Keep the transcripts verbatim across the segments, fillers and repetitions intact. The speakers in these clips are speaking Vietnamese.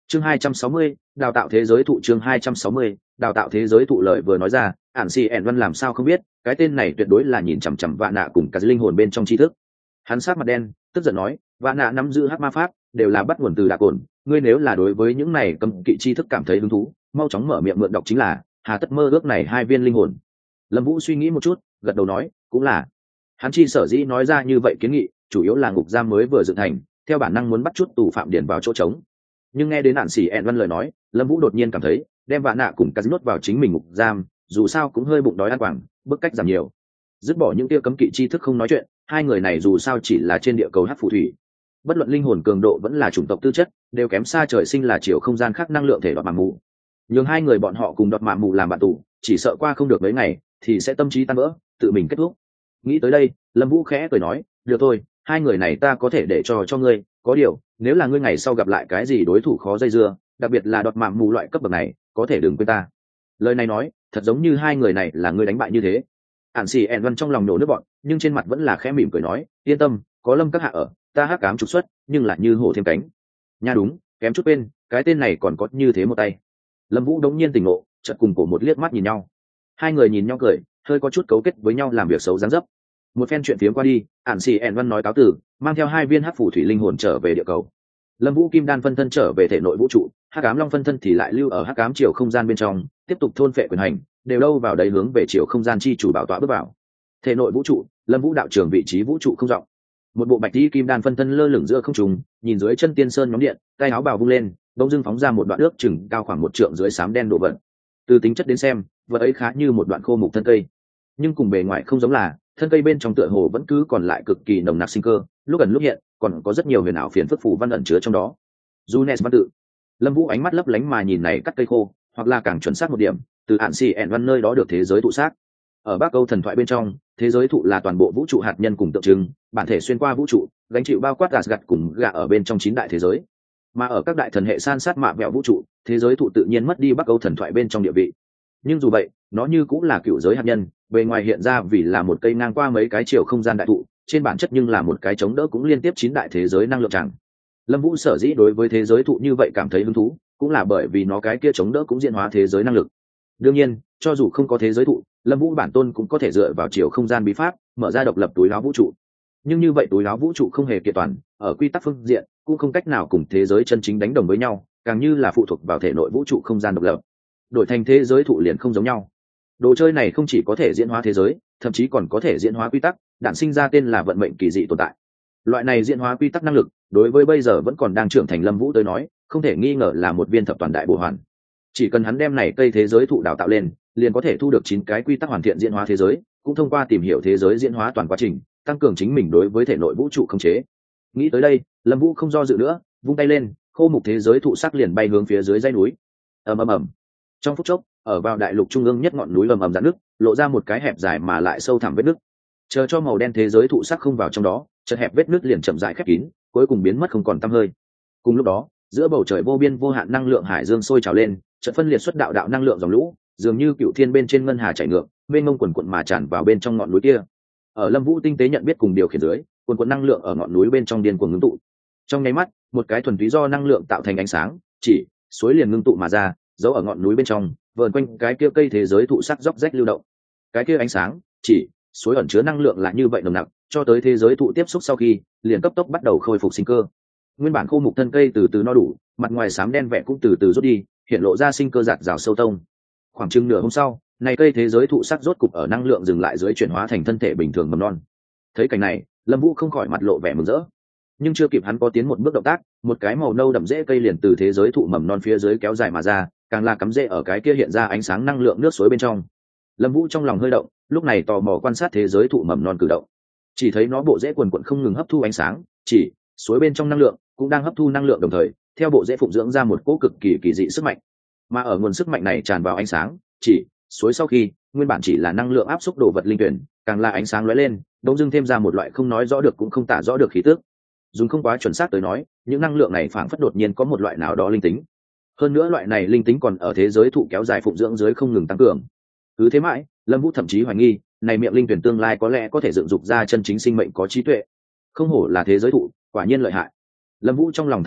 chương hai trăm sáu mươi, đào tạo thế giới thụ. Chương hai trăm sáu mươi, đào tạo thế giới thụ. Lời vừa nói ra, ản xì ẻn văn làm sao không biết cái tên này tuyệt đối là nhìn chằm chằm vạ nạ cùng cả linh hồn bên trong tri thức. Hắn sát mặt đen tức giận nói, vạ nạ nắm giữ hắc ma pháp đều là bắt nguồn từ đạ cồn, ngươi nếu là đối với những này cấm kỵ tri thức cảm thấy hứng thú, mau chóng mở miệng mượn đọc chính là, hà tất mơ ước này hai viên linh hồn. Lâm Vũ suy nghĩ một chút, gật đầu nói, cũng là. Hắn chi sở dĩ nói ra như vậy kiến nghị, chủ yếu là ngục giam mới vừa dựng thành, theo bản năng muốn bắt chút tù phạm điền vào chỗ trống. Nhưng nghe đến ản xỉ ẹn văn lời nói, Lâm Vũ đột nhiên cảm thấy, đem vạ nạ cùng cắt nuốt vào chính mình ngục giam, dù sao cũng hơi bụng đói ăn quảng, bức cách giảm nhiều. Dứt bỏ những tiêu cấm kỵ tri thức không nói chuyện, hai người này dù sao chỉ là trên địa cầu hắc phù thủy, bất luận linh hồn cường độ vẫn là chủng tộc tư chất, đều kém xa trời sinh là chiều không gian khác năng lượng thể đọt mạ mù. Nhưng hai người bọn họ cùng đọt mạ mù làm bạn tù, chỉ sợ qua không được mấy ngày thì sẽ tâm trí tan vỡ, tự mình kết thúc. Nghĩ tới đây, Lâm Vũ khẽ cười nói, được thôi, hai người này ta có thể để cho cho ngươi, có điều nếu là ngươi ngày sau gặp lại cái gì đối thủ khó dây dưa, đặc biệt là đọt mạ mù loại cấp bậc này, có thể đừng quên ta. Lời này nói thật giống như hai người này là ngươi đánh bại như thế. Ản xì ẹn văn trong lòng nổ nước bọn, nhưng trên mặt vẫn là khẽ mỉm cười nói, yên tâm, có Lâm các hạ ở, ta hắc ám trục xuất, nhưng lại như hổ thêm cánh. Nha đúng, kém chút bên, cái tên này còn có như thế một tay. Lâm Vũ đống nhiên tỉnh ngộ, chợt cùng cổ một liếc mắt nhìn nhau. Hai người nhìn nhau cười, hơi có chút cấu kết với nhau làm việc xấu dáng dấp. Một phen chuyện phiếm qua đi, ản xì ẹn văn nói cáo từ, mang theo hai viên hắc phù thủy linh hồn trở về địa cầu. Lâm Vũ kim đan phân thân trở về thể nội vũ trụ, hắc ám long phân thân thì lại lưu ở hắc ám chiều không gian bên trong, tiếp tục thôn phệ quyền hành, đều đâu vào đấy hướng về chiều không gian chi chủ bảo tọa bước vào. Thể nội vũ trụ, Lâm Vũ đạo trường vị trí vũ trụ không rộng. Một bộ bạch y kim đan phân thân lơ lửng giữa không trung, nhìn dưới chân tiên sơn nhóm điện, tay áo bào vung lên, bỗng dưng phóng ra một đoạn nước chừng cao khoảng một trượng dưới xám đen đổ vật. Từ tính chất đến xem, vật ấy khá như một đoạn khô mục thân cây, nhưng cùng bề ngoài không giống là, thân cây bên trong tựa hồ vẫn cứ còn lại cực kỳ nồng nặc sinh cơ, lúc ẩn lúc hiện, còn có rất nhiều huyền ảo phiền phức phù văn ẩn chứa trong đó. Junes văn tự. Lâm Vũ ánh mắt lấp lánh mà nhìn này cắt cây khô, hoặc là càng chuẩn xác một điểm, từ ản xì ẹn văn nơi đó được thế giới thụ xác. Ở Bắc Âu thần thoại bên trong, thế giới thụ là toàn bộ vũ trụ hạt nhân cùng tượng trưng, bản thể xuyên qua vũ trụ, gánh chịu bao quát Asgard cùng gạ ở bên trong chín đại thế giới. Mà ở các đại thần hệ san sát mạ vẹo vũ trụ, thế giới thụ tự nhiên mất đi Bắc Âu thần thoại bên trong địa vị. Nhưng dù vậy, nó như cũng là cựu giới hạt nhân, bề ngoài hiện ra vì là một cây ngang qua mấy cái chiều không gian đại thụ, trên bản chất nhưng là một cái chống đỡ cũng liên tiếp chín đại thế giới năng lượng chẳng. Lâm Vũ sở dĩ đối với thế giới thụ như vậy cảm thấy hứng thú, cũng là bởi vì nó cái kia chống đỡ cũng diễn hóa thế giới năng lực. Đương nhiên, cho dù không có thế giới thụ, Lâm Vũ bản tôn cũng có thể dựa vào chiều không gian bí pháp, mở ra độc lập túi áo vũ trụ. Nhưng như vậy túi áo vũ trụ không hề kiện toàn, ở quy tắc phương diện cũng không cách nào cùng thế giới chân chính đánh đồng với nhau, càng như là phụ thuộc vào thể nội vũ trụ không gian độc lập. Đổi thành thế giới thụ liền không giống nhau. Đồ chơi này không chỉ có thể diễn hóa thế giới, thậm chí còn có thể diễn hóa quy tắc, đản sinh ra tên là vận mệnh kỳ dị tồn tại. Loại này diễn hóa quy tắc năng lực, đối với bây giờ vẫn còn đang trưởng thành Lâm Vũ tới nói, không thể nghi ngờ là một viên thập toàn đại bổ hoàn. Chỉ cần hắn đem này cây thế giới thụ đào tạo lên, liền có thể thu được chín cái quy tắc hoàn thiện diễn hóa thế giới, cũng thông qua tìm hiểu thế giới diễn hóa toàn quá trình, tăng cường chính mình đối với thể nội vũ trụ khống chế. Nghĩ tới đây, Lâm Vũ không do dự nữa, vung tay lên, khô mục thế giới thụ sắc liền bay hướng phía dưới dãy núi. Ầm ầm ầm. Trong phút chốc, ở vào đại lục trung ương nhất ngọn núi ầm ầm rạn nứt, lộ ra một cái hẹp dài mà lại sâu thẳm vết nứt. Chờ cho màu đen thế giới thụ sắc không vào trong đó, chật hẹp vết nứt liền chậm rãi khép kín, cuối cùng biến mất không còn tăm hơi. Cùng lúc đó, giữa bầu trời vô biên vô hạn năng lượng hải dương sôi trào lên, chợt phân liệt xuất đạo đạo năng lượng dòng lũ, dường như cựu thiên bên trên ngân hà chảy ngược, mênh mông quần quần mà tràn vào bên trong ngọn núi kia. Ở Lâm Vũ tinh tế nhận biết cùng điều khiển dưới, quần quần năng lượng ở ngọn núi bên trong điên cuồng ngưng tụ. Trong nháy mắt, một cái thuần túy do năng lượng tạo thành ánh sáng, chỉ suối liền ngưng tụ mà ra, giấu ở ngọn núi bên trong, vờn quanh cái kia cây thế giới thụ sắc róc rách lưu động. Cái kia ánh sáng, chỉ suối ẩn chứa năng lượng là như vậy nồng nặc, cho tới thế giới thụ tiếp xúc sau khi, liền cấp tốc bắt đầu khôi phục sinh cơ. Nguyên bản khô mục thân cây từ từ no đủ, mặt ngoài xám đen vẹn cũng từ từ rút đi, hiện lộ ra sinh cơ rạt rào sâu tông. Khoảng chừng nửa hôm sau, này cây thế giới thụ sắc rốt cục ở năng lượng dừng lại dưới chuyển hóa thành thân thể bình thường mầm non. Thấy cảnh này, Lâm Vũ không khỏi mặt lộ vẻ mừng rỡ. Nhưng chưa kịp hắn có tiến một bước động tác, một cái màu nâu đậm rễ cây liền từ thế giới thụ mầm non phía dưới kéo dài mà ra, càng là cắm rễ ở cái kia hiện ra ánh sáng năng lượng nước suối bên trong. Lâm Vũ trong lòng hơi động, lúc này tò mò quan sát thế giới thụ mầm non cử động. Chỉ thấy nó bộ rễ quần quần không ngừng hấp thu ánh sáng, chỉ suối bên trong năng lượng cũng đang hấp thu năng lượng đồng thời, theo bộ rễ phụng dưỡng ra một cỗ cực kỳ kỳ dị sức mạnh. Mà ở nguồn sức mạnh này tràn vào ánh sáng, chỉ suối sau khi, nguyên bản chỉ là năng lượng áp xúc đồ vật linh tuyển, càng là ánh sáng lóe lên, đống dưng thêm ra một loại không nói rõ được cũng không tả rõ được khí tức. Dùng không quá chuẩn xác tới nói, những năng lượng này phảng phất đột nhiên có một loại nào đó linh tính. Hơn nữa loại này linh tính còn ở thế giới thụ kéo dài phụng dưỡng dưới không ngừng tăng cường. Cứ thế mãi, Lâm Vũ thậm chí hoài nghi, này miệng linh tuyển tương lai có lẽ có thể dựng dục ra chân chính sinh mệnh có trí tuệ. Không hổ là thế giới thụ, quả nhiên lợi hại. Lâm Vũ trong lòng thán phục,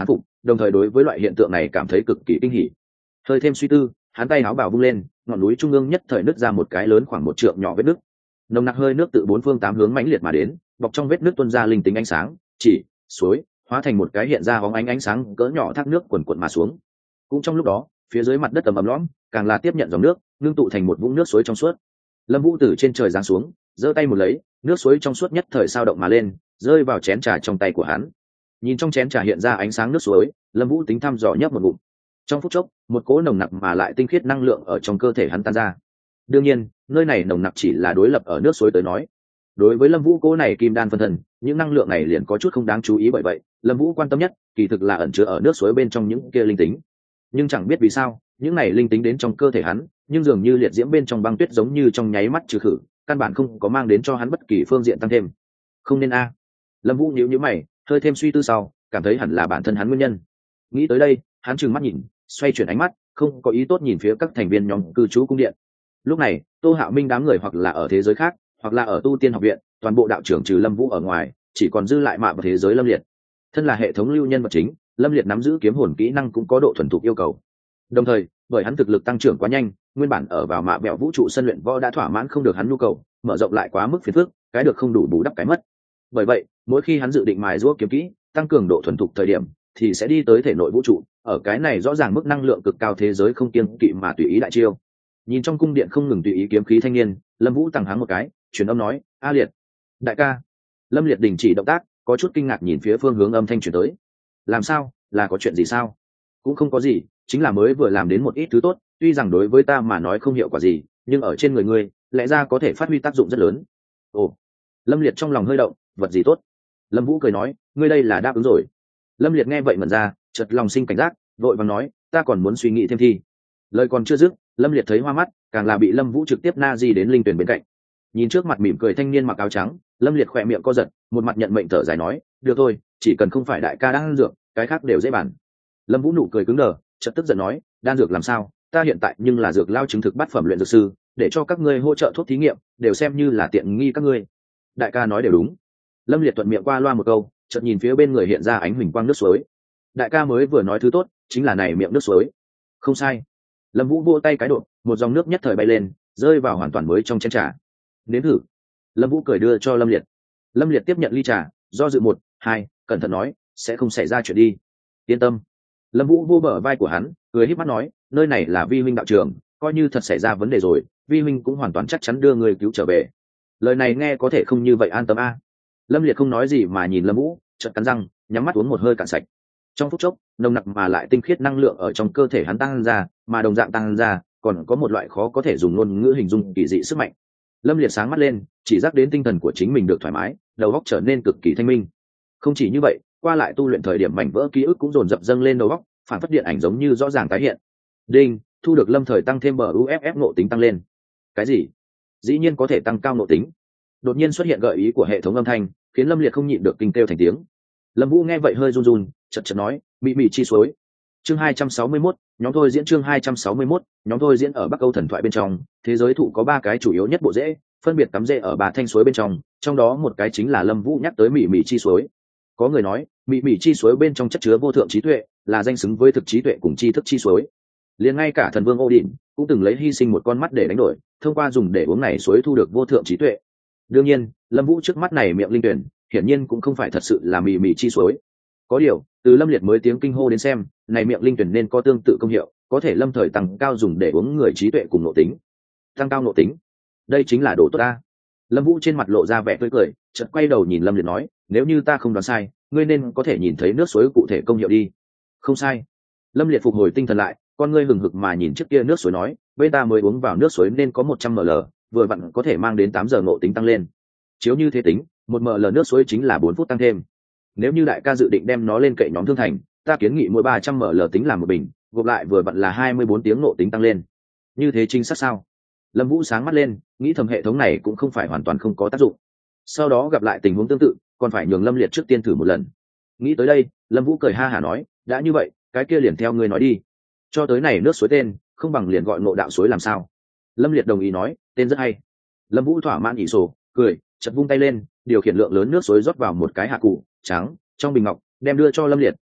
đồng thời đối với loại hiện tượng này cảm thấy cực kỳ kinh hỉ. Hơi thêm suy tư, hắn tay áo bào vung lên, ngọn núi trung ương nhất thời nứt ra một cái lớn khoảng một trượng nhỏ vết nứt. Nồng nặc hơi nước từ bốn phương tám hướng mãnh liệt mà đến, bọc trong vết nứt tuôn ra linh tính ánh sáng, chỉ suối hóa thành một cái hiện ra bóng ánh ánh sáng cỡ nhỏ thác nước quần quần mà xuống. Cũng trong lúc đó, phía dưới mặt đất ầm ầm lõm, càng là tiếp nhận dòng nước, ngưng tụ thành một vũng nước suối trong suốt. Lâm Vũ từ trên trời giáng xuống, giơ tay một lấy, nước suối trong suốt nhất thời sao động mà lên, rơi vào chén trà trong tay của hắn. Nhìn trong chén trà hiện ra ánh sáng nước suối, Lâm Vũ tính thăm dò nhấp một ngụm. Trong phút chốc, một cỗ nồng nặc mà lại tinh khiết năng lượng ở trong cơ thể hắn tan ra. Đương nhiên, nơi này nồng nặc chỉ là đối lập ở nước suối tới nói. Đối với Lâm Vũ cỗ này kim đan phân thân, những năng lượng này liền có chút không đáng chú ý, bởi vậy, Lâm Vũ quan tâm nhất, kỳ thực là ẩn chứa ở nước suối bên trong những kia linh tính. Nhưng chẳng biết vì sao, những này linh tính đến trong cơ thể hắn, nhưng dường như liệt diễm bên trong băng tuyết giống như trong nháy mắt trừ khử, căn bản không có mang đến cho hắn bất kỳ phương diện tăng thêm. Không nên a. Lâm Vũ nhíu nhíu mày, hơi thêm suy tư sau, cảm thấy hẳn là bản thân hắn nguyên nhân. Nghĩ tới đây, hắn trừng mắt nhìn, xoay chuyển ánh mắt, không có ý tốt nhìn phía các thành viên nhóm cư trú cung điện. Lúc này, Tô Hạo Minh đám người hoặc là ở thế giới khác, hoặc là ở tu tiên học viện, toàn bộ đạo trưởng trừ Lâm Vũ ở ngoài, chỉ còn dư lại mạ vào thế giới Lâm Liệt. Thân là hệ thống lưu nhân vật chính, Lâm Liệt nắm giữ kiếm hồn kỹ năng cũng có độ thuần thục yêu cầu. Đồng thời, bởi hắn thực lực tăng trưởng quá nhanh, nguyên bản ở vào mạ bẹo vũ trụ sân luyện võ đã thỏa mãn không được hắn nhu cầu, mở rộng lại quá mức phiền phức, cái được không đủ bù đắp cái mất. Bởi vậy, mỗi khi hắn dự định mài giũa kiếm kỹ, tăng cường độ thuần thục thời điểm, thì sẽ đi tới thể nội vũ trụ, ở cái này rõ ràng mức năng lượng cực cao thế giới không kiêng kỵ mà tùy ý đại chiêu. Nhìn trong cung điện không ngừng tùy ý kiếm khí thanh niên, Lâm Vũ tăng háng một cái, truyền âm nói: "A Liệt, đại ca." Lâm Liệt đình chỉ động tác, có chút kinh ngạc nhìn phía phương hướng âm thanh truyền tới. "Làm sao? Là có chuyện gì sao?" "Cũng không có gì, chính là mới vừa làm đến một ít thứ tốt, tuy rằng đối với ta mà nói không hiệu quả gì, nhưng ở trên người ngươi, lẽ ra có thể phát huy tác dụng rất lớn." "Ồ." Lâm Liệt trong lòng hơi động, "Vật gì tốt?" Lâm Vũ cười nói: "Ngươi đây là đáp ứng rồi." Lâm Liệt nghe vậy mẩn ra, chợt lòng sinh cảnh giác, vội vàng nói: "Ta còn muốn suy nghĩ thêm thi." Lời còn chưa dứt, Lâm Liệt thấy hoa mắt, càng là bị Lâm Vũ trực tiếp na di đến linh tuyển bên cạnh. Nhìn trước mặt mỉm cười thanh niên mặc áo trắng, Lâm Liệt khỏe miệng co giật, một mặt nhận mệnh thở dài nói: "Được thôi, chỉ cần không phải đại ca đang ăn dược, cái khác đều dễ bàn." Lâm Vũ nụ cười cứng đờ, chợt tức giận nói: "Đan dược làm sao? Ta hiện tại nhưng là dược lao chứng thực bát phẩm luyện dược sư, để cho các ngươi hỗ trợ thuốc thí nghiệm, đều xem như là tiện nghi các ngươi." Đại ca nói đều đúng. Lâm Liệt thuận miệng qua loa một câu, chợt nhìn phía bên người hiện ra ánh huỳnh quang nước suối. Đại ca mới vừa nói thứ tốt, chính là này miệng nước suối. Không sai. Lâm Vũ vỗ tay cái độ, một dòng nước nhất thời bay lên, rơi vào hoàn toàn mới trong chén trà. "Nếm thử." Lâm Vũ cười đưa cho Lâm Liệt. Lâm Liệt tiếp nhận ly trà, do dự một, hai, cẩn thận nói: "Sẽ không xảy ra chuyện đi." "Yên tâm." Lâm Vũ vô bờ vai của hắn, cười híp mắt nói: "Nơi này là Vi huynh đạo trường, coi như thật xảy ra vấn đề rồi, Vi huynh cũng hoàn toàn chắc chắn đưa người cứu trở về." Lời này nghe có thể không như vậy an tâm a. Lâm Liệt không nói gì mà nhìn Lâm Vũ, chợt cắn răng, nhắm mắt uống một hơi cạn sạch. Trong phút chốc, nồng nặc mà lại tinh khiết năng lượng ở trong cơ thể hắn tăng ra, mà đồng dạng tăng ra, còn có một loại khó có thể dùng ngôn ngữ hình dung kỳ dị sức mạnh. Lâm Liệt sáng mắt lên, chỉ giác đến tinh thần của chính mình được thoải mái, đầu óc trở nên cực kỳ thanh minh. Không chỉ như vậy, qua lại tu luyện thời điểm mảnh vỡ ký ức cũng dồn dập dâng lên đầu óc, phản phất điện ảnh giống như rõ ràng tái hiện. Đinh, thu được Lâm thời tăng thêm bờ u ép ép ngộ tính tăng lên. Cái gì? Dĩ nhiên có thể tăng cao ngộ tính. Đột nhiên xuất hiện gợi ý của hệ thống âm thanh, khiến Lâm Liệt không nhịn được kinh kêu thành tiếng. Lâm Vũ nghe vậy hơi run run, chật chật nói: "Mị mị chi suối." Chương hai trăm sáu mươi mốt, nhóm thôi diễn chương hai trăm sáu mươi mốt, nhóm thôi diễn ở Bắc Âu thần thoại bên trong, thế giới thụ có ba cái chủ yếu nhất bộ rễ, phân biệt cắm rễ ở ba thanh suối bên trong, trong đó một cái chính là Lâm Vũ nhắc tới mị mị chi suối. Có người nói, mị mị chi suối bên trong chất chứa vô thượng trí tuệ, là danh xứng với thực trí tuệ cùng tri thức chi suối. Liền ngay cả thần vương Odin cũng từng lấy hy sinh một con mắt để đánh đổi, thông qua dùng để uống này suối thu được vô thượng trí tuệ. Đương nhiên, Lâm Vũ trước mắt này miệng linh tuyển, hiển nhiên cũng không phải thật sự là mị mị chi suối. Có điều, từ Lâm Liệt mới tiếng kinh hô đến xem, này miệng linh tuyển nên có tương tự công hiệu, có thể lâm thời tăng cao dùng để uống người trí tuệ cùng nội tính. Tăng cao nội tính, đây chính là đồ tốt ta. Lâm Vũ trên mặt lộ ra vẻ tươi cười, chợt quay đầu nhìn Lâm Liệt nói: "Nếu như ta không đoán sai, ngươi nên có thể nhìn thấy nước suối cụ thể công hiệu đi." "Không sai." Lâm Liệt phục hồi tinh thần lại, con ngươi hừng hực mà nhìn trước kia nước suối nói: "Bên ta mới uống vào nước suối nên có một trăm mi li lít, vừa vặn có thể mang đến tám giờ nội tính tăng lên. Chiếu như thế tính, một mi li lít nước suối chính là bốn phút tăng thêm. Nếu như đại ca dự định đem nó lên cậy nhóm thương thành, ta kiến nghị mỗi ba trăm mi li lít tính làm một bình, gộp lại vừa vặn là hai mươi bốn tiếng nội tính tăng lên. Như thế chính xác sao?" Lâm Vũ sáng mắt lên, nghĩ thầm hệ thống này cũng không phải hoàn toàn không có tác dụng. Sau đó gặp lại tình huống tương tự, còn phải nhường Lâm Liệt trước tiên thử một lần. Nghĩ tới đây, Lâm Vũ cười ha hả nói: "Đã như vậy, cái kia liền theo ngươi nói đi. Cho tới này nước suối tên, không bằng liền gọi Ngộ Đạo suối làm sao?" Lâm Liệt đồng ý nói: "Tên rất hay." Lâm Vũ thỏa mãn ỷ sổ, cười, chợt vung tay lên, điều khiển lượng lớn nước suối rót vào một cái hạ cụ trắng trong bình ngọc, đem đưa cho Lâm Liệt,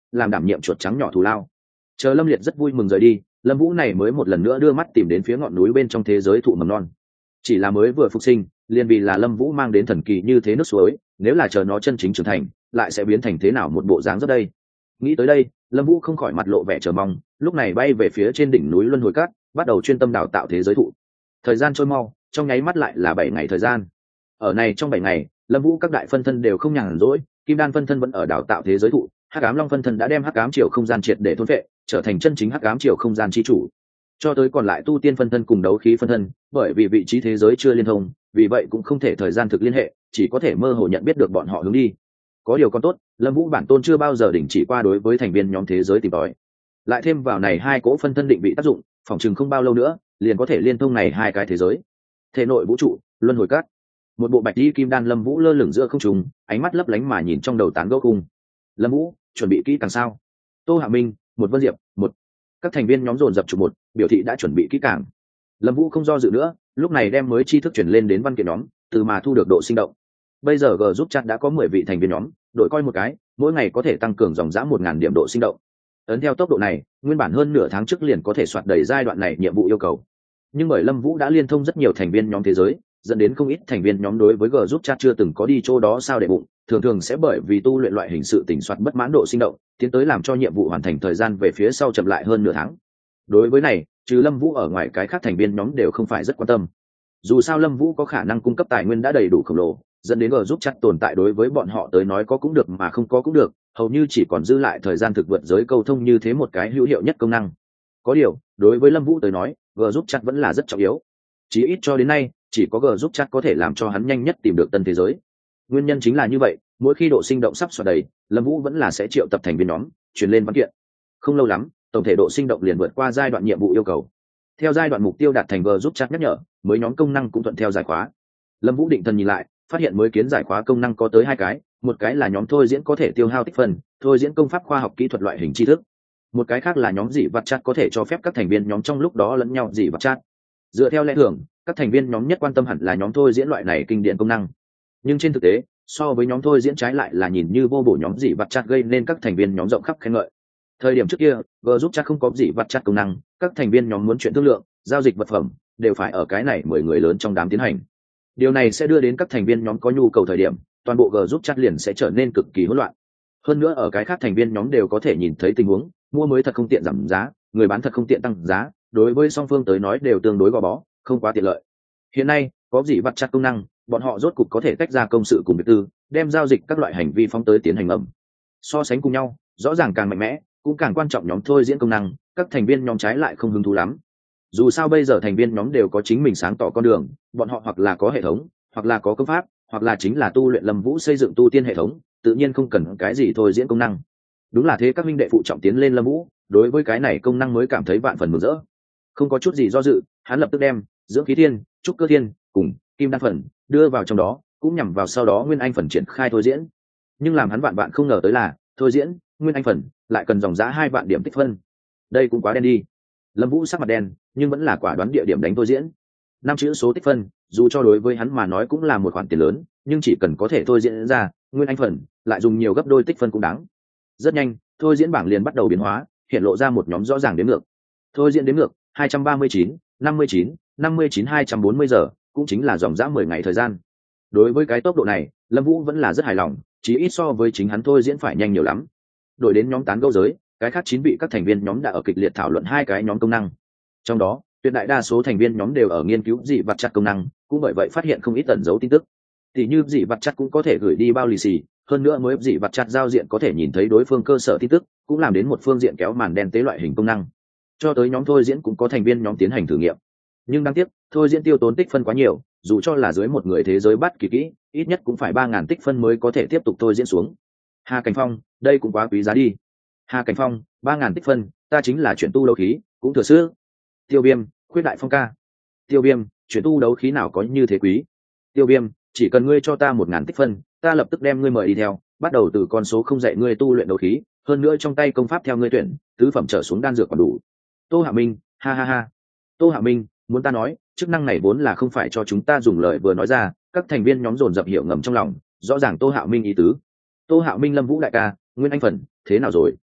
làm đảm nhiệm chuột trắng nhỏ thù lao. Chờ Lâm Liệt rất vui mừng rời đi, Lâm Vũ này mới một lần nữa đưa mắt tìm đến phía ngọn núi bên trong thế giới thụ mầm non. Chỉ là mới vừa phục sinh, liền vì là Lâm Vũ mang đến thần kỳ như thế nước suối, nếu là chờ nó chân chính trưởng thành, lại sẽ biến thành thế nào một bộ dáng rất đây. Nghĩ tới đây, Lâm Vũ không khỏi mặt lộ vẻ chờ mong, lúc này bay về phía trên đỉnh núi Luân Hồi Cát, bắt đầu chuyên tâm đào tạo thế giới thụ. Thời gian trôi mau, trong nháy mắt lại là bảy ngày thời gian. Ở này trong bảy ngày, Lâm Vũ các đại phân thân đều không nhàn rỗi, Kim Đan phân thân vẫn ở đào tạo thế giới thụ, Hắc Ám Long phân thân đã đem Hắc Ám Triều không gian triệt để thôn phệ, trở thành chân chính Hắc Ám Triều không gian chi chủ. Cho tới còn lại tu tiên phân thân cùng đấu khí phân thân, bởi vì vị trí thế giới chưa liên thông, vì vậy cũng không thể thời gian thực liên hệ, chỉ có thể mơ hồ nhận biết được bọn họ hướng đi. Có điều còn tốt, Lâm Vũ bản tôn chưa bao giờ đình chỉ qua đối với thành viên nhóm thế giới tìm tòi. Lại thêm vào này hai cỗ phân thân định vị tác dụng, phòng chừng không bao lâu nữa, liền có thể liên thông này hai cái thế giới. Thể nội vũ trụ, Luân Hồi Cát. Một bộ bạch y kim đan Lâm Vũ lơ lửng giữa không trung, ánh mắt lấp lánh mà nhìn trong đầu tán gẫu cung. Lâm Vũ, chuẩn bị kỹ càng sao? Tô Hạ Minh, một Vân Diệp, một. Các thành viên nhóm dồn dập chụp một, biểu thị đã chuẩn bị kỹ càng. Lâm Vũ không do dự nữa, lúc này đem mới tri thức chuyển lên đến văn kiện nhóm, từ mà thu được độ sinh động. Bây giờ G giúp chat đã có mười vị thành viên nhóm, đội coi một cái, mỗi ngày có thể tăng cường dòng dã một ngàn điểm độ sinh động. Ấn theo tốc độ này, nguyên bản hơn nửa tháng trước liền có thể soạt đầy giai đoạn này nhiệm vụ yêu cầu. Nhưng bởi Lâm Vũ đã liên thông rất nhiều thành viên nhóm thế giới, dẫn đến không ít thành viên nhóm đối với G giúp chat chưa từng có đi chỗ đó sao để bụng, thường thường sẽ bởi vì tu luyện loại hình sự tỉnh soạt bất mãn độ sinh động, tiến tới làm cho nhiệm vụ hoàn thành thời gian về phía sau chậm lại hơn nửa tháng. Đối với này, trừ Lâm Vũ ở ngoài cái khác thành viên nhóm đều không phải rất quan tâm. Dù sao Lâm Vũ có khả năng cung cấp tài nguyên đã đầy đủ khổng lồ, dẫn đến G giúp chat tồn tại đối với bọn họ tới nói có cũng được mà không có cũng được, hầu như chỉ còn dư lại thời gian thực vượt giới câu thông như thế một cái hữu hiệu nhất công năng. Có điều, đối với Lâm Vũ tới nói, G giúp chat vẫn là rất trọng yếu. Chí ít cho đến nay, chỉ có G giúp chat có thể làm cho hắn nhanh nhất tìm được tân thế giới. Nguyên nhân chính là như vậy, mỗi khi độ sinh động sắp xoa đầy, Lâm Vũ vẫn là sẽ triệu tập thành viên nhóm, truyền lên văn kiện. Không lâu lắm, tổng thể độ sinh động liền vượt qua giai đoạn nhiệm vụ yêu cầu. Theo giai đoạn mục tiêu đạt thành G giúp chat nhắc nhở, mới nhóm công năng cũng thuận theo giải khóa. Lâm Vũ định thần nhìn lại, phát hiện mới kiến giải khóa công năng có tới hai cái, một cái là nhóm thôi diễn có thể tiêu hao tích phân, thôi diễn công pháp khoa học kỹ thuật loại hình tri thức. Một cái khác là nhóm dị vật chat có thể cho phép các thành viên nhóm trong lúc đó lẫn nhau dị vật chat. Dựa theo lẽ thường, các thành viên nhóm nhất quan tâm hẳn là nhóm thôi diễn loại này kinh điển công năng. Nhưng trên thực tế, so với nhóm thôi diễn trái lại là nhìn như vô bổ nhóm dị vật chat gây nên các thành viên nhóm rộng khắp khen ngợi. Thời điểm trước kia, G giúp chat không có dị vật chat công năng, các thành viên nhóm muốn chuyện thương lượng, giao dịch vật phẩm, đều phải ở cái này mười người lớn trong đám tiến hành. Điều này sẽ đưa đến các thành viên nhóm có nhu cầu thời điểm, toàn bộ G giúp chat liền sẽ trở nên cực kỳ hỗn loạn. Hơn nữa ở cái khác thành viên nhóm đều có thể nhìn thấy tình huống, mua mới thật không tiện giảm giá, người bán thật không tiện tăng giá, đối với song phương tới nói đều tương đối gò bó, không quá tiện lợi. Hiện nay, có gì vặt chặt công năng, bọn họ rốt cục có thể tách ra công sự cùng việc tư, đem giao dịch các loại hành vi phóng tới tiến hành ẩm. So sánh cùng nhau, rõ ràng càng mạnh mẽ, cũng càng quan trọng nhóm thôi diễn công năng, các thành viên nhóm trái lại không hứng thú lắm. Dù sao bây giờ thành viên nhóm đều có chính mình sáng tỏ con đường, bọn họ hoặc là có hệ thống, hoặc là có công pháp, hoặc là chính là tu luyện Lâm Vũ xây dựng tu tiên hệ thống, tự nhiên không cần cái gì thôi diễn công năng. Đúng là thế, các minh đệ phụ trọng tiến lên Lâm Vũ, đối với cái này công năng mới cảm thấy vạn phần mừng rỡ. Không có chút gì do dự, hắn lập tức đem dưỡng khí thiên, trúc cơ thiên cùng kim đan phần đưa vào trong đó, cũng nhằm vào sau đó nguyên anh phần triển khai thôi diễn. Nhưng làm hắn vạn vạn không ngờ tới là, thôi diễn nguyên anh phần lại cần dòng giá hai vạn điểm tích phân. Đây cũng quá đen đi. Lâm Vũ sắc mặt đen, nhưng vẫn là quả đoán địa điểm đánh thôi diễn. Năm chữ số tích phân, dù cho đối với hắn mà nói cũng là một khoản tiền lớn, nhưng chỉ cần có thể thôi diễn ra nguyên anh phần, lại dùng nhiều gấp đôi tích phân cũng đáng. Rất nhanh, thôi diễn bảng liền bắt đầu biến hóa, hiện lộ ra một nhóm rõ ràng đếm ngược. Thôi diễn đếm ngược hai trăm ba mươi chín, năm mươi chín, năm mươi chín hai trăm bốn mươi giờ, cũng chính là dòng dã mười ngày thời gian. Đối với cái tốc độ này, Lâm Vũ vẫn là rất hài lòng, chỉ ít so với chính hắn thôi diễn phải nhanh nhiều lắm. Đổi đến nhóm tán gẫu giới, cái khác chín vị các thành viên nhóm đã ở kịch liệt thảo luận hai cái nhóm công năng. Trong đó, tuyệt đại đa số thành viên nhóm đều ở nghiên cứu dị vật chặt công năng, cũng bởi vậy phát hiện không ít ẩn dấu tin tức. Tỷ như dị vật chặt cũng có thể gửi đi bao lì xì, hơn nữa mới dị vật chặt giao diện có thể nhìn thấy đối phương cơ sở tin tức, cũng làm đến một phương diện kéo màn đen tế loại hình công năng. Cho tới nhóm thôi diễn cũng có thành viên nhóm tiến hành thử nghiệm. Nhưng đáng tiếc, thôi diễn tiêu tốn tích phân quá nhiều, dù cho là dưới một người thế giới bắt kỳ kỹ, ít nhất cũng phải ba ngàn tích phân mới có thể tiếp tục thôi diễn xuống. Hà Cảnh Phong, đây cũng quá quý giá đi. Hà Cảnh Phong, ba ngàn tích phân, ta chính là chuyển tu đấu khí, cũng thừa sức. Tiêu Viêm, khuyết đại phong ca. Tiêu Viêm, chuyển tu đấu khí nào có như thế quý. Tiêu Viêm, chỉ cần ngươi cho ta một ngàn tích phân, ta lập tức đem ngươi mời đi theo, bắt đầu từ con số không dạy ngươi tu luyện đấu khí, hơn nữa trong tay công pháp theo ngươi tuyển, tứ phẩm trở xuống đan dược còn đủ. Tô Hạ Minh, ha ha ha. Tô Hạ Minh, muốn ta nói, chức năng này vốn là không phải cho chúng ta dùng lời vừa nói ra, các thành viên nhóm dồn dập hiểu ngầm trong lòng, rõ ràng Tô Hạ Minh ý tứ. Tô Hạ Minh, Lâm Vũ đại ca, nguyên anh phần, thế nào rồi?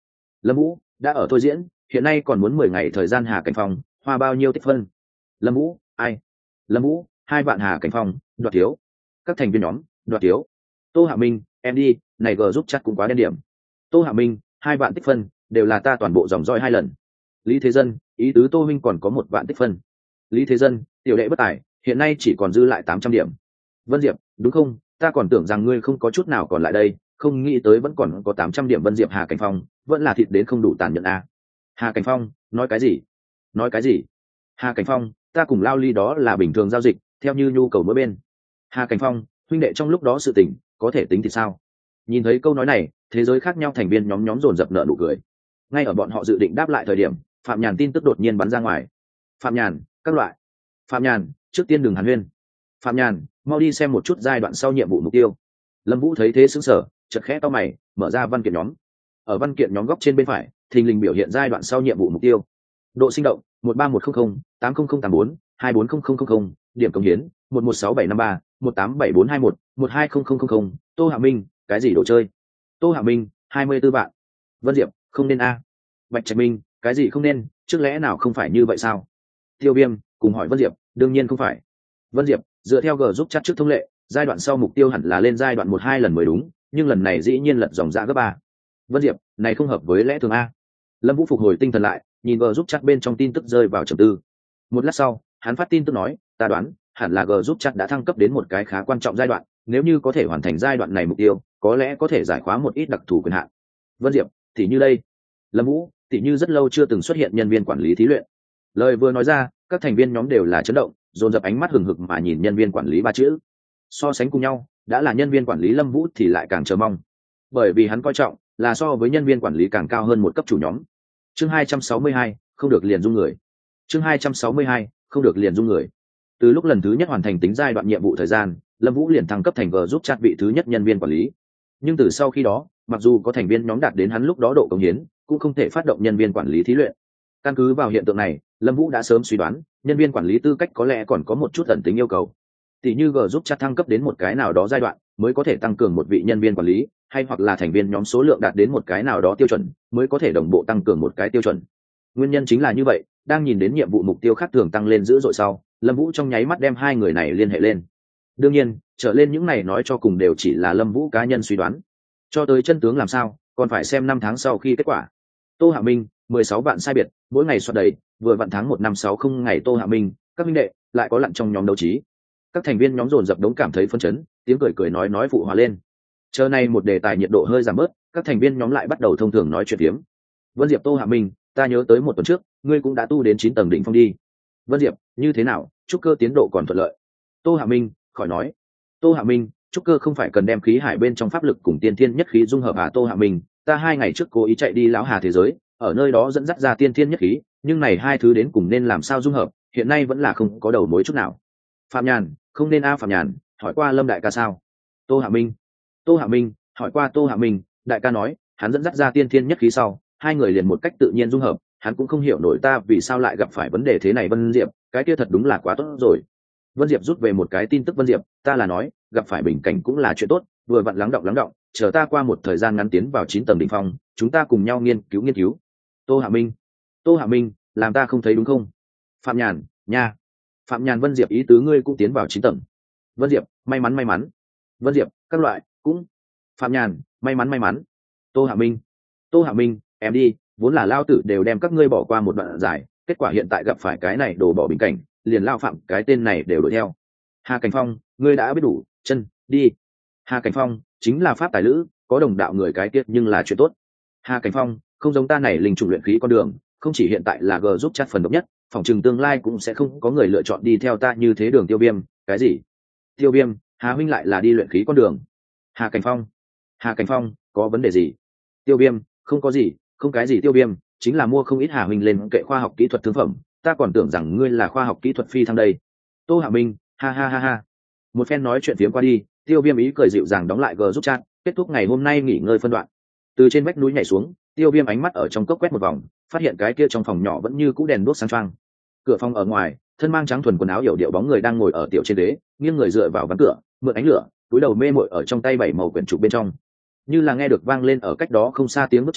Lâm Vũ đã ở thôi diễn, hiện nay còn muốn mười ngày thời gian. Hà Cảnh Phong hoa bao nhiêu tích phân? Lâm Vũ ai? Lâm Vũ hai vạn. Hà Cảnh Phong đoạt thiếu. Các thành viên nhóm đoạt thiếu. Tô Hạ Minh em đi, này g giúp chat cũng quá đen điểm. Tô Hạ Minh hai vạn tích phân, đều là ta toàn bộ dòng roi hai lần. Lý Thế Dân ý tứ Tô huynh còn có một vạn tích phân. Lý Thế Dân tiểu đệ bất tài, hiện nay chỉ còn dư lại tám trăm điểm. Vân Diệp đúng không, ta còn tưởng rằng ngươi không có chút nào còn lại đây, không nghĩ tới vẫn còn có tám trăm điểm. Vân Diệp Hà Cảnh Phong vẫn là thịt đến không đủ tàn nhẫn à. Hà Cảnh Phong nói cái gì? Nói cái gì? Hà Cảnh Phong ta cùng Lao Ly đó là bình thường giao dịch, theo như nhu cầu mỗi bên. Hà Cảnh Phong huynh đệ trong lúc đó sự tình có thể tính thì sao? Nhìn thấy câu nói này, thế giới khác nhau thành viên nhóm nhóm dồn dập nợ nụ cười. Ngay ở bọn họ dự định đáp lại thời điểm, Phạm Nhàn tin tức đột nhiên bắn ra ngoài. Phạm Nhàn các loại. Phạm Nhàn trước tiên đừng hàn huyên. Phạm Nhàn mau đi xem một chút giai đoạn sau nhiệm vụ mục tiêu. Lâm Vũ thấy thế sững sờ, chợt khẽ to mày, mở ra văn kiện nhóm. Ở văn kiện nhóm góc trên bên phải, thình lình biểu hiện giai đoạn sau nhiệm vụ mục tiêu. Độ sinh động một ba một không không tám không không tám bốn hai bốn không không không không, điểm công hiến một một sáu bảy năm ba một tám bảy bốn hai một một hai không không không không. Tô Hạ Minh cái gì đồ chơi? Tô Hạ Minh hai mươi tư vạn. Vân Diệp không nên a. Bạch Trạch Minh cái gì không nên, trước lẽ nào không phải như vậy sao? Tiêu Viêm cùng hỏi Vân Diệp, đương nhiên không phải. Vân Diệp dựa theo g giúp chat trước thông lệ, giai đoạn sau mục tiêu hẳn là lên giai đoạn một hai lần mới đúng, nhưng lần này dĩ nhiên lật dòng ra gấp ba. Vân Diệp này không hợp với lẽ thường a. Lâm Vũ phục hồi tinh thần lại, nhìn g giúp chat bên trong tin tức rơi vào trầm tư. Một lát sau hắn phát tin tức nói, ta đoán hẳn là g giúp chat đã thăng cấp đến một cái khá quan trọng giai đoạn, nếu như có thể hoàn thành giai đoạn này mục tiêu, có lẽ có thể giải khóa một ít đặc thù quyền hạn. Vân Diệp thì như đây. Lâm Vũ thì như rất lâu chưa từng xuất hiện nhân viên quản lý thí luyện. Lời vừa nói ra, các thành viên nhóm đều là chấn động, dồn dập ánh mắt hừng hực mà nhìn nhân viên quản lý ba chữ. So sánh cùng nhau, đã là nhân viên quản lý Lâm Vũ thì lại càng chờ mong, bởi vì hắn coi trọng là so với nhân viên quản lý càng cao hơn một cấp chủ nhóm. Chương hai trăm sáu mươi hai, không được liền dung người. Chương hai trăm sáu mươi hai, không được liền dung người. Từ lúc lần thứ nhất hoàn thành tính giai đoạn nhiệm vụ thời gian, Lâm Vũ liền thăng cấp thành g giúp chat vị thứ nhất nhân viên quản lý. Nhưng từ sau khi đó, mặc dù có thành viên nhóm đạt đến hắn lúc đó độ cống hiến, cũng không thể phát động nhân viên quản lý thí luyện. Căn cứ vào hiện tượng này, Lâm Vũ đã sớm suy đoán, nhân viên quản lý tư cách có lẽ còn có một chút ẩn tính yêu cầu. Tỷ như g giúp chat thăng cấp đến một cái nào đó giai đoạn, mới có thể tăng cường một vị nhân viên quản lý, hay hoặc là thành viên nhóm số lượng đạt đến một cái nào đó tiêu chuẩn, mới có thể đồng bộ tăng cường một cái tiêu chuẩn. Nguyên nhân chính là như vậy, đang nhìn đến nhiệm vụ mục tiêu khác thường tăng lên dữ dội sau, Lâm Vũ trong nháy mắt đem hai người này liên hệ lên. Đương nhiên, trở lên những này nói cho cùng đều chỉ là Lâm Vũ cá nhân suy đoán. Cho tới chân tướng làm sao, còn phải xem năm tháng sau khi kết quả. Tô Hạ Minh, mười sáu vạn sai biệt, mỗi ngày soạt đầy, vừa vặn tháng một năm sáu không ngày. Tô Hạ Minh, các minh đệ, lại có lặn trong nhóm đấu trí. Các thành viên nhóm dồn dập đống cảm thấy phấn chấn, tiếng cười cười nói nói phụ hòa lên. Chờ này một đề tài nhiệt độ hơi giảm bớt, các thành viên nhóm lại bắt đầu thông thường nói chuyện phiếm. Vân Diệp Tô Hạ Minh, ta nhớ tới một tuần trước, ngươi cũng đã tu đến chín tầng đỉnh phong đi. Vân Diệp, như thế nào, trúc cơ tiến độ còn thuận lợi? Tô Hạ Minh, khỏi nói. Tô Hạ Minh, trúc cơ không phải cần đem khí hải bên trong pháp lực cùng tiên thiên nhất khí dung hợp à? Tô Hạ Minh, ta hai ngày trước cố ý chạy đi lão hà thế giới, ở nơi đó dẫn dắt ra tiên thiên nhất khí, nhưng này hai thứ đến cùng nên làm sao dung hợp, hiện nay vẫn là không có đầu mối chút nào. Phạm Nhàn, không nên a. Phạm Nhàn, hỏi qua Lâm đại ca sao? Tô Hạ Minh, Tô Hạ Minh, hỏi qua Tô Hạ Minh, đại ca nói, hắn dẫn dắt ra tiên thiên nhất khí sau, hai người liền một cách tự nhiên dung hợp, hắn cũng không hiểu nổi ta vì sao lại gặp phải vấn đề thế này. Vân Diệp, cái kia thật đúng là quá tốt rồi. Vân Diệp rút về một cái tin tức. Vân Diệp, ta là nói, gặp phải bình cảnh cũng là chuyện tốt, vừa vặn lắng động lắng động, chờ ta qua một thời gian ngắn tiến vào chín tầng đỉnh phong, chúng ta cùng nhau nghiên cứu nghiên cứu. Tô Hạ Minh, Tô Hạ Minh, làm ta không thấy đúng không? Phạm Nhàn, nha. Phạm Nhàn, Vân Diệp ý tứ ngươi cũng tiến vào chín tầng. Vân Diệp, may mắn may mắn. Vân Diệp, các loại, cũng. Phạm Nhàn, may mắn may mắn. Tô Hạ Minh, Tô Hạ Minh, em đi, vốn là lao tử đều đem các ngươi bỏ qua một đoạn dài, kết quả hiện tại gặp phải cái này đổ bỏ bình cảnh, liền lao phạm cái tên này đều đuổi theo. Hà Cảnh Phong, ngươi đã biết đủ, chân, đi. Hà Cảnh Phong, chính là pháp tài lữ, có đồng đạo người cái tiết nhưng là chuyện tốt. Hà Cảnh Phong, không giống ta này linh trùng luyện khí con đường, không chỉ hiện tại là g giúp chat phần độc nhất, phòng trường tương lai cũng sẽ không có người lựa chọn đi theo ta như thế. Đường Tiêu Viêm, cái gì? Tiêu Viêm, Hà huynh lại là đi luyện khí con đường. Hà Cảnh Phong, Hà Cảnh Phong, có vấn đề gì? Tiêu Viêm, không có gì, không cái gì. Tiêu Viêm, chính là mua không ít Hà huynh lên kệ khoa học kỹ thuật thương phẩm, ta còn tưởng rằng ngươi là khoa học kỹ thuật phi thăng đây. Tô Hạ Minh, ha ha ha ha. Một phen nói chuyện phiếm qua đi, Tiêu Viêm ý cười dịu dàng đóng lại g giúp chat, kết thúc ngày hôm nay nghỉ ngơi phân đoạn. Từ trên vách núi nhảy xuống, Tiêu Viêm ánh mắt ở trong cốc quét một vòng, phát hiện cái kia trong phòng nhỏ vẫn như cũ đèn đuốc sáng choang. Cửa phòng ở ngoài, thân mang trắng thuần quần áo yểu điệu bóng người đang ngồi ở tiểu trên ghế, nghiêng người dựa vào ván cửa, mượn ánh lửa, cúi đầu mê mội ở trong tay bảy màu quyển trục bên trong. Như là nghe được vang lên ở cách đó không xa tiếng bước chân,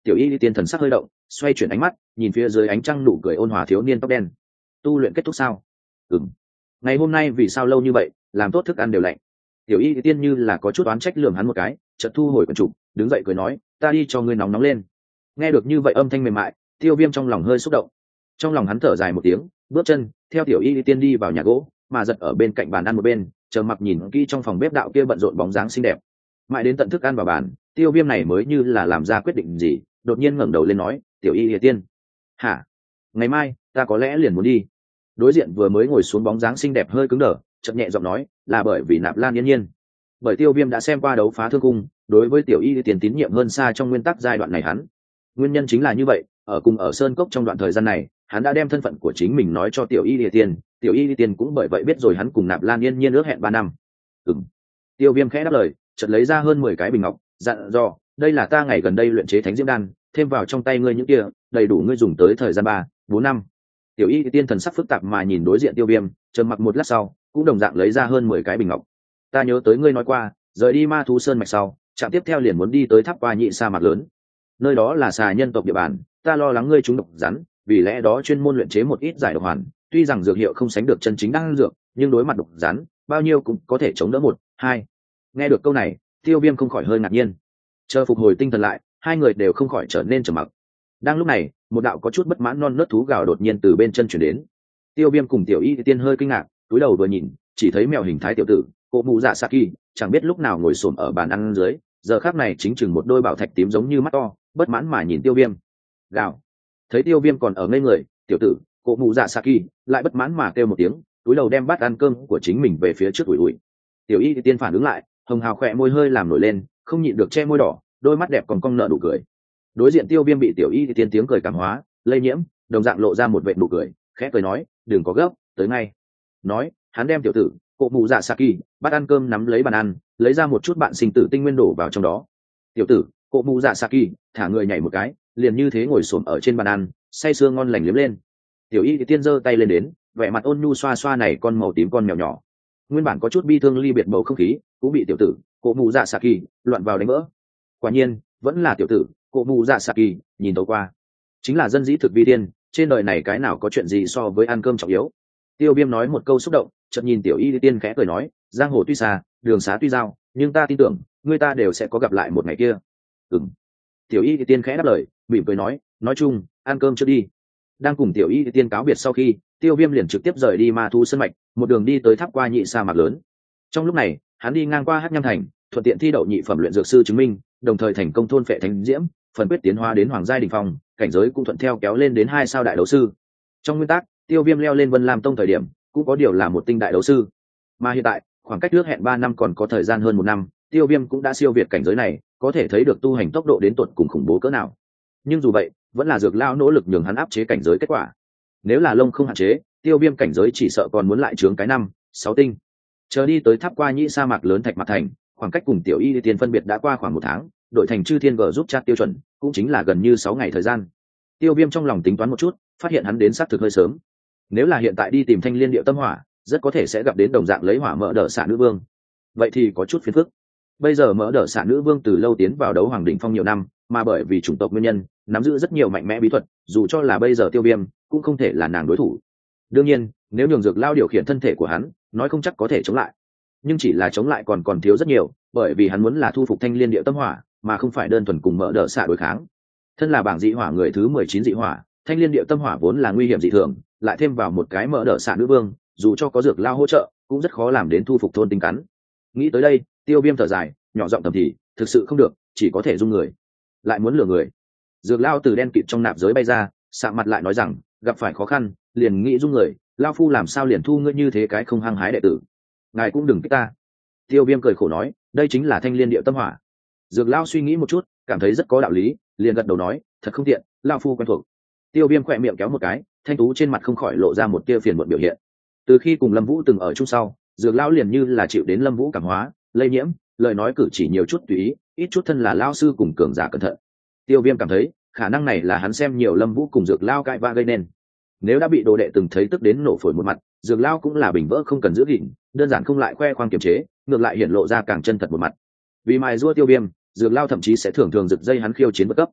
tiểu y tiên thần sắc hơi động, xoay chuyển ánh mắt nhìn phía dưới ánh trăng nụ cười ôn hòa thiếu niên tóc đen. Tu luyện kết thúc sao? Ừm. Ngày hôm nay vì sao lâu như vậy, làm tốt thức ăn đều lạnh. Tiểu y tiên như là có chút oán trách lườm hắn một cái, chợt thu hồi quần trục, đứng dậy cười nói, ta đi cho ngươi nóng nóng lên. Nghe được như vậy âm thanh mềm mại, Tiêu Viêm trong lòng hơi xúc động. Trong lòng hắn thở dài một tiếng, bước chân theo tiểu y tiên đi vào nhà gỗ, mà giật ở bên cạnh bàn ăn một bên, chờ mặc nhìn kỹ trong phòng bếp đạo kia bận rộn bóng dáng xinh đẹp. Mãi đến tận thức ăn vào bàn, Tiêu Viêm này mới như là làm ra quyết định gì, đột nhiên ngẩng đầu lên nói, tiểu y tiên, hả? Ngày mai ta có lẽ liền muốn đi. Đối diện vừa mới ngồi xuống bóng dáng xinh đẹp hơi cứng đờ, chậm nhẹ giọng nói, là bởi vì Nạp Lan Yên Nhiên. Bởi Tiêu Viêm đã xem qua đấu phá thương cung, đối với tiểu y tiên tín nhiệm hơn xa trong nguyên tắc giai đoạn này hắn. Nguyên nhân chính là như vậy, ở cùng ở Sơn Cốc trong đoạn thời gian này, hắn đã đem thân phận của chính mình nói cho tiểu y tiên, tiểu y tiên cũng bởi vậy biết rồi hắn cùng Nạp Lan Yên Nhiên ước hẹn ba năm. Ừm. Tiêu Viêm khẽ đáp lời, chợt lấy ra hơn mười cái bình ngọc, dặn dò, đây là ta ngày gần đây luyện chế thánh diễm đan, thêm vào trong tay ngươi những kia, đầy đủ ngươi dùng tới thời gian ba, bốn năm. Tiểu y tiên thần sắc phức tạp mà nhìn đối diện Tiêu Viêm, trầm mặc một lát sau, cũng đồng dạng lấy ra hơn mười cái bình ngọc. Ta nhớ tới ngươi nói qua, rời đi Ma Thú Sơn mạch sau, trạm tiếp theo liền muốn đi tới tháp qua nhị sa mạc lớn. Nơi đó là xà nhân tộc địa bàn, ta lo lắng ngươi trúng độc rắn, vì lẽ đó chuyên môn luyện chế một ít giải độc hoàn, tuy rằng dược hiệu không sánh được chân chính đan dược, nhưng đối mặt độc rắn, bao nhiêu cũng có thể chống đỡ một, hai. Nghe được câu này, Tiêu Viêm không khỏi hơi ngạc nhiên. Chờ phục hồi tinh thần lại, hai người đều không khỏi trở nên trầm mặc. Đang lúc này, một đạo có chút bất mãn non nớt thú gào đột nhiên từ bên chân chuyển đến. Tiêu Viêm cùng tiểu y tiên hơi kinh ngạc, cúi đầu vừa nhìn, chỉ thấy mèo hình thái tiểu tử, Cổ Mù Dạ Saki, chẳng biết lúc nào ngồi xổm ở bàn ăn dưới, giờ khắc này chính chừng một đôi bảo thạch tím giống như mắt to, bất mãn mà nhìn Tiêu Viêm. Gào. Thấy Tiêu Viêm còn ở ngây người, tiểu tử, Cổ Mù Dạ Saki lại bất mãn mà kêu một tiếng, cúi đầu đem bát ăn cơm của chính mình về phía trước ủi ủi. Tiểu y tiên phản ứng lại, hồng hào khỏe môi hơi làm nổi lên, không nhịn được che môi đỏ, đôi mắt đẹp còn cong nợ nụ cười. Đối diện Tiêu Viêm bị tiểu y tiên tiếng cười cảm hóa, lây nhiễm, đồng dạng lộ ra một vệt nụ cười, khẽ cười nói, đừng có gấp, tới ngay. Nói, hắn đem tiểu tử, Cổ Mù Dạ Saki, bát ăn cơm nắm lấy bàn ăn, lấy ra một chút bạn sinh tử tinh nguyên đổ vào trong đó. Tiểu tử, Cổ Mù Dạ Saki, thả người nhảy một cái, liền như thế ngồi xổm ở trên bàn ăn, say sưa ngon lành liếm lên. Tiểu y tiên giơ tay lên đến, vẻ mặt ôn nhu xoa xoa này con màu tím con mèo nhỏ. Nguyên bản có chút bi thương ly biệt bầu không khí, cũng bị tiểu tử, Cổ Mù Dạ Saki, loạn vào đánh vỡ. Quả nhiên, vẫn là tiểu tử, Cổ Mù Dạ Saki, nhìn tấu qua. Chính là dân dĩ thực vi tiên, trên đời này cái nào có chuyện gì so với ăn cơm trọng yếu. Tiêu Viêm nói một câu xúc động, chợt nhìn tiểu y tiên khẽ cười nói, giang hồ tuy xa, đường xá tuy giao, nhưng ta tin tưởng, người ta đều sẽ có gặp lại một ngày kia. Ừm. Tiểu y tiên khẽ đáp lời, mỉm cười nói, nói chung, ăn cơm trước đi. Đang cùng tiểu y tiên cáo biệt sau khi, Tiêu Viêm liền trực tiếp rời đi Ma Thú Sơn mạch, một đường đi tới tháp qua nhị sa mạc lớn. Trong lúc này, hắn đi ngang qua Hắc Nham thành, thuận tiện thi đậu nhị phẩm luyện dược sư chứng minh, đồng thời thành công thôn phệ thánh diễm, phần quyết tiến hóa đến hoàng giai đỉnh phong, cảnh giới cũng thuận theo kéo lên đến hai sao đại đấu sư. Trong nguyên tắc, Tiêu Viêm leo lên Vân Lam Tông thời điểm, cũng có điều là một tinh đại đấu sư. Mà hiện tại, khoảng cách trước hẹn ba năm còn có thời gian hơn một năm, Tiêu Viêm cũng đã siêu việt cảnh giới này, có thể thấy được tu hành tốc độ đến tuột cùng khủng bố cỡ nào. Nhưng dù vậy, vẫn là Dược Lão nỗ lực nhường hắn áp chế cảnh giới kết quả. Nếu là lông không hạn chế, Tiêu Viêm cảnh giới chỉ sợ còn muốn lại trướng cái năm, sáu tinh. Chờ đi tới tháp qua nhĩ sa mạc lớn Thạch Mặt thành, khoảng cách cùng tiểu y tiên phân biệt đã qua khoảng một tháng, đội thành chư thiên g giúp chat tiêu chuẩn, cũng chính là gần như sáu ngày thời gian. Tiêu Viêm trong lòng tính toán một chút, phát hiện hắn đến xác thực hơi sớm. Nếu là hiện tại đi tìm Thanh Liên Điệu Tâm Hỏa, rất có thể sẽ gặp đến đồng dạng lấy hỏa mỡ đỡ xạ nữ vương. Vậy thì có chút phiền phức. Bây giờ mỡ đỡ xạ nữ vương từ lâu tiến vào đấu hoàng đỉnh phong nhiều năm, mà bởi vì chủng tộc nguyên nhân, nắm giữ rất nhiều mạnh mẽ bí thuật, dù cho là bây giờ Tiêu Viêm, cũng không thể là nàng đối thủ. Đương nhiên, nếu nhường Dược Lao điều khiển thân thể của hắn, nói không chắc có thể chống lại. Nhưng chỉ là chống lại còn còn thiếu rất nhiều, bởi vì hắn muốn là thu phục Thanh Liên Điệu Tâm Hỏa, mà không phải đơn thuần cùng mỡ đỡ xạ đối kháng. Thân là bảng dị hỏa người thứ mười chín dị hỏa, Thanh Liên Điệu Tâm Hỏa vốn là nguy hiểm dị thường, lại thêm vào một cái mỡ đỡ xạ nữ vương, dù cho có Dược Lao hỗ trợ, cũng rất khó làm đến thu phục thôn tinh cắn. Nghĩ tới đây, Tiêu Viêm thở dài, nhỏ giọng thầm thì, thực sự không được, chỉ có thể dung người. Lại muốn lừa người. Dược Lao từ đen kịt trong nạp giới bay ra, sạm mặt lại nói rằng, gặp phải khó khăn, liền nghĩ dung người, Lao phu làm sao liền thu ngươi như thế cái không hăng hái đệ tử. Ngài cũng đừng kích ta. Tiêu Viêm cười khổ nói, đây chính là Thanh Liên Điệu Tâm Hỏa. Dược Lao suy nghĩ một chút, cảm thấy rất có đạo lý, liền gật đầu nói, thật không tiện, Lao phu quen thuộc. Tiêu Viêm khỏe miệng kéo một cái, thanh tú trên mặt không khỏi lộ ra một tia phiền muộn biểu hiện. Từ khi cùng Lâm Vũ từng ở chung sau, Dược Lão liền như là chịu đến Lâm Vũ cảm hóa, lây nhiễm, lời nói cử chỉ nhiều chút tùy ý, ít chút thân là lão sư cùng cường giả cẩn thận. Tiêu Viêm cảm thấy, khả năng này là hắn xem nhiều Lâm Vũ cùng Dược Lão cãi vã gây nên. Nếu đã bị đồ đệ từng thấy tức đến nổ phổi một mặt, Dược Lão cũng là bình vỡ không cần giữ gìn, đơn giản không lại khoe khoang kiềm chế, ngược lại hiển lộ ra càng chân thật một mặt. Vì mài giũa Tiêu Viêm, Dược Lão thậm chí sẽ thường thường giật dây hắn khiêu chiến bất cấp.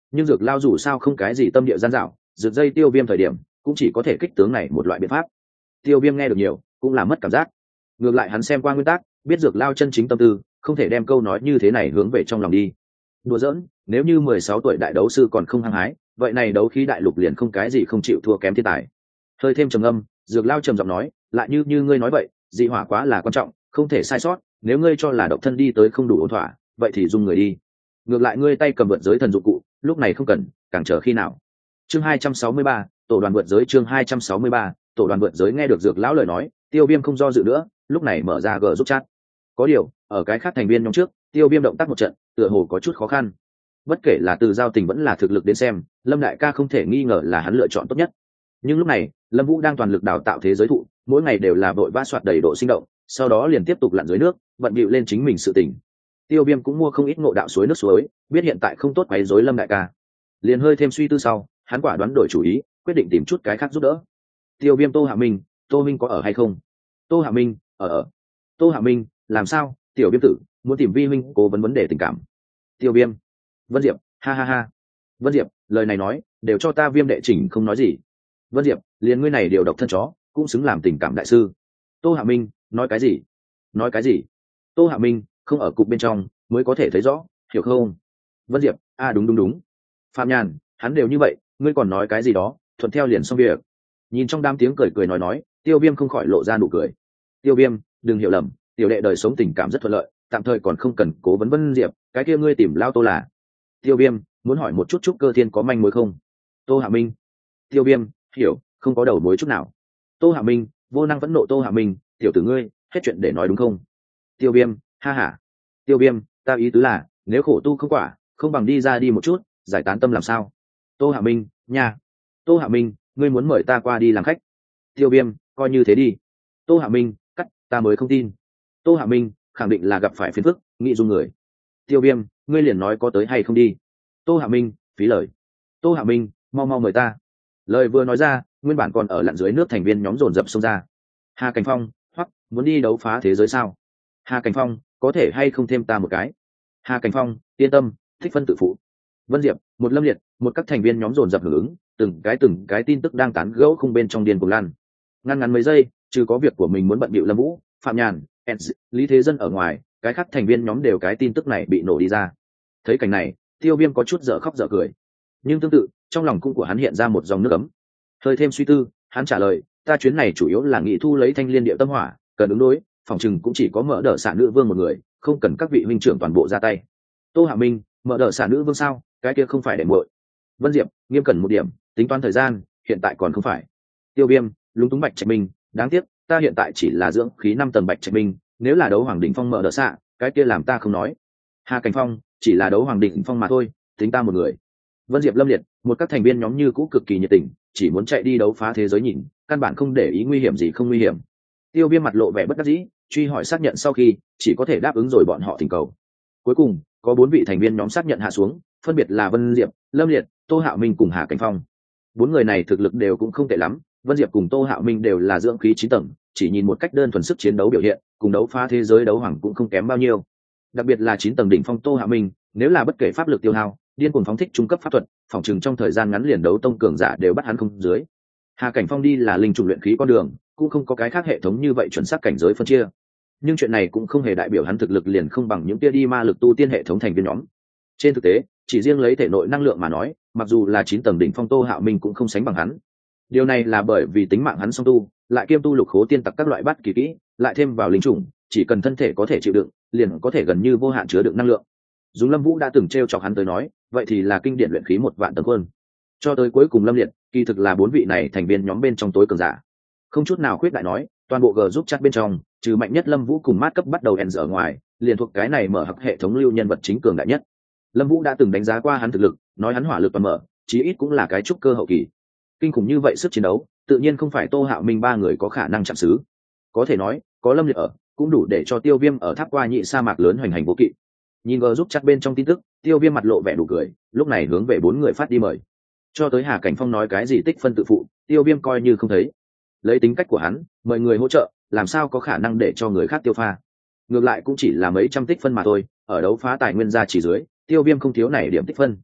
nhưng dược lao dù sao không cái gì tâm địa gian dạo, rực dây tiêu viêm thời điểm cũng chỉ có thể kích tướng này một loại biện pháp. Tiêu viêm nghe được nhiều cũng là mất cảm giác, ngược lại hắn xem qua nguyên tắc, biết dược lao chân chính tâm tư, không thể đem câu nói như thế này hướng về trong lòng đi. Đùa giỡn, nếu như mười sáu tuổi đại đấu sư còn không hăng hái, vậy này đấu khí đại lục liền không cái gì không chịu thua kém thiên tài. Hơi thêm trầm âm, dược lao trầm giọng nói, lại như như ngươi nói vậy, dị hỏa quá là quan trọng, không thể sai sót, nếu ngươi cho là độc thân đi tới không đủ ổn thỏa, vậy thì dùng người đi. Ngược lại ngươi tay cầm vượt giới thần dụng cụ, lúc này không cần, càng chờ khi nào. Chương hai trăm sáu mươi ba, tổ đoàn vượt giới. Chương hai trăm sáu mươi ba, tổ đoàn vượt giới. Nghe được dược lão lời nói, Tiêu Viêm không do dự nữa, lúc này mở ra gờ giúp chat. Có điều, ở cái khác thành viên nhóm trước, Tiêu Viêm động tác một trận, tựa hồ có chút khó khăn. Bất kể là từ giao tình vẫn là thực lực đến xem, Lâm đại ca không thể nghi ngờ là hắn lựa chọn tốt nhất. Nhưng lúc này, Lâm Vũ đang toàn lực đào tạo thế giới thụ, mỗi ngày đều là vội vã soạt đầy độ sinh động, sau đó liền tiếp tục lặn dưới nước, vận bịu lên chính mình sự tình. Tiêu Viêm cũng mua không ít ngộ đạo suối nước suối, biết hiện tại không tốt quấy rối Lâm đại ca, liền hơi thêm suy tư sau, hắn quả đoán đổi chủ ý, quyết định tìm chút cái khác giúp đỡ. Tiêu Viêm Tô Hạ Minh, Tô Minh có ở hay không? Tô Hạ Minh, ở ở. Tô Hạ Minh, làm sao? Tiểu Viêm tử muốn tìm vi minh cố vấn vấn đề tình cảm. Tiêu Viêm, Vân Diệp, ha ha ha. Vân Diệp, lời này nói, đều cho ta Viêm đệ chỉnh không nói gì. Vân Diệp, liền ngươi này điều độc thân chó, cũng xứng làm tình cảm đại sư. Tô Hạ Minh, nói cái gì? Nói cái gì? Tô Hạ Minh, không ở cục bên trong mới có thể thấy rõ, hiểu không? Vân Diệp, a à, đúng đúng đúng. Phạm Nhàn, hắn đều như vậy, ngươi còn nói cái gì đó, thuận theo liền xong việc. Nhìn trong đám tiếng cười cười nói nói, Tiêu Viêm không khỏi lộ ra nụ cười. Tiêu Viêm, đừng hiểu lầm, tiểu đệ đời sống tình cảm rất thuận lợi, tạm thời còn không cần cố vấn Vân Diệp, cái kia ngươi tìm lao Tô là. Tiêu Viêm, muốn hỏi một chút Trúc Cơ Thiên có manh mối không? Tô Hạ Minh. Tiêu Viêm, hiểu, không có đầu mối chút nào. Tô Hạ Minh, vô năng vẫn nộ Tô Hạ Minh, tiểu tử ngươi, hết chuyện để nói đúng không? Tiêu Viêm, ha ha. Tiêu Viêm, ta ý tứ là, nếu khổ tu không quả, không bằng đi ra đi một chút, giải tán tâm làm sao? Tô Hạ Minh, nha. Tô Hạ Minh, ngươi muốn mời ta qua đi làm khách. Tiêu Viêm, coi như thế đi. Tô Hạ Minh, cắt, ta mới không tin. Tô Hạ Minh, khẳng định là gặp phải phiền phức, nghĩ dung người. Tiêu Viêm, ngươi liền nói có tới hay không đi. Tô Hạ Minh, phí lời. Tô Hạ Minh, mau mau mời ta. Lời vừa nói ra, nguyên bản còn ở lặn dưới nước thành viên nhóm dồn dập xông ra. Hà Cảnh Phong, hoặc muốn đi đấu phá thế giới sao? Hà Cảnh Phong, có thể hay không thêm ta một cái? Hà Cảnh Phong, yên tâm, thích phân tự phụ. Vân Diệp, một Lâm Liệt, một các thành viên nhóm dồn dập hưởng ứng, từng cái từng cái tin tức đang tán gẫu không bên trong điên cuồng lan. Ngăn ngắn mấy giây, trừ có việc của mình muốn bận bịu Lâm Vũ, Phạm Nhàn, Ens, Lý Thế Dân ở ngoài, cái khác thành viên nhóm đều cái tin tức này bị nổ đi ra. Thấy cảnh này, Tiêu Viêm có chút dở khóc dở cười, nhưng tương tự, trong lòng cung của hắn hiện ra một dòng nước ấm. Hơi thêm suy tư, hắn trả lời, ta chuyến này chủ yếu là nghị thu lấy Thanh Liên Điệu Tâm Hỏa, cần ứng đối, phòng chừng cũng chỉ có mở đỡ xạ nữ vương một người, không cần các vị huynh trưởng toàn bộ ra tay. Tô Hạ Minh, mở đỡ xạ nữ vương sao? Cái kia không phải để muội. Vân Diệp, nghiêm cẩn một điểm, tính toán thời gian, hiện tại còn không phải. Tiêu Viêm, lúng túng Bạch Trạch Minh, đáng tiếc, ta hiện tại chỉ là dưỡng khí năm tầng Bạch Trạch Minh, nếu là đấu Hoàng đỉnh phong mở đỡ xạ, cái kia làm ta không nói. Hà Cảnh Phong, chỉ là đấu Hoàng đỉnh phong mà thôi, tính ta một người. Vân Diệp Lâm Liệt, một các thành viên nhóm như cũ cực kỳ nhiệt tình, chỉ muốn chạy đi đấu phá thế giới nhìn, căn bản không để ý nguy hiểm gì không nguy hiểm. Tiêu Viêm mặt lộ vẻ bất đắc dĩ, truy hỏi xác nhận sau khi, chỉ có thể đáp ứng rồi bọn họ thỉnh cầu. Cuối cùng, có bốn vị thành viên nhóm xác nhận hạ xuống, phân biệt là Vân Diệp, Lâm Liệt, Tô Hạo Minh cùng Hà Cảnh Phong. Bốn người này thực lực đều cũng không tệ lắm, Vân Diệp cùng Tô Hạo Minh đều là dưỡng khí chín tầng, chỉ nhìn một cách đơn thuần sức chiến đấu biểu hiện, cùng đấu phá thế giới đấu hoàng cũng không kém bao nhiêu. Đặc biệt là chín tầng đỉnh phong Tô Hạo Minh, nếu là bất kể pháp lực tiêu hao, điên cuồng phóng thích trung cấp pháp thuật, phòng trường trong thời gian ngắn liền đấu tông cường giả đều bắt hắn không dưới. Hà Cảnh Phong đi là linh trùng luyện khí con đường, cũng không có cái khác hệ thống như vậy chuẩn xác cảnh giới phân chia. Nhưng chuyện này cũng không hề đại biểu hắn thực lực liền không bằng những tia đi ma lực tu tiên hệ thống thành viên nhóm. Trên thực tế, chỉ riêng lấy thể nội năng lượng mà nói, mặc dù là chín tầng đỉnh phong Tô Hạo Minh cũng không sánh bằng hắn. Điều này là bởi vì tính mạng hắn song tu, lại kiêm tu lục khố tiên tặc các loại bát kỳ kỹ, lại thêm vào linh trùng, chỉ cần thân thể có thể chịu đựng, liền có thể gần như vô hạn chứa đựng năng lượng. Dùng Lâm Vũ đã từng trêu chọc hắn tới nói, vậy thì là kinh điển luyện khí một vạn tầng hơn. Cho tới cuối cùng Lâm Liệt, kỳ thực là bốn vị này thành viên nhóm bên trong tối cường giả. Không chút nào khuyết đại nói, toàn bộ G giúp chat bên trong, trừ mạnh nhất Lâm Vũ cùng mát cấp bắt đầu ends ở ngoài, liền thuộc cái này mở hặc hệ thống lưu nhân vật chính cường đại nhất. Lâm Vũ đã từng đánh giá qua hắn thực lực, nói hắn hỏa lực toàn mở, chí ít cũng là cái trúc cơ hậu kỳ. Kinh khủng như vậy sức chiến đấu, tự nhiên không phải Tô Hạo Minh ba người có khả năng chạm xứ. Có thể nói, có Lâm Liệt ở, cũng đủ để cho Tiêu Viêm ở tháp qua nhị sa mạc lớn hoành hành vô kỵ. Nhìn G giúp chat bên trong tin tức, Tiêu Viêm mặt lộ vẻ đủ cười, lúc này hướng về bốn người phát đi mời. Cho tới Hà Cảnh Phong nói cái gì tích phân tự phụ, Tiêu Viêm coi như không thấy. Lấy tính cách của hắn, mời người hỗ trợ, làm sao có khả năng để cho người khác tiêu pha. Ngược lại cũng chỉ là mấy trăm tích phân mà thôi, ở đấu phá tài nguyên ra chỉ dưới, Tiêu Viêm không thiếu này điểm tích phân.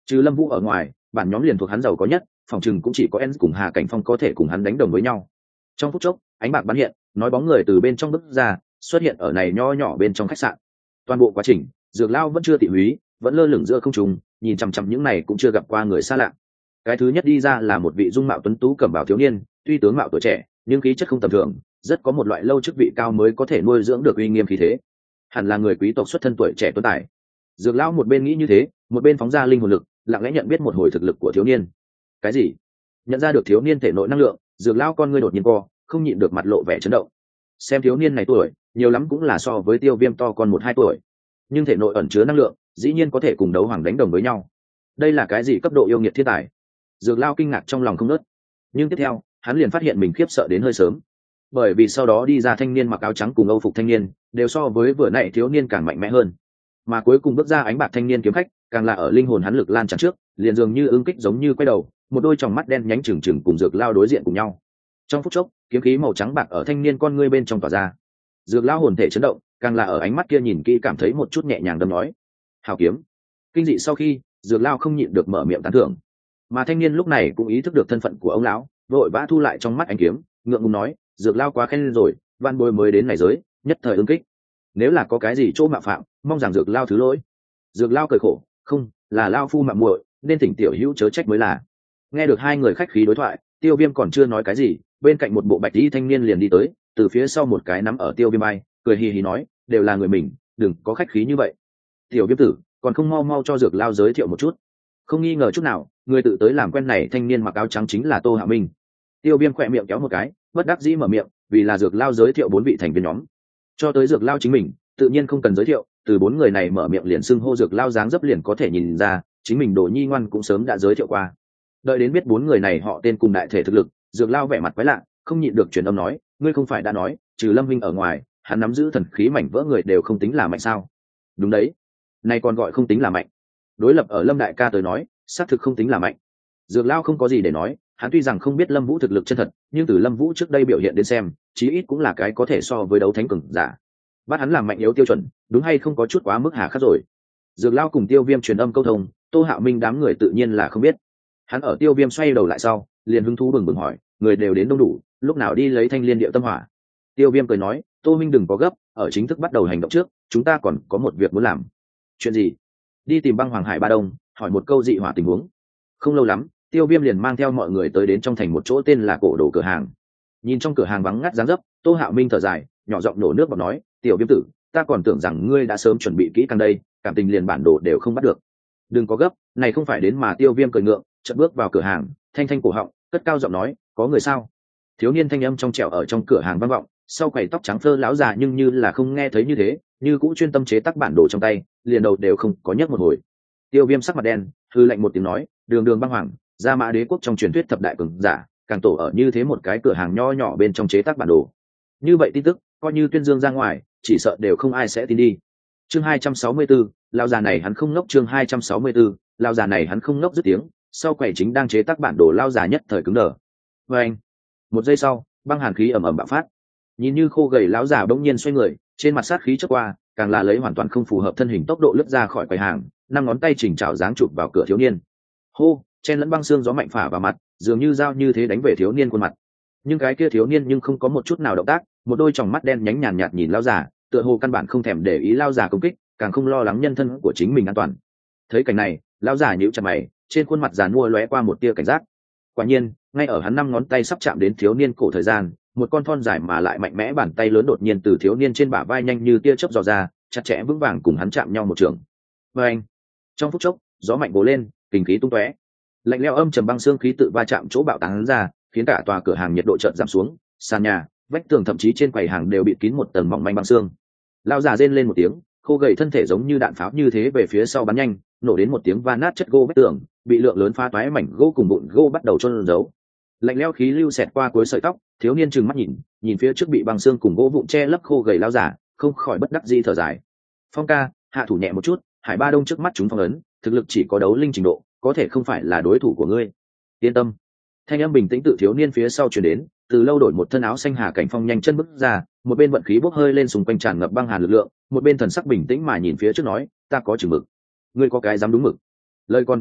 Trừ Lâm Vũ ở ngoài, bản nhóm liền thuộc hắn giàu có nhất, phòng trừng cũng chỉ có Ens cùng Hà Cảnh Phong có thể cùng hắn đánh đồng với nhau. Trong phút chốc, ánh bạc bắn hiện, nói bóng người từ bên trong bước ra, xuất hiện ở này nho nhỏ bên trong khách sạn. Toàn bộ quá trình, Dược Lao vẫn chưa tị húy, vẫn lơ lửng giữa không trung, nhìn chằm chằm những này cũng chưa gặp qua người xa lạ. Cái thứ nhất đi ra là một vị dung mạo tuấn tú cẩm bào thiếu niên, tuy tướng mạo tuổi trẻ, nhưng khí chất không tầm thường, rất có một loại lâu chức vị cao mới có thể nuôi dưỡng được uy nghiêm khí thế. Hẳn là người quý tộc xuất thân tuổi trẻ tuấn tài. Dược Lão một bên nghĩ như thế, một bên phóng ra linh hồn lực, lặng lẽ nhận biết một hồi thực lực của thiếu niên. Cái gì? Nhận ra được thiếu niên thể nội năng lượng, Dược Lão con ngươi đột nhiên co, không nhịn được mặt lộ vẻ chấn động. Xem thiếu niên này tuổi, nhiều lắm cũng là so với Tiêu Viêm to con một hai tuổi, nhưng thể nội ẩn chứa năng lượng, dĩ nhiên có thể cùng đấu hoàng đánh đồng với nhau. Đây là cái gì cấp độ yêu nghiệt thiên tài? Dược Lão kinh ngạc trong lòng không ngớt. Nhưng tiếp theo, hắn liền phát hiện mình khiếp sợ đến hơi sớm, bởi vì sau đó đi ra thanh niên mặc áo trắng cùng âu phục thanh niên đều so với vừa nãy thiếu niên càng mạnh mẽ hơn, mà cuối cùng bước ra ánh bạc thanh niên kiếm khách càng là ở linh hồn hắn lực lan tràn trước, liền dường như ứng kích giống như quay đầu, một đôi tròng mắt đen nhánh trừng trừng cùng Dược Lao đối diện cùng nhau. Trong phút chốc, kiếm khí màu trắng bạc ở thanh niên con ngươi bên trong tỏa ra. Dược Lao hồn thể chấn động, càng là ở ánh mắt kia nhìn kỹ cảm thấy một chút nhẹ nhàng đâm nói: hào kiếm. Kinh dị sau khi, Dược Lao không nhịn được mở miệng tán thưởng, mà thanh niên lúc này cũng ý thức được thân phận của ông lão, vội vã thu lại trong mắt ánh kiếm, ngượng ngùng nói: Dược Lao quá khen rồi, van bối mới đến này giới, nhất thời ứng kích, nếu là có cái gì chỗ mạo phạm, mong rằng Dược Lao thứ lỗi. Dược Lao cười khổ: không, là Lao phu mạo muội, nên thỉnh tiểu hữu chớ trách mới là. Nghe được hai người khách khí đối thoại, Tiêu Viêm còn chưa nói cái gì, bên cạnh một bộ bạch y thanh niên liền đi tới, từ phía sau một cái nắm ở Tiêu Viêm bay, cười hì hì nói: đều là người mình, đừng có khách khí như vậy. Tiểu Viêm tử, còn không mau mau cho Dược Lao giới thiệu một chút. Không nghi ngờ chút nào, người tự tới làm quen này thanh niên mặc áo trắng chính là Tô Hạo Minh. Tiêu Viêm khỏe miệng kéo một cái, bất đắc dĩ mở miệng, vì là Dược Lao giới thiệu bốn vị thành viên nhóm. Cho tới Dược Lao chính mình, tự nhiên không cần giới thiệu, từ bốn người này mở miệng liền xưng hô Dược Lao dáng dấp liền có thể nhìn ra, chính mình Đồ Nhi ngoan cũng sớm đã giới thiệu qua. Đợi đến biết bốn người này họ tên cùng đại thể thực lực, Dược Lao vẻ mặt quái lạ, không nhịn được truyền âm nói: ngươi không phải đã nói, trừ Lâm Minh ở ngoài, hắn nắm giữ thần khí mảnh vỡ người đều không tính là mạnh sao? Đúng đấy, này còn gọi không tính là mạnh. Đối lập ở Lâm đại ca tới nói, xác thực không tính là mạnh. Dược Lao không có gì để nói, hắn tuy rằng không biết Lâm Vũ thực lực chân thật, nhưng từ Lâm Vũ trước đây biểu hiện đến xem, chí ít cũng là cái có thể so với đấu thánh cường giả. Bắt hắn làm mạnh yếu tiêu chuẩn, đúng hay không có chút quá mức hà khắc rồi. Dược Lao cùng Tiêu Viêm truyền âm câu thông, Tô Hạo Minh đám người tự nhiên là không biết. Hắn ở Tiêu Viêm xoay đầu lại sau, liền hứng thú bừng bừng hỏi: người đều đến đông đủ, lúc nào đi lấy thanh liên điệu tâm hỏa? Tiêu Viêm cười nói: Tô Minh đừng có gấp, ở chính thức bắt đầu hành động trước, chúng ta còn có một việc muốn làm. Chuyện gì? Đi tìm Băng Hoàng Hải Ba Đông, hỏi một câu dị hỏa tình huống. Không lâu lắm, Tiêu Viêm liền mang theo mọi người tới đến trong thành một chỗ tên là Cổ Đồ cửa hàng. Nhìn trong cửa hàng vắng ngắt dáng dấp, Tô Hạo Minh thở dài, nhỏ giọng nổ nước bọt nói: tiểu Viêm tử, ta còn tưởng rằng ngươi đã sớm chuẩn bị kỹ càng đây, cảm tình liền bản đồ đều không bắt được. Đừng có gấp, này không phải đến mà. Tiêu Viêm cười ngượng, chợt bước vào cửa hàng, thanh thanh cổ họng, cất cao giọng nói: có người sao? Thiếu niên thanh âm trong trẻo ở trong cửa hàng vang vọng, sau quầy tóc trắng phơ lão già nhưng như là không nghe thấy như thế, như cũ chuyên tâm chế tác bản đồ trong tay, liền đầu đều không có nhấc một hồi. Tiêu Viêm sắc mặt đen, hư lạnh một tiếng nói: đường đường Băng Hoàng, Gia Mã Đế quốc trong truyền thuyết thập đại cường giả, càng tổ ở như thế một cái cửa hàng nho nhỏ bên trong chế tác bản đồ. Như vậy tin tức, coi như tuyên dương ra ngoài, chỉ sợ đều không ai sẽ tin đi. Chương hai trăm sáu mươi tư, lão già này hắn không ngốc. Chương hai trăm sáu mươi tư, lão già này hắn không ngốc dứt tiếng, sau quầy chính đang chế tác bản đồ lão già nhất thời cứng đờ. Và anh, một giây sau, băng hàn khí ầm ầm bạo phát. Nhìn như khô gầy lão già bỗng nhiên xoay người, trên mặt sát khí chớp qua, càng là lấy hoàn toàn không phù hợp thân hình tốc độ lướt ra khỏi quầy hàng, năm ngón tay chỉnh chảo giáng chụp vào cửa thiếu niên. Hô, chen lẫn băng xương gió mạnh phả vào mặt, dường như dao như thế đánh về thiếu niên khuôn mặt. Nhưng cái kia thiếu niên nhưng không có một chút nào động tác, một đôi tròng mắt đen nhánh nhàn nhạt nhìn lão già, tựa hồ căn bản không thèm để ý lão già công kích, càng không lo lắng nhân thân của chính mình an toàn. Thấy cảnh này, lão già nhíu chặt mày, trên khuôn mặt giàn mua lóe qua một tia cảnh giác. Quả nhiên, ngay ở hắn năm ngón tay sắp chạm đến thiếu niên cổ thời gian, một con thon dài mà lại mạnh mẽ bàn tay lớn đột nhiên từ thiếu niên trên bả vai nhanh như tia chớp dò ra, chặt chẽ vững vàng cùng hắn chạm nhau một trường. Và anh, trong phút chốc, gió mạnh bổ lên, kinh khí tung tóe, lạnh lẽo âm trầm băng xương khí tự va chạm chỗ bạo tán ra, khiến cả tòa cửa hàng nhiệt độ chợt giảm xuống, sàn nhà, vách tường thậm chí trên quầy hàng đều bị kín một tầng mỏng manh băng xương. Lão già rên lên một tiếng, khô gầy thân thể giống như đạn pháo như thế về phía sau bắn nhanh, nổ đến một tiếng va nát chất gỗ vách tường, bị lượng lớn phá toái mảnh gỗ cùng bụi gỗ bắt đầu chôn giấu. Lạnh lẽo khí lưu xẹt qua cuối sợi tóc, thiếu niên trừng mắt nhìn, nhìn phía trước bị băng xương cùng gỗ vụn che lấp khô gầy lão giả, không khỏi bất đắc dĩ thở dài. Phong ca, hạ thủ nhẹ một chút, Hải Ba Đông trước mắt chúng phong ấn, thực lực chỉ có đấu linh trình độ, có thể không phải là đối thủ của ngươi. Yên tâm. Thanh âm bình tĩnh tự thiếu niên phía sau truyền đến, từ lâu đổi một thân áo xanh Hà Cảnh Phong nhanh chân bước ra, một bên vận khí bốc hơi lên xung quanh tràn ngập băng hàn lực lượng, một bên thần sắc bình tĩnh mà nhìn phía trước nói: ta có chừng mực. Ngươi có cái dám đúng mực. Lời còn chưa dứt,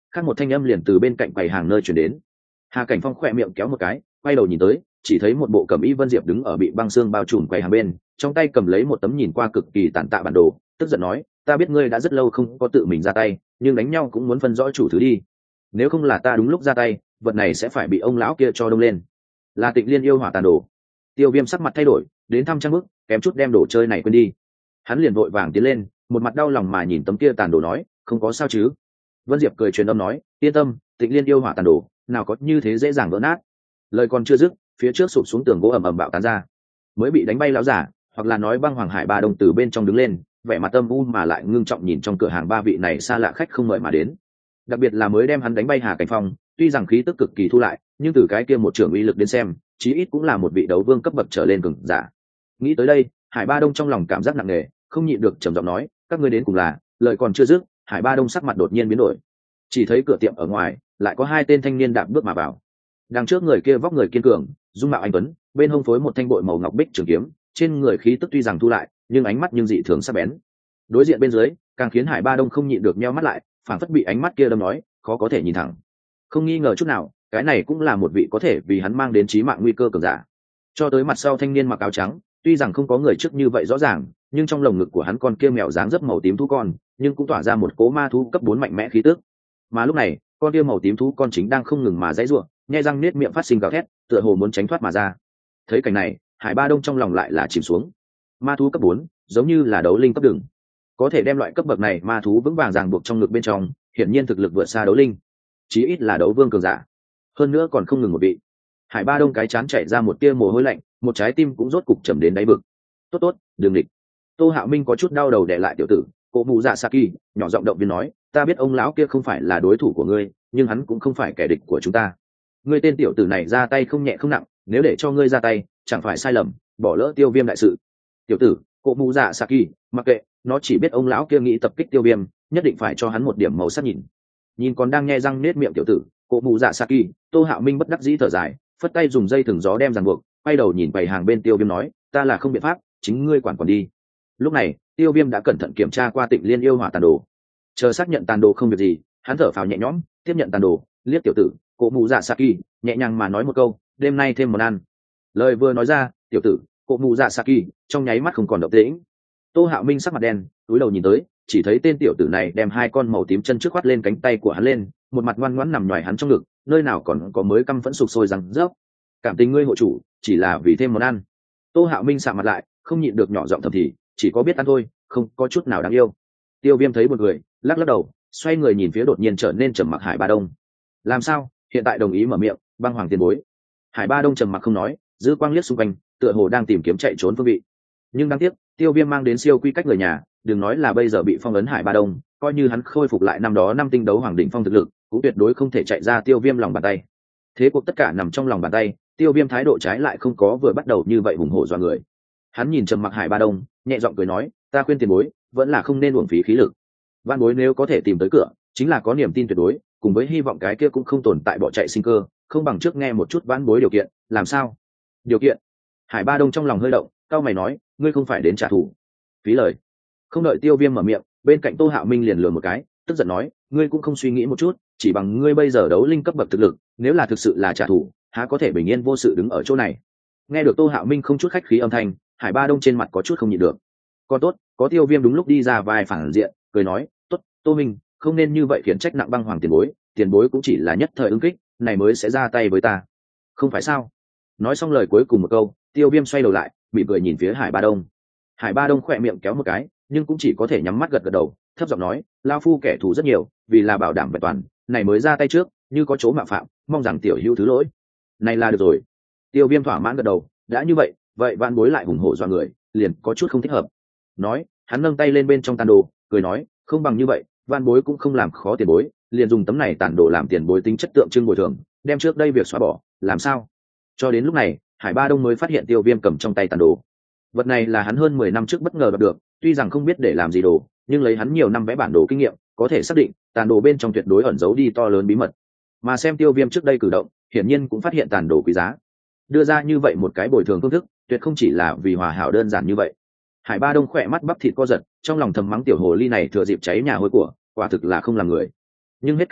khác một thanh âm liền từ bên cạnh quầy hàng nơi chuyển đến. Hà Cảnh Phong khỏe miệng kéo một cái, quay đầu nhìn tới, chỉ thấy một bộ cẩm y Vân Diệp đứng ở bị băng xương bao trùm quầy hàng bên, trong tay cầm lấy một tấm nhìn qua cực kỳ tàn tạ bản đồ, tức giận nói, ta biết ngươi đã rất lâu không có tự mình ra tay, nhưng đánh nhau cũng muốn phân rõ chủ thứ đi. Nếu không là ta đúng lúc ra tay, vật này sẽ phải bị ông lão kia cho đông lên. Là Tịnh Liên yêu hỏa tàn đồ. Tiêu Viêm sắc mặt thay đổi, đến thăm trang bức, kém chút đem đồ chơi này quên đi. Hắn liền vội vàng tiến lên, một mặt đau lòng mà nhìn tấm kia tàn đồ nói, không có sao chứ? Vân Diệp cười truyền âm nói, yên tâm, Tịnh Liên yêu hỏa tàn đồ, nào có như thế dễ dàng vỡ nát. Lời còn chưa dứt, phía trước sụp xuống tường gỗ ầm ầm bạo tán ra. Mới bị đánh bay lão giả, hoặc là nói băng hoàng hải ba đồng từ bên trong đứng lên, vẻ mặt âm u mà lại ngưng trọng nhìn trong cửa hàng ba vị này xa lạ khách không mời mà đến. Đặc biệt là mới đem hắn đánh bay Hà Cảnh Phong, tuy rằng khí tức cực kỳ thu lại, nhưng từ cái kia một trưởng uy lực đến xem, chí ít cũng là một vị đấu vương cấp bậc trở lên cường giả. Nghĩ tới đây, Hải Ba Đông trong lòng cảm giác nặng nề, không nhịn được trầm giọng nói, các ngươi đến cùng là, lời còn chưa dứt, Hải Ba Đông sắc mặt đột nhiên biến đổi. Chỉ thấy cửa tiệm ở ngoài, lại có hai tên thanh niên đạp bước mà vào. Đằng trước người kia vóc người kiên cường, dung mạo anh tuấn, bên hông phối một thanh bội màu ngọc bích trường kiếm, trên người khí tức tuy rằng thu lại, nhưng ánh mắt nhưng dị thường sắc bén. Đối diện bên dưới, càng khiến Hải Ba Đông không nhịn được nheo mắt lại, phản phất bị ánh mắt kia đâm nói, khó có thể nhìn thẳng. Không nghi ngờ chút nào, cái này cũng là một vị có thể vì hắn mang đến chí mạng nguy cơ cường giả. Cho tới mặt sau thanh niên mặc áo trắng, tuy rằng không có người trước như vậy rõ ràng, nhưng trong lồng ngực của hắn con kia mèo dáng dấp màu tím thú con, nhưng cũng tỏa ra một cỗ ma thú cấp bốn mạnh mẽ khí tức. Mà lúc này, con kia màu tím thú con chính đang không ngừng mà giãy giụa, nhe răng nết miệng phát sinh gào thét, tựa hồ muốn tránh thoát mà ra. Thấy cảnh này, Hải Ba Đông trong lòng lại là chìm xuống. Ma thú cấp bốn, giống như là đấu linh cấp đường. Có thể đem loại cấp bậc này ma thú vững vàng ràng buộc trong ngực bên trong, hiển nhiên thực lực vượt xa đấu linh, chí ít là đấu vương cường giả. Hơn nữa còn không ngừng một vị. Hải Ba Đông cái chán chảy ra một tia mồ hôi lạnh, một trái tim cũng rốt cục chầm đến đáy vực. Tốt tốt, đừng địch. Tô Hạo Minh có chút đau đầu để lại tiểu tử, Cổ Mù Dạ Saki nhỏ giọng động viên nói, ta biết ông lão kia không phải là đối thủ của ngươi, nhưng hắn cũng không phải kẻ địch của chúng ta. Ngươi tên tiểu tử này ra tay không nhẹ không nặng, nếu để cho ngươi ra tay, chẳng phải sai lầm, bỏ lỡ Tiêu Viêm đại sự. Tiểu tử, Cổ Mù Dạ Saki, mặc kệ, nó chỉ biết ông lão kia nghĩ tập kích Tiêu Viêm, nhất định phải cho hắn một điểm màu sắc nhìn. Nhìn còn đang nhe răng nết miệng tiểu tử, Cổ Mù Dạ Saki, Tô Hạo Minh bất đắc dĩ thở dài, phất tay dùng dây thừng gió đem ràng buộc, quay đầu nhìn bày hàng bên Tiêu Viêm nói, ta là không biện pháp, chính ngươi quản quản đi. Lúc này, Tiêu Viêm đã cẩn thận kiểm tra qua Tịnh Liên yêu hỏa tàn đồ, chờ xác nhận tàn đồ không việc gì, hắn thở phào nhẹ nhõm, tiếp nhận tàn đồ, liếc tiểu tử, Cổ Mù Dạ Saki, nhẹ nhàng mà nói một câu, đêm nay thêm món ăn. Lời vừa nói ra, tiểu tử, Cổ Mù Dạ Saki, trong nháy mắt không còn động tĩnh. Tô Hạo Minh sắc mặt đen, cúi đầu nhìn tới, chỉ thấy tên tiểu tử này đem hai con màu tím chân trước khoát lên cánh tay của hắn lên, một mặt ngoan ngoãn nằm nhòi hắn trong ngực, nơi nào còn có mới căm phẫn sục sôi răng rớp. Cảm tình ngươi hộ chủ, chỉ là vì thêm món ăn. Tô Hạo Minh sạm mặt lại, không nhịn được nhỏ giọng thầm thì, chỉ có biết ăn thôi, không có chút nào đáng yêu. Tiêu Viêm thấy một người, lắc lắc đầu, xoay người nhìn phía đột nhiên trở nên trầm mặc Hải Ba Đông. Làm sao? Hiện tại đồng ý mở miệng, băng hoàng tiền bối. Hải Ba Đông trầm mặc không nói, giữ quang liếc xung quanh, tựa hồ đang tìm kiếm chạy trốn phương vị. Nhưng đáng tiếc, Tiêu Viêm mang đến siêu quy cách người nhà, đừng nói là bây giờ bị phong ấn Hải Ba Đông, coi như hắn khôi phục lại năm đó năm tinh đấu hoàng đỉnh phong thực lực, cũng tuyệt đối không thể chạy ra Tiêu Viêm lòng bàn tay. Thế cuộc tất cả nằm trong lòng bàn tay, Tiêu Viêm thái độ trái lại không có vừa bắt đầu như vậy hùng hổ dọa người. Hắn nhìn trầm mặc Hải Ba Đông, nhẹ giọng cười nói, ta khuyên tiền bối, vẫn là không nên uổng phí khí lực. Văn bối nếu có thể tìm tới cửa, chính là có niềm tin tuyệt đối, cùng với hy vọng cái kia cũng không tồn tại bỏ chạy sinh cơ, không bằng trước nghe một chút văn bối điều kiện, làm sao? Điều kiện? Hải Ba Đông trong lòng hơi động, cao mày nói, ngươi không phải đến trả thù? Phí lời. Không đợi Tiêu Viêm mở miệng, bên cạnh Tô Hạo Minh liền lườm một cái, tức giận nói, ngươi cũng không suy nghĩ một chút, chỉ bằng ngươi bây giờ đấu linh cấp bậc thực lực, nếu là thực sự là trả thù, há có thể bình yên vô sự đứng ở chỗ này? Nghe được Tô Hạo Minh không chút khách khí âm thanh, Hải Ba Đông trên mặt có chút không nhịn được. Còn tốt, có Tiêu Viêm đúng lúc đi ra vài phản diện, cười nói, tốt, Tô Minh, không nên như vậy khiển trách nặng băng hoàng tiền bối, tiền bối cũng chỉ là nhất thời ứng kích, này mới sẽ ra tay với ta. Không phải sao? Nói xong lời cuối cùng một câu, Tiêu Viêm xoay đầu lại, bị cười nhìn phía Hải Ba Đông. Hải Ba Đông khỏe miệng kéo một cái, nhưng cũng chỉ có thể nhắm mắt gật gật đầu, thấp giọng nói, lao phu kẻ thù rất nhiều, vì là bảo đảm vẹn toàn, này mới ra tay trước, như có chỗ mạo phạm, mong rằng tiểu hữu thứ lỗi. Này là được rồi. Tiêu Viêm thỏa mãn gật đầu, đã như vậy, vậy Vạn Bối lại hùng hổ dọa người, liền có chút không thích hợp. Nói, hắn nâng tay lên bên trong tàn đồ, cười nói, không bằng như vậy, Vạn Bối cũng không làm khó tiền bối, liền dùng tấm này tàn đồ làm tiền bối tính chất tượng trưng bồi thường, đem trước đây việc xóa bỏ, làm sao? Cho đến lúc này, Hải Ba Đông mới phát hiện Tiêu Viêm cầm trong tay tàn đồ. Vật này là hắn hơn mười năm trước bất ngờ đoạt được, tuy rằng không biết để làm gì đồ, nhưng lấy hắn nhiều năm vẽ bản đồ kinh nghiệm, có thể xác định tàn đồ bên trong tuyệt đối ẩn giấu đi to lớn bí mật. Mà xem Tiêu Viêm trước đây cử động, hiển nhiên cũng phát hiện tàn đồ quý giá, đưa ra như vậy một cái bồi thường phương thức, tuyệt không chỉ là vì hòa hảo đơn giản như vậy. Hải Ba Đông khỏe mắt bắp thịt co giật, trong lòng thầm mắng tiểu hồ ly này thừa dịp cháy nhà hôi của, quả thực là không làm người. Nhưng hết cách rồi,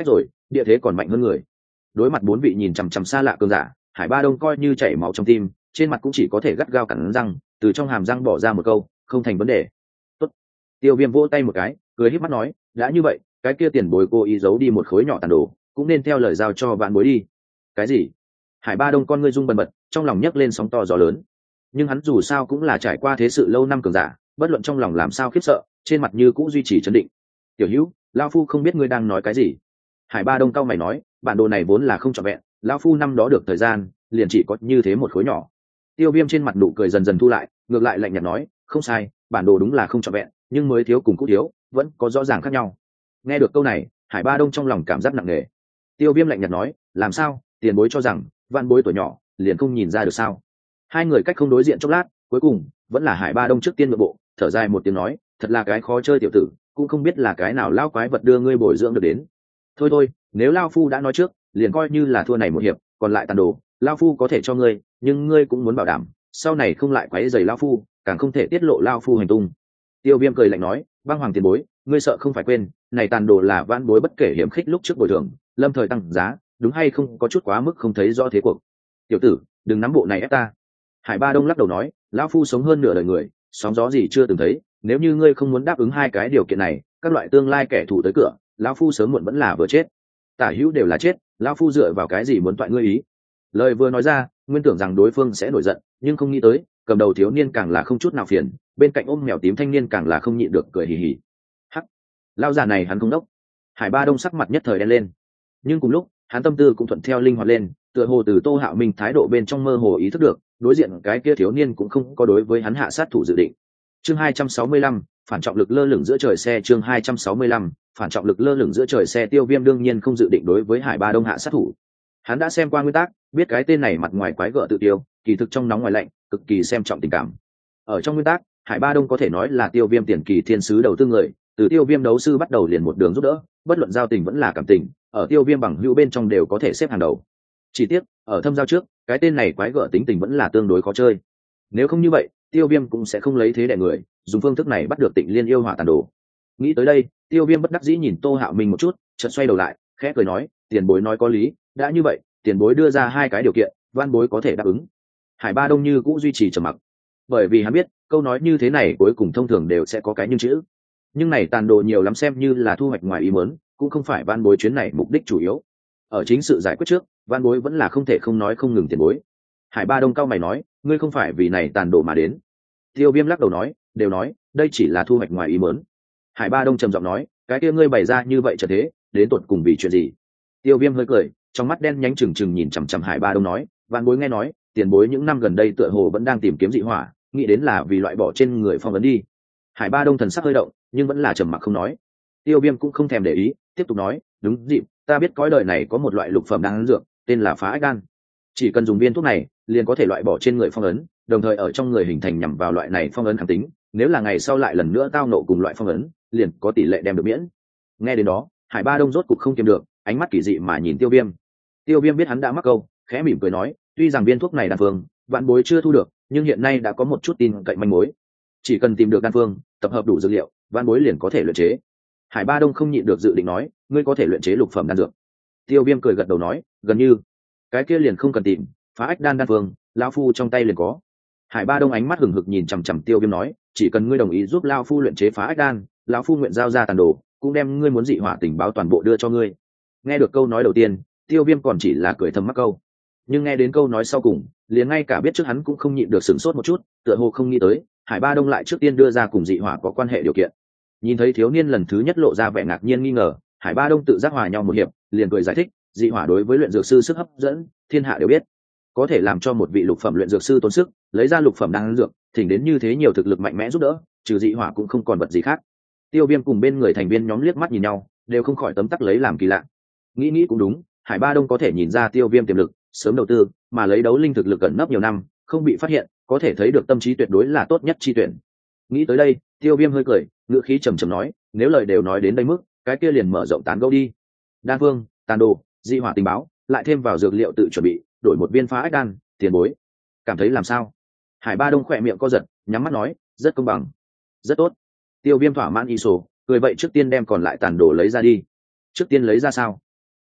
địa thế còn mạnh hơn người. Đối mặt bốn vị nhìn chằm chằm xa lạ cường giả, Hải Ba Đông coi như chảy máu trong tim, trên mặt cũng chỉ có thể gắt gao cắn răng, từ trong hàm răng bỏ ra một câu, không thành vấn đề. Tốt. Tiêu Viêm vỗ tay một cái, cười híp mắt nói, đã như vậy, cái kia tiền bối cô ý giấu đi một khối nhỏ tàn đồ, cũng nên theo lời giao cho vạn bối đi. Cái gì? Hải Ba Đông con ngươi rung bần bật, trong lòng nhấc lên sóng to gió lớn. Nhưng hắn dù sao cũng là trải qua thế sự lâu năm cường giả, bất luận trong lòng làm sao khiếp sợ, trên mặt như cũng duy trì trấn định. Tiểu Hữu, lão phu không biết ngươi đang nói cái gì. Hải Ba Đông cao mày nói, bản đồ này vốn là không trọn vẹn, lão phu năm đó được thời gian, liền chỉ có như thế một khối nhỏ. Tiêu Viêm trên mặt nụ cười dần dần thu lại, ngược lại lạnh nhạt nói, không sai, bản đồ đúng là không trọn vẹn, nhưng mới thiếu cùng cũ thiếu, vẫn có rõ ràng khác nhau. Nghe được câu này, Hải Ba Đông trong lòng cảm giác nặng nề. Tiêu Viêm lạnh nhạt nói, làm sao, tiền bối cho rằng vạn bối tuổi nhỏ liền không nhìn ra được sao? Hai người cách không đối diện chốc lát, cuối cùng vẫn là Hải Ba Đông trước tiên nội bộ, thở dài một tiếng nói, thật là cái khó chơi tiểu tử, cũng không biết là cái nào lao quái vật đưa ngươi bồi dưỡng được đến. Thôi thôi, nếu lao phu đã nói trước, liền coi như là thua này một hiệp, còn lại tàn đồ, lao phu có thể cho ngươi, nhưng ngươi cũng muốn bảo đảm, sau này không lại quấy rầy lao phu, càng không thể tiết lộ lao phu hành tung. Tiêu Viêm cười lạnh nói, băng hoàng tiền bối, ngươi sợ không phải quên, này tàn đồ là vãn bối bất kể hiểm khích lúc trước bồi thường, lâm thời tăng giá, đúng hay không có chút quá mức không thấy rõ thế cuộc. Tiểu tử, đừng nắm bộ này ép ta. Hải Ba Đông lắc đầu nói, lão phu sống hơn nửa đời người, sóng gió gì chưa từng thấy, nếu như ngươi không muốn đáp ứng hai cái điều kiện này, các loại tương lai kẻ thù tới cửa, lão phu sớm muộn vẫn là vừa chết. Tả hữu đều là chết, lão phu dựa vào cái gì muốn toại ngươi ý? Lời vừa nói ra, nguyên tưởng rằng đối phương sẽ nổi giận, nhưng không nghĩ tới, cầm đầu thiếu niên càng là không chút nào phiền, bên cạnh ôm mèo tím thanh niên càng là không nhịn được cười hì hì. Hắc, lão già này hắn không đốc. Hải Ba Đông sắc mặt nhất thời đen lên, nhưng cùng lúc, hắn tâm tư cũng thuận theo linh hoạt lên, tựa hồ từ Tô Hạo Minh thái độ bên trong mơ hồ ý thức được, đối diện cái kia thiếu niên cũng không có đối với hắn hạ sát thủ dự định. Chương hai trăm sáu mươi lăm, phản trọng lực lơ lửng giữa trời xe. Chương hai trăm sáu mươi lăm, phản trọng lực lơ lửng giữa trời xe. Tiêu Viêm đương nhiên không dự định đối với Hải Ba Đông hạ sát thủ. Hắn đã xem qua nguyên tắc, biết cái tên này mặt ngoài quái gở tự tiêu, kỳ thực trong nóng ngoài lạnh, cực kỳ xem trọng tình cảm. Ở trong nguyên tắc, Hải Ba Đông có thể nói là Tiêu Viêm tiền kỳ thiên sứ đầu tư người, từ Tiêu Viêm đấu sư bắt đầu liền một đường giúp đỡ, bất luận giao tình vẫn là cảm tình, ở Tiêu Viêm bằng hữu bên trong đều có thể xếp hàng đầu. Chỉ tiếc, ở thâm giao trước, cái tên này quái gở tính tình vẫn là tương đối khó chơi. Nếu không như vậy, Tiêu Viêm cũng sẽ không lấy thế đè người, dùng phương thức này bắt được Tịnh Liên yêu hỏa tàn đồ. Nghĩ tới đây, Tiêu Viêm bất đắc dĩ nhìn Tô Hạo Minh một chút, chợt xoay đầu lại, khẽ cười nói, tiền bối nói có lý, đã như vậy, tiền bối đưa ra hai cái điều kiện, van bối có thể đáp ứng. Hải Ba Đông như cũng duy trì trầm mặc, bởi vì hắn biết, câu nói như thế này cuối cùng thông thường đều sẽ có cái nhưng chữ. Nhưng này tàn đồ nhiều lắm xem như là thu hoạch ngoài ý muốn, cũng không phải van bối chuyến này mục đích chủ yếu. Ở chính sự giải quyết trước, van bối vẫn là không thể không nói không ngừng tiền bối. Hải Ba Đông cao mày nói, ngươi không phải vì này tàn đồ mà đến. Tiêu Viêm lắc đầu nói, đều nói, đây chỉ là thu hoạch ngoài ý muốn. Hải Ba Đông trầm giọng nói, cái kia ngươi bày ra như vậy trở thế, đến tột cùng vì chuyện gì? Tiêu Viêm hơi cười, trong mắt đen nhánh trừng trừng nhìn chằm chằm Hải Ba Đông nói, van bối nghe nói, tiền bối những năm gần đây tựa hồ vẫn đang tìm kiếm dị hỏa, nghĩ đến là vì loại bỏ trên người phong ấn đi. Hải Ba Đông thần sắc hơi động, nhưng vẫn là trầm mặc không nói. Tiêu Viêm cũng không thèm để ý, tiếp tục nói, đúng dịp, ta biết cõi đời này có một loại lục phẩm đan dược, tên là Phá Ách Đan. Chỉ cần dùng viên thuốc này, liền có thể loại bỏ trên người phong ấn, đồng thời ở trong người hình thành nhằm vào loại này phong ấn kháng tính, nếu là ngày sau lại lần nữa tao nộ cùng loại phong ấn, liền có tỷ lệ đem được miễn. Nghe đến đó, Hải Ba Đông rốt cục không kiềm được, ánh mắt kỳ dị mà nhìn Tiêu Viêm. Tiêu Viêm biết hắn đã mắc câu, khẽ mỉm cười nói, tuy rằng viên thuốc này đan phương, vạn bối chưa thu được, nhưng hiện nay đã có một chút tin cậy manh mối. Chỉ cần tìm được đan phương, tập hợp đủ dược liệu, vạn bối liền có thể luyện chế. Hải Ba Đông không nhịn được dự định nói, ngươi có thể luyện chế lục phẩm đan dược. Tiêu Viêm cười gật đầu nói, gần như, cái kia liền không cần tìm, Phá Ách Đan đan phương, lão phu trong tay liền có. Hải Ba Đông ánh mắt hừng hực nhìn chằm chằm Tiêu Viêm nói, chỉ cần ngươi đồng ý giúp lão phu luyện chế Phá Ách Đan, lão phu nguyện giao ra tàn đồ, cũng đem ngươi muốn dị hỏa tình báo toàn bộ đưa cho ngươi. Nghe được câu nói đầu tiên, Tiêu Viêm còn chỉ là cười thầm mắc câu, nhưng nghe đến câu nói sau cùng, liền ngay cả biết trước hắn cũng không nhịn được sửng sốt một chút, tựa hồ không nghĩ tới, Hải Ba Đông lại trước tiên đưa ra cùng dị hỏa có quan hệ điều kiện. Nhìn thấy thiếu niên lần thứ nhất lộ ra vẻ ngạc nhiên nghi ngờ, Hải Ba Đông tự giác hòa nhau một hiệp, liền cười giải thích, dị hỏa đối với luyện dược sư sức hấp dẫn, thiên hạ đều biết, có thể làm cho một vị lục phẩm luyện dược sư tốn sức, lấy ra lục phẩm đan dược, thỉnh đến như thế nhiều thực lực mạnh mẽ giúp đỡ, trừ dị hỏa cũng không còn vật gì khác. Tiêu Viêm cùng bên người thành viên nhóm liếc mắt nhìn nhau, đều không khỏi tấm tắc lấy làm kỳ lạ. Nghĩ nghĩ cũng đúng, Hải Ba Đông có thể nhìn ra Tiêu Viêm tiềm lực, sớm đầu tư, mà lấy đấu linh thực lực ẩn nấp nhiều năm, không bị phát hiện, có thể thấy được tâm trí tuyệt đối là tốt nhất chi tuyển. Nghĩ tới đây, Tiêu Viêm hơi cười, ngữ khí trầm trầm nói, nếu lời đều nói đến đây mức, cái kia liền mở rộng tán gẫu đi. Đan phương, tàn đồ, dị hỏa tình báo, lại thêm vào dược liệu tự chuẩn bị, đổi một viên Phá Ách Đan, tiền bối. Cảm thấy làm sao? Hải Ba Đông khỏe miệng co giật, nhắm mắt nói, rất công bằng, rất tốt. Tiêu Viêm thỏa mãn y sổ, cười vậy trước tiên đem còn lại tàn đồ lấy ra đi. Trước tiên lấy ra sao?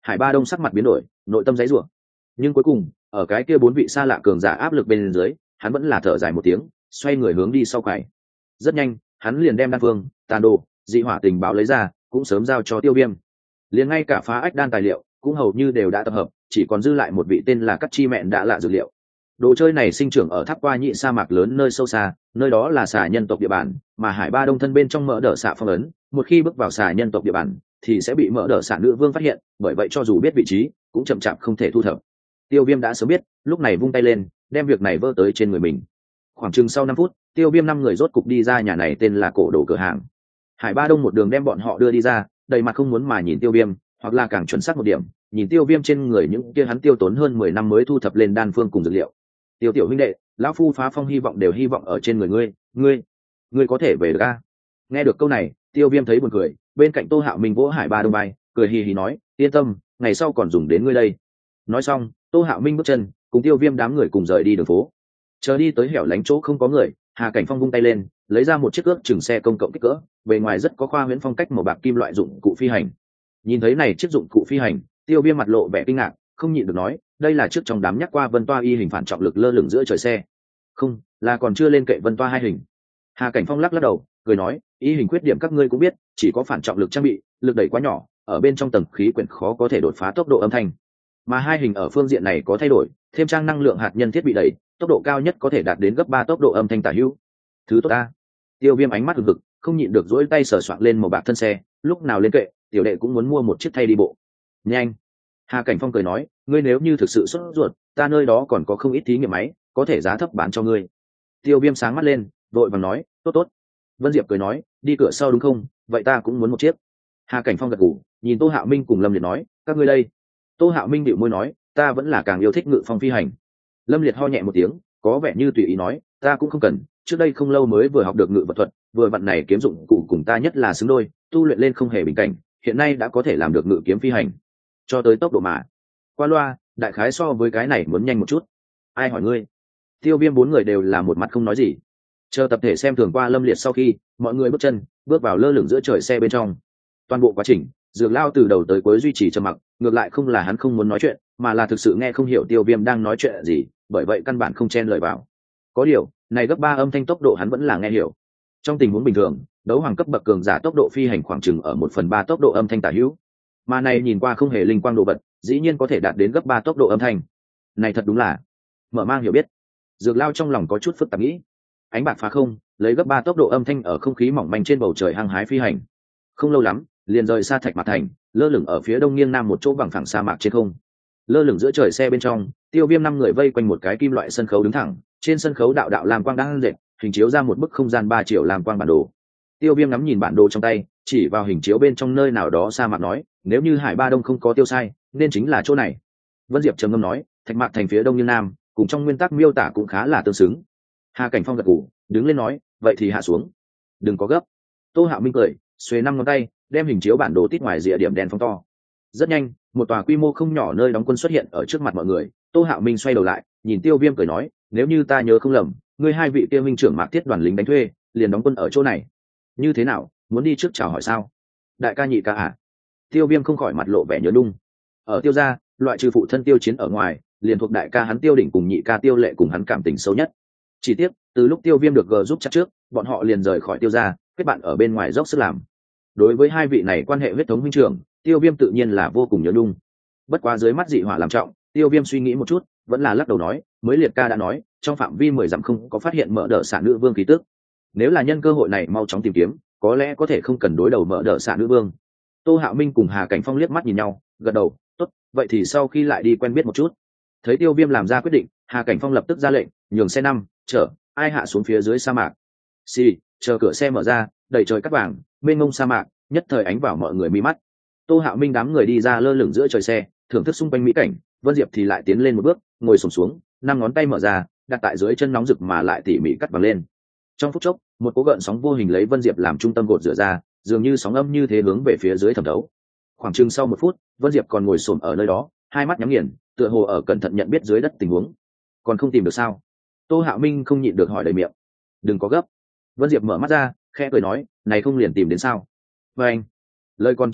Hải Ba Đông sắc mặt biến đổi, nội tâm giãy giụa. Nhưng cuối cùng, ở cái kia bốn vị xa lạ cường giả áp lực bên dưới, hắn vẫn là thở dài một tiếng, xoay người hướng đi sau quầy. Rất nhanh, hắn liền đem đan phương, tàn đồ, dị hỏa tình báo lấy ra, cũng sớm giao cho Tiêu Viêm. Liền ngay cả phá ách đan tài liệu, cũng hầu như đều đã tập hợp, chỉ còn dư lại một vị tên là Cắt Chi Mẹn đã lạ dược liệu. Đồ chơi này sinh trưởng ở tháp qua nhị sa mạc lớn nơi sâu xa, nơi đó là xà nhân tộc địa bàn, mà Hải Ba Đông thân bên trong mỡ đỡ xạ phong ấn, một khi bước vào xà nhân tộc địa bàn, thì sẽ bị mỡ đỡ xạ nữ vương phát hiện, bởi vậy cho dù biết vị trí, cũng chậm chạp không thể thu thập. Tiêu Viêm đã sớm biết, lúc này vung tay lên, đem việc này vơ tới trên người mình. Khoảng chừng sau năm phút, Tiêu Viêm năm người rốt cục đi ra nhà này tên là Cổ Đồ cửa hàng. Hải Ba Đông một đường đem bọn họ đưa đi ra, đầy mặt không muốn mà nhìn Tiêu Viêm, hoặc là càng chuẩn xác một điểm, nhìn Tiêu Viêm trên người những kia hắn tiêu tốn hơn mười năm mới thu thập lên đan phương cùng dược liệu. Tiêu tiểu huynh đệ, lão phu phá phong hy vọng đều hy vọng ở trên người ngươi, ngươi, ngươi có thể về được a? Nghe được câu này, Tiêu Viêm thấy buồn cười, bên cạnh Tô Hạo Minh vỗ Hải Ba Đông vai, cười hì hì nói, yên tâm, ngày sau còn dùng đến ngươi đây. Nói xong, Tô Hạo Minh bước chân, cùng Tiêu Viêm đám người cùng rời đi đường phố. Chờ đi tới hẻo lánh chỗ không có người, Hà Cảnh Phong vung tay lên, lấy ra một chiếc ước chừng xe công cộng kích cỡ, bề ngoài rất có khoa huyễn phong cách màu bạc kim loại dụng cụ phi hành. Nhìn thấy này chiếc dụng cụ phi hành, Tiêu Viêm mặt lộ vẻ kinh ngạc, không nhịn được nói, đây là trước trong đám nhắc qua vân toa y hình phản trọng lực lơ lửng giữa trời xe. Không, là còn chưa lên kệ vân toa hai hình. Hà Cảnh Phong lắc lắc đầu, cười nói, y hình khuyết điểm các ngươi cũng biết, chỉ có phản trọng lực trang bị, lực đẩy quá nhỏ, ở bên trong tầng khí quyển khó có thể đột phá tốc độ âm thanh. Mà hai hình ở phương diện này có thay đổi, thêm trang năng lượng hạt nhân thiết bị đẩy, tốc độ cao nhất có thể đạt đến gấp ba tốc độ âm thanh tả hữu. Thứ tốt ta. Tiêu Viêm ánh mắt hừng hực, không nhịn được duỗi tay sờ soạng lên màu bạc thân xe, lúc nào lên kệ, tiểu đệ cũng muốn mua một chiếc thay đi bộ. Nhanh. Hà Cảnh Phong cười nói, ngươi nếu như thực sự sốt ruột, ta nơi đó còn có không ít thí nghiệm máy, có thể giá thấp bán cho ngươi. Tiêu Viêm sáng mắt lên, vội vàng nói, tốt tốt. Vân Diệp cười nói, đi cửa sau đúng không? Vậy ta cũng muốn một chiếc. Hà Cảnh Phong gật gù, nhìn Tô Hạo Minh cùng Lâm Liệt nói, các ngươi đây. Tô Hạo Minh bĩu môi nói, ta vẫn là càng yêu thích ngự phong phi hành. Lâm Liệt ho nhẹ một tiếng, có vẻ như tùy ý nói, ta cũng không cần, trước đây không lâu mới vừa học được ngự vật thuật, vừa vặn này kiếm dụng cụ cùng ta nhất là xứng đôi, tu luyện lên không hề bình cảnh, hiện nay đã có thể làm được ngự kiếm phi hành. Cho tới tốc độ mà, qua loa, đại khái so với cái này muốn nhanh một chút. Ai hỏi ngươi? Tiêu Viêm bốn người đều là một mặt không nói gì. Chờ tập thể xem thường qua Lâm Liệt sau khi, mọi người bước chân bước vào lơ lửng giữa trời xe bên trong. Toàn bộ quá trình, Dược Lao từ đầu tới cuối duy trì trầm mặc, ngược lại không là hắn không muốn nói chuyện, mà là thực sự nghe không hiểu Tiêu Viêm đang nói chuyện gì, bởi vậy căn bản không chen lời vào. Có điều, này gấp ba âm thanh tốc độ hắn vẫn là nghe hiểu. Trong tình huống bình thường, đấu hoàng cấp bậc cường giả tốc độ phi hành khoảng chừng ở một phần ba tốc độ âm thanh tả hữu. Mà này nhìn qua không hề linh quang đồ vật, dĩ nhiên có thể đạt đến gấp ba tốc độ âm thanh. Này thật đúng là mở mang hiểu biết. Dược Lao trong lòng có chút phức tạp nghĩ. Ánh bạc phá không, lấy gấp ba tốc độ âm thanh ở không khí mỏng manh trên bầu trời hăng hái phi hành. Không lâu lắm, liền rời xa Thạch Mạc Thành, lơ lửng ở phía đông nghiêng nam một chỗ bằng phẳng sa mạc trên không. Lơ lửng giữa trời xe bên trong, Tiêu Viêm năm người vây quanh một cái kim loại sân khấu đứng thẳng, trên sân khấu đạo đạo làm quang đang dệt, hình chiếu ra một bức không gian ba chiều làm quang bản đồ. Tiêu Viêm ngắm nhìn bản đồ trong tay, chỉ vào hình chiếu bên trong nơi nào đó sa mạc nói, nếu như Hải Ba Đông không có tiêu sai, nên chính là chỗ này. Vân Diệp trầm ngâm nói, Thạch Mạc Thành phía đông nghiêng nam, cùng trong nguyên tắc miêu tả cũng khá là tương xứng. Hà Cảnh Phong gật gù, đứng lên nói, vậy thì hạ xuống. Đừng có gấp. Tô Hạo Minh cười, xuề năm ngón tay, đem hình chiếu bản đồ tít ngoài rìa điểm đèn phóng to. Rất nhanh, một tòa quy mô không nhỏ nơi đóng quân xuất hiện ở trước mặt mọi người. Tô Hạo Minh xoay đầu lại, nhìn Tiêu Viêm cười nói, nếu như ta nhớ không lầm, ngươi hai vị kia minh trưởng Mạc Thiết đoàn lính đánh thuê, liền đóng quân ở chỗ này. Như thế nào, muốn đi trước chào hỏi sao? Đại ca nhị ca à? Tiêu Viêm không khỏi mặt lộ vẻ nhớ nhung. Ở Tiêu gia, loại trừ phụ thân Tiêu Chiến ở ngoài, liền thuộc đại ca hắn Tiêu Đỉnh cùng nhị ca Tiêu Lệ cùng hắn cảm tình sâu nhất. Chỉ tiếc, từ lúc Tiêu Viêm được G giúp chắc trước, bọn họ liền rời khỏi Tiêu gia, kết bạn ở bên ngoài dốc sức làm. Đối với hai vị này quan hệ huyết thống huynh trưởng, Tiêu Viêm tự nhiên là vô cùng nhớ nhung. Bất quá dưới mắt dị hỏa làm trọng, Tiêu Viêm suy nghĩ một chút, vẫn là lắc đầu nói, mới liệt ca đã nói, trong phạm vi mười dặm không có phát hiện mỡ đỡ xạ nữ vương khí tức. Nếu là nhân cơ hội này mau chóng tìm kiếm, có lẽ có thể không cần đối đầu mỡ đỡ xạ nữ vương. Tô Hạo Minh cùng Hà Cảnh Phong liếc mắt nhìn nhau, gật đầu, tốt, vậy thì sau khi lại đi quen biết một chút. Thấy Tiêu Viêm làm ra quyết định, Hà Cảnh Phong lập tức ra lệnh, nhường xe năm, chở ai hạ xuống phía dưới sa mạc. Xì, chờ cửa xe mở ra, đầy trời cát vàng, mênh mông sa mạc, nhất thời ánh vào mọi người mi mắt. Tô Hạo Minh đám người đi ra lơ lửng giữa trời xe, thưởng thức xung quanh mỹ cảnh. Vân Diệp thì lại tiến lên một bước, ngồi xổm xuống, năm ngón tay mở ra, đặt tại dưới chân nóng rực mà lại tỉ mỉ cắt bằng lên. Trong phút chốc, một cỗ gợn sóng vô hình lấy Vân Diệp làm trung tâm gột rửa ra, dường như sóng âm như thế hướng về phía dưới thẩm thấu. Khoảng chừng sau một phút, Vân Diệp còn ngồi xổm ở nơi đó, hai mắt nhắm nghiền, tựa hồ ở cẩn thận nhận biết dưới đất tình huống. Còn không tìm được sao? Tô Hạo Minh không nhịn được hỏi đầy miệng. Đừng có gấp. Vân Diệp mở mắt ra, khẽ cười nói, này không liền tìm đến sao? Và anh, lời còn chưa dứt,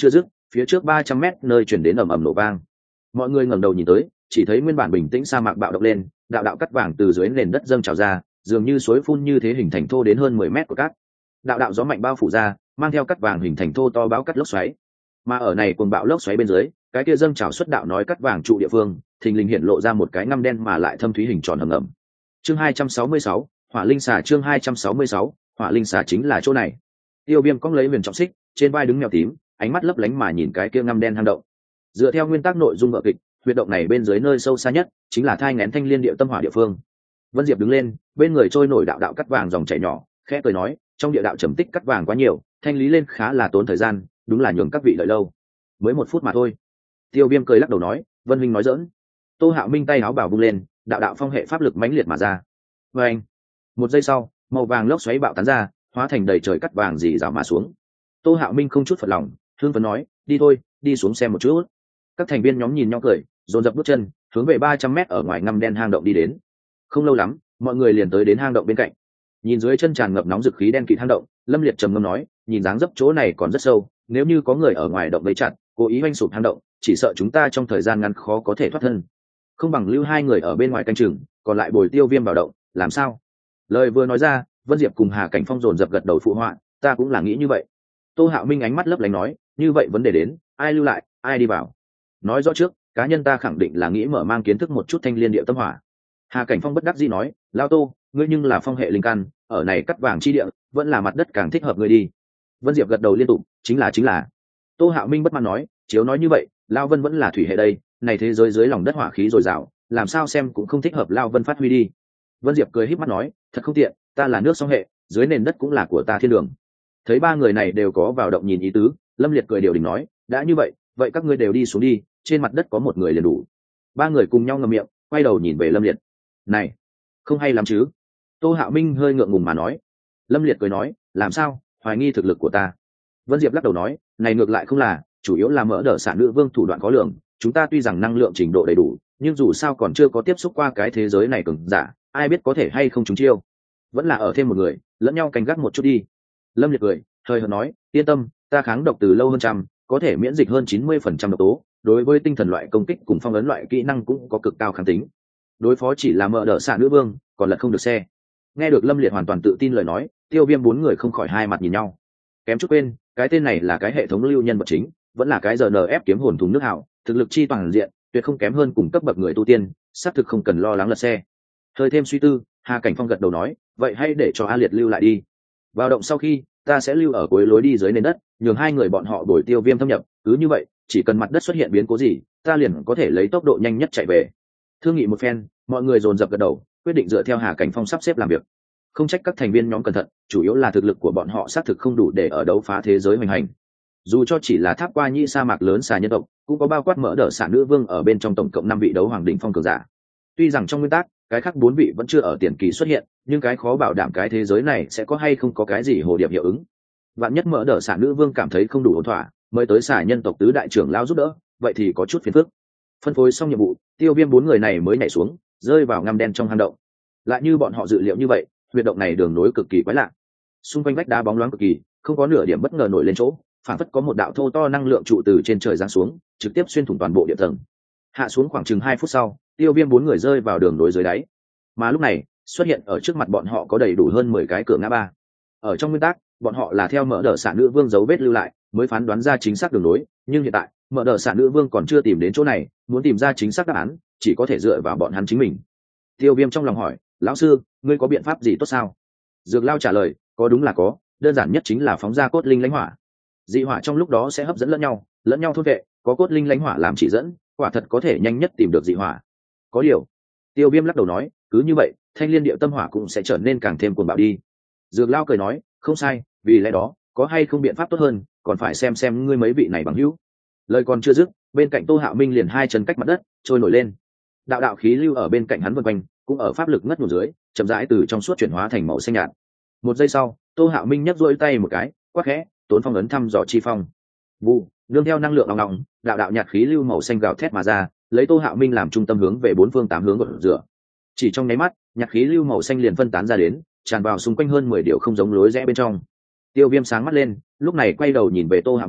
phía trước ba trăm mét nơi chuyển đến ầm ầm nổ vang. Mọi người ngẩng đầu nhìn tới, chỉ thấy nguyên bản bình tĩnh sa mạc bạo động lên, đạo đạo cắt vàng từ dưới nền đất dâng trào ra, dường như suối phun như thế hình thành thô đến hơn mười mét của cát. Đạo đạo gió mạnh bao phủ ra, mang theo cắt vàng hình thành thô to bão cắt lốc xoáy. Mà ở này cuồng bạo lốc xoáy bên dưới, cái kia dâng trào xuất đạo nói cắt vàng trụ địa phương, thình lình hiện lộ ra một cái ngăm đen mà lại thâm thúy hình tròn hầm ngầm. Chương hai trăm sáu mươi sáu, Hỏa Linh Xà. Chương hai trăm sáu mươi sáu, Hỏa Linh Xà chính là chỗ này. Tiêu Viêm cong lấy huyền trọng xích, trên vai đứng mèo tím, ánh mắt lấp lánh mà nhìn cái kia ngăm đen hang động. Dựa theo nguyên tắc nội dung vở kịch, huyệt động này bên dưới nơi sâu xa nhất chính là thai nghén thanh liên địa tâm hỏa địa phương. Vân Diệp đứng lên, bên người trôi nổi đạo đạo cắt vàng dòng chảy nhỏ, khẽ cười nói, trong địa đạo trầm tích cắt vàng quá nhiều, thanh lý lên khá là tốn thời gian, đúng là nhường các vị đợi lâu. Mới một phút mà thôi. Tiêu Viêm cười lắc đầu nói, Vân huynh nói giỡn. Tô Hạo Minh tay áo bảo vung lên, đạo đạo phong hệ pháp lực mãnh liệt mà ra. Và anh, một giây sau, màu vàng lốc xoáy bạo tán ra, hóa thành đầy trời cắt vàng rỉ rào mà xuống. Tô Hạo Minh không chút phật lòng, hương phấn nói, đi thôi, đi xuống xem một chút. Các thành viên nhóm nhìn nhau cười, dồn dập bước chân, hướng về ba trăm mét ở ngoài ngăm đen hang động đi đến. Không lâu lắm, mọi người liền tới đến hang động bên cạnh. Nhìn dưới chân tràn ngập nóng dực khí đen kịt hang động, Lâm Liệt trầm ngâm nói, nhìn dáng dấp chỗ này còn rất sâu, nếu như có người ở ngoài động vây chặt, cố ý oanh sụp hang động, chỉ sợ chúng ta trong thời gian ngắn khó có thể thoát thân. Không bằng lưu hai người ở bên ngoài canh chừng, còn lại bồi Tiêu Viêm vào động, làm sao? Lời vừa nói ra, Vân Diệp cùng Hà Cảnh Phong dồn dập gật đầu phụ họa, ta cũng là nghĩ như vậy. Tô Hạo Minh ánh mắt lấp lánh nói, như vậy vấn đề đến, ai lưu lại, ai đi vào? Nói rõ trước, cá nhân ta khẳng định là nghĩ mở mang kiến thức một chút thanh liên địa tâm hỏa. Hà Cảnh Phong bất đắc dĩ nói, lao Tô, ngươi nhưng là phong hệ linh căn, ở này cắt vàng chi địa, vẫn là mặt đất càng thích hợp ngươi đi. Vân Diệp gật đầu liên tục, chính là chính là. Tô Hạo Minh bất mãn nói, chiếu nói như vậy, Lao Vân vẫn là thủy hệ đây, này thế giới dưới lòng đất hỏa khí dồi dào, làm sao xem cũng không thích hợp Lao Vân phát huy đi. Vân Diệp cười híp mắt nói, thật không tiện, ta là nước song hệ, dưới nền đất cũng là của ta thiên đường. Thấy ba người này đều có vào động nhìn ý tứ, Lâm Liệt cười điều đình nói, đã như vậy, vậy các ngươi đều đi xuống đi, trên mặt đất có một người liền đủ. Ba người cùng nhau ngậm miệng, quay đầu nhìn về Lâm Liệt. Này, không hay lắm chứ? Tô Hạo Minh hơi ngượng ngùng mà nói. Lâm Liệt cười nói, làm sao, hoài nghi thực lực của ta? Vân Diệp lắc đầu nói, này ngược lại không là, chủ yếu là mỡ đỡ xả nữ vương thủ đoạn khó lường, chúng ta tuy rằng năng lượng trình độ đầy đủ, nhưng dù sao còn chưa có tiếp xúc qua cái thế giới này cường giả, ai biết có thể hay không trúng chiêu. Vẫn là ở thêm một người, lẫn nhau canh gác một chút đi. Lâm Liệt cười, hơi hợt nói, yên tâm, ta kháng độc từ lâu hơn trăm, có thể miễn dịch hơn chín mươi phần trăm độc tố, đối với tinh thần loại công kích cùng phong ấn loại kỹ năng cũng có cực cao kháng tính. Đối phó chỉ là mỡ đỡ xả nữ vương, còn lật không được xe. Nghe được Lâm Liệt hoàn toàn tự tin lời nói, Tiêu Viêm bốn người không khỏi hai mặt nhìn nhau. Kém chút quên, cái tên này là cái hệ thống lưu nhân vật chính, vẫn là cái giờ en ép kiếm hồn thùng nước hảo, thực lực chi toàn diện, tuyệt không kém hơn cùng cấp bậc người tu tiên, xác thực không cần lo lắng lật xe. Hơi thêm suy tư, Hà Cảnh Phong gật đầu nói, vậy hãy để cho A Liệt lưu lại đi. Vào động sau khi, ta sẽ lưu ở cuối lối đi dưới nền đất, nhường hai người bọn họ đổi Tiêu Viêm thâm nhập, cứ như vậy, chỉ cần mặt đất xuất hiện biến cố gì, ta liền có thể lấy tốc độ nhanh nhất chạy về. Thương nghị một phen, mọi người dồn dập gật đầu, quyết định dựa theo Hà Cảnh Phong sắp xếp làm việc. Không trách các thành viên nhóm cẩn thận, chủ yếu là thực lực của bọn họ xác thực không đủ để ở đấu phá thế giới hoành hành. Dù cho chỉ là tháp qua nhĩ sa mạc lớn xà nhân tộc, cũng có bao quát mỡ đỡ xả nữ vương ở bên trong, tổng cộng năm vị đấu hoàng đỉnh phong cường giả. Tuy rằng trong nguyên tắc, cái khác bốn vị vẫn chưa ở tiền kỳ xuất hiện, nhưng cái khó bảo đảm cái thế giới này sẽ có hay không có cái gì hồ điệp hiệu ứng. Vạn nhất mỡ đỡ xả nữ vương cảm thấy không đủ ổn thỏa, mới tới xả nhân tộc tứ đại trưởng lao giúp đỡ, vậy thì có chút phiền phức. Phân phối xong nhiệm vụ, Tiêu Viêm bốn người này mới nhảy xuống, rơi vào ngăm đen trong hang động. Lại như bọn họ dự liệu như vậy, huyệt động này đường nối cực kỳ quái lạ, xung quanh vách đá bóng loáng cực kỳ, không có nửa điểm bất ngờ nổi lên chỗ, phản phất có một đạo thô to năng lượng trụ từ trên trời giáng xuống, trực tiếp xuyên thủng toàn bộ địa tầng. Hạ xuống khoảng chừng hai phút sau, Tiêu Viêm bốn người rơi vào đường nối dưới đáy. Mà lúc này, xuất hiện ở trước mặt bọn họ có đầy đủ hơn mười cái cửa ngã ba. Ở trong nguyên tắc, bọn họ là theo mỡ đỡ xả nữ vương dấu vết lưu lại, mới phán đoán ra chính xác đường nối, nhưng hiện tại, mỡ đỡ xả nữ vương còn chưa tìm đến chỗ này, muốn tìm ra chính xác đáp án, chỉ có thể dựa vào bọn hắn chính mình. Tiêu Viêm trong lòng hỏi, lão sư, ngươi có biện pháp gì tốt sao? Dược Lao trả lời, có, đúng là có, đơn giản nhất chính là phóng ra cốt linh lãnh hỏa. Dị hỏa trong lúc đó sẽ hấp dẫn lẫn nhau, lẫn nhau thôn vệ, có cốt linh lãnh hỏa làm chỉ dẫn, quả thật có thể nhanh nhất tìm được dị hỏa. Có điều, Tiêu Viêm lắc đầu nói, cứ như vậy, thanh liên địa tâm hỏa cũng sẽ trở nên càng thêm cuồng bạo đi. Dược Lao cười nói, không sai, vì lẽ đó, có hay không biện pháp tốt hơn, còn phải xem xem ngươi mấy vị này bằng hữu. Lời còn chưa dứt, bên cạnh Tô Hạo Minh liền hai chân cách mặt đất, trôi nổi lên. Đạo đạo khí lưu ở bên cạnh hắn vần quanh, cũng ở pháp lực ngất ngủn dưới, chậm rãi từ trong suốt chuyển hóa thành màu xanh nhạt. Một giây sau, Tô Hạo Minh nhấc duỗi tay một cái, quát khẽ, tốn phong ấn thăm dò chi phong. Vụ, nương theo năng lượng nóng nóng, đạo đạo nhạt khí lưu màu xanh gào thét mà ra, lấy Tô Hạo Minh làm trung tâm hướng về bốn phương tám hướng gột rửa. Chỉ trong nháy mắt, nhạt khí lưu màu xanh liền phân tán ra đến, tràn vào xung quanh hơn mười điều không giống lối rẽ bên trong. Tiêu Viêm sáng mắt lên, lúc này quay đầu nhìn về Tô Hạo Minh,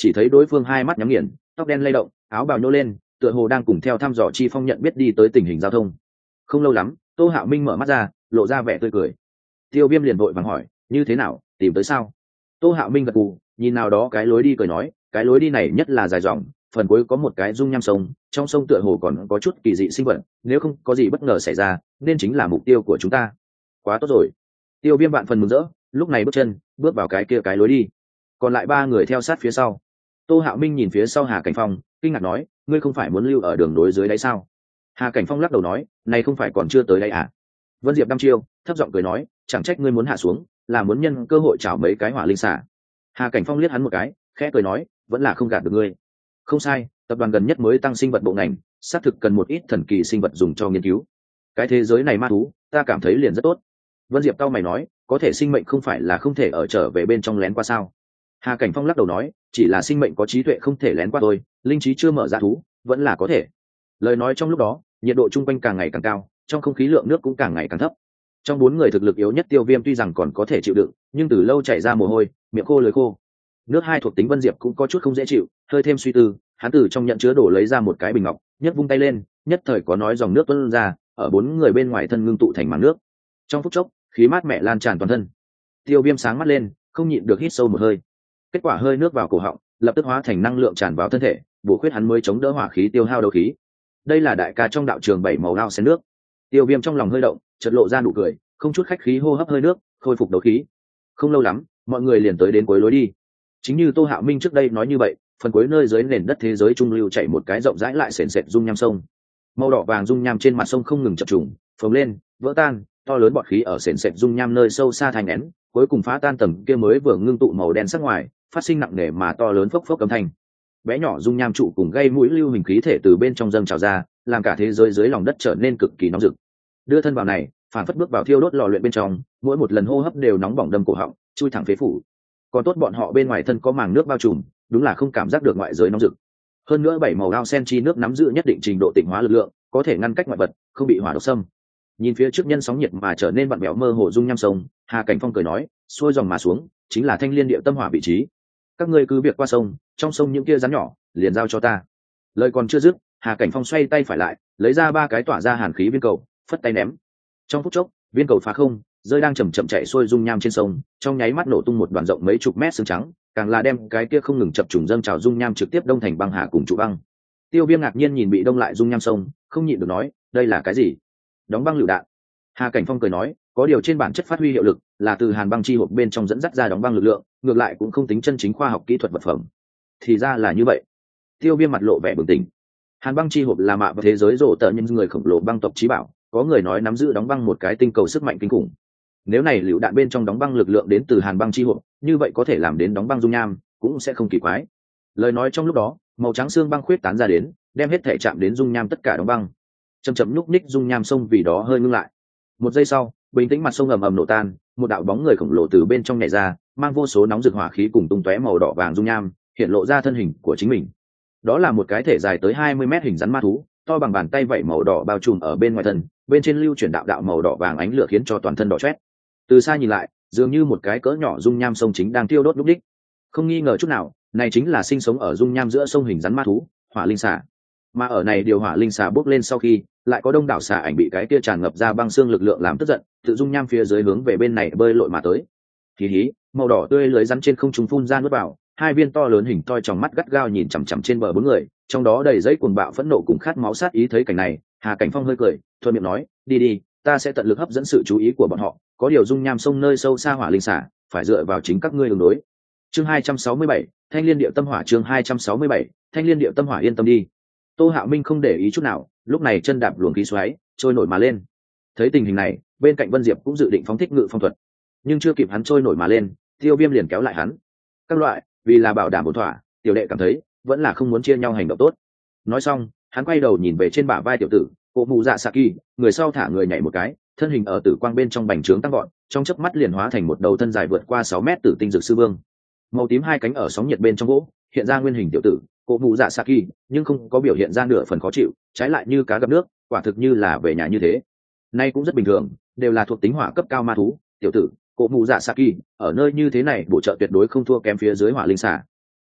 chỉ thấy đối phương hai mắt nhắm nghiền, tóc đen lay động, áo bào nhô lên, tựa hồ đang cùng theo thăm dò chi phong nhận biết đi tới tình hình giao thông. Không lâu lắm, Tô Hạo Minh mở mắt ra, lộ ra vẻ tươi cười. Tiêu Viêm liền vội vàng hỏi, như thế nào, tìm tới sao? Tô Hạo Minh gật gù, nhìn nào đó cái lối đi cười nói, cái lối đi này nhất là dài dòng, phần cuối có một cái dung nham sông, trong sông tựa hồ còn có chút kỳ dị sinh vật, nếu không có gì bất ngờ xảy ra, nên chính là mục tiêu của chúng ta. Quá tốt rồi. Tiêu Viêm vạn phần mừng rỡ, lúc này bước chân, bước vào cái kia cái lối đi. Còn lại ba người theo sát phía sau. Tô Hạo Minh nhìn phía sau Hà Cảnh Phong, kinh ngạc nói, ngươi không phải muốn lưu ở đường đối dưới đấy sao? Hà Cảnh Phong lắc đầu nói, này không phải còn chưa tới đây à? Vân Diệp đăm chiêu, thấp giọng cười nói, chẳng trách ngươi muốn hạ xuống, là muốn nhân cơ hội chảo mấy cái hỏa linh xả. Hà Cảnh Phong liếc hắn một cái, khẽ cười nói, vẫn là không gạt được ngươi. Không sai, tập đoàn gần nhất mới tăng sinh vật bộ ngành, xác thực cần một ít thần kỳ sinh vật dùng cho nghiên cứu. Cái thế giới này ma thú, ta cảm thấy liền rất tốt. Vân Diệp cao mày nói, có thể sinh mệnh không phải là không thể ở trở về bên trong lén qua sao? Hà Cảnh Phong lắc đầu nói, chỉ là sinh mệnh có trí tuệ không thể lén qua thôi, linh trí chưa mở ra thú, vẫn là có thể. Lời nói trong lúc đó, nhiệt độ chung quanh càng ngày càng cao, trong không khí lượng nước cũng càng ngày càng thấp. Trong bốn người thực lực yếu nhất Tiêu Viêm tuy rằng còn có thể chịu đựng, nhưng từ lâu chảy ra mồ hôi, miệng khô lưỡi khô. Nước hai thuộc tính Vân Diệp cũng có chút không dễ chịu, hơi thêm suy tư, hắn từ trong nhận chứa đổ lấy ra một cái bình ngọc, nhất vung tay lên, nhất thời có nói dòng nước tuôn ra, ở bốn người bên ngoài thân ngưng tụ thành màn nước. Trong phút chốc, khí mát mẻ lan tràn toàn thân. Tiêu Viêm sáng mắt lên, không nhịn được hít sâu một hơi. Kết quả hơi nước vào cổ họng, lập tức hóa thành năng lượng tràn vào thân thể, bổ khuyết hắn mới chống đỡ hỏa khí tiêu hao đấu khí. Đây là đại ca trong đạo trường bảy màu ao sen nước. Tiêu Viêm trong lòng hơi động, chợt lộ ra nụ cười, không chút khách khí hô hấp hơi nước, khôi phục đấu khí. Không lâu lắm, mọi người liền tới đến cuối lối đi. Chính như Tô Hạo Minh trước đây nói như vậy, phần cuối nơi dưới nền đất thế giới trung lưu chảy một cái rộng rãi lại sền sệt dung nham sông. Màu đỏ vàng dung nham trên mặt sông không ngừng chập trùng, phồng lên, vỡ tan, to lớn bọt khí ở sền sệt dung nham nơi sâu xa thành nén, cuối cùng phá tan tầng kia mới vừa ngưng tụ màu đen sắc ngoài, phát sinh nặng nề mà to lớn phốc phốc âm thanh. Bé nhỏ dung nham trụ cùng gây mũi lưu hình khí thể từ bên trong dâng trào ra, làm cả thế giới dưới lòng đất trở nên cực kỳ nóng rực. Đưa thân vào này, phản phất bước vào thiêu đốt lò luyện bên trong, mỗi một lần hô hấp đều nóng bỏng đâm cổ họng, chui thẳng phế phủ. Còn tốt bọn họ bên ngoài thân có màng nước bao trùm, đúng là không cảm giác được ngoại giới nóng rực. Hơn nữa bảy màu ao sen chi nước nắm giữ nhất định trình độ tịnh hóa lực lượng, có thể ngăn cách ngoại vật, không bị hỏa độc xâm. Nhìn phía trước nhân sóng nhiệt mà trở nên vặn vẹo mơ hồ dung nham sông, Hà Cảnh Phong cười nói, xuôi dòng mà xuống, chính là Thanh Liên Địa Tâm Hỏa vị trí. Các ngươi cứ việc qua sông, trong sông những kia rắn nhỏ, liền giao cho ta. Lời còn chưa dứt, Hà Cảnh Phong xoay tay phải lại, lấy ra ba cái tỏa ra hàn khí viên cầu, phất tay ném. Trong phút chốc, viên cầu phá không, rơi đang chậm chậm chạy xuôi dung nham trên sông, trong nháy mắt nổ tung một đoàn rộng mấy chục mét xương trắng, càng là đem cái kia không ngừng chập trùng dâng trào dung nham trực tiếp đông thành băng hà cùng trụ băng. Tiêu Viêm ngạc nhiên nhìn bị đông lại dung nham sông, không nhịn được nói, đây là cái gì? Đóng băng lựu đạn. Hà Cảnh Phong cười nói, có điều trên bản chất phát huy hiệu lực là từ hàn băng chi hộp bên trong dẫn dắt ra đóng băng lực lượng, ngược lại cũng không tính chân chính khoa học kỹ thuật vật phẩm. Thì ra là như vậy. Tiêu Viêm mặt lộ vẻ bừng tỉnh. Hàn băng chi hộp là mạ vào thế giới rộ tợ nhân người khổng lồ băng tộc trí bảo, có người nói nắm giữ đóng băng một cái tinh cầu sức mạnh kinh khủng. Nếu này lựu đạn bên trong đóng băng lực lượng đến từ hàn băng chi hộp, như vậy có thể làm đến đóng băng dung nham, cũng sẽ không kỳ quái. Lời nói trong lúc đó, màu trắng xương băng khuyết tán ra đến, đem hết thể chạm đến dung nham tất cả đóng băng. Chậm chậm nhúc nhích dung nham sông vì đó hơi ngưng lại. Một giây sau, bình tĩnh mặt sông ầm ầm nổ tan, một đạo bóng người khổng lồ từ bên trong nhảy ra, mang vô số nóng rực hỏa khí cùng tung tóe màu đỏ vàng dung nham, hiện lộ ra thân hình của chính mình. Đó là một cái thể dài tới hai mươi mét hình rắn ma thú, to bằng bàn tay vảy màu đỏ bao trùm ở bên ngoài thân, bên trên lưu chuyển đạo đạo màu đỏ vàng ánh lửa khiến cho toàn thân đỏ chót. Từ xa nhìn lại, dường như một cái cỡ nhỏ dung nham sông chính đang tiêu đốt lúc đích. Không nghi ngờ chút nào, này chính là sinh sống ở dung nham giữa sông hình rắn ma thú, hỏa linh xà. Mà ở này điều hỏa linh xà bốc lên sau khi, lại có đông đảo xà ảnh bị cái kia tràn ngập ra băng xương lực lượng làm tức giận, tự dung nham phía dưới hướng về bên này bơi lội mà tới. Hí hí, màu đỏ tươi lưới rắn trên không trung phun ra nuốt vào, hai viên to lớn hình toi trong mắt gắt gao nhìn chằm chằm trên bờ bốn người, trong đó đầy dẫy cuồng bạo phẫn nộ cùng khát máu sát ý. Thấy cảnh này, Hà Cảnh Phong hơi cười, thôi miệng nói, đi đi, ta sẽ tận lực hấp dẫn sự chú ý của bọn họ, có điều dung nham sông nơi sâu xa hỏa linh xà, phải dựa vào chính các ngươi ứng đối. Chương hai trăm sáu mươi bảy, Thanh Liên Điệu Tâm Hỏa. Chương hai trăm sáu mươi bảy, Thanh Liên Điệu Tâm Hỏa. Yên tâm đi. Tô Hạo Minh không để ý chút nào, lúc này chân đạp luồng khí xoáy, trôi nổi mà lên. Thấy tình hình này, bên cạnh Vân Diệp cũng dự định phóng thích ngự phong thuật, nhưng chưa kịp hắn trôi nổi mà lên, Tiêu Viêm liền kéo lại hắn. Các loại, vì là bảo đảm ổn thỏa, tiểu đệ cảm thấy vẫn là không muốn chia nhau hành động tốt. Nói xong, hắn quay đầu nhìn về trên bả vai tiểu tử, Cổ Mù Dạ Saki, người sau thả người nhảy một cái, thân hình ở tử quang bên trong bành trướng tăng gọn, trong chớp mắt liền hóa thành một đầu thân dài vượt qua sáu mét tử tinh dược sư vương. Màu tím hai cánh ở sóng nhiệt bên trong gỗ, hiện ra nguyên hình tiểu tử, Cổ Mù Dạ Saki, nhưng không có biểu hiện ra nửa phần khó chịu, trái lại như cá gặp nước, quả thực như là về nhà như thế. Nay cũng rất bình thường, đều là thuộc tính hỏa cấp cao ma thú, tiểu tử, Cổ Mù Dạ Saki, ở nơi như thế này bổ trợ tuyệt đối không thua kém phía dưới hỏa linh xà.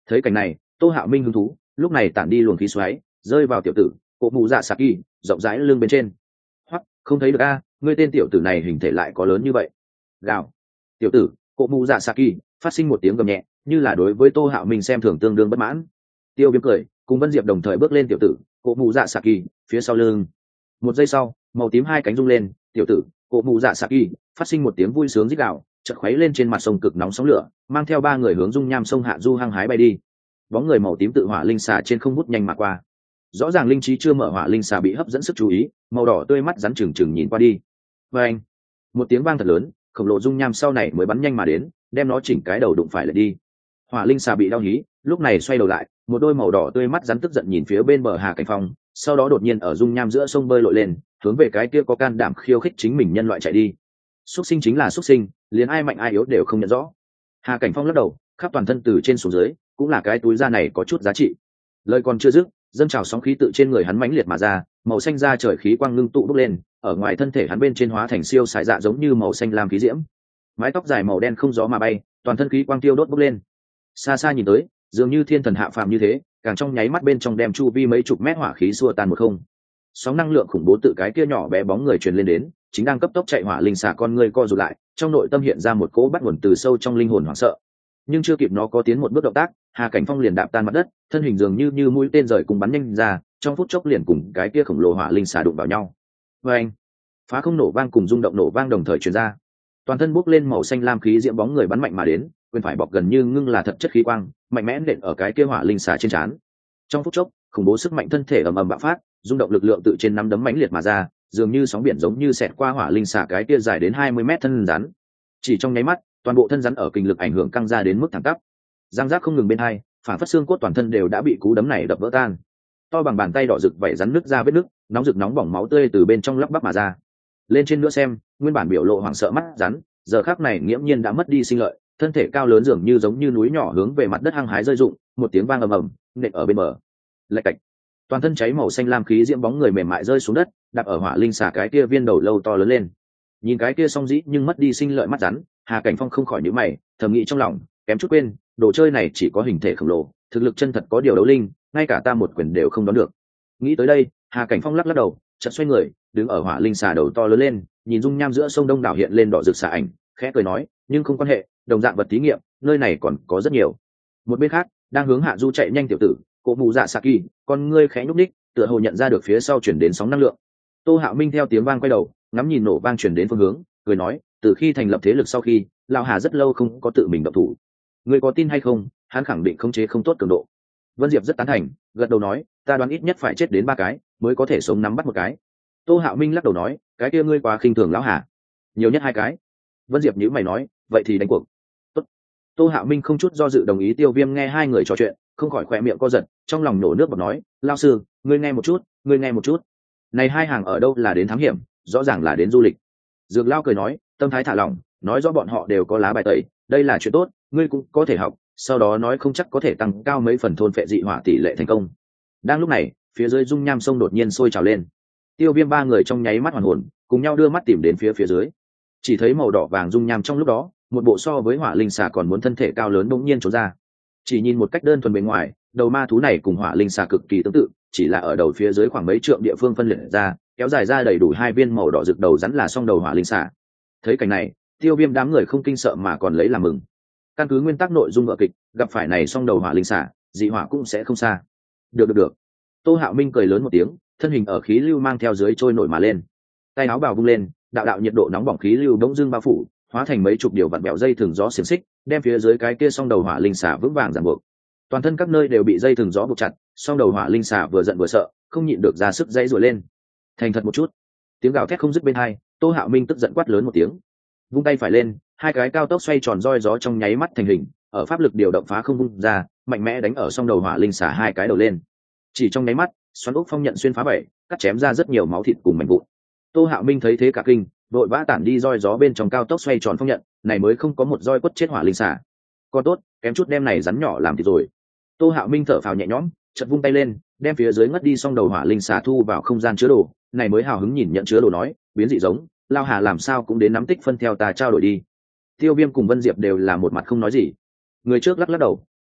Thấy cảnh này, Tô Hạo Minh hứng thú, lúc này tản đi luồng khí xoáy, rơi vào tiểu tử cổ mù dạ saki rộng rãi lưng bên trên. Hoặc không thấy được a, ngươi tên tiểu tử này hình thể lại có lớn như vậy. Gào. Tiểu tử cổ mù dạ saki phát sinh một tiếng gầm nhẹ, như là đối với Tô Hạo Minh xem thường tương đương bất mãn. Tiêu Viêm cười, cùng Vân Diệp đồng thời bước lên tiểu tử cổ mù dạ saki phía sau lưng. Một giây sau, màu tím hai cánh rung lên, tiểu tử cổ mù dạ saki phát sinh một tiếng vui sướng rít gào, chợt khuấy lên trên mặt sông cực nóng sóng lửa, mang theo ba người hướng dung nham sông hạ du hăng hái bay đi. Bóng người màu tím tự hỏa linh xà trên không hút nhanh mà qua. Rõ ràng linh trí chưa mở hỏa linh xà bị hấp dẫn sức chú ý, màu đỏ tươi mắt rắn trừng trừng nhìn qua đi. Và anh, một tiếng vang thật lớn, khổng lồ dung nham sau này mới bắn nhanh mà đến, đem nó chỉnh cái đầu đụng phải lại đi. Hỏa linh xà bị đau hí, lúc này xoay đầu lại, một đôi màu đỏ tươi mắt rắn tức giận nhìn phía bên bờ Hà Cảnh Phong, sau đó đột nhiên ở dung nham giữa sông bơi lội lên, hướng về cái kia có can đảm khiêu khích chính mình nhân loại chạy đi. Xuất sinh chính là xuất sinh, liền ai mạnh ai yếu đều không nhận rõ. Hà Cảnh Phong lắc đầu, khắp toàn thân từ trên xuống dưới, cũng là cái túi da này có chút giá trị. Lời còn chưa dứt, dâng trào sóng khí tự trên người hắn mãnh liệt mà ra, màu xanh da trời khí quang ngưng tụ bốc lên, ở ngoài thân thể hắn bên trên hóa thành siêu sải dạ giống như màu xanh lam khí diễm. Mái tóc dài màu đen không gió mà bay, toàn thân khí quang tiêu đốt bốc lên. Xa xa nhìn tới, dường như thiên thần hạ phàm như thế, càng trong nháy mắt bên trong đem chu vi mấy chục mét hỏa khí xua tan một không. Sóng năng lượng khủng bố tự cái kia nhỏ bé bóng người truyền lên đến, chính đang cấp tốc chạy hỏa linh xà con người co rụt lại, trong nội tâm hiện ra một cỗ bắt nguồn từ sâu trong linh hồn hoảng sợ. Nhưng chưa kịp nó có tiến một bước động tác, Hà Cảnh Phong liền đạp tan mặt đất, thân hình dường như như mũi tên rời cùng bắn nhanh ra, trong phút chốc liền cùng cái kia khổng lồ hỏa linh xà đụng vào nhau. Và anh, phá không nổ vang cùng rung động nổ vang đồng thời truyền ra, toàn thân bốc lên màu xanh lam khí diễm bóng người bắn mạnh mà đến, quyền phải bọc gần như ngưng là thật chất khí quang, mạnh mẽ nện ở cái kia hỏa linh xà trên trán. Trong phút chốc, khủng bố sức mạnh thân thể ầm ầm bạo phát, rung động lực lượng tự trên nắm đấm mãnh liệt mà ra, dường như sóng biển giống như xẹt qua hỏa linh xà cái kia dài đến hai mươi mét thân rắn. Chỉ trong nháy mắt, toàn bộ thân rắn ở kinh lực ảnh hưởng căng ra đến mức thẳng tắp, răng rác không ngừng bên hai, phản phất xương cốt toàn thân đều đã bị cú đấm này đập vỡ tan. To bằng bàn tay đỏ rực vảy rắn nứt ra vết nứt, nóng rực nóng bỏng máu tươi từ bên trong lắp bắp mà ra. Lên trên nữa xem, nguyên bản biểu lộ hoảng sợ mắt rắn, giờ khắc này nghiễm nhiên đã mất đi sinh lợi, thân thể cao lớn dường như giống như núi nhỏ hướng về mặt đất hăng hái rơi rụng, một tiếng vang ầm ầm, nện ở bên bờ. Lạch cạch. Toàn thân cháy màu xanh lam khí diễm bóng người mềm mại rơi xuống đất, đạp ở hỏa linh xà cái kia viên đầu lâu to lớn lên. Nhìn cái kia song dĩ nhưng mất đi sinh lợi mắt rắn, Hà Cảnh Phong không khỏi nhíu mày, thầm nghĩ trong lòng, kém chút quên, đồ chơi này chỉ có hình thể khổng lồ, thực lực chân thật có điều đấu linh, ngay cả ta một quyền đều không đón được. Nghĩ tới đây, Hà Cảnh Phong lắc lắc đầu, chợt xoay người, đứng ở hỏa linh xà đầu to lớn lên, nhìn dung nham giữa sông đông đảo hiện lên đỏ rực xà ảnh, khẽ cười nói, nhưng không quan hệ, đồng dạng vật thí nghiệm, nơi này còn có rất nhiều. Một bên khác, đang hướng hạ du chạy nhanh tiểu tử cổ mù dạ saki, con ngươi khẽ nhúc ních, tựa hồ nhận ra được phía sau chuyển đến sóng năng lượng. Tô Hạo Minh theo tiếng vang quay đầu, ngắm nhìn nổ vang chuyển đến phương hướng, cười nói, từ khi thành lập thế lực sau khi, Lão Hà rất lâu không có tự mình động thủ. Ngươi có tin hay không, hắn khẳng định khống chế không tốt cường độ. Vân Diệp rất tán thành, gật đầu nói, ta đoán ít nhất phải chết đến ba cái, mới có thể sống nắm bắt một cái. Tô Hạo Minh lắc đầu nói, cái kia ngươi quá khinh thường Lão Hà, nhiều nhất hai cái. Vân Diệp nhíu mày nói, vậy thì đánh cuộc. Tốt. Tô Hạo Minh không chút do dự đồng ý. Tiêu Viêm nghe hai người trò chuyện, không khỏi khỏe miệng co giật, trong lòng nổ nước bọt nói, Lão sư, ngươi nghe một chút, ngươi nghe một chút. Này hai hàng ở đâu là đến thám hiểm, rõ ràng là đến du lịch. Dược Lão cười nói, tâm thái thả lỏng, nói rõ bọn họ đều có lá bài tẩy, đây là chuyện tốt, ngươi cũng có thể học, sau đó nói không chắc có thể tăng cao mấy phần thôn phệ dị hỏa tỷ lệ thành công. Đang lúc này, phía dưới dung nham sông đột nhiên sôi trào lên. Tiêu Viêm ba người trong nháy mắt hoàn hồn, cùng nhau đưa mắt tìm đến phía phía dưới. Chỉ thấy màu đỏ vàng dung nham trong lúc đó, một bộ so với hỏa linh xà còn muốn thân thể cao lớn bỗng nhiên trốn ra. Chỉ nhìn một cách đơn thuần bên ngoài, đầu ma thú này cùng hỏa linh xà cực kỳ tương tự, chỉ là ở đầu phía dưới khoảng mấy trượng địa phương phân liệt ra, kéo dài ra đầy đủ hai viên màu đỏ rực đầu rắn là song đầu hỏa linh xà. Thấy cảnh này, Tiêu Viêm đám người không kinh sợ mà còn lấy làm mừng. Căn cứ nguyên tắc nội dung vở kịch, gặp phải này song đầu hỏa linh xà, dị hỏa cũng sẽ không xa. Được được được. Tô Hạo Minh cười lớn một tiếng, thân hình ở khí lưu mang theo dưới trôi nổi mà lên. Tay áo bào vung lên, đạo đạo nhiệt độ nóng bỏng khí lưu bỗng dưng bao phủ, hóa thành mấy chục điều vặn bẹo dây thừng gió xiềng xích, đem phía dưới cái kia song đầu hỏa linh xà vững vàng ràng buộc. Toàn thân các nơi đều bị dây thừng gió buộc chặt, song đầu hỏa linh xà vừa giận vừa sợ, không nhịn được ra sức dãy rủa lên. Thành thật một chút. Tiếng gào thét không dứt bên hai, Tô Hạo Minh tức giận quát lớn một tiếng, vung tay phải lên, hai cái cao tốc xoay tròn roi gió trong nháy mắt thành hình, ở pháp lực điều động phá không vung ra, mạnh mẽ đánh ở song đầu hỏa linh xà hai cái đầu lên. Chỉ trong nháy mắt, xoắn ốc phong nhận xuyên phá bảy, cắt chém ra rất nhiều máu thịt cùng mảnh vụn. Tô Hạo Minh thấy thế cả kinh, vội vã tản đi roi gió bên trong cao tốc xoay tròn phong nhận, này mới không có một roi quất chết hỏa linh xà. Còn tốt, kém chút đem này rắn nhỏ làm thì rồi. Tô Hạo Minh thở phào nhẹ nhõm, chợt vung tay lên, đem phía dưới ngất đi song đầu hỏa linh xà thu vào không gian chứa đồ, này mới hào hứng nhìn nhận chứa đồ nói, biến dị giống, Lao Hà làm sao cũng đến nắm tích phân theo ta trao đổi đi. Tiêu Viêm cùng Vân Diệp đều là một mặt không nói gì. Người trước lắc lắc đầu,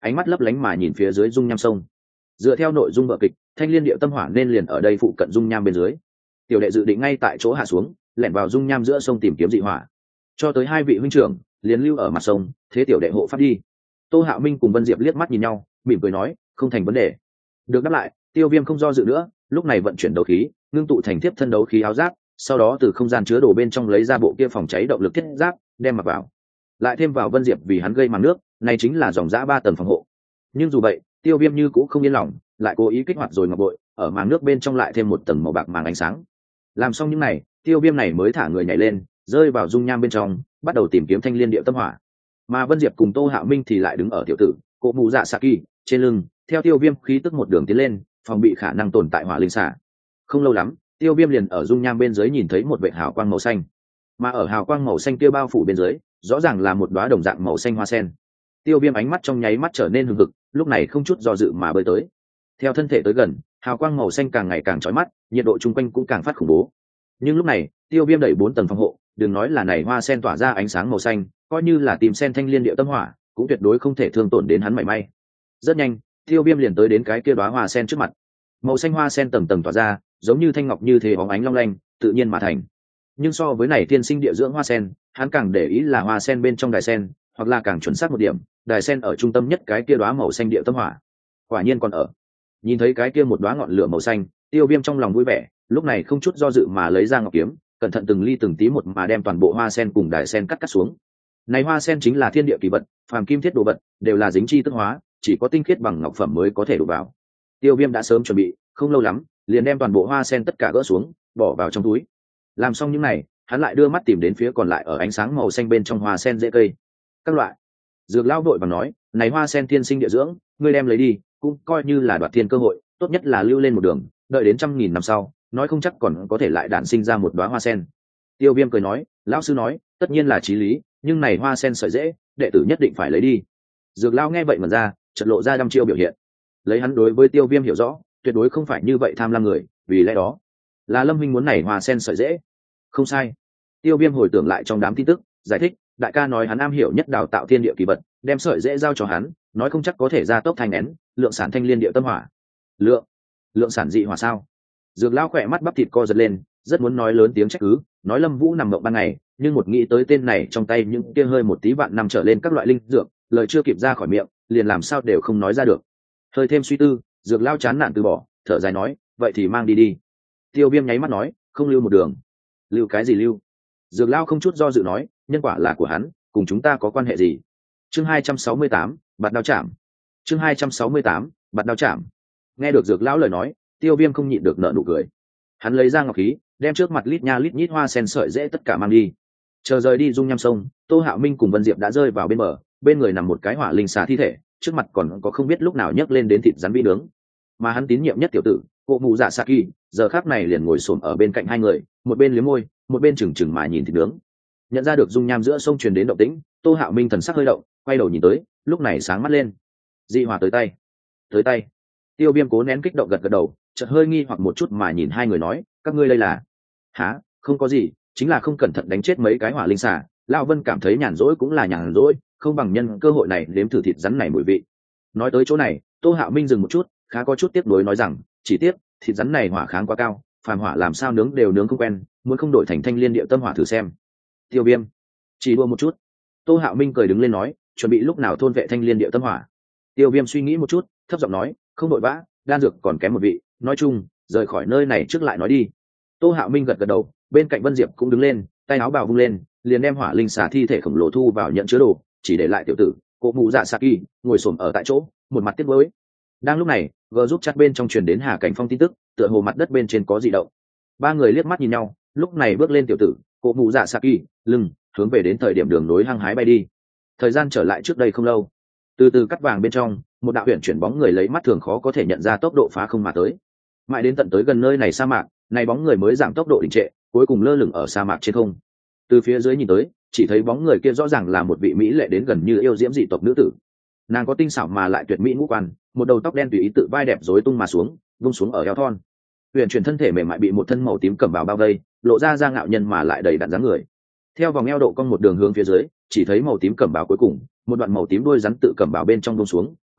ánh mắt lấp lánh mà nhìn phía dưới dung nham sông. Dựa theo nội dung vở kịch, thanh liên điệu tâm hỏa nên liền ở đây phụ cận dung nham bên dưới. Tiểu đệ dự định ngay tại chỗ hạ xuống, lẻn vào dung nham giữa sông tìm kiếm dị hỏa. Cho tới hai vị huynh trưởng liền lưu ở mặt sông, thế tiểu đệ hộ pháp đi. Tô Hạo Minh cùng Vân Diệp liếc mắt nhìn nhau, mỉm cười nói, không thành vấn đề. Được đáp lại, Tiêu Viêm không do dự nữa, lúc này vận chuyển đấu khí, ngưng tụ thành tiếp thân đấu khí áo giáp, sau đó từ không gian chứa đồ bên trong lấy ra bộ kia phòng cháy động lực thiết giáp, đem mặc vào. Lại thêm vào Vân Diệp vì hắn gây màn nước, này chính là dòng dã ba tầng phòng hộ. Nhưng dù vậy, Tiêu Viêm như cũng không yên lòng, lại cố ý kích hoạt rồi ngọc bội, ở màng nước bên trong lại thêm một tầng màu bạc màng ánh sáng. Làm xong những này, Tiêu Viêm này mới thả người nhảy lên, rơi vào dung nham bên trong, bắt đầu tìm kiếm thanh liên điệu tâm hỏa. Mà Vân Diệp cùng Tô Hạo Minh thì lại đứng ở tiểu tử Cổ Mù Dạ Saki trên lưng, theo Tiêu Viêm khí tức một đường tiến lên, phòng bị khả năng tồn tại hỏa linh xả. Không lâu lắm, Tiêu Viêm liền ở dung nham bên dưới nhìn thấy một vệt hào quang màu xanh, mà ở hào quang màu xanh kia bao phủ bên dưới, rõ ràng là một đóa đồng dạng màu xanh hoa sen. Tiêu Viêm ánh mắt trong nháy mắt trở nên hừng hực, lúc này không chút do dự mà bơi tới. Theo thân thể tới gần, hào quang màu xanh càng ngày càng chói mắt, nhiệt độ chung quanh cũng càng phát khủng bố. Nhưng lúc này, Tiêu Viêm đẩy bốn tầng phòng hộ, đừng nói là này hoa sen tỏa ra ánh sáng màu xanh, coi như là tìm sen thanh liên điệu tâm hỏa, cũng tuyệt đối không thể thương tổn đến hắn mảy may. Rất nhanh, Tiêu Viêm liền tới đến cái kia đóa hoa sen trước mặt. Màu xanh hoa sen tầng tầng tỏa ra, giống như thanh ngọc như thế bóng ánh long lanh, tự nhiên mà thành. Nhưng so với này tiên sinh địa dưỡng hoa sen, hắn càng để ý là hoa sen bên trong đài sen, hoặc là càng chuẩn xác một điểm, đài sen ở trung tâm nhất cái kia đóa màu xanh điệu tâm hỏa. Quả nhiên còn ở. Nhìn thấy cái kia một đóa ngọn lửa màu xanh, Tiêu Viêm trong lòng vui vẻ, lúc này không chút do dự mà lấy ra ngọc kiếm, cẩn thận từng ly từng tí một mà đem toàn bộ hoa sen cùng đài sen cắt cắt xuống. Này hoa sen chính là thiên địa kỳ vật, phàm kim thiết đồ vật đều là dính chi tức hóa, chỉ có tinh khiết bằng ngọc phẩm mới có thể đổ vào. Tiêu Viêm đã sớm chuẩn bị, không lâu lắm, liền đem toàn bộ hoa sen tất cả gỡ xuống, bỏ vào trong túi. Làm xong những này, hắn lại đưa mắt tìm đến phía còn lại ở ánh sáng màu xanh bên trong hoa sen rễ cây. Các loại. Dược lão vội vàng nói, này hoa sen thiên sinh địa dưỡng, ngươi đem lấy đi, cũng coi như là đoạt thiên cơ hội, tốt nhất là lưu lên một đường, đợi đến trăm nghìn năm sau, nói không chắc còn có thể lại đản sinh ra một đóa hoa sen. Tiêu Viêm cười nói, lão sư nói, tất nhiên là chí lý, nhưng này hoa sen sợi dễ, đệ tử nhất định phải lấy đi. Dược lão nghe vậy mà ra, chợt lộ ra đăm chiêu biểu hiện. Lấy hắn đối với Tiêu Viêm hiểu rõ, tuyệt đối không phải như vậy tham lam người, vì lẽ đó, là Lâm huynh muốn này hoa sen sợi dễ. Không sai. Tiêu Viêm hồi tưởng lại trong đám tin tức, giải thích, đại ca nói hắn am hiểu nhất đào tạo thiên địa kỳ vật, đem sợi dễ giao cho hắn, nói không chắc có thể gia tốc thanh nén, lượng sản thanh liên điệu tâm hỏa. Lượng? Lượng sản dị hỏa sao? Dược lão khỏe mắt bắp thịt co giật lên, rất muốn nói lớn tiếng trách cứ, nói Lâm Vũ nằm mộng ban ngày, nhưng một nghĩ tới tên này trong tay những kia hơi một tí vạn năm trở lên các loại linh dược, lời chưa kịp ra khỏi miệng, liền làm sao đều không nói ra được. Hơi thêm suy tư, Dược lão chán nản từ bỏ, thở dài nói, vậy thì mang đi đi. Tiêu Viêm nháy mắt nói, không lưu một đường. Lưu cái gì lưu? Dược lão không chút do dự nói, nhân quả là của hắn, cùng chúng ta có quan hệ gì? Chương hai trăm sáu mươi tám, bạt đao chạm. Chương hai trăm sáu mươi tám, bạt đao chạm. Nghe được Dược lão lời nói, Tiêu Viêm không nhịn được nở nụ cười. Hắn lấy ra ngọc khí, đem trước mặt lít nha lít nhít hoa sen sợi dễ tất cả mang đi. Chờ rời đi dung nham sông, Tô Hạo Minh cùng Vân Diệp đã rơi vào bên bờ, bên người nằm một cái hỏa linh xà thi thể, trước mặt còn có không biết lúc nào nhấc lên đến thịt rắn vĩ nướng. Mà hắn tín nhiệm nhất tiểu tử, Cổ Mù Dạ Saki, giờ khắc này liền ngồi xổm ở bên cạnh hai người, một bên liếm môi, một bên chừng chừng mà nhìn thịt nướng. Nhận ra được dung nham giữa sông truyền đến động tĩnh, Tô Hạo Minh thần sắc hơi động, quay đầu nhìn tới, lúc này sáng mắt lên. Dị hỏa tới tay, tới tay. Tiêu Viêm cố nén kích động gật gật đầu, chợt hơi nghi hoặc một chút mà nhìn hai người nói, các ngươi đây là? Hả? Không có gì, chính là không cẩn thận đánh chết mấy cái hỏa linh xà. Lão Vân cảm thấy nhàn rỗi cũng là nhàn rỗi, không bằng nhân cơ hội này nếm thử thịt rắn này mùi vị. Nói tới chỗ này, Tô Hạo Minh dừng một chút, khá có chút tiếc nuối nói rằng, chỉ tiếc thịt rắn này hỏa kháng quá cao, phàm hỏa làm sao nướng đều nướng không quen, muốn không đổi thành thanh liên điệu tâm hỏa thử xem. Tiêu Viêm, chỉ đua một chút. Tô Hạo Minh cười đứng lên nói, chuẩn bị lúc nào thôn vệ thanh liên điệu tâm hỏa. Tiêu Viêm suy nghĩ một chút, thấp giọng nói, không đội vã, đan dược còn kém một vị, nói chung rời khỏi nơi này trước lại nói đi. Tô Hạo Minh gật gật đầu, bên cạnh Vân Diệp cũng đứng lên, tay áo bào vung lên, liền đem hỏa linh xà thi thể khổng lồ thu vào nhận chứa đồ, chỉ để lại tiểu tử Cổ Mù Dạ Saki ngồi xổm ở tại chỗ, một mặt tiếc nuối. Đang lúc này, gờ giúp chat bên trong truyền đến Hà Cảnh Phong tin tức, tựa hồ mặt đất bên trên có dị động. Ba người liếc mắt nhìn nhau, lúc này bước lên tiểu tử Cổ Mù Dạ Saki, lưng hướng về đến thời điểm đường nối hăng hái bay đi. Thời gian trở lại trước đây không lâu, từ từ cắt vàng bên trong, một đạo huyền chuyển bóng người lấy mắt thường khó có thể nhận ra tốc độ phá không mà tới. Mãi đến tận tới gần nơi này sa mạc, này bóng người mới giảm tốc độ đình trệ, cuối cùng lơ lửng ở sa mạc trên không. Từ phía dưới nhìn tới, chỉ thấy bóng người kia rõ ràng là một vị mỹ lệ đến gần như yêu diễm dị tộc nữ tử. Nàng có tinh xảo mà lại tuyệt mỹ ngũ quan, một đầu tóc đen tùy ý tự vai đẹp rối tung mà xuống, vung xuống ở eo thon. Huyền chuyển thân thể mềm mại bị một thân màu tím cẩm bào bao vây, lộ ra da ngạo nhân mà lại đầy đặn dáng người. Theo vòng eo độ cong một đường hướng phía dưới, chỉ thấy màu tím cẩm bào cuối cùng, một đoạn màu tím đuôi rắn tự cẩm bào bên trong buông xuống,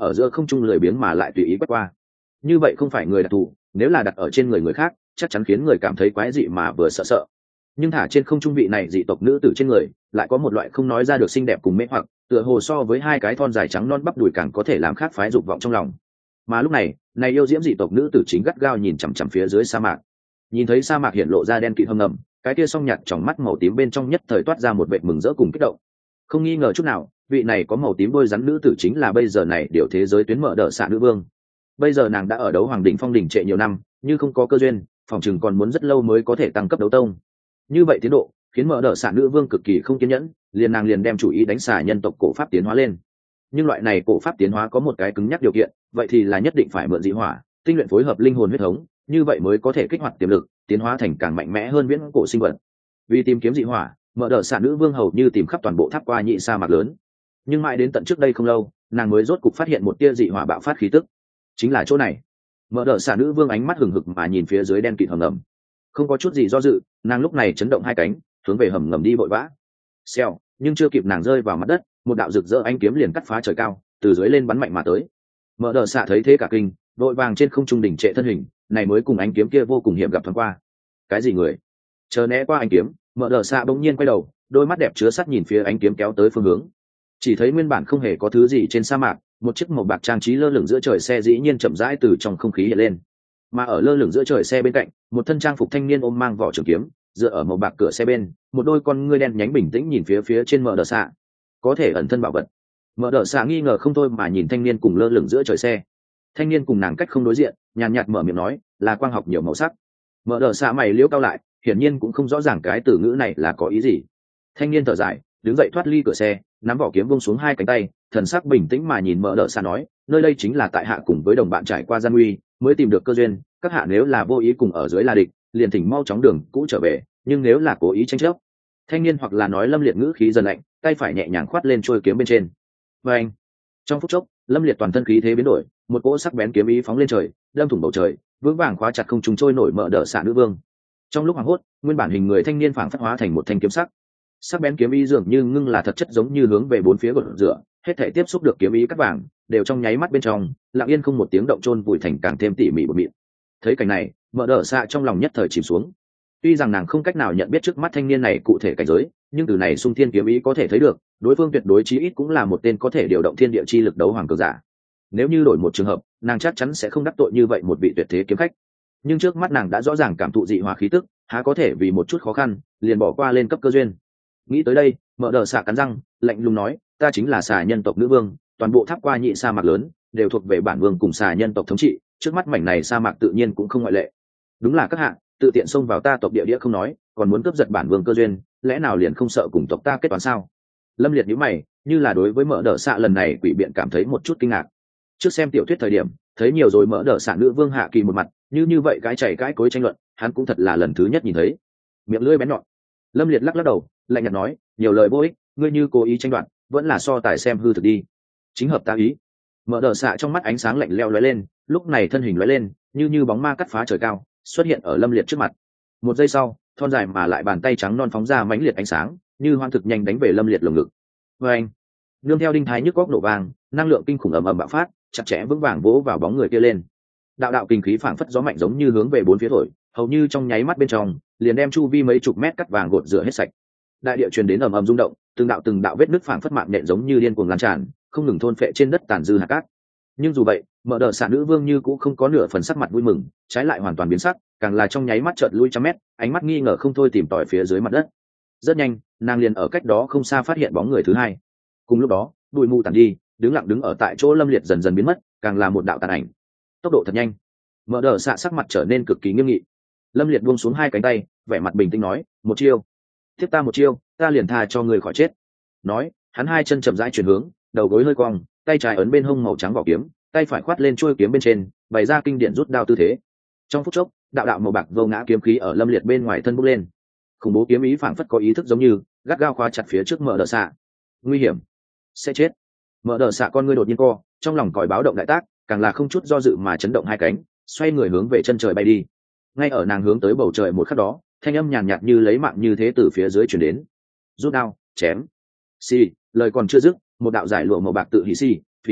ở giữa không trung lười biếng mà lại tùy ý quét qua. Như vậy không phải người đặc thù, nếu là đặt ở trên người người khác chắc chắn khiến người cảm thấy quái dị mà vừa sợ sợ. Nhưng thả trên không trung vị này dị tộc nữ tử trên người lại có một loại không nói ra được xinh đẹp cùng mê hoặc, tựa hồ so với hai cái thon dài trắng non bắp đùi càng có thể làm khác phái dục vọng trong lòng. Mà lúc này này yêu diễm dị tộc nữ tử chính gắt gao nhìn chằm chằm phía dưới sa mạc. Nhìn thấy sa mạc hiện lộ ra đen kịt hầm ngầm, cái kia song nhạt trong mắt màu tím bên trong nhất thời toát ra một vẻ mừng rỡ cùng kích động. Không nghi ngờ chút nào, vị này có màu tím đôi rắn nữ tử chính là bây giờ này điều thế giới tuyến mở đỡ xạ nữ vương. Bây giờ nàng đã ở đấu hoàng đỉnh phong đỉnh trệ nhiều năm, nhưng không có cơ duyên, phòng chừng còn muốn rất lâu mới có thể tăng cấp đấu tông. Như vậy tiến độ khiến mở đỡ xạ nữ vương cực kỳ không kiên nhẫn, liền nàng liền đem chủ ý đánh xả nhân tộc cổ pháp tiến hóa lên. Nhưng loại này cổ pháp tiến hóa có một cái cứng nhắc điều kiện, vậy thì là nhất định phải mượn dị hỏa tinh luyện phối hợp linh hồn huyết thống, như vậy mới có thể kích hoạt tiềm lực tiến hóa thành càng mạnh mẽ hơn viễn cổ sinh vật. Vì tìm kiếm dị hỏa, mở đỡ xạ nữ vương hầu như tìm khắp toàn bộ tháp qua nhị sa mạc lớn, nhưng mãi đến tận trước đây không lâu nàng mới rốt cục phát hiện một tia dị hỏa bạo phát khí tức. Chính là chỗ này. Mở đỡ xạ nữ vương ánh mắt hừng hực mà nhìn phía dưới đen kịt hầm ngầm, không có chút gì do dự, nàng lúc này chấn động hai cánh hướng về hầm ngầm đi vội vã. Xèo, nhưng chưa kịp nàng rơi vào mặt đất, một đạo rực rỡ ánh kiếm liền cắt phá trời cao, từ dưới lên bắn mạnh mà tới. Mở đỡ xạ thấy thế cả kinh, vội vàng trên không trung đỉnh trệ thân hình, này mới cùng ánh kiếm kia vô cùng hiểm gặp thoáng qua. Cái gì người? Chờ né qua ánh kiếm, mở đỡ xạ bỗng nhiên quay đầu, đôi mắt đẹp chứa sắt nhìn phía ánh kiếm kéo tới phương hướng. Chỉ thấy nguyên bản không hề có thứ gì trên sa mạc, một chiếc màu bạc trang trí lơ lửng giữa trời xe dĩ nhiên chậm rãi từ trong không khí hiện lên. Mà ở lơ lửng giữa trời xe bên cạnh, một thân trang phục thanh niên ôm mang vỏ trường kiếm, dựa ở màu bạc cửa xe bên, một đôi con ngươi đen nhánh bình tĩnh nhìn phía phía trên mở đỡ xạ. Có thể ẩn thân bảo vật. Mở đỡ xạ nghi ngờ không thôi mà nhìn thanh niên cùng lơ lửng giữa trời xe. Thanh niên cùng nàng cách không đối diện, nhàn nhạt mở miệng nói, là quang học nhiều màu sắc. Mở đỡ xạ mày liễu cao lại, hiển nhiên cũng không rõ ràng cái từ ngữ này là có ý gì. Thanh niên thở dài, đứng dậy thoát ly cửa xe, nắm vỏ kiếm buông xuống hai cánh tay, thần sắc bình tĩnh mà nhìn mở đỡ xạ nói, nơi đây chính là tại hạ cùng với đồng bạn trải qua gian nguy mới tìm được cơ duyên, các hạ nếu là vô ý cùng ở dưới là địch, liền thỉnh mau chóng đường cũ trở về, nhưng nếu là cố ý tranh chấp. Thanh niên hoặc là nói Lâm Liệt ngữ khí dần lạnh, tay phải nhẹ nhàng khoát lên trôi kiếm bên trên. Và anh, trong phút chốc, Lâm Liệt toàn thân khí thế biến đổi, một cỗ sắc bén kiếm ý phóng lên trời, đâm thủng bầu trời, vững vàng khóa chặt không trung trôi nổi mở đỡ xạ nữ vương. Trong lúc hoảng hốt, nguyên bản hình người thanh niên phảng phất hóa thành một thanh kiếm sắc. Sắc bén kiếm ý dường như ngưng là thật chất giống như hướng về bốn phía gột rửa, hết thể tiếp xúc được kiếm ý cắt vàng, đều trong nháy mắt bên trong, lặng yên không một tiếng động chôn vùi thành càng thêm tỉ mỉ bột mịn. Thấy cảnh này, mở đỡ xạ trong lòng nhất thời chìm xuống. Tuy rằng nàng không cách nào nhận biết trước mắt thanh niên này cụ thể cảnh giới, nhưng từ này xung thiên kiếm ý có thể thấy được, đối phương tuyệt đối chí ít cũng là một tên có thể điều động thiên địa chi lực đấu hoàng cường giả. Nếu như đổi một trường hợp, nàng chắc chắn sẽ không đắc tội như vậy một vị tuyệt thế kiếm khách. Nhưng trước mắt nàng đã rõ ràng cảm thụ dị hỏa khí tức, há có thể vì một chút khó khăn liền bỏ qua lên cấp cơ duyên. Nghĩ tới đây, mở đỡ xạ cắn răng, lạnh lùng nói, ta chính là xà nhân tộc nữ vương, toàn bộ tháp qua nhị sa mạc lớn đều thuộc về bản vương cùng xà nhân tộc thống trị, trước mắt mảnh này sa mạc tự nhiên cũng không ngoại lệ. Đúng là các hạ tự tiện xông vào ta tộc địa địa không nói, còn muốn cướp giật bản vương cơ duyên, lẽ nào liền không sợ cùng tộc ta kết toán sao? Lâm Liệt nhíu mày, như là đối với mở đỡ xạ lần này quỷ biện cảm thấy một chút kinh ngạc. Trước xem tiểu thuyết thời điểm, thấy nhiều rồi mở đỡ xạ nữ vương hạ kỳ một mặt, như như vậy cái chảy cái cối tranh luận, hắn cũng thật là lần thứ nhất nhìn thấy. Miệng lưỡi bén nhọn. Lâm Liệt lắc lắc đầu, lạnh nhạt nói, nhiều lời vô ích, ngươi như cố ý tranh đoạt, vẫn là so tài xem hư thực đi. Chính hợp ta ý. Mở đỡ xạ trong mắt ánh sáng lạnh lẽo lóe lên, lúc này thân hình lóe lên, như như bóng ma cắt phá trời cao, xuất hiện ở Lâm Liệt trước mặt. Một giây sau, thon dài mà lại bàn tay trắng non phóng ra mãnh liệt ánh sáng, như hoan thực nhanh đánh về Lâm Liệt lồng ngực. Và anh, nương theo đinh thái nhức góc nổ vang, năng lượng kinh khủng ầm ầm bạo phát, chặt chẽ vững vàng vỗ vào bóng người kia lên. Đạo đạo kinh khí phảng phất gió mạnh giống như hướng về bốn phía thổi, hầu như trong nháy mắt bên trong, liền đem chu vi mấy chục mét cắt vàng gột rửa hết sạch. Đại địa truyền đến ầm ầm rung động, từng đạo từng đạo vết nứt phảng phất mạng nện giống như điên cuồng lan tràn, không ngừng thôn phệ trên đất tàn dư hạt cát. Nhưng dù vậy, mở đỡ xạ nữ vương như cũng không có nửa phần sắc mặt vui mừng, trái lại hoàn toàn biến sắc, càng là trong nháy mắt chợt lui trăm mét, ánh mắt nghi ngờ không thôi tìm tòi phía dưới mặt đất. Rất nhanh, nàng liền ở cách đó không xa phát hiện bóng người thứ hai. Cùng lúc đó, bụi mù tàn đi, đứng lặng đứng ở tại chỗ Lâm Liệt dần dần biến mất, càng là một đạo tàn ảnh. Tốc độ thật nhanh. Mở đỡ xạ sắc mặt trở nên cực kỳ nghiêm nghị. Lâm Liệt buông xuống hai cánh tay, vẻ mặt bình tĩnh nói, một chiêu, tiếp ta một chiêu, ta liền tha cho người khỏi chết. Nói, hắn hai chân chậm rãi chuyển hướng, đầu gối hơi cong, tay trái ấn bên hông màu trắng vỏ kiếm, tay phải khoát lên chuôi kiếm bên trên, bày ra kinh điển rút đao tư thế. Trong phút chốc, đạo đạo màu bạc vô ngã kiếm khí ở Lâm Liệt bên ngoài thân bốc lên. Khủng bố kiếm ý phảng phất có ý thức giống như gắt gao khóa chặt phía trước mở đỡ xạ. Nguy hiểm, sẽ chết. Mở đỡ xạ con ngươi đột nhiên co, trong lòng còi báo động đại tác, càng là không chút do dự mà chấn động hai cánh, xoay người hướng về chân trời bay đi. Ngay ở nàng hướng tới bầu trời một khắc đó, thanh âm nhàn nhạt như lấy mạng như thế từ phía dưới truyền đến. Rút đao, chém. Xì, lời còn chưa dứt, một đạo giải lụa màu bạc tự hỉ xì, phỉ thúy,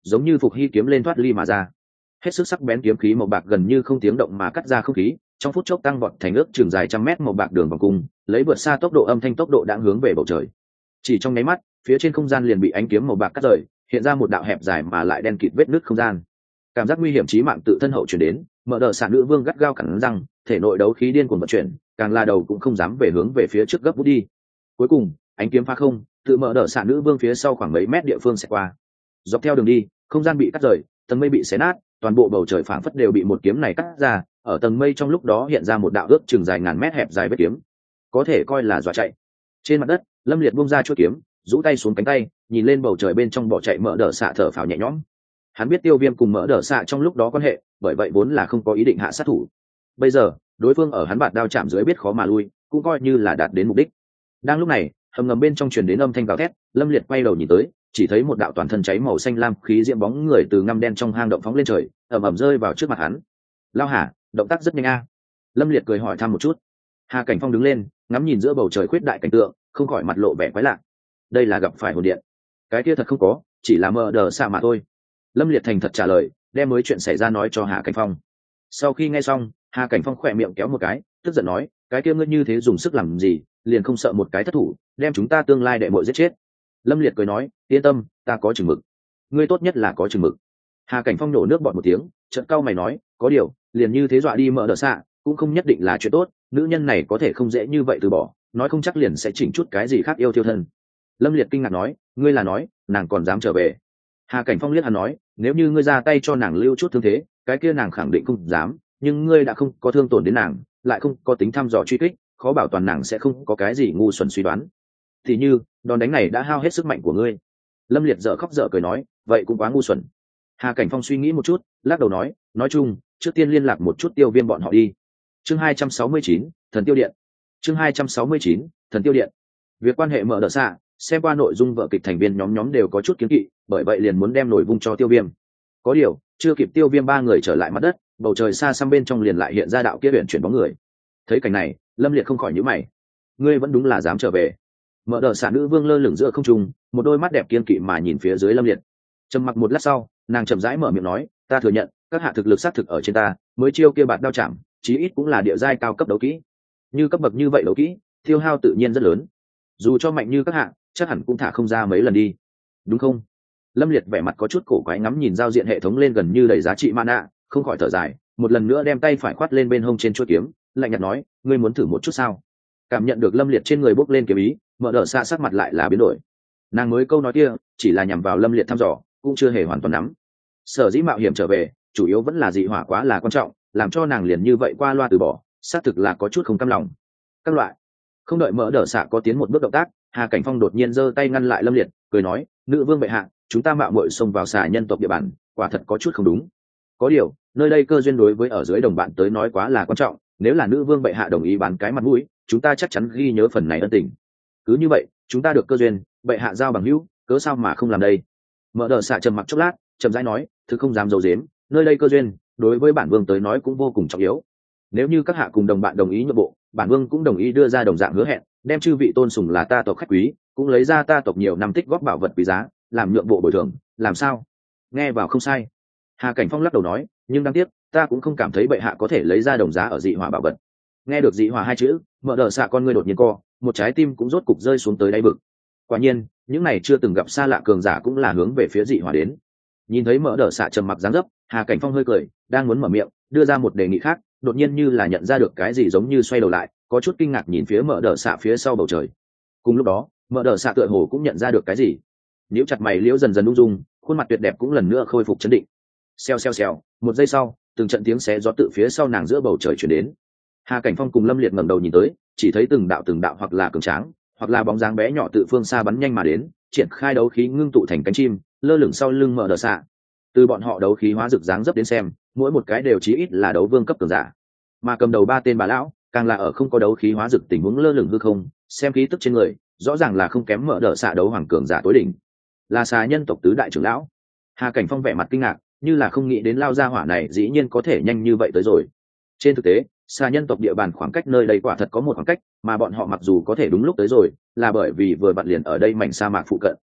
giống như phục hy kiếm lên thoát ly mà ra. Hết sức sắc bén kiếm khí màu bạc gần như không tiếng động mà cắt ra không khí, trong phút chốc tăng vọt thành ước chừng dài trăm mét màu bạc đường vòng cung, lấy vượt xa tốc độ âm thanh tốc độ đang hướng về bầu trời. Chỉ trong nháy mắt, phía trên không gian liền bị ánh kiếm màu bạc cắt rời, hiện ra một đạo hẹp dài mà lại đen kịt vết nứt không gian. Cảm giác nguy hiểm chí mạng tự thân hậu chuyển đến, mở đợt xạ nữ vương gắt gao cắn răng, thể nội đấu khí điên cuồng vận chuyển, càng là đầu cũng không dám về hướng về phía trước gấp vút đi. Cuối cùng, ánh kiếm phá không, tự mở đợt xạ nữ vương phía sau khoảng mấy mét địa phương sẽ qua. Dọc theo đường đi, không gian bị cắt rời, tầng mây bị xé nát, toàn bộ bầu trời phảng phất đều bị một kiếm này cắt ra, ở tầng mây trong lúc đó hiện ra một đạo ước chừng dài ngàn mét hẹp dài vết kiếm, có thể coi là dọa chạy. Trên mặt đất, Lâm Liệt buông ra chuôi kiếm, rũ tay xuống cánh tay, nhìn lên bầu trời bên trong bỏ chạy mở đờ xạ thở phào nhẹ nhõm. Hắn biết Tiêu Viêm cùng mở đờ xạ trong lúc đó quan hệ, bởi vậy vốn là không có ý định hạ sát thủ. Bây giờ, đối phương ở hắn bạt đao chạm dưới biết khó mà lui, cũng coi như là đạt đến mục đích. Đang lúc này, hầm ngầm bên trong truyền đến âm thanh gào thét, Lâm Liệt quay đầu nhìn tới, chỉ thấy một đạo toàn thân cháy màu xanh lam khí diễm bóng người từ ngăm đen trong hang động phóng lên trời, ầm ầm rơi vào trước mặt hắn. Lao Hà, động tác rất nhanh a. Lâm Liệt cười hỏi thăm một chút. Hà Cảnh Phong đứng lên, ngắm nhìn giữa bầu trời khuyết đại cảnh tượng, không khỏi mặt lộ vẻ quái lạ. Đây là gặp phải hồn điện? Cái kia thật không có, chỉ là mờ đờ xạ mà thôi. Lâm Liệt thành thật trả lời, đem mới chuyện xảy ra nói cho Hà Cảnh Phong. Sau khi nghe xong, Hà Cảnh Phong khỏe miệng kéo một cái, tức giận nói, cái kia ngươi như thế dùng sức làm gì, liền không sợ một cái thất thủ, đem chúng ta tương lai đệ muội giết chết. Lâm Liệt cười nói, yên tâm, ta có chừng mực. Ngươi tốt nhất là có chừng mực. Hà Cảnh Phong nổ nước bọt một tiếng, chợt cau mày nói, có điều, liền như thế dọa đi mờ đờ xạ, cũng không nhất định là chuyện tốt, nữ nhân này có thể không dễ như vậy từ bỏ, nói không chắc liền sẽ chỉnh chút cái gì khác yêu thiêu thân. Lâm Liệt kinh ngạc nói, ngươi là nói, nàng còn dám trở về? Hà Cảnh Phong liếc hắn nói, nếu như ngươi ra tay cho nàng lưu chút thương thế, cái kia nàng khẳng định không dám, nhưng ngươi đã không có thương tổn đến nàng, lại không có tính thăm dò truy kích, khó bảo toàn nàng sẽ không có cái gì ngu xuẩn suy đoán. Thì như, đòn đánh này đã hao hết sức mạnh của ngươi. Lâm Liệt dở khóc dở cười nói, vậy cũng quá ngu xuẩn. Hà Cảnh Phong suy nghĩ một chút, lắc đầu nói, nói chung, trước tiên liên lạc một chút Tiêu Viêm bọn họ đi. Chương hai trăm sáu mươi chín, Thần Tiêu Điện. Chương hai trăm sáu mươi chín, Thần Tiêu Điện. Việc quan hệ mở đợt xạ, xem qua nội dung vở kịch thành viên nhóm nhóm đều có chút kiến kỵ, bởi vậy liền muốn đem nổi vung cho Tiêu Viêm. Có điều, chưa kịp Tiêu Viêm ba người trở lại mặt đất, bầu trời xa xăm bên trong liền lại hiện ra đạo kia huyền chuyển bóng người. Thấy cảnh này, Lâm Liệt không khỏi nhíu mày. Ngươi vẫn đúng là dám trở về. Mở đợt xạ nữ vương lơ lửng giữa không trung, một đôi mắt đẹp kiên kỵ mà nhìn phía dưới Lâm Liệt. Trầm mặc một lát sau, nàng chậm rãi mở miệng nói, ta thừa nhận, các hạ thực lực xác thực ở trên ta, mới chiêu kia bạt đao chạm, chí ít cũng là địa giai cao cấp đấu kỹ. Như cấp bậc như vậy đấu kỹ, tiêu hao tự nhiên rất lớn. Dù cho mạnh như các hạ, chắc hẳn cũng thả không ra mấy lần đi, đúng không? Lâm Liệt vẻ mặt có chút cổ quái ngắm nhìn giao diện hệ thống lên gần như đầy giá trị mana, không khỏi thở dài, một lần nữa đem tay phải khoát lên bên hông trên chuôi kiếm, lạnh nhạt nói, ngươi muốn thử một chút sao? Cảm nhận được Lâm Liệt trên người bốc lên kiếm ý, mở đờ xa sắc mặt lại là biến đổi. Nàng mới câu nói kia, chỉ là nhằm vào Lâm Liệt thăm dò, cũng chưa hề hoàn toàn nắm. Sở dĩ mạo hiểm trở về, chủ yếu vẫn là dị hỏa quá là quan trọng, làm cho nàng liền như vậy qua loa từ bỏ, xác thực là có chút không cam lòng. Các loại, không đợi mở đờ xạ có tiến một bước động tác, Hà Cảnh Phong đột nhiên giơ tay ngăn lại Lâm Liệt, cười nói, nữ vương bệ hạ, chúng ta mạo muội xông vào xà nhân tộc địa bàn, quả thật có chút không đúng. Có điều, nơi đây cơ duyên đối với ở dưới đồng bạn tới nói quá là quan trọng, nếu là nữ vương bệ hạ đồng ý bán cái mặt mũi, chúng ta chắc chắn ghi nhớ phần này ân tình. Cứ như vậy, chúng ta được cơ duyên, bệ hạ giao bằng hữu, cớ sao mà không làm đây? Mở đờ xạ trầm mặc chốc lát, chậm rãi nói, thực không dám giấu giếm, nơi đây cơ duyên, đối với bản vương tới nói cũng vô cùng trọng yếu. Nếu như các hạ cùng đồng bạn đồng ý nhượng bộ, bản vương cũng đồng ý đưa ra đồng dạng hứa hẹn, đem chư vị tôn sùng là ta tộc khách quý, cũng lấy ra ta tộc nhiều năm tích góp bảo vật quý giá, làm nhượng bộ bồi thường, làm sao? Nghe vào không sai. Hà Cảnh Phong lắc đầu nói, nhưng đáng tiếc, ta cũng không cảm thấy bệ hạ có thể lấy ra đồng giá ở dị hỏa bảo vật. Nghe được dị hỏa hai chữ, mở đờ xạ con ngươi đột nhiên co, một trái tim cũng rốt cục rơi xuống tới đáy vực. Quả nhiên, những này chưa từng gặp xa lạ cường giả cũng là hướng về phía dị hỏa đến. Nhìn thấy mở đờ xạ trầm mặc dáng dấp, Hà Cảnh Phong hơi cười, đang muốn mở miệng, đưa ra một đề nghị khác, đột nhiên như là nhận ra được cái gì giống như xoay đầu lại, có chút kinh ngạc nhìn phía mở đờ xạ phía sau bầu trời. Cùng lúc đó, mở đờ xạ tựa hồ cũng nhận ra được cái gì, liễu chặt mày liễu dần dần ung dung, khuôn mặt tuyệt đẹp cũng lần nữa khôi phục chấn định. Xèo xèo xèo, một giây sau, từng trận tiếng xé gió tự phía sau nàng giữa bầu trời truyền đến. Hà Cảnh Phong cùng Lâm Liệt ngẩng đầu nhìn tới, chỉ thấy từng đạo từng đạo hoặc là cường tráng, hoặc là bóng dáng bé nhỏ tự phương xa bắn nhanh mà đến, triển khai đấu khí ngưng tụ thành cánh chim, lơ lửng sau lưng mở đờ xạ. Từ bọn họ đấu khí hóa rực dáng dấp đến xem, mỗi một cái đều chí ít là đấu vương cấp cường giả. Mà cầm đầu ba tên bà lão, càng là ở không có đấu khí hóa rực tình huống lơ lửng hư không, xem khí tức trên người, rõ ràng là không kém mở đờ xạ đấu hoàng cường giả tối đỉnh. Là xà nhân tộc tứ đại trưởng lão. Hà Cảnh Phong vẻ mặt kinh ngạc, như là không nghĩ đến lao ra hỏa này dĩ nhiên có thể nhanh như vậy tới rồi. Trên thực tế, xà nhân tộc địa bàn khoảng cách nơi đây quả thật có một khoảng cách, mà bọn họ mặc dù có thể đúng lúc tới rồi, là bởi vì vừa vặn liền ở đây mảnh sa mạc phụ cận.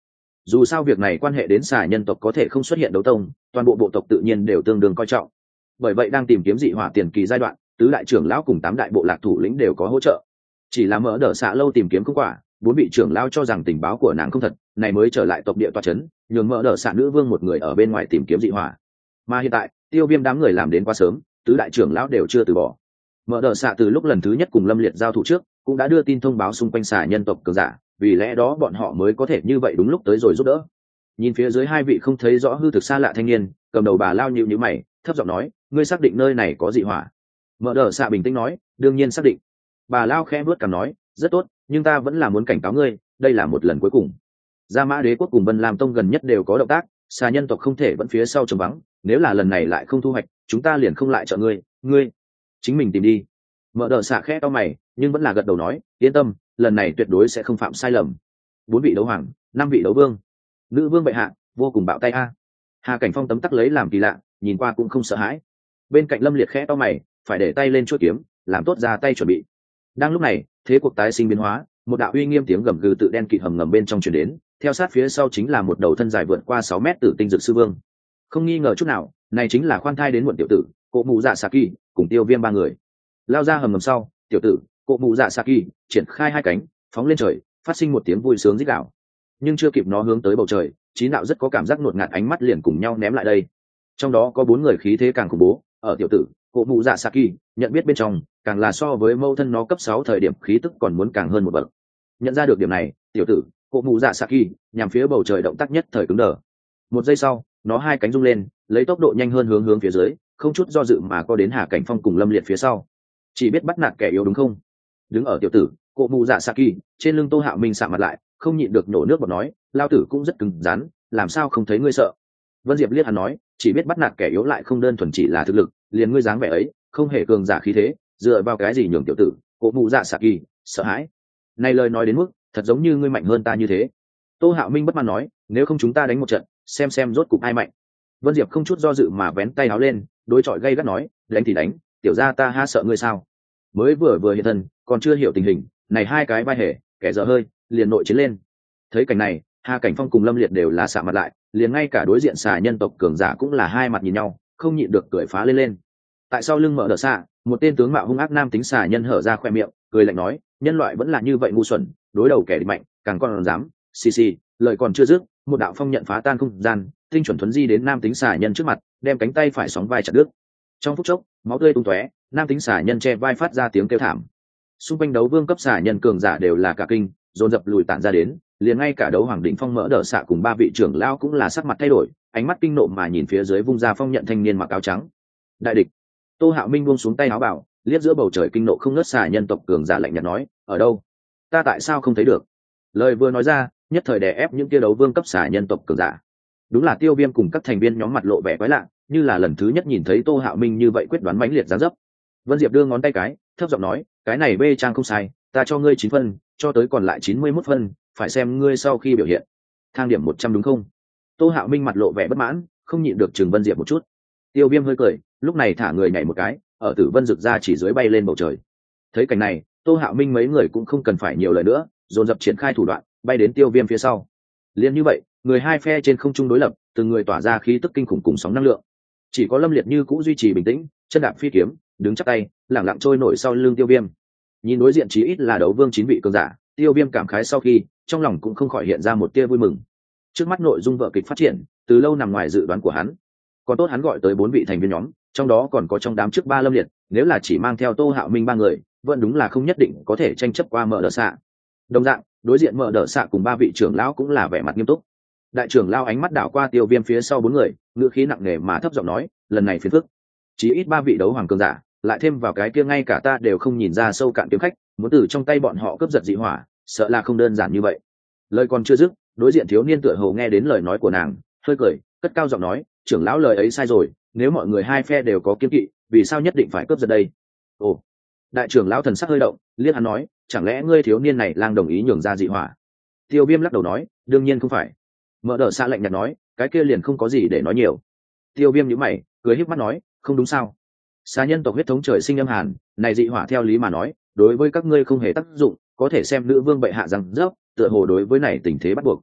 dù sao việc này quan hệ đến xà nhân tộc có thể không xuất hiện đấu tông, toàn bộ bộ tộc tự nhiên đều tương đương coi trọng. Bởi vậy đang tìm kiếm dị hỏa tiền kỳ giai đoạn, tứ đại trưởng lão cùng tám đại bộ lạc thủ lĩnh đều có hỗ trợ. Chỉ là mỡ đỡ xạ lâu tìm kiếm không quả, bốn vị trưởng lão cho rằng tình báo của nàng không thật, này mới trở lại tộc địa tọa trấn, nhường mỡ đỡ xạ nữ vương một người ở bên ngoài tìm kiếm dị hỏa. Mà hiện tại Tiêu Viêm đám người làm đến quá sớm, tứ đại trưởng lão đều chưa từ bỏ. Mỡ đỡ xạ từ lúc lần thứ nhất cùng Lâm Liệt giao thủ trước cũng đã đưa tin thông báo xung quanh xà nhân tộc cường giả, vì lẽ đó bọn họ mới có thể như vậy đúng lúc tới rồi giúp đỡ. Nhìn phía dưới hai vị không thấy rõ hư thực xa lạ thanh niên, cầm đầu bà lao nhíu nhíu mày, thấp giọng nói, ngươi xác định nơi này có dị hỏa? Mỡ đỡ xạ bình tĩnh nói, đương nhiên xác định. Bà lao khẽ bước cằm nói, rất tốt, nhưng ta vẫn là muốn cảnh cáo ngươi, đây là một lần cuối cùng. Gia Mã Đế quốc cùng Vân Lam tông gần nhất đều có động tác, xà nhân tộc không thể vẫn phía sau trống vắng, nếu là lần này lại không thu hoạch, chúng ta liền không lại trợ ngươi, ngươi chính mình tìm đi. Mỡ đỡ xạ khẽ cau mày, nhưng vẫn là gật đầu nói, yên tâm, lần này tuyệt đối sẽ không phạm sai lầm. Bốn vị đấu hoàng, năm vị đấu vương, nữ vương bệ hạ vô cùng bạo tay a. Hà Cảnh Phong tấm tắc lấy làm kỳ lạ, nhìn qua cũng không sợ hãi. Bên cạnh Lâm Liệt khẽ cau mày, phải để tay lên chuôi kiếm, làm tốt ra tay chuẩn bị. Đang lúc này, thế cuộc tái sinh biến hóa, một đạo uy nghiêm tiếng gầm gừ tự đen kịt hầm ngầm bên trong truyền đến, theo sát phía sau chính là một đầu thân dài vượt qua sáu mét tử tinh dược sư vương. Không nghi ngờ chút nào, này chính là khoan thai đến muộn tiểu tử, Cổ Mụ Dạ Saki, cùng Tiêu Viêm ba người. Lao ra hầm ngầm sau, tiểu tử, Cổ Mụ Dạ Saki triển khai hai cánh, phóng lên trời, phát sinh một tiếng vui sướng rít gào. Nhưng chưa kịp nó hướng tới bầu trời, chín đạo rất có cảm giác nuột ngạt ánh mắt liền cùng nhau ném lại đây. Trong đó có bốn người khí thế càng khủng bố, ở tiểu tử, Cổ Mụ Dạ Saki, nhận biết bên trong, càng là so với mâu thân nó cấp sáu thời điểm khí tức còn muốn càng hơn một bậc. Nhận ra được điểm này, tiểu tử, Cổ Mụ Dạ Saki, nhằm phía bầu trời động tác nhất thời cứng đờ. Một giây sau, nó hai cánh rung lên, lấy tốc độ nhanh hơn hướng hướng phía dưới, không chút do dự mà có đến Hà Cảnh Phong cùng Lâm Liệt phía sau. Chỉ biết bắt nạt kẻ yếu đúng không? Đứng ở tiểu tử, Cổ Mụ Dạ Saki, trên lưng Tô Hạo Minh sạm mặt lại, không nhịn được nổ nước bọt nói, lao tử cũng rất cứng rắn, làm sao không thấy ngươi sợ? Vân Diệp liếc hắn nói, chỉ biết bắt nạt kẻ yếu lại không đơn thuần chỉ là thực lực, liền ngươi dáng vẻ ấy, không hề cường giả khí thế, dựa vào cái gì nhường tiểu tử, Cổ Mụ Dạ Saki sợ hãi? Này lời nói đến mức, thật giống như ngươi mạnh hơn ta như thế. Tô Hạo Minh bất mãn nói, nếu không chúng ta đánh một trận, xem xem rốt cục ai mạnh. Vân Diệp không chút do dự mà vén tay áo lên, đối chọi gay gắt nói, đánh thì đánh, tiểu gia ta ha sợ ngươi sao? Mới vừa vừa hiện thân, còn chưa hiểu tình hình, này hai cái vai hề, kẻ dở hơi, liền nội chiến lên. Thấy cảnh này, Hà Cảnh Phong cùng Lâm Liệt đều là sạm mặt lại, liền ngay cả đối diện xà nhân tộc cường giả cũng là hai mặt nhìn nhau, không nhịn được cười phá lên lên. Tại sao lưng mở đờ xạ, một tên tướng mạo hung ác nam tính xà nhân hở ra khoe miệng, cười lạnh nói, nhân loại vẫn là như vậy ngu xuẩn, đối đầu kẻ địch mạnh, càng còn dám, xì xì, lời còn chưa dứt, một đạo phong nhận phá tan không gian, tinh chuẩn thuấn di đến nam tính xà nhân trước mặt, đem cánh tay phải sóng vai chặt đứt. Trong phút chốc, máu tươi tung tóe, nam tính xà nhân che vai phát ra tiếng kêu thảm. Xung quanh đấu vương cấp xà nhân cường giả đều là cả kinh, dồn dập lùi tản ra đến, liền ngay cả đấu hoàng đỉnh phong mỡ đỡ xạ cùng ba vị trưởng lão cũng là sắc mặt thay đổi, ánh mắt kinh nộ mà nhìn phía dưới vung ra phong nhận thanh niên mặc áo trắng. Đại địch. Tô Hạo Minh buông xuống tay áo bảo, liếc giữa bầu trời kinh nộ không ngớt xà nhân tộc cường giả lạnh nhạt nói, ở đâu? Ta tại sao không thấy được? Lời vừa nói ra, nhất thời đè ép những kia đấu vương cấp xà nhân tộc cường giả. Đúng là Tiêu Viêm cùng các thành viên nhóm mặt lộ vẻ quái lạ, như là lần thứ nhất nhìn thấy Tô Hạo Minh như vậy quyết đoán mãnh liệt dáng dấp. Vân Diệp đưa ngón tay cái, thấp giọng nói, cái này bê trang không sai, ta cho ngươi chín phân, cho tới còn lại chín mươi mốt phân, phải xem ngươi sau khi biểu hiện. Thang điểm một trăm đúng không? Tô Hạo Minh mặt lộ vẻ bất mãn, không nhịn được chừng Vân Diệp một chút. Tiêu Viêm hơi cười, lúc này thả người nhảy một cái, ở Tử Vân rực ra chỉ dưới bay lên bầu trời. Thấy cảnh này, Tô Hạo Minh mấy người cũng không cần phải nhiều lời nữa, dồn dập triển khai thủ đoạn, bay đến Tiêu Viêm phía sau. Liên như vậy, người hai phe trên không trung đối lập, từng người tỏa ra khí tức kinh khủng cùng sóng năng lượng. Chỉ có Lâm Liệt như cũ duy trì bình tĩnh, chân đạp phi kiếm, đứng chắp tay, lẳng lặng trôi nổi sau lưng Tiêu Viêm. Nhìn đối diện chí ít là đấu vương chín vị cường giả, Tiêu Viêm cảm khái sau khi, trong lòng cũng không khỏi hiện ra một tia vui mừng. Trước mắt nội dung vở kịch phát triển, từ lâu nằm ngoài dự đoán của hắn. Còn tốt hắn gọi tới bốn vị thành viên nhóm, trong đó còn có trong đám trước ba Lâm Liệt, nếu là chỉ mang theo Tô Hạo Minh ba người, vẫn đúng là không nhất định có thể tranh chấp qua Mở Đở Xạ. Đồng dạng, đối diện Mở Đở Xạ cùng ba vị trưởng lão cũng là vẻ mặt nghiêm túc. Đại trưởng lão ánh mắt đảo qua Tiêu Viêm phía sau bốn người, ngữ khí nặng nề mà thấp giọng nói, lần này phiền phức. Chỉ ít ba vị đấu hoàng cường giả, lại thêm vào cái kia ngay cả ta đều không nhìn ra sâu cạn kiếm khách, muốn từ trong tay bọn họ cướp giật dị hỏa, sợ là không đơn giản như vậy. Lời còn chưa dứt, đối diện thiếu niên tựa hồ nghe đến lời nói của nàng, hơi cười, cất cao giọng nói, trưởng lão lời ấy sai rồi, nếu mọi người hai phe đều có kiên kỵ, vì sao nhất định phải cướp giật đây? Ồ, đại trưởng lão thần sắc hơi động, liếc hắn nói, chẳng lẽ ngươi thiếu niên này lang đồng ý nhường ra dị hỏa? Tiêu Viêm lắc đầu nói, đương nhiên không phải. Mở Đở Xạ lạnh nhạt nói, cái kia liền không có gì để nói nhiều. Tiêu Viêm nhíu mày, cười híp mắt nói, không đúng sao? Xà nhân tộc huyết thống trời sinh âm hàn, này dị hỏa theo lý mà nói, đối với các ngươi không hề tác dụng, có thể xem nữ vương bệ hạ rằng dốc, tựa hồ đối với này tình thế bắt buộc.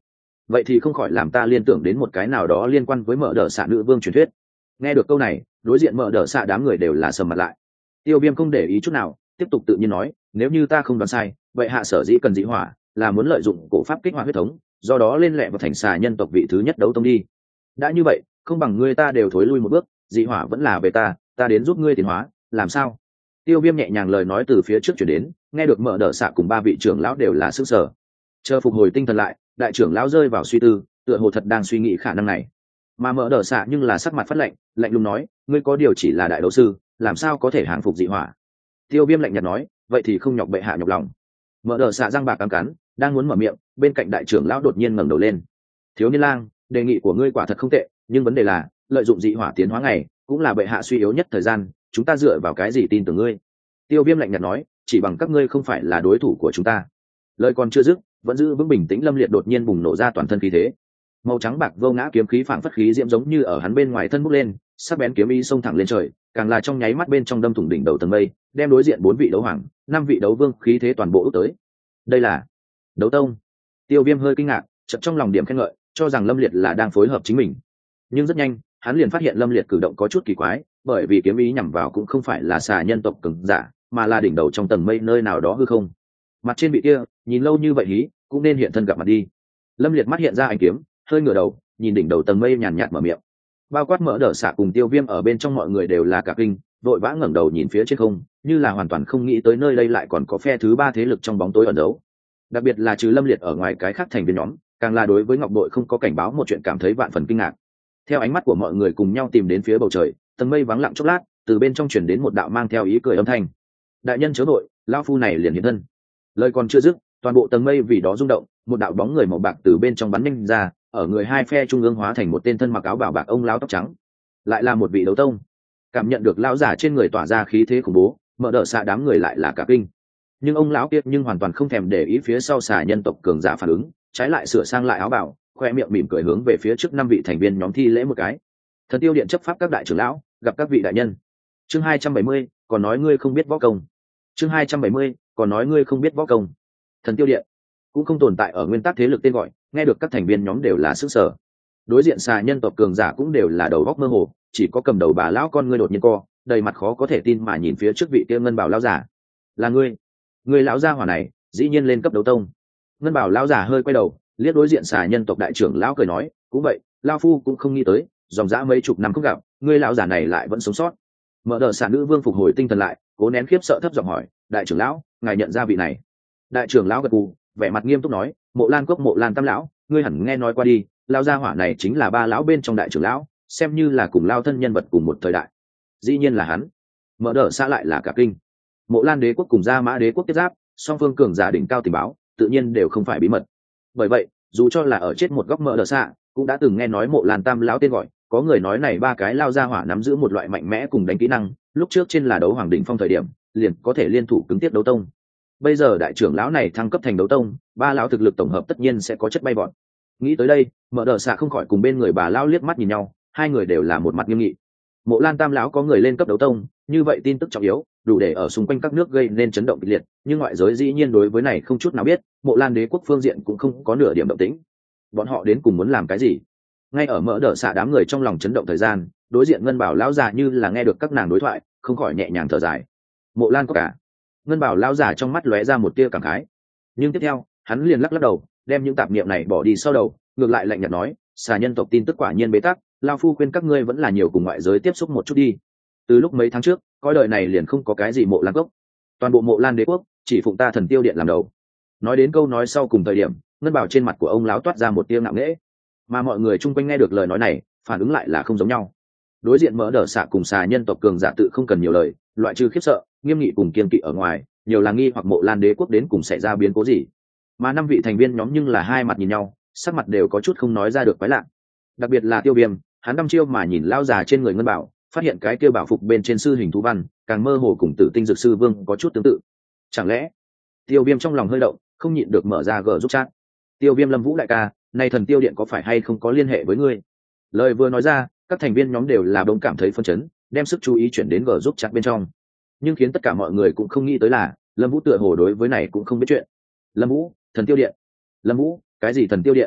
vậy thì không khỏi làm ta liên tưởng đến một cái nào đó liên quan với mở đờ xạ nữ vương truyền thuyết. Nghe được câu này, đối diện mở đờ xạ đám người đều là sầm mặt lại. Tiêu Viêm không để ý chút nào, tiếp tục tự nhiên nói, nếu như ta không đoán sai, vậy hạ sở dĩ cần dị hỏa là muốn lợi dụng cổ pháp kích hoạt huyết thống, do đó lên lẹ vào thành xà nhân tộc vị thứ nhất đấu tông đi. Đã như vậy, không bằng ngươi ta đều thối lui một bước, dị hỏa vẫn là về ta, ta đến giúp ngươi tiến hóa, làm sao? Tiêu Viêm nhẹ nhàng lời nói từ phía trước chuyển đến, nghe được mở đờ xạ cùng ba vị trưởng lão đều là sức sở. Chờ phục hồi tinh thần lại, đại trưởng lão rơi vào suy tư, tựa hồ thật đang suy nghĩ khả năng này. Mà mở đờ xạ nhưng là sắc mặt phát lạnh, lạnh lùng nói, ngươi có điều chỉ là đại đấu sư, làm sao có thể hàng phục dị hỏa? Tiêu Viêm lạnh nhạt nói, vậy thì không nhọc bệ hạ nhọc lòng. Mở đờ xạ răng bạc cắn cắn, đang muốn mở miệng, bên cạnh đại trưởng lão đột nhiên ngẩng đầu lên. Thiếu niên lang, đề nghị của ngươi quả thật không tệ, nhưng vấn đề là lợi dụng dị hỏa tiến hóa ngày cũng là bệ hạ suy yếu nhất thời gian, chúng ta dựa vào cái gì tin tưởng ngươi? Tiêu Viêm lạnh nhạt nói, chỉ bằng các ngươi không phải là đối thủ của chúng ta. Lời còn chưa dứt, vẫn giữ vững bình tĩnh Lâm Liệt đột nhiên bùng nổ ra toàn thân khí thế. Màu trắng bạc vô ngã kiếm khí phảng phất khí diễm giống như ở hắn bên ngoài thân bốc lên, sắc bén kiếm ý xông thẳng lên trời, càng là trong nháy mắt bên trong đâm thủng đỉnh đầu tầng mây, đem đối diện bốn vị đấu hoàng, năm vị đấu vương khí thế toàn bộ út tới. Đây là đấu tông. Tiêu Viêm hơi kinh ngạc, chợt trong lòng điểm khen ngợi, cho rằng Lâm Liệt là đang phối hợp chính mình. Nhưng rất nhanh, hắn liền phát hiện Lâm Liệt cử động có chút kỳ quái, bởi vì kiếm ý nhắm vào cũng không phải là xà nhân tộc cường giả, mà là đỉnh đầu trong tầng mây nơi nào đó hư không. Mặt trên vị kia, nhìn lâu như vậy hí, cũng nên hiện thân gặp mặt đi. Lâm Liệt mắt hiện ra ánh kiếm, hơi ngửa đầu, nhìn đỉnh đầu tầng mây nhàn nhạt mở miệng. Bao quát mở đờ xạ cùng Tiêu Viêm ở bên trong mọi người đều là cả kinh, vội vã ngẩng đầu nhìn phía trên không, như là hoàn toàn không nghĩ tới nơi đây lại còn có phe thứ ba thế lực trong bóng tối ẩn giấu. Đặc biệt là trừ Lâm Liệt ở ngoài cái khác thành viên nhóm, càng là đối với Ngọc Bội không có cảnh báo một chuyện cảm thấy vạn phần kinh ngạc. Theo ánh mắt của mọi người cùng nhau tìm đến phía bầu trời, tầng mây vắng lặng chốc lát, từ bên trong truyền đến một đạo mang theo ý cười âm thanh. Đại nhân chớ vội, lão phu này liền hiện thân. Lời còn chưa dứt, toàn bộ tầng mây vì đó rung động, một đạo bóng người màu bạc từ bên trong bắn nhanh ra, ở người hai phe trung ương hóa thành một tên thân mặc áo bảo bạc ông lão tóc trắng, lại là một vị đấu tông. Cảm nhận được lão giả trên người tỏa ra khí thế khủng bố, mở đỡ xạ đám người lại là cả kinh. Nhưng ông lão kia nhưng hoàn toàn không thèm để ý phía sau xà nhân tộc cường giả phản ứng, trái lại sửa sang lại áo bảo, khoe miệng mỉm cười hướng về phía trước năm vị thành viên nhóm thi lễ một cái. Thần Tiêu Điện chấp pháp các đại trưởng lão, gặp các vị đại nhân. Chương hai trăm bảy mươi, còn nói ngươi không biết võ công. Chương hai trăm bảy mươi, còn nói ngươi không biết võ công. Thần Tiêu Điện cũng không tồn tại ở nguyên tắc thế lực tên gọi, nghe được các thành viên nhóm đều là sức sở. Đối diện xà nhân tộc cường giả cũng đều là đầu góc mơ hồ, chỉ có cầm đầu bà lão con ngươi đột nhiên co, đầy mặt khó có thể tin mà nhìn phía trước vị kia ngân bảo lão giả. Là ngươi? Ngươi lão gia hỏa này, dĩ nhiên lên cấp đấu tông. Ngân bảo lão giả hơi quay đầu, liếc đối diện xà nhân tộc đại trưởng lão cười nói, cũng vậy, lão phu cũng không nghĩ tới, dòng dã mấy chục năm không gặp, ngươi lão giả này lại vẫn sống sót. Mở đờ xà nữ vương phục hồi tinh thần lại, cố nén khiếp sợ thấp giọng hỏi, đại trưởng lão, ngài nhận ra vị này? Đại trưởng lão gật gù, vẻ mặt nghiêm túc nói, Mộ Lan Cốc Mộ Lan Tam lão, ngươi hẳn nghe nói qua đi, lão gia hỏa này chính là ba lão bên trong đại trưởng lão, xem như là cùng lao thân nhân vật cùng một thời đại. Dĩ nhiên là hắn. Mở đờ xa lại là cả kinh. Mộ Lan đế quốc cùng Gia Mã đế quốc tiếp giáp, song phương cường giả đỉnh cao tình báo, tự nhiên đều không phải bí mật. Bởi vậy, dù cho là ở chết một góc mở đờ xa, cũng đã từng nghe nói Mộ Lan Tam lão tên gọi, có người nói này ba cái lao gia hỏa nắm giữ một loại mạnh mẽ cùng đánh kỹ năng, lúc trước trên là đấu hoàng đỉnh phong thời điểm, liền có thể liên thủ cứng tiếp đấu tông. Bây giờ đại trưởng lão này thăng cấp thành đấu tông, ba lão thực lực tổng hợp tất nhiên sẽ có chất bay bọn. Nghĩ tới đây, mở đờ xạ không khỏi cùng bên người bà lão liếc mắt nhìn nhau, hai người đều là một mặt nghiêm nghị. Mộ Lan Tam lão có người lên cấp đấu tông, như vậy tin tức trọng yếu, đủ để ở xung quanh các nước gây nên chấn động kịch liệt, nhưng ngoại giới dĩ nhiên đối với này không chút nào biết, Mộ Lan đế quốc phương diện cũng không có nửa điểm động tĩnh. Bọn họ đến cùng muốn làm cái gì? Ngay ở mở đờ xạ đám người trong lòng chấn động thời gian, đối diện ngân bảo lão già như là nghe được các nàng đối thoại, không khỏi nhẹ nhàng thở dài. Mộ Lan có cả. Ngân bảo lão già trong mắt lóe ra một tia cảm khái, nhưng tiếp theo hắn liền lắc lắc đầu, đem những tạp niệm này bỏ đi sau đầu, ngược lại lạnh nhạt nói, xà nhân tộc tin tức quả nhiên bế tắc, lao phu khuyên các ngươi vẫn là nhiều cùng ngoại giới tiếp xúc một chút đi. Từ lúc mấy tháng trước, coi đời này liền không có cái gì Mộ Lan Cốc, toàn bộ Mộ Lan đế quốc chỉ phụng ta Thần Tiêu Điện làm đầu. Nói đến câu nói sau cùng thời điểm, ngân bảo trên mặt của ông lão toát ra một tia ngạo nghễ, mà mọi người chung quanh nghe được lời nói này, phản ứng lại là không giống nhau. Đối diện mỡ đờ xạ cùng xà nhân tộc cường giả tự không cần nhiều lời, loại trừ khiếp sợ, nghiêm nghị cùng kiên kỵ ở ngoài, nhiều là nghi hoặc Mộ Lan đế quốc đến cùng xảy ra biến cố gì. Mà năm vị thành viên nhóm nhưng là hai mặt nhìn nhau, sắc mặt đều có chút không nói ra được quái lạ. Đặc biệt là Tiêu Viêm, hắn đăm chiêu mà nhìn lao già trên người ngân bảo, phát hiện cái kia bảo phục bên trên sư hình thú văn, càng mơ hồ cùng Tử Tinh Dược Sư Vương có chút tương tự. Chẳng lẽ? Tiêu Viêm trong lòng hơi động, không nhịn được mở ra gờ giúp chat. Tiêu Viêm Lâm Vũ đại ca, nay Thần Tiêu Điện có phải hay không có liên hệ với ngươi? Lời vừa nói ra, các thành viên nhóm đều là bỗng cảm thấy phân chấn, đem sức chú ý chuyển đến gờ giúp chat bên trong. Nhưng khiến tất cả mọi người cũng không nghĩ tới là, Lâm Vũ tựa hồ đối với này cũng không biết chuyện. Lâm Vũ, Thần Tiêu Điện. Lâm Vũ, cái gì Thần Tiêu Điện?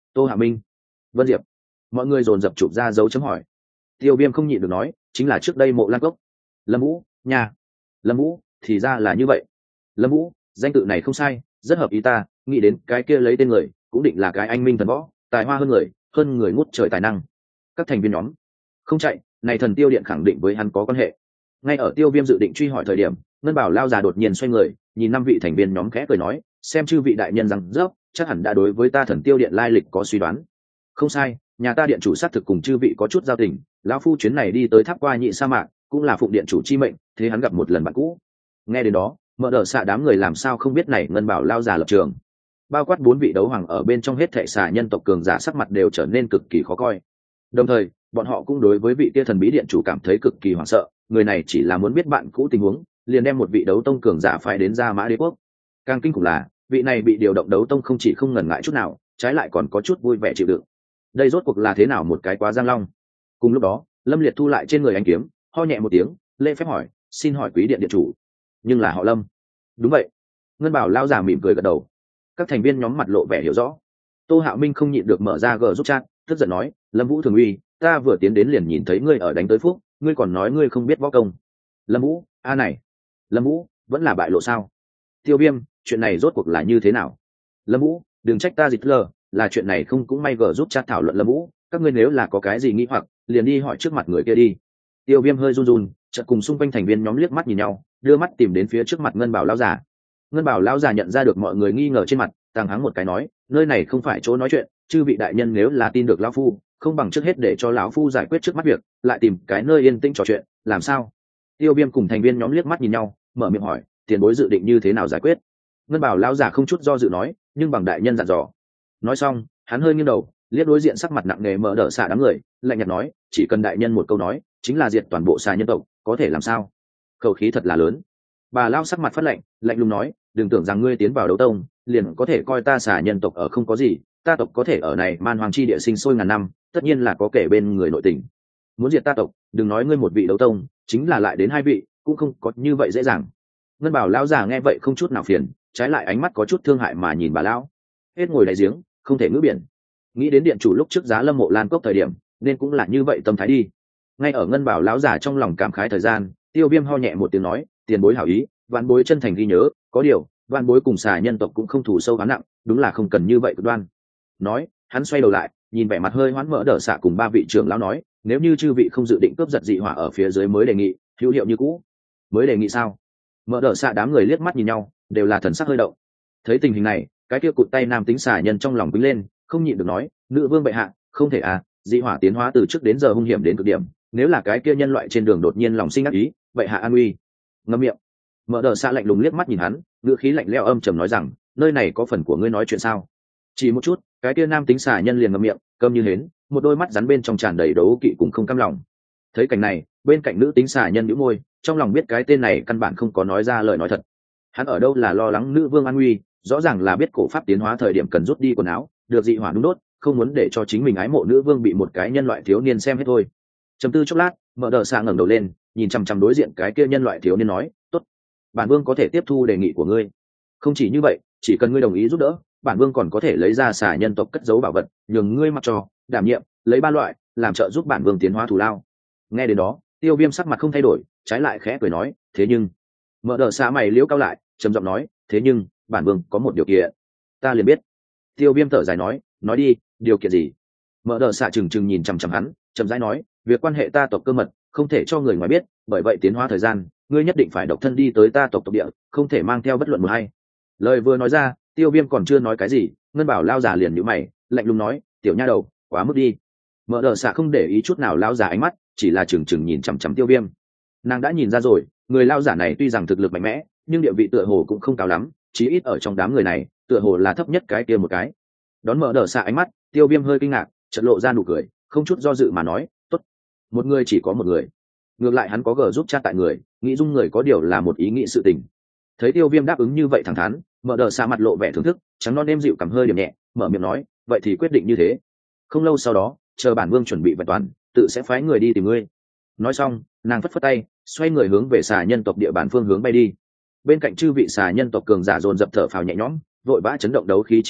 Tô Hạ Minh, Vân Diệp, mọi người dồn dập chụp ra dấu chấm hỏi. Tiêu Viêm không nhịn được nói, chính là trước đây Mộ Lan Cốc. Lâm Vũ, nhà. Lâm Vũ, thì ra là như vậy. Lâm Vũ, danh tự này không sai, rất hợp ý ta, nghĩ đến cái kia lấy tên người, cũng định là cái anh minh thần võ, tài hoa hơn người, hơn người ngút trời tài năng. Các thành viên nhóm, không chạy, này thần tiêu điện khẳng định với hắn có quan hệ. Ngay ở Tiêu Viêm dự định truy hỏi thời điểm, Ngân Bảo lao già đột nhiên xoay người, nhìn năm vị thành viên nhóm khẽ cười nói, xem chư vị đại nhân rằng dốc, chắc hẳn đã đối với ta thần tiêu điện lai lịch có suy đoán. Không sai, nhà ta điện chủ xác thực cùng chư vị có chút giao tình, lão phu chuyến này đi tới tháp qua nhị sa mạc, cũng là phụng điện chủ chi mệnh, thế hắn gặp một lần bạn cũ. Nghe đến đó, mở đờ xạ đám người làm sao không biết này Ngân Bảo lao già lập trường. Bao quát bốn vị đấu hoàng ở bên trong hết thệ xà nhân tộc cường giả sắc mặt đều trở nên cực kỳ khó coi. Đồng thời, bọn họ cũng đối với vị kia thần bí điện chủ cảm thấy cực kỳ hoảng sợ, người này chỉ là muốn biết bạn cũ tình huống, liền đem một vị đấu tông cường giả phái đến Gia Mã Đế quốc. Càng kinh khủng là, vị này bị điều động đấu tông không chỉ không ngần ngại chút nào, trái lại còn có chút vui vẻ chịu đựng. Đây rốt cuộc là thế nào một cái quá giang long. Cùng lúc đó, Lâm Liệt thu lại trên người anh kiếm, ho nhẹ một tiếng, lễ phép hỏi, xin hỏi quý điện điện chủ, nhưng là họ Lâm? Đúng vậy. Ngân Bảo lao già mỉm cười gật đầu. Các thành viên nhóm mặt lộ vẻ hiểu rõ. Tô Hạo Minh không nhịn được mở ra gờ giúp chat, tức giận nói, Lâm Vũ Thường Uy, ta vừa tiến đến liền nhìn thấy ngươi ở đánh tới phúc, ngươi còn nói ngươi không biết võ công. Lâm Vũ, a này, Lâm Vũ, vẫn là bại lộ sao? Tiêu Viêm, chuyện này rốt cuộc là như thế nào? Lâm Vũ, đừng trách ta dịch lờ, là chuyện này không cũng may gờ giúp chat thảo luận. Lâm Vũ, các ngươi nếu là có cái gì nghi hoặc, liền đi hỏi trước mặt người kia đi. Tiêu Viêm hơi run run, chợt cùng xung quanh thành viên nhóm liếc mắt nhìn nhau, đưa mắt tìm đến phía trước mặt Ngân Bảo lão giả. Ngân Bảo lão giả nhận ra được mọi người nghi ngờ trên mặt, tàng hắng một cái nói, nơi này không phải chỗ nói chuyện, chư vị đại nhân nếu là tin được lão phu, không bằng trước hết để cho lão phu giải quyết trước mắt việc, lại tìm cái nơi yên tĩnh trò chuyện, làm sao? Tiêu Viêm cùng thành viên nhóm liếc mắt nhìn nhau, mở miệng hỏi, tiền bối dự định như thế nào giải quyết? Ngân Bảo lão giả không chút do dự nói, nhưng bằng đại nhân dặn dò. Nói xong, hắn hơi nghiêng đầu, liếc đối diện sắc mặt nặng nề mở đỡ xạ đám người, lạnh nhạt nói, chỉ cần đại nhân một câu nói, chính là diệt toàn bộ xà nhân tộc, có thể làm sao? Khẩu khí thật là lớn. Bà lão sắc mặt phát lạnh, lạnh lùng nói, đừng tưởng rằng ngươi tiến vào đấu tông, liền có thể coi ta xà nhân tộc ở không có gì, ta tộc có thể ở này man hoàng chi địa sinh sôi ngàn năm, tất nhiên là có kẻ bên người nội tình. Muốn diệt ta tộc, đừng nói ngươi một vị đấu tông, chính là lại đến hai vị, cũng không có như vậy dễ dàng. Ngân Bảo lão già nghe vậy không chút nào phiền, trái lại ánh mắt có chút thương hại mà nhìn bà lão. Hết ngồi đáy giếng, không thể ngữ biển. Nghĩ đến điện chủ lúc trước giá Lâm Mộ Lan Cốc thời điểm, nên cũng là như vậy tâm thái đi. Ngay ở Ngân Bảo lão già trong lòng cảm khái thời gian, Tiêu Viêm ho nhẹ một tiếng nói, tiền bối hảo ý, vạn bối chân thành ghi nhớ, có điều, vạn bối cùng xà nhân tộc cũng không thù sâu oán nặng, đúng là không cần như vậy cực đoan. Nói, hắn xoay đầu lại, nhìn vẻ mặt hơi hoán mỡ đỡ xạ cùng ba vị trưởng lão nói, nếu như chư vị không dự định cướp giật dị hỏa ở phía dưới mới đề nghị, hữu hiệu như cũ. Mới đề nghị sao? Mỡ đỡ xạ đám người liếc mắt nhìn nhau, đều là thần sắc hơi động. Thấy tình hình này, cái kia cụt tay nam tính xà nhân trong lòng quýnh lên, không nhịn được nói, nữ vương bệ hạ, không thể à, dị hỏa tiến hóa từ trước đến giờ hung hiểm đến cực điểm, nếu là cái kia nhân loại trên đường đột nhiên lòng sinh ác ý, vậy hạ an uy. Ngậm miệng. Mở đờ xạ lạnh lùng liếc mắt nhìn hắn, ngữ khí lạnh lẽo âm trầm nói rằng, nơi này có phần của ngươi nói chuyện sao? Chỉ một chút, cái kia nam tính xà nhân liền ngậm miệng, câm như hến, một đôi mắt rắn bên trong tràn đầy đấu kỵ cùng không cam lòng. Thấy cảnh này, bên cạnh nữ tính xà nhân nhíu môi, trong lòng biết cái tên này căn bản không có nói ra lời nói thật. Hắn ở đâu là lo lắng nữ vương an nguy, rõ ràng là biết cổ pháp tiến hóa thời điểm cần rút đi quần áo, được dị hỏa đúng đốt, không muốn để cho chính mình ái mộ nữ vương bị một cái nhân loại thiếu niên xem hết thôi. Trầm tư chốc lát, mở đờ xạ ngẩng đầu lên, nhìn chằm chằm đối diện cái kia nhân loại thiếu niên nói, tốt, bản vương có thể tiếp thu đề nghị của ngươi. Không chỉ như vậy, chỉ cần ngươi đồng ý giúp đỡ, bản vương còn có thể lấy ra xà nhân tộc cất giấu bảo vật, nhường ngươi mặc cho đảm nhiệm lấy ba loại, làm trợ giúp bản vương tiến hóa thù lao. Nghe đến đó, Tiêu Viêm sắc mặt không thay đổi, trái lại khẽ cười nói, thế nhưng, mở đờ xạ mày liễu cao lại, trầm giọng nói, thế nhưng bản vương có một điều kiện. Ta liền biết. Tiêu Viêm thở dài nói, nói đi, điều kiện gì? Mở đờ xạ trừng trừng nhìn chằm chằm hắn, chậm rãi nói, việc quan hệ ta tộc cơ mật, không thể cho người ngoài biết, bởi vậy tiến hóa thời gian, ngươi nhất định phải độc thân đi tới ta tộc tộc địa, không thể mang theo bất luận một hay. Lời vừa nói ra, Tiêu Viêm còn chưa nói cái gì, Ngân Bảo lao già liền nhíu mày, lạnh lùng nói, tiểu nha đầu, quá mức đi. Mở đờ xạ không để ý chút nào lao già ánh mắt, chỉ là trừng trừng nhìn chằm chằm Tiêu Viêm. Nàng đã nhìn ra rồi, người lao giả này tuy rằng thực lực mạnh mẽ, nhưng địa vị tựa hồ cũng không cao lắm, chí ít ở trong đám người này, tựa hồ là thấp nhất cái kia một cái. Đón mở đờ xạ ánh mắt, Tiêu Viêm hơi kinh ngạc, chợt lộ ra nụ cười, không chút do dự mà nói, tốt, một người chỉ có một người. Ngược lại hắn có gờ giúp chat tại người, nghĩ dung người có điều là một ý nghĩ sự tình. Thấy Tiêu Viêm đáp ứng như vậy thẳng thắn, mở đờ xạ mặt lộ vẻ thưởng thức, trắng non êm dịu cầm hơi điểm nhẹ, mở miệng nói, vậy thì quyết định như thế. Không lâu sau đó, chờ bản vương chuẩn bị vẹn toàn, tự sẽ phái người đi tìm ngươi. Nói xong, nàng phất phất tay, xoay người hướng về xà nhân tộc địa bàn phương hướng bay đi. Bên cạnh chư vị xà nhân tộc cường giả dồn dập thở phào nhẹ nhõm, vội vã chấn động đấu khí chi dực,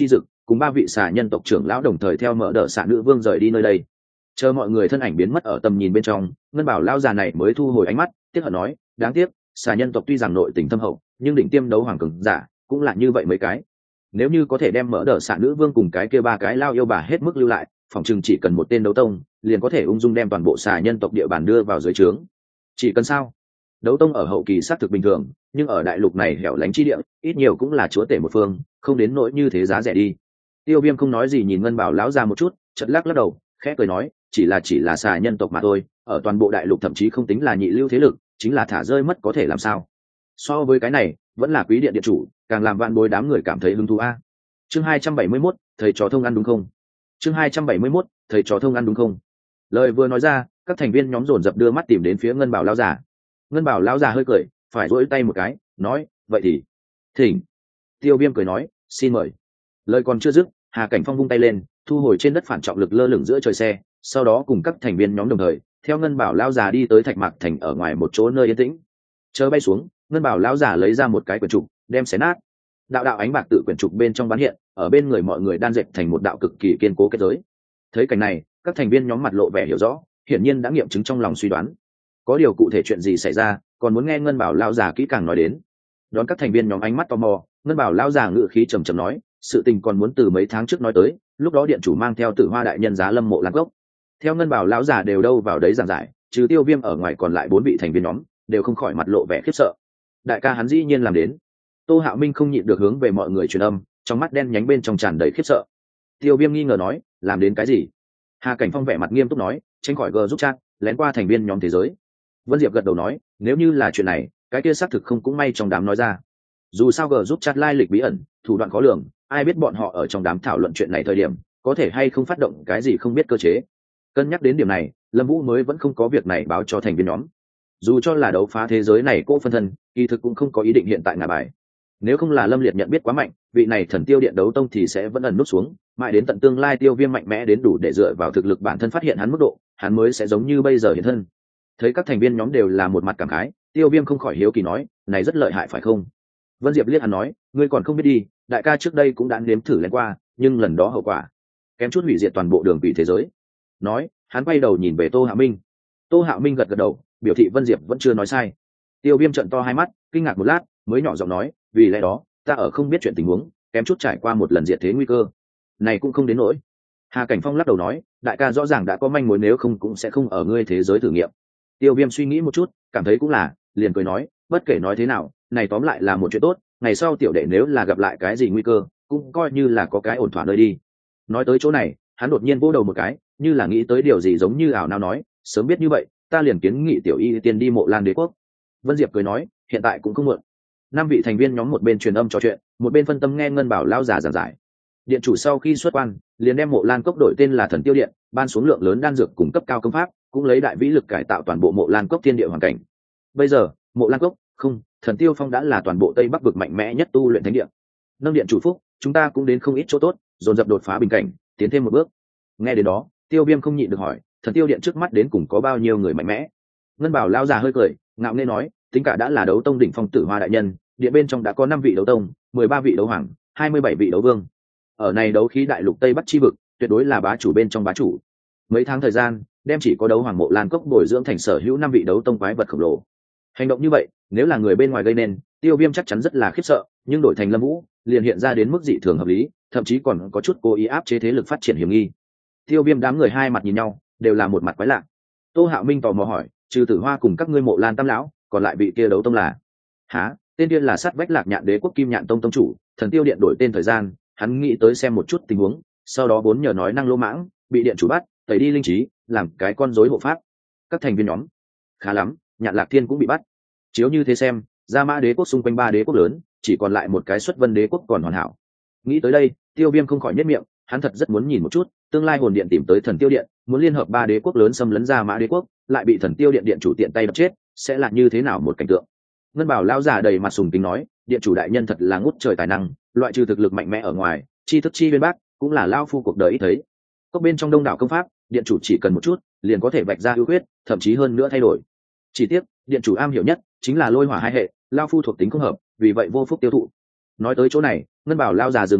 cùng ba vị xà nhân tộc trưởng lão đồng thời theo mở đỡ xạ nữ vương rời đi nơi đây. Chờ mọi người thân ảnh biến mất ở tầm nhìn bên trong, ngân bảo lão già này mới thu hồi ánh mắt, tiếc hận nói, đáng tiếc, xà nhân tộc tuy rằng nội tình thâm hậu, nhưng đỉnh tiêm đấu hoàng cường giả cũng là như vậy mấy cái. Nếu như có thể đem mở đỡ xạ nữ vương cùng cái kia ba cái lao yêu bà hết mức lưu lại, phòng chừng chỉ cần một tên đấu tông, liền có thể ung dung đem toàn bộ xà nhân tộc địa bàn đưa vào dưới trướng. Chỉ cần sao? Đấu tông ở hậu kỳ xác thực bình thường, nhưng ở đại lục này hẻo lánh chi địa, ít nhiều cũng là chúa tể một phương, không đến nỗi như thế giá rẻ đi. Tiêu Viêm không nói gì nhìn ngân bảo lão ra một chút, chợt lắc lắc đầu, khẽ cười nói, chỉ là chỉ là xà nhân tộc mà thôi, ở toàn bộ đại lục thậm chí không tính là nhị lưu thế lực, chính là thả rơi mất có thể làm sao? So với cái này, vẫn là quý điện điện chủ, càng làm vạn bối đám người cảm thấy hứng thú a. Chương hai trăm bảy mươi mốt, thầy trò thông ăn đúng không? Chương hai trăm bảy mươi mốt, thầy trò thông ăn đúng không? Lời vừa nói ra, các thành viên nhóm dồn dập đưa mắt tìm đến phía ngân bảo lão giả. Ngân bảo lão già hơi cười, phải duỗi tay một cái, nói, vậy thì thỉnh. Tiêu Viêm cười nói, xin mời. Lời còn chưa dứt, Hà Cảnh Phong vung tay lên, thu hồi trên đất phản trọng lực lơ lửng giữa trời xe, sau đó cùng các thành viên nhóm đồng thời theo ngân bảo lão già đi tới Thạch Mạc Thành ở ngoài một chỗ nơi yên tĩnh. Chờ bay xuống, ngân bảo lão già lấy ra một cái quyển trục, đem xé nát. Đạo đạo ánh bạc tự quyển trục bên trong bắn hiện, ở bên người mọi người đan dệt thành một đạo cực kỳ kiên cố kết giới. Thấy cảnh này, các thành viên nhóm mặt lộ vẻ hiểu rõ, hiển nhiên đã nghiệm chứng trong lòng suy đoán. Có điều cụ thể chuyện gì xảy ra, còn muốn nghe ngân bảo lão già kỹ càng nói đến. Đón các thành viên nhóm ánh mắt tò mò, ngân bảo lão già ngự khí trầm trầm nói, sự tình còn muốn từ mấy tháng trước nói tới, lúc đó điện chủ mang theo Tử Hoa đại nhân giá lâm mộ Lan Cốc. Theo ngân bảo lão già đều đâu vào đấy giảng giải, trừ Tiêu Viêm ở ngoài còn lại bốn vị thành viên nhóm đều không khỏi mặt lộ vẻ khiếp sợ. Đại ca hắn dĩ nhiên làm đến. Tô Hạo Minh không nhịn được hướng về mọi người truyền âm, trong mắt đen nhánh bên trong tràn đầy khiếp sợ. Tiêu Viêm nghi ngờ nói, làm đến cái gì? Hà Cảnh Phong vẻ mặt nghiêm túc nói, tránh khỏi gờ giúp chat, lén qua thành viên nhóm thế giới. Vân Diệp gật đầu nói, nếu như là chuyện này, cái kia xác thực không cũng may trong đám nói ra. Dù sao gờ giúp chat lai lịch bí ẩn, thủ đoạn khó lường, ai biết bọn họ ở trong đám thảo luận chuyện này thời điểm, có thể hay không phát động cái gì không biết cơ chế. Cân nhắc đến điểm này, Lâm Vũ mới vẫn không có việc này báo cho thành viên nhóm. Dù cho là đấu phá thế giới này cô phân thân, kỳ thực cũng không có ý định hiện tại ngả bài. Nếu không là Lâm Liệt nhận biết quá mạnh, vị này thần tiêu điện đấu tông thì sẽ vẫn ẩn nút xuống, mãi đến tận tương lai Tiêu Viêm mạnh mẽ đến đủ để dựa vào thực lực bản thân phát hiện hắn mức độ, hắn mới sẽ giống như bây giờ hiện thân. Thấy các thành viên nhóm đều là một mặt cảm khái, Tiêu Viêm không khỏi hiếu kỳ nói, này rất lợi hại phải không? Vân Diệp liếc hắn nói, ngươi còn không biết đi, đại ca trước đây cũng đã nếm thử lên qua, nhưng lần đó hậu quả kém chút hủy diệt toàn bộ đường vị thế giới. Nói, hắn quay đầu nhìn về Tô Hạo Minh. Tô Hạo Minh gật gật đầu, biểu thị Vân Diệp vẫn chưa nói sai. Tiêu Viêm trợn to hai mắt, kinh ngạc một lát, mới nhỏ giọng nói, vì lẽ đó, ta ở không biết chuyện tình huống, kém chút trải qua một lần diệt thế nguy cơ. Này cũng không đến nỗi. Hà Cảnh Phong lắc đầu nói, đại ca rõ ràng đã có manh mối, nếu không cũng sẽ không ở ngươi thế giới thử nghiệm. Tiêu Viêm suy nghĩ một chút, cảm thấy cũng là, liền cười nói, bất kể nói thế nào, này tóm lại là một chuyện tốt, ngày sau tiểu đệ nếu là gặp lại cái gì nguy cơ, cũng coi như là có cái ổn thỏa nơi đi. Nói tới chỗ này, hắn đột nhiên vỗ đầu một cái, như là nghĩ tới điều gì giống như ảo não nói, sớm biết như vậy, ta liền kiến nghị tiểu y tiên đi mộ Lan Đế quốc. Vân Diệp cười nói, hiện tại cũng không muộn. Năm vị thành viên nhóm một bên truyền âm trò chuyện, một bên phân tâm nghe ngân bảo lão già giảng giải. Điện chủ sau khi xuất quan, liền đem mộ Lan cốc đổi tên là Thần Tiêu Điện, ban xuống lượng lớn đan dược cùng cấp cao công pháp, cũng lấy đại vĩ lực cải tạo toàn bộ mộ Lan cốc thiên địa hoàn cảnh. Bây giờ, mộ Lan cốc, không, Thần Tiêu Phong đã là toàn bộ Tây Bắc vực mạnh mẽ nhất tu luyện thánh địa. Nâng điện chủ phúc, chúng ta cũng đến không ít chỗ tốt, dồn dập đột phá bình cảnh, tiến thêm một bước. Nghe đến đó, Tiêu Viêm không nhịn được hỏi, Thần Tiêu Điện trước mắt đến cùng có bao nhiêu người mạnh mẽ? Ngân bảo lão già hơi cười, ngạo nghễ nói, tính cả đã là đấu tông đỉnh phong Tử Hoa đại nhân, điện bên trong đã có năm vị đấu tông, mười ba vị đấu hoàng, hai mươi bảy vị đấu vương. Ở này đấu khí đại lục Tây Bắc chi vực, tuyệt đối là bá chủ bên trong bá chủ. Mấy tháng thời gian, đem chỉ có đấu hoàng mộ Lan cốc bồi dưỡng thành sở hữu năm vị đấu tông quái vật khổng lồ. Hành động như vậy, nếu là người bên ngoài gây nên, Tiêu Viêm chắc chắn rất là khiếp sợ, nhưng đổi thành Lâm Vũ, liền hiện ra đến mức dị thường hợp lý, thậm chí còn có chút cố ý áp chế thế lực phát triển hiểm nghi. Tiêu Viêm đám người hai mặt nhìn nhau, đều là một mặt quái lạ. Tô Hạo Minh tò mò hỏi, trừ Tử Hoa cùng các ngươi mộ Lan Tam lão, còn lại vị kia đấu tông là? Hả? Tên kia là sát vách Lạc Nhạn Đế quốc Kim Nhạn tông tông chủ, Thần Tiêu Điện đổi tên thời gian, hắn nghĩ tới xem một chút tình huống, sau đó vốn nhờ nói năng lô mãng, bị điện chủ bắt, tẩy đi linh trí, làm cái con rối hộ pháp. Các thành viên nhóm, khá lắm, Nhạn Lạc Thiên cũng bị bắt. Chiếu như thế xem, Gia Mã Đế quốc xung quanh ba đế quốc lớn, chỉ còn lại một cái Xuất Vân Đế quốc còn hoàn hảo. Nghĩ tới đây, Tiêu Viêm không khỏi nhếch miệng, hắn thật rất muốn nhìn một chút, tương lai hồn điện tìm tới Thần Tiêu Điện, muốn liên hợp ba đế quốc lớn xâm lấn Gia Mã Đế quốc, lại bị Thần Tiêu Điện điện chủ tiện tay đập chết, sẽ là như thế nào một cảnh tượng. Ngân bảo lão già đầy mặt sùng kính nói, điện chủ đại nhân thật là ngút trời tài năng, loại trừ thực lực mạnh mẽ ở ngoài, chi thức chi bên bác cũng là lao phu cuộc đời ít thấy. Cốc bên trong đông đảo công pháp, điện chủ chỉ cần một chút, liền có thể vạch ra ưu khuyết, thậm chí hơn nữa thay đổi. Chỉ tiếc, điện chủ am hiểu nhất chính là lôi hỏa hai hệ, lao phu thuộc tính không hợp, vì vậy vô phúc tiêu thụ. Nói tới chỗ này, ngân bảo lao già dừng một chút,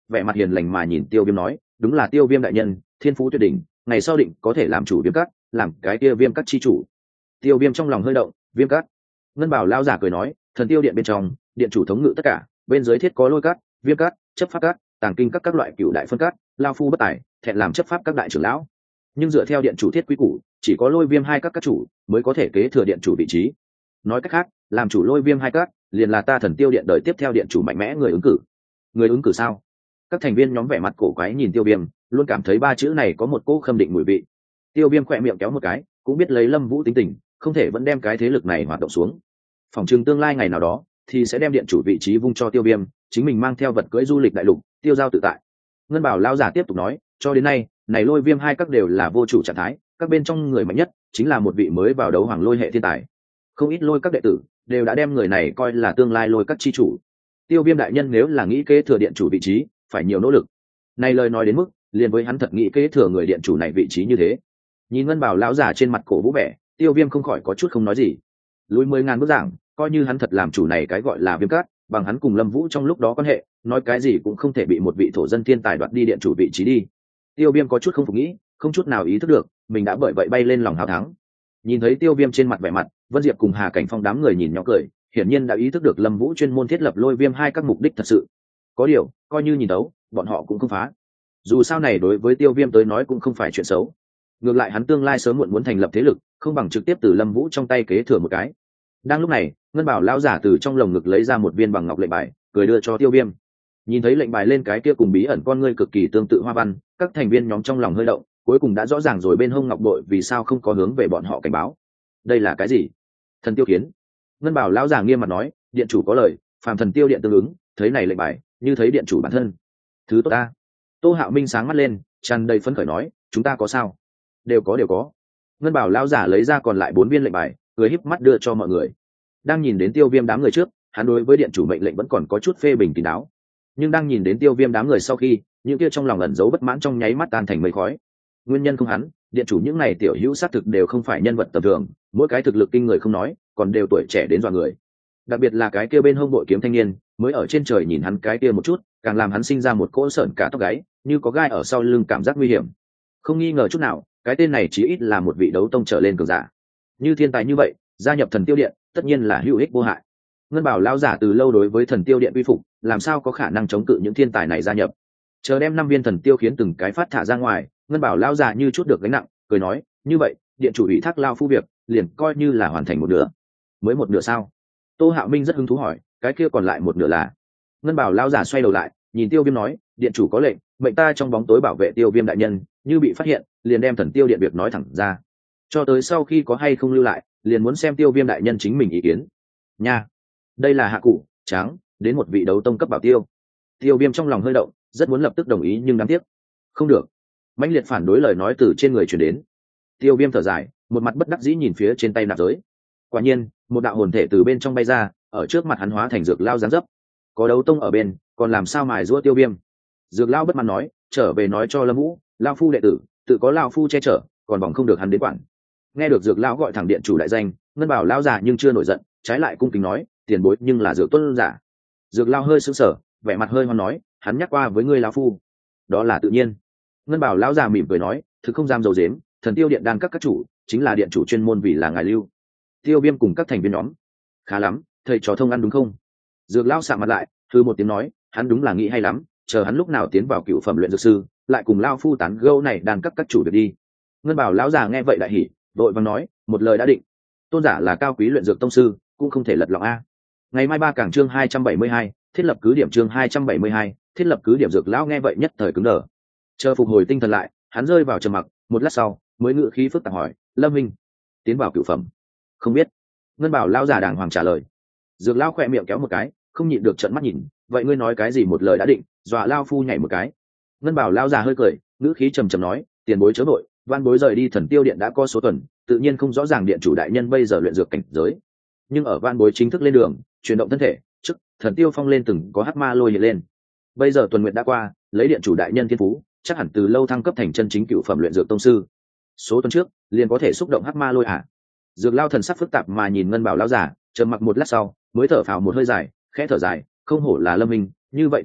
vẻ mặt hiền lành mà nhìn Tiêu Viêm nói, đúng là Tiêu Viêm đại nhân, thiên phú tuyệt đỉnh, ngày sau định có thể làm chủ Viêm Các, làm cái kia Viêm Các chi chủ. Tiêu Viêm trong lòng hơi động, Viêm Các. Ngân Bảo lão giả cười nói, thần tiêu điện bên trong, điện chủ thống ngự tất cả, bên dưới thiết có lôi các, Viêm Các, chấp pháp các, tàng kinh các các loại cựu đại phân các, lao phu bất tài, thẹn làm chấp pháp các đại trưởng lão. Nhưng dựa theo điện chủ thiết quý củ, chỉ có lôi viêm hai các các chủ mới có thể kế thừa điện chủ vị trí. Nói cách khác, làm chủ lôi viêm hai các liền là ta thần tiêu điện đời tiếp theo điện chủ mạnh mẽ người ứng cử. Người ứng cử sao? Các thành viên nhóm vẻ mặt cổ quái nhìn Tiêu Viêm, luôn cảm thấy ba chữ này có một cỗ khâm định mùi vị. Tiêu Viêm khỏe miệng kéo một cái, cũng biết lấy Lâm Vũ tính tình, không thể vẫn đem cái thế lực này hoạt động xuống. Phòng trừng tương lai ngày nào đó thì sẽ đem điện chủ vị trí vung cho Tiêu Viêm, chính mình mang theo vật cưỡi du lịch đại lục, tiêu giao tự tại. Ngân Bảo lão giả tiếp tục nói, cho đến nay, này lôi viêm hai các đều là vô chủ trạng thái, các bên trong người mạnh nhất chính là một vị mới vào đấu hoàng lôi hệ thiên tài. Không ít lôi các đệ tử đều đã đem người này coi là tương lai lôi các chi chủ. Tiêu Viêm đại nhân nếu là nghĩ kế thừa điện chủ vị trí, phải nhiều nỗ lực. Này lời nói đến mức, liền với hắn thật nghĩ kế thừa người điện chủ này vị trí như thế. Nhìn Ngân Bảo lão giả trên mặt cổ vũ vẻ, Tiêu Viêm không khỏi có chút không nói gì. Lùi mười ngàn bước giảng, coi như hắn thật làm chủ này cái gọi là Viêm Các, bằng hắn cùng Lâm Vũ trong lúc đó quan hệ, nói cái gì cũng không thể bị một vị thổ dân thiên tài đoạt đi điện chủ vị trí đi. Tiêu Viêm có chút không phục nghĩ, không chút nào ý thức được mình đã bởi vậy bay lên lòng hào thắng. Nhìn thấy Tiêu Viêm trên mặt vẻ mặt, Vân Diệp cùng Hà Cảnh Phong đám người nhìn nhỏ cười, hiển nhiên đã ý thức được Lâm Vũ chuyên môn thiết lập lôi viêm hai các mục đích thật sự. Có điều, coi như nhìn đấu, bọn họ cũng không phá. Dù sao này đối với Tiêu Viêm tới nói cũng không phải chuyện xấu. Ngược lại hắn tương lai sớm muộn muốn thành lập thế lực, không bằng trực tiếp từ Lâm Vũ trong tay kế thừa một cái. Đang lúc này, Ngân Bảo lão giả từ trong lồng ngực lấy ra một viên bằng ngọc lệnh bài, cười đưa cho Tiêu Viêm. Nhìn thấy lệnh bài lên cái kia cùng bí ẩn con ngươi cực kỳ tương tự hoa văn, các thành viên nhóm trong lòng hơi động, cuối cùng đã rõ ràng rồi bên hông ngọc bội vì sao không có hướng về bọn họ cảnh báo. Đây là cái gì? Thần tiêu kiến. Ngân Bảo lão giả nghiêm mặt nói, điện chủ có lời, phàm thần tiêu điện tương ứng, thấy này lệnh bài, như thấy điện chủ bản thân. Thứ tốt ta. Tô Hạo Minh sáng mắt lên, tràn đầy phấn khởi nói, chúng ta có sao? Đều có đều có. Ngân Bảo lão giả lấy ra còn lại bốn viên lệnh bài, cười híp mắt đưa cho mọi người. Đang nhìn đến Tiêu Viêm đám người trước, hắn đối với điện chủ mệnh lệnh vẫn còn có chút phê bình kín đáo. Nhưng đang nhìn đến Tiêu Viêm đám người sau khi, những kia trong lòng ẩn giấu bất mãn trong nháy mắt tan thành mây khói. Nguyên nhân không hắn, điện chủ những này tiểu hữu sát thực đều không phải nhân vật tầm thường, mỗi cái thực lực kinh người không nói, còn đều tuổi trẻ đến dọa người. Đặc biệt là cái kia bên hông bội kiếm thanh niên, mới ở trên trời nhìn hắn cái kia một chút, càng làm hắn sinh ra một cỗ sởn cả tóc gáy, như có gai ở sau lưng cảm giác nguy hiểm. Không nghi ngờ chút nào, cái tên này chí ít là một vị đấu tông trở lên cường giả. Như thiên tài như vậy, gia nhập thần tiêu điện, tất nhiên là hữu ích vô hại. Ngân Bảo lão giả từ lâu đối với thần tiêu điện uy phục, làm sao có khả năng chống cự những thiên tài này gia nhập. Chờ đem năm viên thần tiêu khiến từng cái phát thả ra ngoài, Ngân Bảo lão giả như chút được gánh nặng, cười nói, như vậy, điện chủ ủy thác lao phu việc, liền coi như là hoàn thành một nửa. Mới một nửa sao? Tô Hạo Minh rất hứng thú hỏi, cái kia còn lại một nửa là? Ngân Bảo lão giả xoay đầu lại, nhìn Tiêu Viêm nói, điện chủ có lệnh, mệnh ta trong bóng tối bảo vệ Tiêu Viêm đại nhân, như bị phát hiện, liền đem thần tiêu điện việc nói thẳng ra. Cho tới sau khi có hay không lưu lại, liền muốn xem Tiêu Viêm đại nhân chính mình ý kiến. Nha, đây là hạ cụ, tráng, đến một vị đấu tông cấp bảo tiêu. Tiêu Viêm trong lòng hơi động, rất muốn lập tức đồng ý nhưng đáng tiếc, không được. Mãnh liệt phản đối lời nói từ trên người truyền đến. Tiêu Viêm thở dài, một mặt bất đắc dĩ nhìn phía trên tay nạp giới. Quả nhiên, một đạo hồn thể từ bên trong bay ra, ở trước mặt hắn hóa thành dược lao giáng dấp. Có đấu tông ở bên, còn làm sao mài giũa Tiêu Viêm? Dược lao bất mãn nói, trở về nói cho Lâm Vũ, lao phu đệ tử, tự có lao phu che chở, còn vòng không được hắn đến quản. Nghe được dược lao gọi thẳng điện chủ đại danh, Ngân Bảo lao già nhưng chưa nổi giận, trái lại cung kính nói, tiền bối nhưng là dược tuân giả. Dược lao hơi sững sờ, vẻ mặt hơi hoan nói, hắn nhắc qua với ngươi lao phu. Đó là tự nhiên. Ngân Bảo lão già mỉm cười nói, thực không dám dầu dếm, thần tiêu điện đan các các chủ chính là điện chủ chuyên môn vì là ngài lưu. Tiêu Viêm cùng các thành viên nhóm, khá lắm, thầy trò thông ăn đúng không? Dược lao sạm mặt lại, thư một tiếng nói, hắn đúng là nghĩ hay lắm, chờ hắn lúc nào tiến vào cựu phẩm luyện dược sư, lại cùng lao phu tán gẫu này đan các các chủ được đi. Ngân Bảo lão già nghe vậy đại hỉ, đội vàng nói, một lời đã định. Tôn giả là cao quý luyện dược tông sư, cũng không thể lật lọng a. Ngày mai ba cảng chương hai trăm bảy mươi hai, thiết lập cứ điểm chương hai trăm bảy mươi hai, thiết lập cứ điểm. Dược lão nghe vậy nhất thời cứng đờ. Chờ phục hồi tinh thần lại, hắn rơi vào trầm mặc, một lát sau mới ngự khí phức tạp hỏi, Lâm Minh, tiến vào cửu phẩm? Không biết. Ngân Bảo lão già đàng hoàng trả lời. Dược lão khỏe miệng kéo một cái, không nhịn được trợn mắt nhìn, vậy ngươi nói cái gì một lời đã định, dọa lao phu nhảy một cái. Ngân Bảo lão già hơi cười, ngữ khí trầm trầm nói, tiền bối chớ vội, van bối rời đi thần tiêu điện đã có số tuần, tự nhiên không rõ ràng điện chủ đại nhân bây giờ luyện dược cảnh giới, nhưng ở van bối chính thức lên đường chuyển động thân thể trước, thần tiêu phong lên từng có hắc ma lôi hiện lên. Bây giờ tuần nguyện đã qua, lấy điện chủ đại nhân thiên phú, chắc hẳn từ lâu thăng cấp thành chân chính cựu phẩm luyện dược tông sư. Số tuần trước liền có thể xúc động hắc ma lôi à? Dược lao thần sắc phức tạp mà nhìn Ngân Bảo lão giả, trầm mặc một lát sau mới thở phào một hơi dài, khẽ thở dài, không hổ là Lâm Minh, như vậy tiến cảnh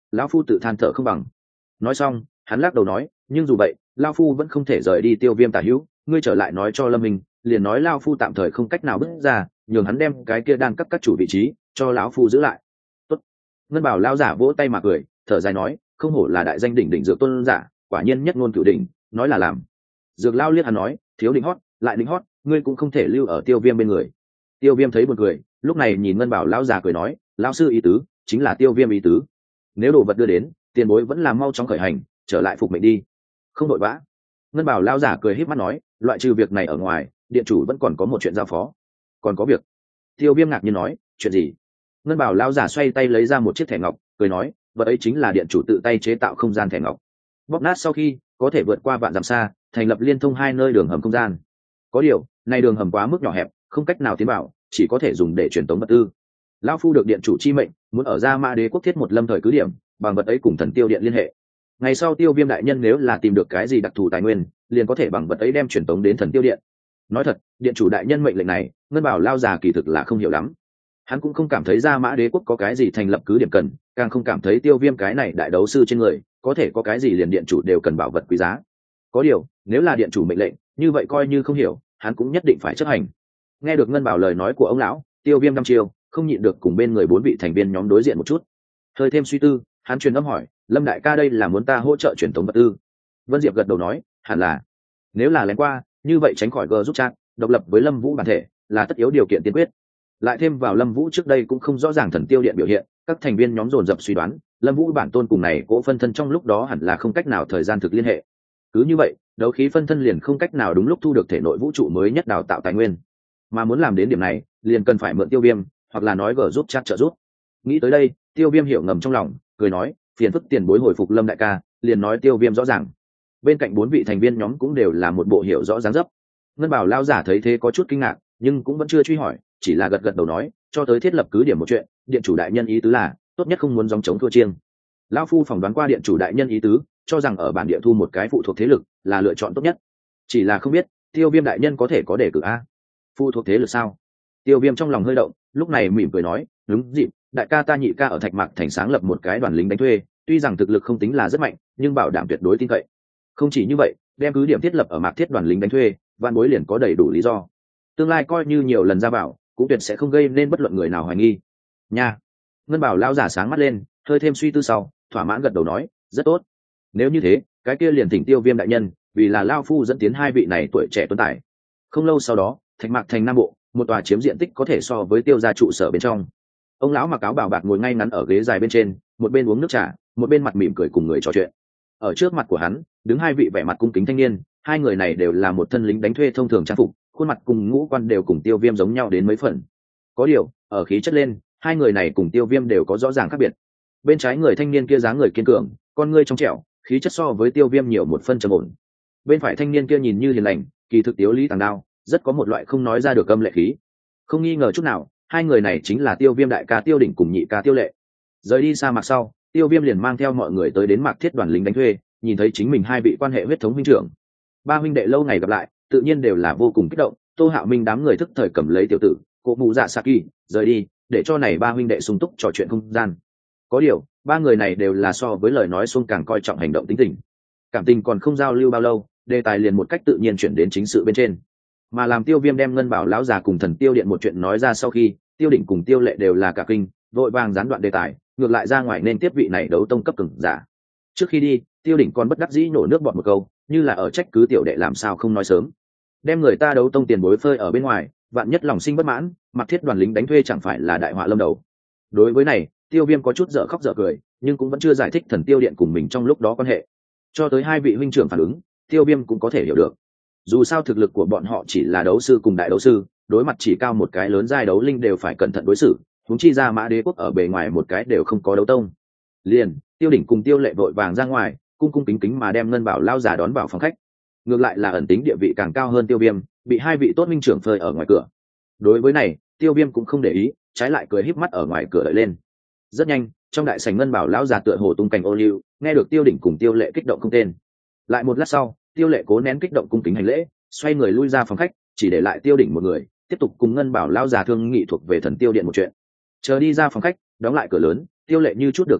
lão phu tự than thở không bằng. Nói xong hắn lắc đầu nói, nhưng dù vậy lão phu vẫn không thể rời đi Tiêu Viêm tả hữu, ngươi trở lại nói cho Lâm Minh, liền nói lão phu tạm thời không cách nào bước ra, nhường hắn đem cái kia đan cấp các chủ vị trí cho lão phu giữ lại. Tốt. Ngân Bảo lão giả vỗ tay mà cười, thở dài nói, không hổ là đại danh đỉnh đỉnh dược tôn giả, quả nhiên nhất ngôn cửu đỉnh, nói là làm. Dược lão liếc hắn nói, thiếu định hót lại định hót, ngươi cũng không thể lưu ở Tiêu Viêm bên người. Tiêu Viêm thấy buồn cười, lúc này nhìn Ngân Bảo lão già cười nói, lão sư ý tứ chính là Tiêu Viêm ý tứ, nếu đồ vật đưa đến, tiền bối vẫn là mau chóng khởi hành, trở lại phục mệnh đi, không đội vã. Ngân Bảo lão giả cười híp mắt nói, loại trừ việc này ở ngoài, điện chủ vẫn còn có một chuyện giao phó. Còn có việc? Tiêu Viêm ngạc nhiên nói, chuyện gì? Ngân Bảo lão giả xoay tay lấy ra một chiếc thẻ ngọc, cười nói, vật ấy chính là điện chủ tự tay chế tạo không gian thẻ ngọc, bóp nát sau khi có thể vượt qua vạn dặm xa, thành lập liên thông hai nơi đường hầm không gian. Có điều này đường hầm quá mức nhỏ hẹp, không cách nào tiến vào, chỉ có thể dùng để truyền tống vật tư. Lão phu được điện chủ chi mệnh, muốn ở Gia Mã Đế quốc thiết một lâm thời cứ điểm, bằng vật ấy cùng Thần Tiêu Điện liên hệ. Ngày sau Tiêu Viêm đại nhân nếu là tìm được cái gì đặc thù tài nguyên, liền có thể bằng vật ấy đem truyền tống đến Thần Tiêu Điện. Nói thật, điện chủ đại nhân mệnh lệnh này, Ngân Bảo lao già kỳ thực là không hiểu lắm. Hắn cũng không cảm thấy Gia Mã Đế quốc có cái gì thành lập cứ điểm cần, càng không cảm thấy Tiêu Viêm cái này đại đấu sư trên người có thể có cái gì liền điện chủ đều cần bảo vật quý giá. Có điều nếu là điện chủ mệnh lệnh, như vậy coi như không hiểu, hắn cũng nhất định phải chấp hành. Nghe được Ngân Bảo lời nói của ông lão, Tiêu Viêm đăm chiêu, không nhịn được cùng bên người bốn vị thành viên nhóm đối diện một chút. Hơi thêm suy tư, hắn truyền âm hỏi, Lâm đại ca đây là muốn ta hỗ trợ truyền tống vật tư? Vân Diệp gật đầu nói, hẳn là. Nếu là lén qua, như vậy tránh khỏi gờ giúp chat, độc lập với Lâm Vũ bản thể là tất yếu điều kiện tiên quyết. Lại thêm vào Lâm Vũ trước đây cũng không rõ ràng Thần Tiêu Điện biểu hiện, các thành viên nhóm dồn dập suy đoán, Lâm Vũ bản tôn cùng này cỗ phân thân trong lúc đó hẳn là không cách nào thời gian thực liên hệ. Cứ như vậy, đấu khí phân thân liền không cách nào đúng lúc thu được thể nội vũ trụ mới nhất đào tạo tài nguyên. Mà muốn làm đến điểm này, liền cần phải mượn Tiêu Viêm, hoặc là nói gờ giúp chat trợ giúp. Nghĩ tới đây, Tiêu Viêm hiểu ngầm trong lòng, cười nói, phiền phức tiền bối hồi phục Lâm đại ca, liền nói Tiêu Viêm rõ ràng. Bên cạnh bốn vị thành viên nhóm cũng đều là một bộ hiểu rõ dáng dấp. Ngân Bảo lao giả thấy thế có chút kinh ngạc, nhưng cũng vẫn chưa truy hỏi, chỉ là gật gật đầu nói, cho tới thiết lập cứ điểm một chuyện, điện chủ đại nhân ý tứ là tốt nhất không muốn gióng chống thua chiêng. Lão phu phỏng đoán qua điện chủ đại nhân ý tứ, cho rằng ở bản địa thu một cái phụ thuộc thế lực là lựa chọn tốt nhất. Chỉ là không biết Tiêu Viêm đại nhân có thể có đề cử a? Phụ thuộc thế lực sao? Tiêu Viêm trong lòng hơi động, lúc này mỉm cười nói, đúng dịp, đại ca ta nhị ca ở Thạch Mạc thành sáng lập một cái đoàn lính đánh thuê, tuy rằng thực lực không tính là rất mạnh, nhưng bảo đảm tuyệt đối tin cậy. Không chỉ như vậy, đem cứ điểm thiết lập ở Mạc Thiết đoàn lính đánh thuê, Vạn Bối liền có đầy đủ lý do. Tương lai coi như nhiều lần ra bảo, cũng tuyệt sẽ không gây nên bất luận người nào hoài nghi. Nha. Ngân Bảo lão giả sáng mắt lên, hơi thêm suy tư sau, thỏa mãn gật đầu nói, rất tốt. Nếu như thế, cái kia liền thỉnh Tiêu Viêm đại nhân, vì là lao phu dẫn tiến hai vị này tuổi trẻ tuấn tài. Không lâu sau đó, Thạch Mạc thành Nam Bộ, một tòa chiếm diện tích có thể so với Tiêu gia trụ sở bên trong. Ông lão mặc áo bào bạc ngồi ngay ngắn ở ghế dài bên trên, một bên uống nước trà, một bên mặt mỉm cười cùng người trò chuyện. Ở trước mặt của hắn, đứng hai vị vẻ mặt cung kính thanh niên, hai người này đều là một thân lính đánh thuê thông thường trang phục, khuôn mặt cùng ngũ quan đều cùng Tiêu Viêm giống nhau đến mấy phần. Có điều, ở khí chất lên, hai người này cùng Tiêu Viêm đều có rõ ràng khác biệt. Bên trái người thanh niên kia dáng người kiên cường, con ngươi trong trẻo, khí chất so với Tiêu Viêm nhiều một phân trầm ổn. Bên phải thanh niên kia nhìn như hiền lành, kỳ thực tiếu lý tàng đao, rất có một loại không nói ra được âm lệ khí. Không nghi ngờ chút nào, hai người này chính là Tiêu Viêm đại ca Tiêu Đỉnh cùng nhị ca Tiêu Lệ. Rời đi sa mạc sau, Tiêu Viêm liền mang theo mọi người tới đến Mạc Thiết đoàn lính đánh thuê, nhìn thấy chính mình hai vị quan hệ huyết thống huynh trưởng. Ba huynh đệ lâu ngày gặp lại, tự nhiên đều là vô cùng kích động. Tô Hạo Minh đám người thức thời cầm lấy tiểu tử Cổ Mù Dạ Saki rời đi, để cho này ba huynh đệ sung túc trò chuyện không gian. Có điều, ba người này đều là so với lời nói xuông càng coi trọng hành động tính tình. Cảm tình còn không giao lưu bao lâu, đề tài liền một cách tự nhiên chuyển đến chính sự bên trên. Mà làm Tiêu Viêm đem Ngân Bảo lão già cùng Thần Tiêu Điện một chuyện nói ra sau khi, Tiêu Định cùng Tiêu Lệ đều là cả kinh, vội vàng gián đoạn đề tài, ngược lại ra ngoài nên tiếp vị này đấu tông cấp cường giả. Trước khi đi, Tiêu Định còn bất đắc dĩ nổ nước bọt một câu, như là ở trách cứ tiểu đệ làm sao không nói sớm. Đem người ta đấu tông tiền bối phơi ở bên ngoài, vạn nhất lòng sinh bất mãn, Mặc Thiết đoàn lính đánh thuê chẳng phải là đại họa lâm đầu. Đối với này, Tiêu Viêm có chút dở khóc dở cười, nhưng cũng vẫn chưa giải thích Thần Tiêu Điện cùng mình trong lúc đó quan hệ. Cho tới hai vị huynh trưởng phản ứng, Tiêu Viêm cũng có thể hiểu được. Dù sao thực lực của bọn họ chỉ là đấu sư cùng đại đấu sư, đối mặt chỉ cao một cái lớn giai đấu linh đều phải cẩn thận đối xử, huống chi ra Mã Đế quốc ở bề ngoài một cái đều không có đấu tông. Liền, Tiêu Đỉnh cùng Tiêu Lệ vội vàng ra ngoài, cung cung kính kính mà đem Ngân Bảo lao giả đón vào phòng khách. Ngược lại là ẩn tính địa vị càng cao hơn Tiêu Viêm, bị hai vị tốt minh trưởng phơi ở ngoài cửa. Đối với này, Tiêu Viêm cũng không để ý, trái lại cười híp mắt ở ngoài cửa đợi lên. Rất nhanh, trong đại sảnh Ngân Bảo lão già tựa hồ tung cành ô liu, nghe được Tiêu Đỉnh cùng Tiêu Lệ kích động không tên. Lại một lát sau, Tiêu Lệ cố nén kích động cung kính hành lễ, xoay người lui ra phòng khách, chỉ để lại Tiêu Đỉnh một người, tiếp tục cùng Ngân Bảo lão già thương nghị thuộc về Thần Tiêu Điện một chuyện. Chờ đi ra phòng khách, đóng lại cửa lớn, Tiêu Lệ như chút được gánh nặng,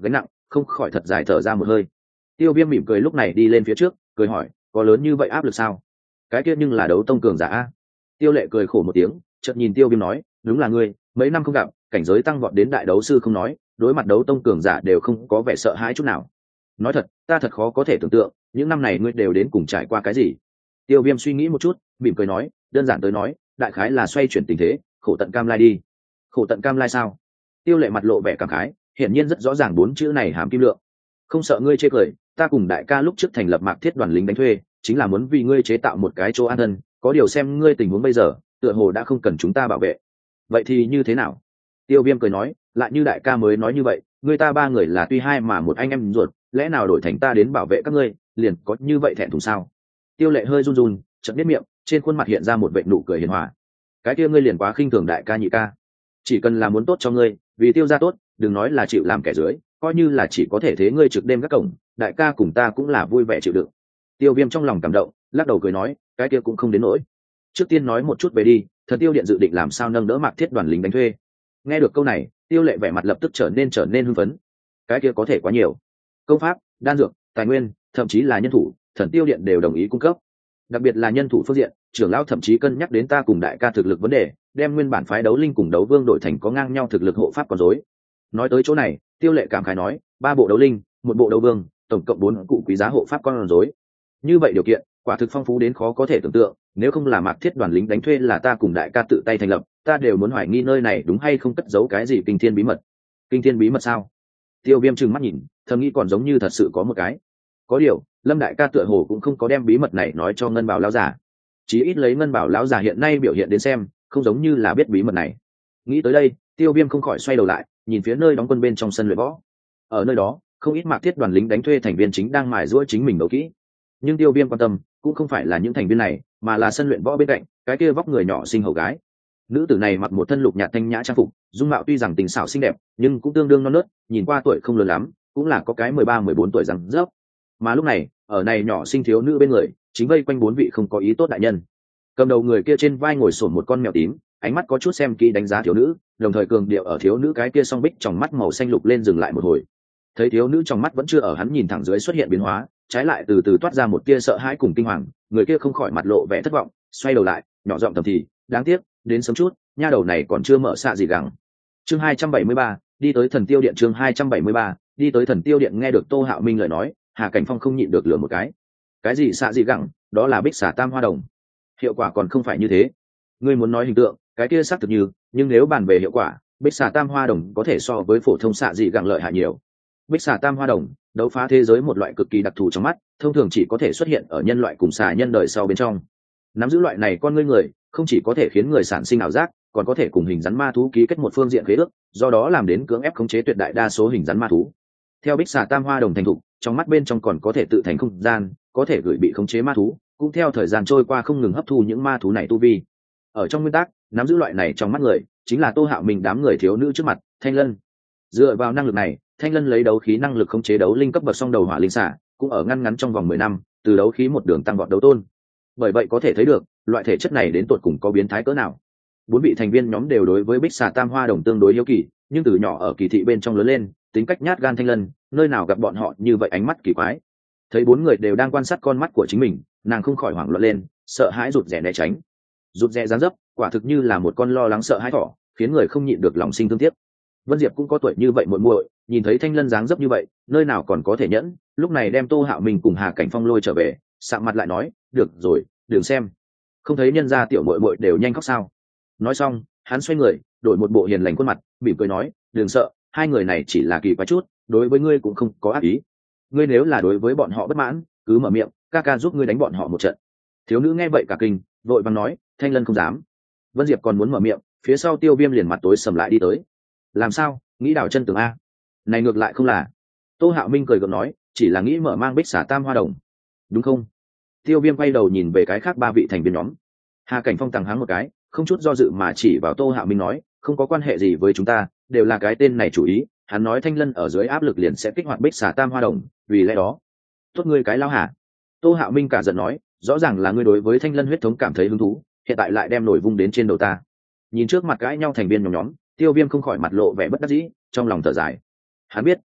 không khỏi thật dài thở ra một hơi. Tiêu Viêm mỉm cười lúc này đi lên phía trước, cười hỏi, có lớn như vậy áp lực sao? Cái kia nhưng là đấu tông cường giả a. Tiêu Lệ cười khổ một tiếng, chợt nhìn Tiêu Viêm nói, đúng là ngươi, mấy năm không gặp, cảnh giới tăng vọt đến đại đấu sư không nói, đối mặt đấu tông cường giả đều không có vẻ sợ hãi chút nào. Nói thật, ta thật khó có thể tưởng tượng, những năm này ngươi đều đến cùng trải qua cái gì. Tiêu Viêm suy nghĩ một chút, mỉm cười nói, đơn giản tới nói, đại khái là xoay chuyển tình thế, khổ tận cam lai đi. Khổ tận cam lai sao? Tiêu Lệ mặt lộ vẻ cảm khái, hiển nhiên rất rõ ràng bốn chữ này hàm kim lượng. Không sợ ngươi chê cười, ta cùng đại ca lúc trước thành lập Mạc Thiết đoàn lính đánh thuê, chính là muốn vì ngươi chế tạo một cái chỗ an thân, có điều xem ngươi tình huống bây giờ, tựa hồ đã không cần chúng ta bảo vệ. Vậy thì như thế nào? Tiêu Viêm cười nói, lại như đại ca mới nói như vậy, ngươi ta ba người là tuy hai mà một anh em ruột, lẽ nào đổi thành ta đến bảo vệ các ngươi, liền có như vậy thẹn thùng sao? Tiêu Lệ hơi run run, chợt biết miệng, trên khuôn mặt hiện ra một vệt nụ cười hiền hòa. Cái kia ngươi liền quá khinh thường đại ca nhị ca, chỉ cần là muốn tốt cho ngươi, vì Tiêu gia tốt, đừng nói là chịu làm kẻ dưới, coi như là chỉ có thể thế ngươi trực đêm các cổng, đại ca cùng ta cũng là vui vẻ chịu đựng. Tiêu Viêm trong lòng cảm động, lắc đầu cười nói, cái kia cũng không đến nỗi. Trước tiên nói một chút về đi, Thần Tiêu Điện dự định làm sao nâng đỡ Mạc Thiết đoàn lính đánh thuê. Nghe được câu này, Tiêu Lệ vẻ mặt lập tức trở nên trở nên hưng phấn. Cái kia có thể quá nhiều, công pháp, đan dược, tài nguyên, thậm chí là nhân thủ, Thần Tiêu Điện đều đồng ý cung cấp. Đặc biệt là nhân thủ phương diện, trưởng lão thậm chí cân nhắc đến ta cùng đại ca thực lực vấn đề, đem nguyên bản phái đấu linh cùng đấu vương đổi thành có ngang nhau thực lực hộ pháp con rối. Nói tới chỗ này, Tiêu Lệ cảm khái nói, ba bộ đấu linh, một bộ đấu vương, tổng cộng bốn cụ quý giá hộ pháp con rối. Như vậy điều kiện, quả thực phong phú đến khó có thể tưởng tượng, nếu không là Mạc Thiết đoàn lính đánh thuê là ta cùng đại ca tự tay thành lập, ta đều muốn hoài nghi nơi này đúng hay không cất giấu cái gì kinh thiên bí mật. Kinh thiên bí mật sao? Tiêu Viêm trừng mắt nhìn, thầm nghĩ còn giống như thật sự có một cái. Có điều, Lâm đại ca tựa hồ cũng không có đem bí mật này nói cho Ngân Bảo lão giả. Chí ít lấy Ngân Bảo lão giả hiện nay biểu hiện đến xem, không giống như là biết bí mật này. Nghĩ tới đây, Tiêu Viêm không khỏi xoay đầu lại, nhìn phía nơi đóng quân bên trong sân luyện võ. Ở nơi đó, không ít Mạc Thiết đoàn lính đánh thuê thành viên chính đang mài giũa chính mình đấu kỹ. Nhưng Tiêu Viêm quan tâm cũng không phải là những thành viên này, mà là sân luyện võ bên cạnh, cái kia vóc người nhỏ xinh hầu gái. Nữ tử này mặc một thân lục nhạt thanh nhã trang phục, dung mạo tuy rằng tình xảo xinh đẹp, nhưng cũng tương đương non nớt, nhìn qua tuổi không lớn lắm, cũng là có cái mười ba mười bốn tuổi răng rớp. Mà lúc này, ở này nhỏ xinh thiếu nữ bên người, chính vây quanh bốn vị không có ý tốt đại nhân. Cầm đầu người kia trên vai ngồi xổm một con mèo tím, ánh mắt có chút xem kỹ đánh giá thiếu nữ, đồng thời cường điệu ở thiếu nữ cái kia song bích trong mắt màu xanh lục lên dừng lại một hồi. Thấy thiếu nữ trong mắt vẫn chưa ở hắn nhìn thẳng dưới xuất hiện biến hóa, trái lại từ từ toát ra một tia sợ hãi cùng kinh hoàng, người kia không khỏi mặt lộ vẻ thất vọng, xoay đầu lại, nhỏ giọng thầm thì, đáng tiếc, đến sớm chút, nha đầu này còn chưa mở xạ gì gắng. Chương hai trăm bảy mươi ba, đi tới Thần Tiêu Điện. Chương hai trăm bảy mươi ba, đi tới Thần Tiêu Điện. Nghe được Tô Hạo Minh lời nói, Hà Cảnh Phong không nhịn được lừa một cái. Cái gì xạ gì gắng? Đó là bích xả tam hoa đồng. Hiệu quả còn không phải như thế. Ngươi muốn nói hình tượng, cái kia xác thực như, nhưng nếu bàn về hiệu quả, bích xả tam hoa đồng có thể so với phổ thông xạ dị gẳng lợi hại nhiều. Bích xả tam hoa đồng, đấu phá thế giới một loại cực kỳ đặc thù trong mắt, thông thường chỉ có thể xuất hiện ở nhân loại cùng xà nhân đời sau bên trong. Nắm giữ loại này con ngươi người, không chỉ có thể khiến người sản sinh ảo giác, còn có thể cùng hình rắn ma thú ký kết một phương diện khế ước, do đó làm đến cưỡng ép khống chế tuyệt đại đa số hình rắn ma thú. Theo bích xà tam hoa đồng thành thục, trong mắt bên trong còn có thể tự thành không gian, có thể gửi bị khống chế ma thú, cũng theo thời gian trôi qua không ngừng hấp thu những ma thú này tu vi. Ở trong nguyên tắc, nắm giữ loại này trong mắt người, chính là Tô Hạo Minh đám người thiếu nữ trước mặt, Thanh Lân. Dựa vào năng lực này, Thanh Lân lấy đấu khí năng lực khống chế đấu linh cấp bậc song đầu hỏa linh xả, cũng ở ngăn ngắn trong vòng mười năm, từ đấu khí một đường tăng vọt đấu tôn. Bởi vậy có thể thấy được, loại thể chất này đến tột cùng có biến thái cỡ nào. Bốn vị thành viên nhóm đều đối với bích xà tam hoa đồng tương đối hiếu kỳ, nhưng từ nhỏ ở kỳ thị bên trong lớn lên, tính cách nhát gan Thanh Lân, nơi nào gặp bọn họ như vậy ánh mắt kỳ quái. Thấy bốn người đều đang quan sát con mắt của chính mình, nàng không khỏi hoảng loạn lên, sợ hãi rụt rè né tránh. Rụt rè dáng dấp, quả thực như là một con lo lắng sợ hãi thỏ, khiến người không nhịn được lòng sinh thương tiếc. Vân Diệp cũng có tuổi như vậy muội muội, nhìn thấy Thanh Lân dáng dấp như vậy, nơi nào còn có thể nhẫn, lúc này đem Tô Hạo Minh cùng Hà Cảnh Phong lôi trở về, sạm mặt lại nói, "Được rồi, đừng xem. Không thấy nhân gia tiểu muội muội đều nhanh khóc sao?" Nói xong, hắn xoay người, đổi một bộ hiền lành khuôn mặt, mỉm cười nói, "Đừng sợ, hai người này chỉ là kỳ quái chút, đối với ngươi cũng không có ác ý. Ngươi nếu là đối với bọn họ bất mãn, cứ mở miệng, ca ca giúp ngươi đánh bọn họ một trận." Thiếu nữ nghe vậy cả kinh, vội vàng nói, "Thanh Lân không dám." Vân Diệp còn muốn mở miệng, phía sau Tiêu Viêm liền mặt tối sầm lại đi tới. "Làm sao, nghĩ đảo chân tường a?" "Này ngược lại không là." Tô Hạo Minh cười gượng nói, "Chỉ là nghĩ mở mang bích xả tam hoa đồng." "Đúng không?" Tiêu Viêm quay đầu nhìn về cái khác ba vị thành viên nhóm. Hà Cảnh Phong tằng háng một cái, không chút do dự mà chỉ vào Tô Hạo Minh nói, "Không có quan hệ gì với chúng ta, đều là cái tên này chủ ý, hắn nói Thanh Lân ở dưới áp lực liền sẽ kích hoạt bích xả tam hoa đồng, vì lẽ đó." "Tốt ngươi cái lão hả?" Tô Hạo Minh cả giận nói, "Rõ ràng là ngươi đối với Thanh Lân huyết thống cảm thấy hứng thú, hiện tại lại đem nổi vung đến trên đầu ta." Nhìn trước mặt cãi nhau thành viên nhóm nhóm, Tiêu Viêm không khỏi mặt lộ vẻ bất đắc dĩ, trong lòng thở dài. Hắn biết,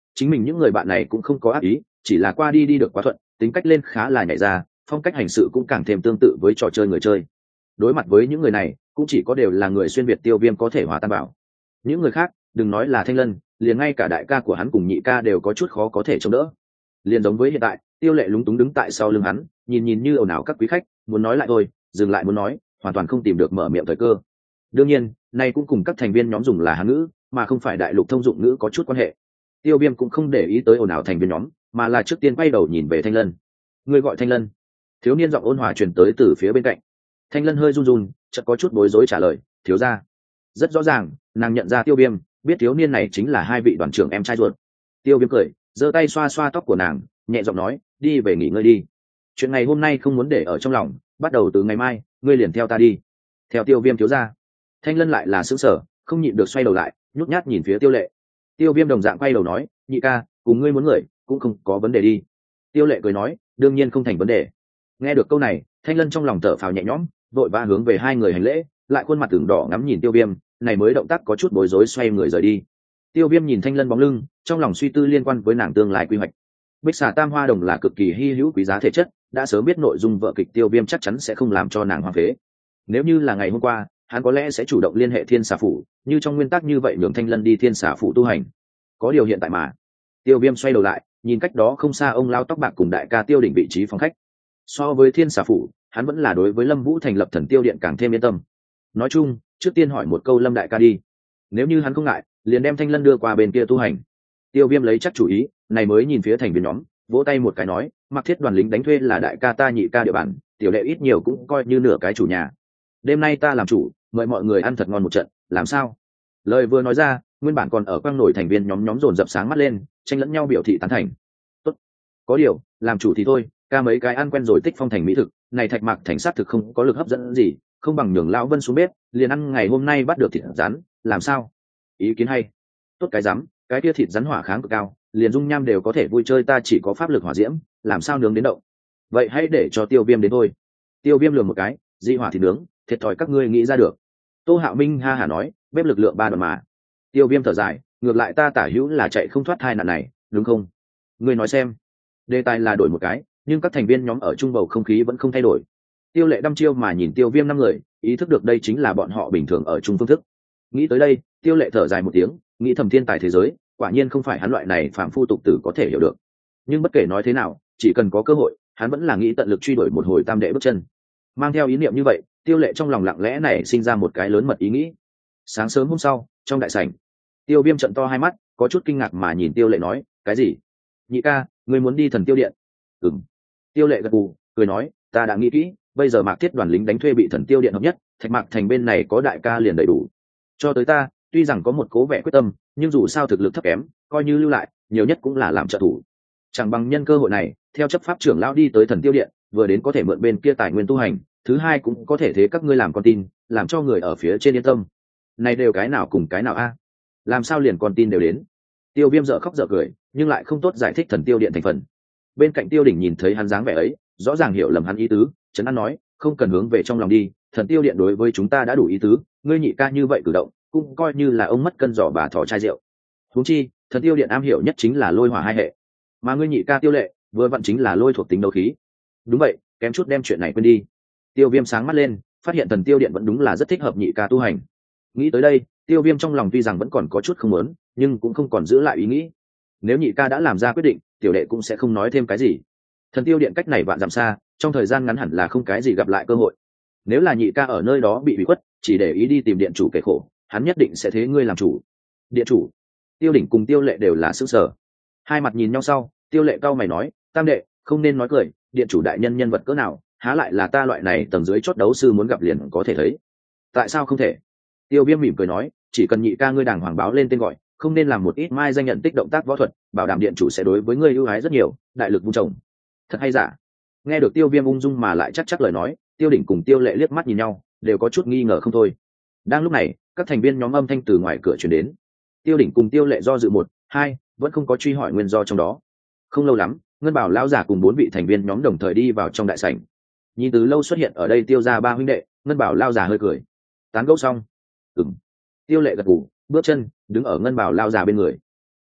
chính mình những người bạn này cũng không có ác ý, chỉ là qua đi đi được quá thuận, tính cách lên khá là nhảy ra, phong cách hành sự cũng càng thêm tương tự với trò chơi người chơi. Đối mặt với những người này cũng chỉ có đều là người xuyên việt Tiêu Viêm có thể hòa tan vào. Những người khác đừng nói là Thanh Lân, liền ngay cả đại ca của hắn cùng nhị ca đều có chút khó có thể chống đỡ. Liền giống với hiện tại, Tiêu Lệ lúng túng đứng tại sau lưng hắn, nhìn nhìn như ồn ào các quý khách, muốn nói lại thôi, dừng lại muốn nói, hoàn toàn không tìm được mở miệng thời cơ. Đương nhiên, này cũng cùng các thành viên nhóm dùng là Hán ngữ, mà không phải đại lục thông dụng ngữ có chút quan hệ. Tiêu Viêm cũng không để ý tới ồn ào thành viên nhóm, mà là trước tiên quay đầu nhìn về Thanh Lân. Người gọi Thanh Lân? Thiếu niên giọng ôn hòa truyền tới từ phía bên cạnh. Thanh Lân hơi run run, chợt có chút bối rối trả lời, thiếu gia. Rất rõ ràng, nàng nhận ra Tiêu Viêm, biết thiếu niên này chính là hai vị đoàn trưởng em trai ruột. Tiêu Viêm cười, giơ tay xoa xoa tóc của nàng, nhẹ giọng nói, đi về nghỉ ngơi đi. Chuyện ngày hôm nay không muốn để ở trong lòng, bắt đầu từ ngày mai, ngươi liền theo ta đi. Theo Tiêu Viêm thiếu gia. Thanh Lân lại là sững sờ, không nhịn được xoay đầu lại, nhút nhát nhìn phía Tiêu Lệ. Tiêu Viêm đồng dạng quay đầu nói, nhị ca, cùng ngươi muốn người, cũng không có vấn đề đi. Tiêu Lệ cười nói, đương nhiên không thành vấn đề. Nghe được câu này, Thanh Lân trong lòng thở phào nhẹ nhõm, vội vã hướng về hai người hành lễ, lại khuôn mặt tưởng đỏ ngắm nhìn Tiêu Viêm, này mới động tác có chút bối rối xoay người rời đi. Tiêu Viêm nhìn Thanh Lân bóng lưng, trong lòng suy tư liên quan với nàng tương lai quy hoạch. Bích xà tam hoa đồng là cực kỳ hi hữu quý giá thể chất, đã sớm biết nội dung vở kịch Tiêu Viêm chắc chắn sẽ không làm cho nàng hoang phế. Nếu như là ngày hôm qua, hắn có lẽ sẽ chủ động liên hệ Thiên Xà phủ, như trong nguyên tắc như vậy nhường Thanh Lân đi Thiên Xà phủ tu hành. Có điều hiện tại mà. Tiêu Viêm xoay đầu lại, nhìn cách đó không xa ông lao tóc bạc cùng đại ca Tiêu Đỉnh vị trí phòng khách. So với Thiên Xà phủ, hắn vẫn là đối với Lâm Vũ thành lập Thần Tiêu điện càng thêm yên tâm. Nói chung, trước tiên hỏi một câu Lâm đại ca đi. Nếu như hắn không ngại, liền đem Thanh Lân đưa qua bên kia tu hành. Tiêu Viêm lấy chắc chủ ý, này mới nhìn phía thành viên nhóm, vỗ tay một cái nói, Mặc Thiết đoàn lính đánh thuê là đại ca ta nhị ca địa bàn, tiểu đệ ít nhiều cũng coi như nửa cái chủ nhà. Đêm nay ta làm chủ, mời mọi người ăn thật ngon một trận, làm sao? Lời vừa nói ra, nguyên bản còn ở quang nổi thành viên nhóm nhóm dồn dập sáng mắt lên, tranh lẫn nhau biểu thị tán thành. Tốt, có điều, làm chủ thì thôi, ca mấy cái ăn quen rồi tích phong thành mỹ thực, này Thạch Mạc thành sát thực không có lực hấp dẫn gì, không bằng nhường lão Vân xuống bếp, liền ăn ngày hôm nay bắt được thịt rắn, làm sao? Ý kiến hay. Tốt cái rắm, cái kia thịt rắn hỏa kháng cực cao, liền dung nham đều có thể vui chơi, ta chỉ có pháp lực hỏa diễm, làm sao nướng đến động. Vậy hãy để cho Tiêu Viêm đến thôi. Tiêu Viêm lườm một cái, dị hỏa thịt nướng, thiệt thòi các ngươi nghĩ ra được. Tô Hạo Minh ha hả nói, bếp lực lượng ba đoạn mà. Tiêu Viêm thở dài, ngược lại ta tả hữu là chạy không thoát thai nạn này, đúng không? Ngươi nói xem. Đề tài là đổi một cái, nhưng các thành viên nhóm ở trung bầu không khí vẫn không thay đổi. Tiêu Lệ đăm chiêu mà nhìn Tiêu Viêm năm người, ý thức được đây chính là bọn họ bình thường ở chung phương thức. Nghĩ tới đây, Tiêu Lệ thở dài một tiếng, nghĩ thầm thiên tài thế giới, quả nhiên không phải hắn loại này phàm phu tục tử có thể hiểu được. Nhưng bất kể nói thế nào, chỉ cần có cơ hội, hắn vẫn là nghĩ tận lực truy đuổi một hồi tam đệ bước chân. Mang theo ý niệm như vậy, Tiêu Lệ trong lòng lặng lẽ này sinh ra một cái lớn mật ý nghĩ. Sáng sớm hôm sau, trong đại sảnh, Tiêu Viêm trợn to hai mắt, có chút kinh ngạc mà nhìn Tiêu Lệ nói, cái gì? Nhị ca, ngươi muốn đi Thần Tiêu điện? Ừm. Tiêu Lệ gật gù, cười nói, ta đã nghĩ kỹ, bây giờ Mạc Thiết đoàn lính đánh thuê bị Thần Tiêu điện hợp nhất, Thạch Mạc thành bên này có đại ca liền đầy đủ. Cho tới ta, tuy rằng có một cố vẻ quyết tâm, nhưng dù sao thực lực thấp kém, coi như lưu lại, nhiều nhất cũng là làm trợ thủ. Chẳng bằng nhân cơ hội này, theo chấp pháp trưởng lão đi tới Thần Tiêu điện, vừa đến có thể mượn bên kia tài nguyên tu hành, thứ hai cũng có thể thế các ngươi làm con tin, làm cho người ở phía trên yên tâm. Này đều cái nào cùng cái nào a? Làm sao liền con tin đều đến? Tiêu Viêm dở khóc dở cười, nhưng lại không tốt giải thích Thần Tiêu điện thành phần. Bên cạnh Tiêu Đỉnh nhìn thấy hắn dáng vẻ ấy, rõ ràng hiểu lầm hắn ý tứ, trấn an nói, không cần hướng về trong lòng đi, Thần Tiêu điện đối với chúng ta đã đủ ý tứ, ngươi nhị ca như vậy cử động, cũng coi như là ông mất cân giỏ bà thỏ chai rượu. Huống chi, Thần Tiêu điện am hiểu nhất chính là lôi hỏa hai hệ, mà ngươi nhị ca Tiêu Lệ, vừa vặn chính là lôi thuộc tính đấu khí. Đúng vậy, kém chút đem chuyện này quên đi. Tiêu Viêm sáng mắt lên, phát hiện Thần Tiêu điện vẫn đúng là rất thích hợp nhị ca tu hành. Nghĩ tới đây, Tiêu Viêm trong lòng tuy rằng vẫn còn có chút không muốn, nhưng cũng không còn giữ lại ý nghĩ. Nếu nhị ca đã làm ra quyết định, tiểu đệ cũng sẽ không nói thêm cái gì. Thần Tiêu điện cách này vạn dặm xa, trong thời gian ngắn hẳn là không cái gì gặp lại cơ hội. Nếu là nhị ca ở nơi đó bị bị khuất, chỉ để ý đi tìm điện chủ kể khổ, hắn nhất định sẽ thế ngươi làm chủ. Điện chủ? Tiêu Đỉnh cùng Tiêu Lệ đều là sững sờ. Hai mặt nhìn nhau sau, Tiêu Lệ cau mày nói, tam đệ, không nên nói cười, điện chủ đại nhân nhân vật cỡ nào, há lại là ta loại này tầng dưới chót đấu sư muốn gặp liền có thể thấy. Tại sao không thể? Tiêu Viêm mỉm cười nói, chỉ cần nhị ca ngươi đàng hoàng báo lên tên gọi, không nên làm một ít mai danh nhận tích động tác võ thuật, bảo đảm điện chủ sẽ đối với ngươi ưu ái rất nhiều, đại lực vung trồng. Thật hay giả? Nghe được Tiêu Viêm ung dung mà lại chắc chắc lời nói, Tiêu Đỉnh cùng Tiêu Lệ liếc mắt nhìn nhau, đều có chút nghi ngờ không thôi. Đang lúc này, các thành viên nhóm âm thanh từ ngoài cửa truyền đến. Tiêu Đỉnh cùng Tiêu Lệ do dự một, hai, vẫn không có truy hỏi nguyên do trong đó. Không lâu lắm, Ngân Bảo lão giả cùng bốn vị thành viên nhóm đồng thời đi vào trong đại sảnh. Nhìn từ lâu xuất hiện ở đây Tiêu gia ba huynh đệ, Ngân Bảo lão giả hơi cười. Tán gẫu xong, ừm. Tiêu Lệ gật gù, bước chân đứng ở Ngân Bảo lão giả bên người.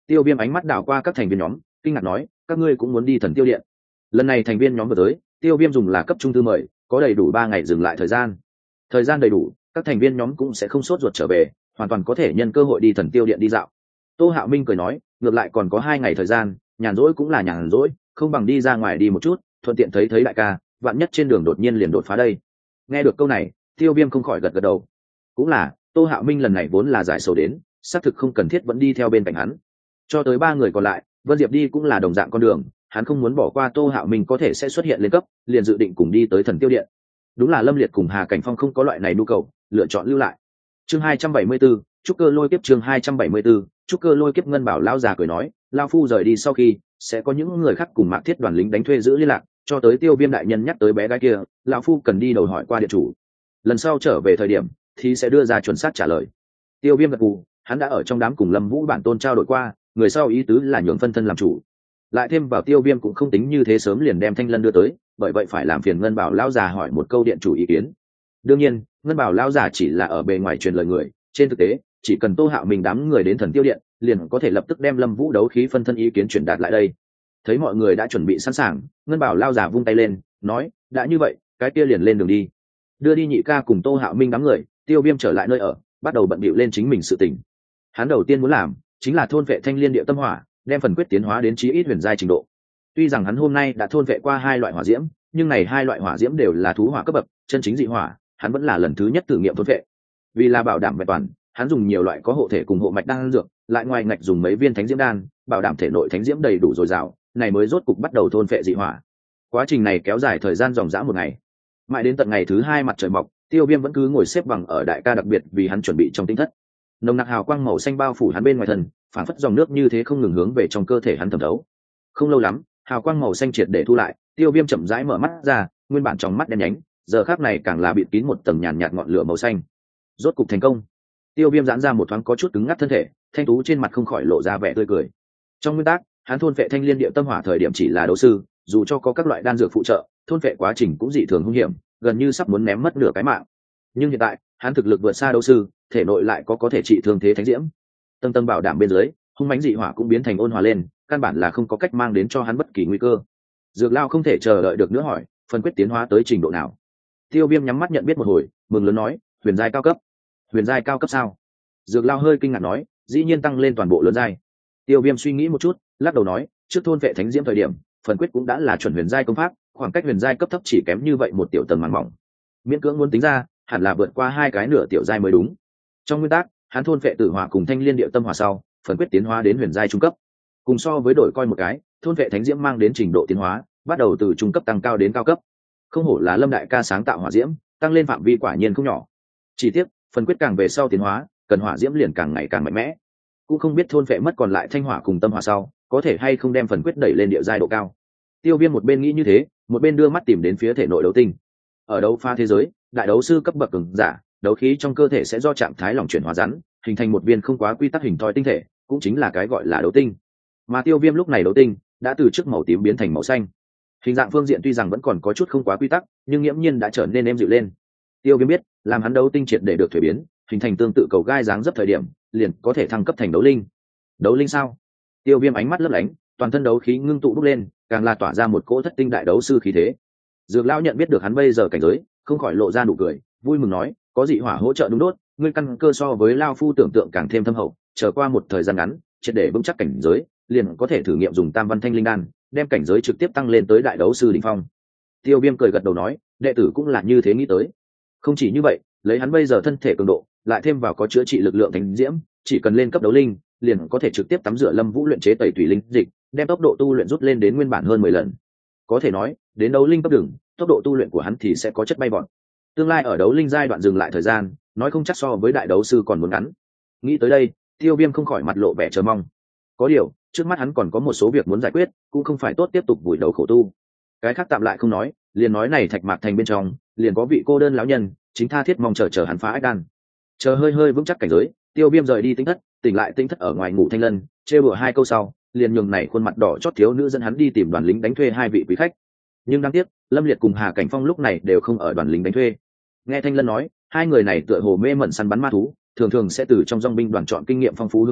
Tiêu Viêm ánh mắt đảo qua các thành viên nhóm, kinh ngạc nói, các ngươi cũng muốn đi Thần Tiêu Điện? Lần này thành viên nhóm vừa tới, Tiêu Viêm dùng là cấp trung thư mời, có đầy đủ ba ngày dừng lại thời gian. Thời gian đầy đủ, các thành viên nhóm cũng sẽ không sốt ruột trở về, hoàn toàn có thể nhân cơ hội đi Thần Tiêu Điện đi dạo. Tô Hạo Minh cười nói, ngược lại còn có hai ngày thời gian, nhàn rỗi cũng là nhàn rỗi, không bằng đi ra ngoài đi một chút, thuận tiện thấy thấy đại ca, vạn nhất trên đường đột nhiên liền đột phá đây. Nghe được câu này, Tiêu Viêm không khỏi gật gật đầu. Cũng là, Tô Hạo Minh lần này vốn là giải sầu đến, xác thực không cần thiết vẫn đi theo bên cạnh hắn. Cho tới ba người còn lại, Vân Diệp đi cũng là đồng dạng con đường, hắn không muốn bỏ qua Tô Hạo Minh có thể sẽ xuất hiện lên cấp, liền dự định cùng đi tới Thần Tiêu Điện. Đúng là Lâm Liệt cùng Hà Cảnh Phong không có loại này nhu cầu, lựa chọn lưu lại. Chương hai trăm bảy mươi 74, Trúc Cơ Lôi Kiếp chương hai trăm bảy mươi 74, Trúc Cơ Lôi Kiếp Ngân Bảo lão già cười nói, lão phu rời đi sau khi, sẽ có những người khác cùng Mạc Thiết đoàn lính đánh thuê giữ liên lạc, cho tới Tiêu Viêm đại nhân nhắc tới bé gái kia, lão phu cần đi đầu hỏi qua điện chủ. Lần sau trở về thời điểm thì sẽ đưa ra chuẩn xác trả lời. Tiêu Viêm gật gù, hắn đã ở trong đám cùng Lâm Vũ bản tôn trao đổi qua, người sau ý tứ là nhường phân thân làm chủ. Lại thêm vào Tiêu Viêm cũng không tính như thế sớm liền đem Thanh Lân đưa tới, bởi vậy phải làm phiền Ngân Bảo lão già hỏi một câu điện chủ ý kiến. Đương nhiên, Ngân Bảo lão già chỉ là ở bề ngoài truyền lời người, trên thực tế, chỉ cần Tô Hạo Minh đám người đến Thần Tiêu Điện, liền có thể lập tức đem Lâm Vũ đấu khí phân thân ý kiến truyền đạt lại đây. Thấy mọi người đã chuẩn bị sẵn sàng, Ngân Bảo lão già vung tay lên, nói, đã như vậy, cái kia liền lên đường đi. Đưa đi nhị ca cùng Tô Hạo Minh đám người, Tiêu Viêm trở lại nơi ở, bắt đầu bận bịu lên chính mình sự tình. Hắn đầu tiên muốn làm chính là thôn vệ Thanh Liên Địa Tâm Hỏa, đem phần quyết tiến hóa đến chí ít huyền giai trình độ. Tuy rằng hắn hôm nay đã thôn vệ qua hai loại hỏa diễm, nhưng này hai loại hỏa diễm đều là thú hỏa cấp bậc, chân chính dị hỏa, hắn vẫn là lần thứ nhất thử nghiệm thôn vệ. Vì là bảo đảm vẹn toàn, hắn dùng nhiều loại có hộ thể cùng hộ mạch đan dược, lại ngoài ngạch dùng mấy viên thánh diễm đan, bảo đảm thể nội thánh diễm đầy đủ dồi dào, này mới rốt cục bắt đầu thôn vệ dị hỏa. Quá trình này kéo dài thời gian ròng rã một ngày. Mãi đến tận ngày thứ hai mặt trời mọc, Tiêu Viêm vẫn cứ ngồi xếp bằng ở đại ca đặc biệt vì hắn chuẩn bị trong tinh thất. Nồng nặc hào quang màu xanh bao phủ hắn bên ngoài thân, phản phất dòng nước như thế không ngừng hướng về trong cơ thể hắn thẩm thấu. Không lâu lắm, hào quang màu xanh triệt để thu lại, Tiêu Viêm chậm rãi mở mắt ra, nguyên bản trong mắt đen nhánh, giờ khắc này càng là bịt kín một tầng nhàn nhạt ngọn lửa màu xanh. Rốt cục thành công. Tiêu Viêm giãn ra một thoáng có chút cứng ngắc thân thể, thanh tú trên mặt không khỏi lộ ra vẻ tươi cười. Trong nguyên tắc, hắn thôn vệ Thanh Liên Địa Tâm Hỏa thời điểm chỉ là đấu sư, dù cho có các loại đan dược phụ trợ, thôn vệ quá trình cũng dị thường hung hiểm, gần như sắp muốn ném mất nửa cái mạng. Nhưng hiện tại, hắn thực lực vượt xa đấu sư, thể nội lại có có thể trị thương thế thánh diễm. Tầng tầng bảo đảm bên dưới, hung mãnh dị hỏa cũng biến thành ôn hòa lên, căn bản là không có cách mang đến cho hắn bất kỳ nguy cơ. Dược Lao không thể chờ đợi được nữa hỏi, phần quyết tiến hóa tới trình độ nào? Tiêu Viêm nhắm mắt nhận biết một hồi, mừng lớn nói, huyền giai cao cấp. Huyền giai cao cấp sao? Dược Lao hơi kinh ngạc nói, dĩ nhiên tăng lên toàn bộ lớn giai. Tiêu Viêm suy nghĩ một chút, lắc đầu nói, trước thôn vệ thánh diễm thời điểm, phần quyết cũng đã là chuẩn huyền giai công pháp, khoảng cách huyền giai cấp thấp chỉ kém như vậy một tiểu tầng màng mỏng. Miễn cưỡng muốn tính ra, hẳn là vượt qua hai cái nửa tiểu giai mới đúng. Trong nguyên tắc, hắn thôn vệ tử hỏa cùng Thanh Liên Địa Tâm Hỏa sau, phần quyết tiến hóa đến huyền giai trung cấp. Cùng so với đổi coi một cái, thôn vệ thánh diễm mang đến trình độ tiến hóa, bắt đầu từ trung cấp tăng cao đến cao cấp. Không hổ là Lâm đại ca sáng tạo hỏa diễm, tăng lên phạm vi quả nhiên không nhỏ. Chỉ tiếc, phần quyết càng về sau tiến hóa, cần hỏa diễm liền càng ngày càng mạnh mẽ. Cũng không biết thôn vệ mất còn lại thanh hỏa cùng tâm hỏa sau, có thể hay không đem phần quyết đẩy lên địa giai độ cao. Tiêu Viêm một bên nghĩ như thế, một bên đưa mắt tìm đến phía thể nội đấu tinh. Ở đấu pha thế giới, đại đấu sư cấp bậc cường giả, đấu khí trong cơ thể sẽ do trạng thái lỏng chuyển hóa rắn, hình thành một viên không quá quy tắc hình thoi tinh thể, cũng chính là cái gọi là đấu tinh. Mà Tiêu Viêm lúc này đấu tinh đã từ trước màu tím biến thành màu xanh. Hình dạng phương diện tuy rằng vẫn còn có chút không quá quy tắc, nhưng nghiễm nhiên đã trở nên êm dịu lên. Tiêu Viêm biết, làm hắn đấu tinh triệt để được thuế biến, hình thành tương tự cầu gai dáng dấp thời điểm, liền có thể thăng cấp thành đấu linh. Đấu linh sao? Tiêu Viêm ánh mắt lấp lánh, toàn thân đấu khí ngưng tụ bốc lên, càng là tỏa ra một cỗ thất tinh đại đấu sư khí thế. Dược Lão nhận biết được hắn bây giờ cảnh giới, không khỏi lộ ra nụ cười, vui mừng nói, có dị hỏa hỗ trợ đúng đốt, ngươi căn cơ so với Lao phu tưởng tượng càng thêm thâm hậu, chờ qua một thời gian ngắn, triệt để vững chắc cảnh giới, liền có thể thử nghiệm dùng Tam Văn Thanh Linh Đan, đem cảnh giới trực tiếp tăng lên tới đại đấu sư đỉnh phong. Tiêu Viêm cười gật đầu nói, đệ tử cũng là như thế nghĩ tới. Không chỉ như vậy, lấy hắn bây giờ thân thể cường độ, lại thêm vào có chữa trị lực lượng thánh diễm, chỉ cần lên cấp đấu linh, liền có thể trực tiếp tắm rửa Lâm Vũ luyện chế tẩy thủy linh dịch, đem tốc độ tu luyện rút lên đến nguyên bản hơn mười lần. Có thể nói, đến đấu linh cấp đường, tốc độ tu luyện của hắn thì sẽ có chất bay vọt. Tương lai ở đấu linh giai đoạn dừng lại thời gian, nói không chắc so với đại đấu sư còn muốn ngắn. Nghĩ tới đây, Tiêu Viêm không khỏi mặt lộ vẻ chờ mong. Có điều, trước mắt hắn còn có một số việc muốn giải quyết, cũng không phải tốt tiếp tục vùi đầu khổ tu. Cái khác tạm lại không nói, liền nói này Thạch Mạc Thành bên trong, liền có vị cô đơn lão nhân, chính tha thiết mong chờ chờ hắn phá ách đan. Chờ hơi hơi vững chắc cảnh giới, Tiêu Viêm rời đi tinh thất, tỉnh lại tinh thất ở ngoài ngủ Thanh Lân, trêu đùa hai câu sau, liền nhường này khuôn mặt đỏ chót thiếu nữ dẫn hắn đi tìm đoàn lính đánh thuê hai vị quý khách. Nhưng đáng tiếc, Lâm Liệt cùng Hà Cảnh Phong lúc này đều không ở đoàn lính đánh thuê. Nghe Thanh Lân nói, hai người này tựa hồ mê mẩn săn bắn ma thú, thường thường sẽ từ trong dòng binh đoàn chọn kinh nghiệm phong phú hướng đạo,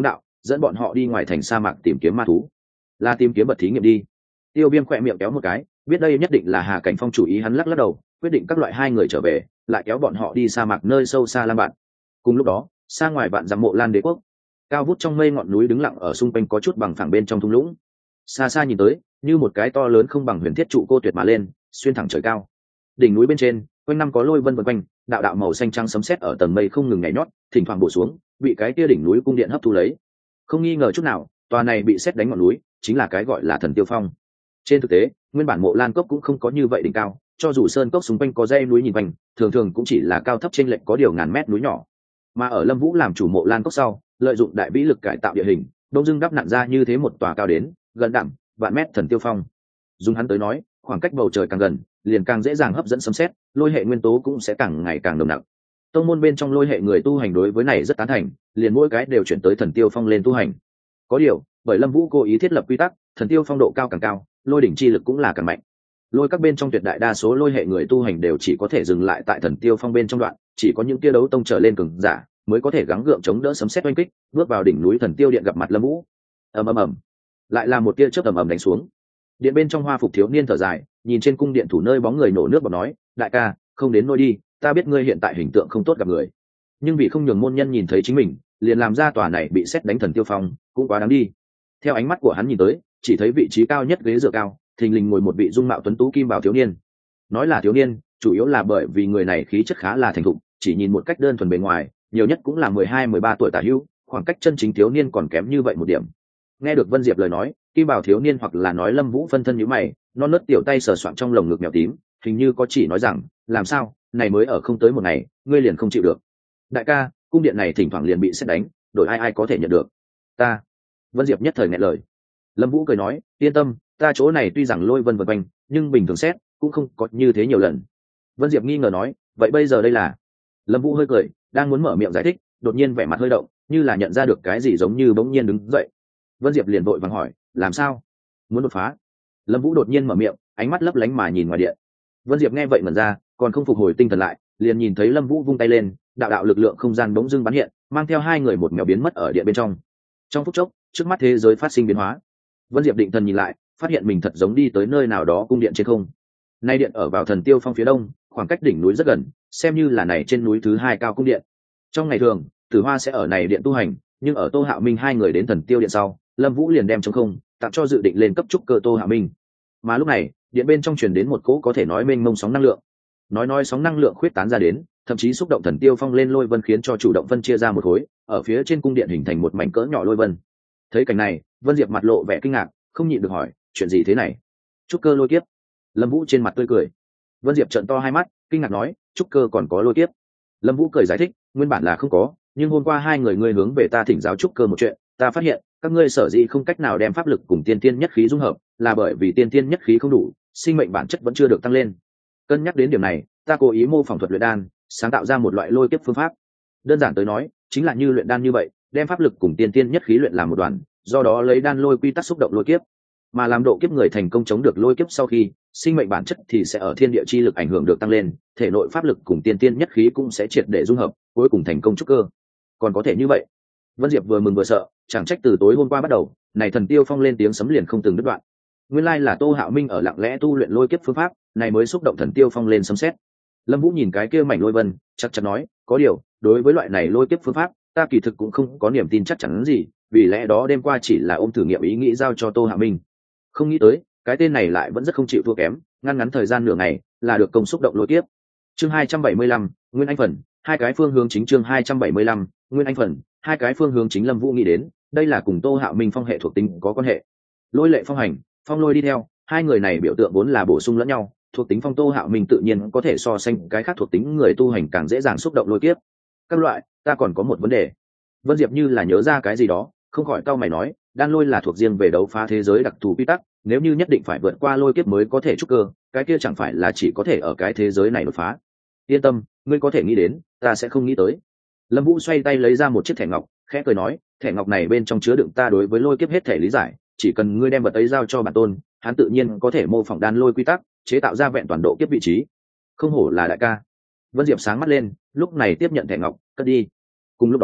dẫn bọn họ đi ngoài thành sa mạc tìm kiếm ma thú. Là tìm kiếm vật thí nghiệm đi. Tiêu Viêm khỏe miệng kéo một cái, biết đây nhất định là Hà Cảnh Phong chủ ý, hắn lắc lắc đầu, quyết định các loại hai người trở về, lại kéo bọn họ đi sa mạc nơi sâu xa lang bạn. Cùng lúc đó, xa ngoài vạn dặm Mộ Lan Đế quốc, cao vút trong mây ngọn núi đứng lặng ở xung quanh có chút bằng phẳng bên trong thung lũng. Xa xa nhìn tới, như một cái to lớn không bằng huyền thiết trụ cô tuyệt mà lên, xuyên thẳng trời cao. Đỉnh núi bên trên, quanh năm có lôi vân vần quanh, đạo đạo màu xanh trắng sấm sét ở tầng mây không ngừng nhảy nhót, thỉnh thoảng bổ xuống, bị cái kia đỉnh núi cung điện hấp thu lấy. Không nghi ngờ chút nào, tòa này bị sét đánh ngọn núi, chính là cái gọi là Thần Tiêu Phong. Trên thực tế, nguyên bản Mộ Lan cốc cũng không có như vậy đỉnh cao, cho dù sơn cốc xung quanh có dãy núi nhìn quanh, thường thường cũng chỉ là cao thấp trên lệch có điều ngàn mét núi nhỏ. Mà ở Lâm Vũ làm chủ Mộ Lan cốc sau, lợi dụng đại vĩ lực cải tạo địa hình, đông dưng đắp nặn ra như thế một tòa cao đến gần đẳng vạn mét Thần Tiêu Phong. Dùng hắn tới nói, khoảng cách bầu trời càng gần, liền càng dễ dàng hấp dẫn sấm sét, lôi hệ nguyên tố cũng sẽ càng ngày càng nồng nặc. Tông môn bên trong lôi hệ người tu hành đối với này rất tán thành, liền mỗi cái đều chuyển tới Thần Tiêu Phong lên tu hành. Có điều, bởi Lâm Vũ cố ý thiết lập quy tắc, Thần Tiêu Phong độ cao càng cao, lôi đỉnh chi lực cũng là càng mạnh. Lôi các bên trong tuyệt đại đa số lôi hệ người tu hành đều chỉ có thể dừng lại tại Thần Tiêu Phong bên trong đoạn, chỉ có những tia đấu tông trở lên cường giả mới có thể gắng gượng chống đỡ sấm sét oanh kích, bước vào đỉnh núi Thần Tiêu điện gặp mặt Lâm Vũ. Ầm ầm ầm, lại là một tia chớp ầm ầm đánh xuống. Điện bên trong hoa phục thiếu niên thở dài, nhìn trên cung điện thủ nơi bóng người nổ nước bọt nói, đại ca, không đến nôi đi, ta biết ngươi hiện tại hình tượng không tốt gặp người, nhưng vì không nhường môn nhân nhìn thấy chính mình, liền làm ra tòa này bị sét đánh Thần Tiêu Phong, cũng quá đáng đi. Theo ánh mắt của hắn nhìn tới, chỉ thấy vị trí cao nhất ghế dựa cao, thình lình ngồi một vị dung mạo tuấn tú kim bào thiếu niên. Nói là thiếu niên, chủ yếu là bởi vì người này khí chất khá là thành thục, chỉ nhìn một cách đơn thuần bề ngoài, nhiều nhất cũng là mười hai mười ba tuổi tả hữu, khoảng cách chân chính thiếu niên còn kém như vậy một điểm. Nghe được Vân Diệp lời nói, kim bào thiếu niên hoặc là nói Lâm Vũ phân thân nhíu mày, non nớt tiểu tay sờ soạng trong lồng ngực mèo tím, hình như có chỉ nói rằng, làm sao, này mới ở không tới một ngày, ngươi liền không chịu được. Đại ca, cung điện này thỉnh thoảng liền bị sét đánh, đổi ai ai có thể nhận được. Ta. Vân Diệp nhất thời nghẹn lời. Lâm Vũ cười nói, yên tâm, ta chỗ này tuy rằng lôi vân vần quanh, nhưng bình thường xét cũng không có như thế nhiều lần. Vân Diệp nghi ngờ nói, vậy bây giờ đây là? Lâm Vũ hơi cười, đang muốn mở miệng giải thích, đột nhiên vẻ mặt hơi động, như là nhận ra được cái gì giống như bỗng nhiên đứng dậy. Vân Diệp liền vội vàng hỏi, làm sao? Muốn đột phá? Lâm Vũ đột nhiên mở miệng, ánh mắt lấp lánh mà nhìn ngoài điện. Vân Diệp nghe vậy ngẩn ra, còn không phục hồi tinh thần lại, liền nhìn thấy Lâm Vũ vung tay lên, đạo đạo lực lượng không gian bỗng dưng bắn hiện, mang theo hai người một mèo biến mất ở điện bên trong. Trong phút chốc, trước mắt thế giới phát sinh biến hóa. Vân Diệp định thần nhìn lại, phát hiện mình thật giống đi tới nơi nào đó cung điện trên không. Nay điện ở vào Thần Tiêu Phong phía đông, khoảng cách đỉnh núi rất gần, xem như là này trên núi thứ hai cao cung điện. Trong ngày thường, Tử Hoa sẽ ở này điện tu hành, nhưng ở Tô Hạo Minh hai người đến Thần Tiêu điện sau, Lâm Vũ liền đem trống không, tặng cho dự định lên cấp trúc cơ Tô Hạo Minh. Mà lúc này, điện bên trong truyền đến một cỗ có thể nói mênh mông sóng năng lượng. Nói nói sóng năng lượng khuyết tán ra đến, thậm chí xúc động Thần Tiêu Phong lên lôi vân, khiến cho chủ động phân chia ra một khối, ở phía trên cung điện hình thành một mảnh cỡ nhỏ lôi vân. Thấy cảnh này, Vân Diệp mặt lộ vẻ kinh ngạc, không nhịn được hỏi, chuyện gì thế này? Trúc cơ lôi kiếp. Lâm Vũ trên mặt tươi cười. Vân Diệp trợn to hai mắt, kinh ngạc nói, trúc cơ còn có lôi kiếp? Lâm Vũ cười giải thích, nguyên bản là không có, nhưng hôm qua hai người ngươi hướng về ta thỉnh giáo trúc cơ một chuyện, ta phát hiện các ngươi sở dĩ không cách nào đem pháp lực cùng tiên tiên nhất khí dung hợp, là bởi vì tiên tiên nhất khí không đủ, sinh mệnh bản chất vẫn chưa được tăng lên. Cân nhắc đến điểm này, ta cố ý mô phỏng thuật luyện đan, sáng tạo ra một loại lôi kiếp phương pháp. Đơn giản tới nói, chính là như luyện đan như vậy, đem pháp lực cùng tiên tiên nhất khí luyện làm một đoàn, do đó lấy đan lôi quy tắc xúc động lôi kiếp, mà làm độ kiếp người thành công chống được lôi kiếp sau khi, sinh mệnh bản chất thì sẽ ở thiên địa chi lực ảnh hưởng được tăng lên, thể nội pháp lực cùng tiên tiên nhất khí cũng sẽ triệt để dung hợp, cuối cùng thành công trúc cơ. Còn có thể như vậy? Vân Diệp vừa mừng vừa sợ, chẳng trách từ tối hôm qua bắt đầu, này Thần Tiêu Phong lên tiếng sấm liền không từng đứt đoạn. Nguyên lai là Tô Hạo Minh ở lặng lẽ tu luyện lôi kiếp phương pháp, này mới xúc động Thần Tiêu Phong lên sấm sét. Lâm Vũ nhìn cái kia mảnh lôi vân, chắc chắn nói, có điều, đối với loại này lôi kiếp phương pháp, ta kỳ thực cũng không có niềm tin chắc chắn gì, vì lẽ đó đêm qua chỉ là ôm thử nghiệm ý nghĩ giao cho Tô Hạo Minh. Không nghĩ tới, cái tên này lại vẫn rất không chịu thua kém, ngăn ngắn thời gian nửa ngày, là được công xúc động lôi kiếp. Chương hai trăm bảy mươi lăm, Nguyên Anh phần, hai cái phương hướng chính. Chương hai trăm bảy mươi lăm, Nguyên Anh phần, hai cái phương hướng chính. Lâm Vũ nghĩ đến, đây là cùng Tô Hạo Minh phong hệ thuộc tính có quan hệ. Lôi lệ phong hành, phong lôi đi theo, hai người này biểu tượng vốn là bổ sung lẫn nhau, thuộc tính phong Tô Hạo Minh tự nhiên có thể so sánh cái khác thuộc tính người tu hành càng dễ dàng xúc động lôi kiếp. Các loại, ta còn có một vấn đề. Vân Diệp như là nhớ ra cái gì đó, không khỏi cau mày nói, đan lôi là thuộc riêng về đấu phá thế giới đặc thù quy tắc, nếu như nhất định phải vượt qua lôi kiếp mới có thể trúc cơ, cái kia chẳng phải là chỉ có thể ở cái thế giới này đột phá? Yên tâm, ngươi có thể nghĩ đến, ta sẽ không nghĩ tới. Lâm Vũ xoay tay lấy ra một chiếc thẻ ngọc, khẽ cười nói, thẻ ngọc này bên trong chứa đựng ta đối với lôi kiếp hết thể lý giải, chỉ cần ngươi đem vật ấy giao cho bản tôn, hắn tự nhiên có thể mô phỏng đan lôi quy tắc, chế tạo ra vẹn toàn độ kiếp vị trí. Không hổ là đại ca. Vân Diệp sáng mắt lên, lúc này tiếp nhận thẻ ngọc, cất đi. Cùng lúc đó,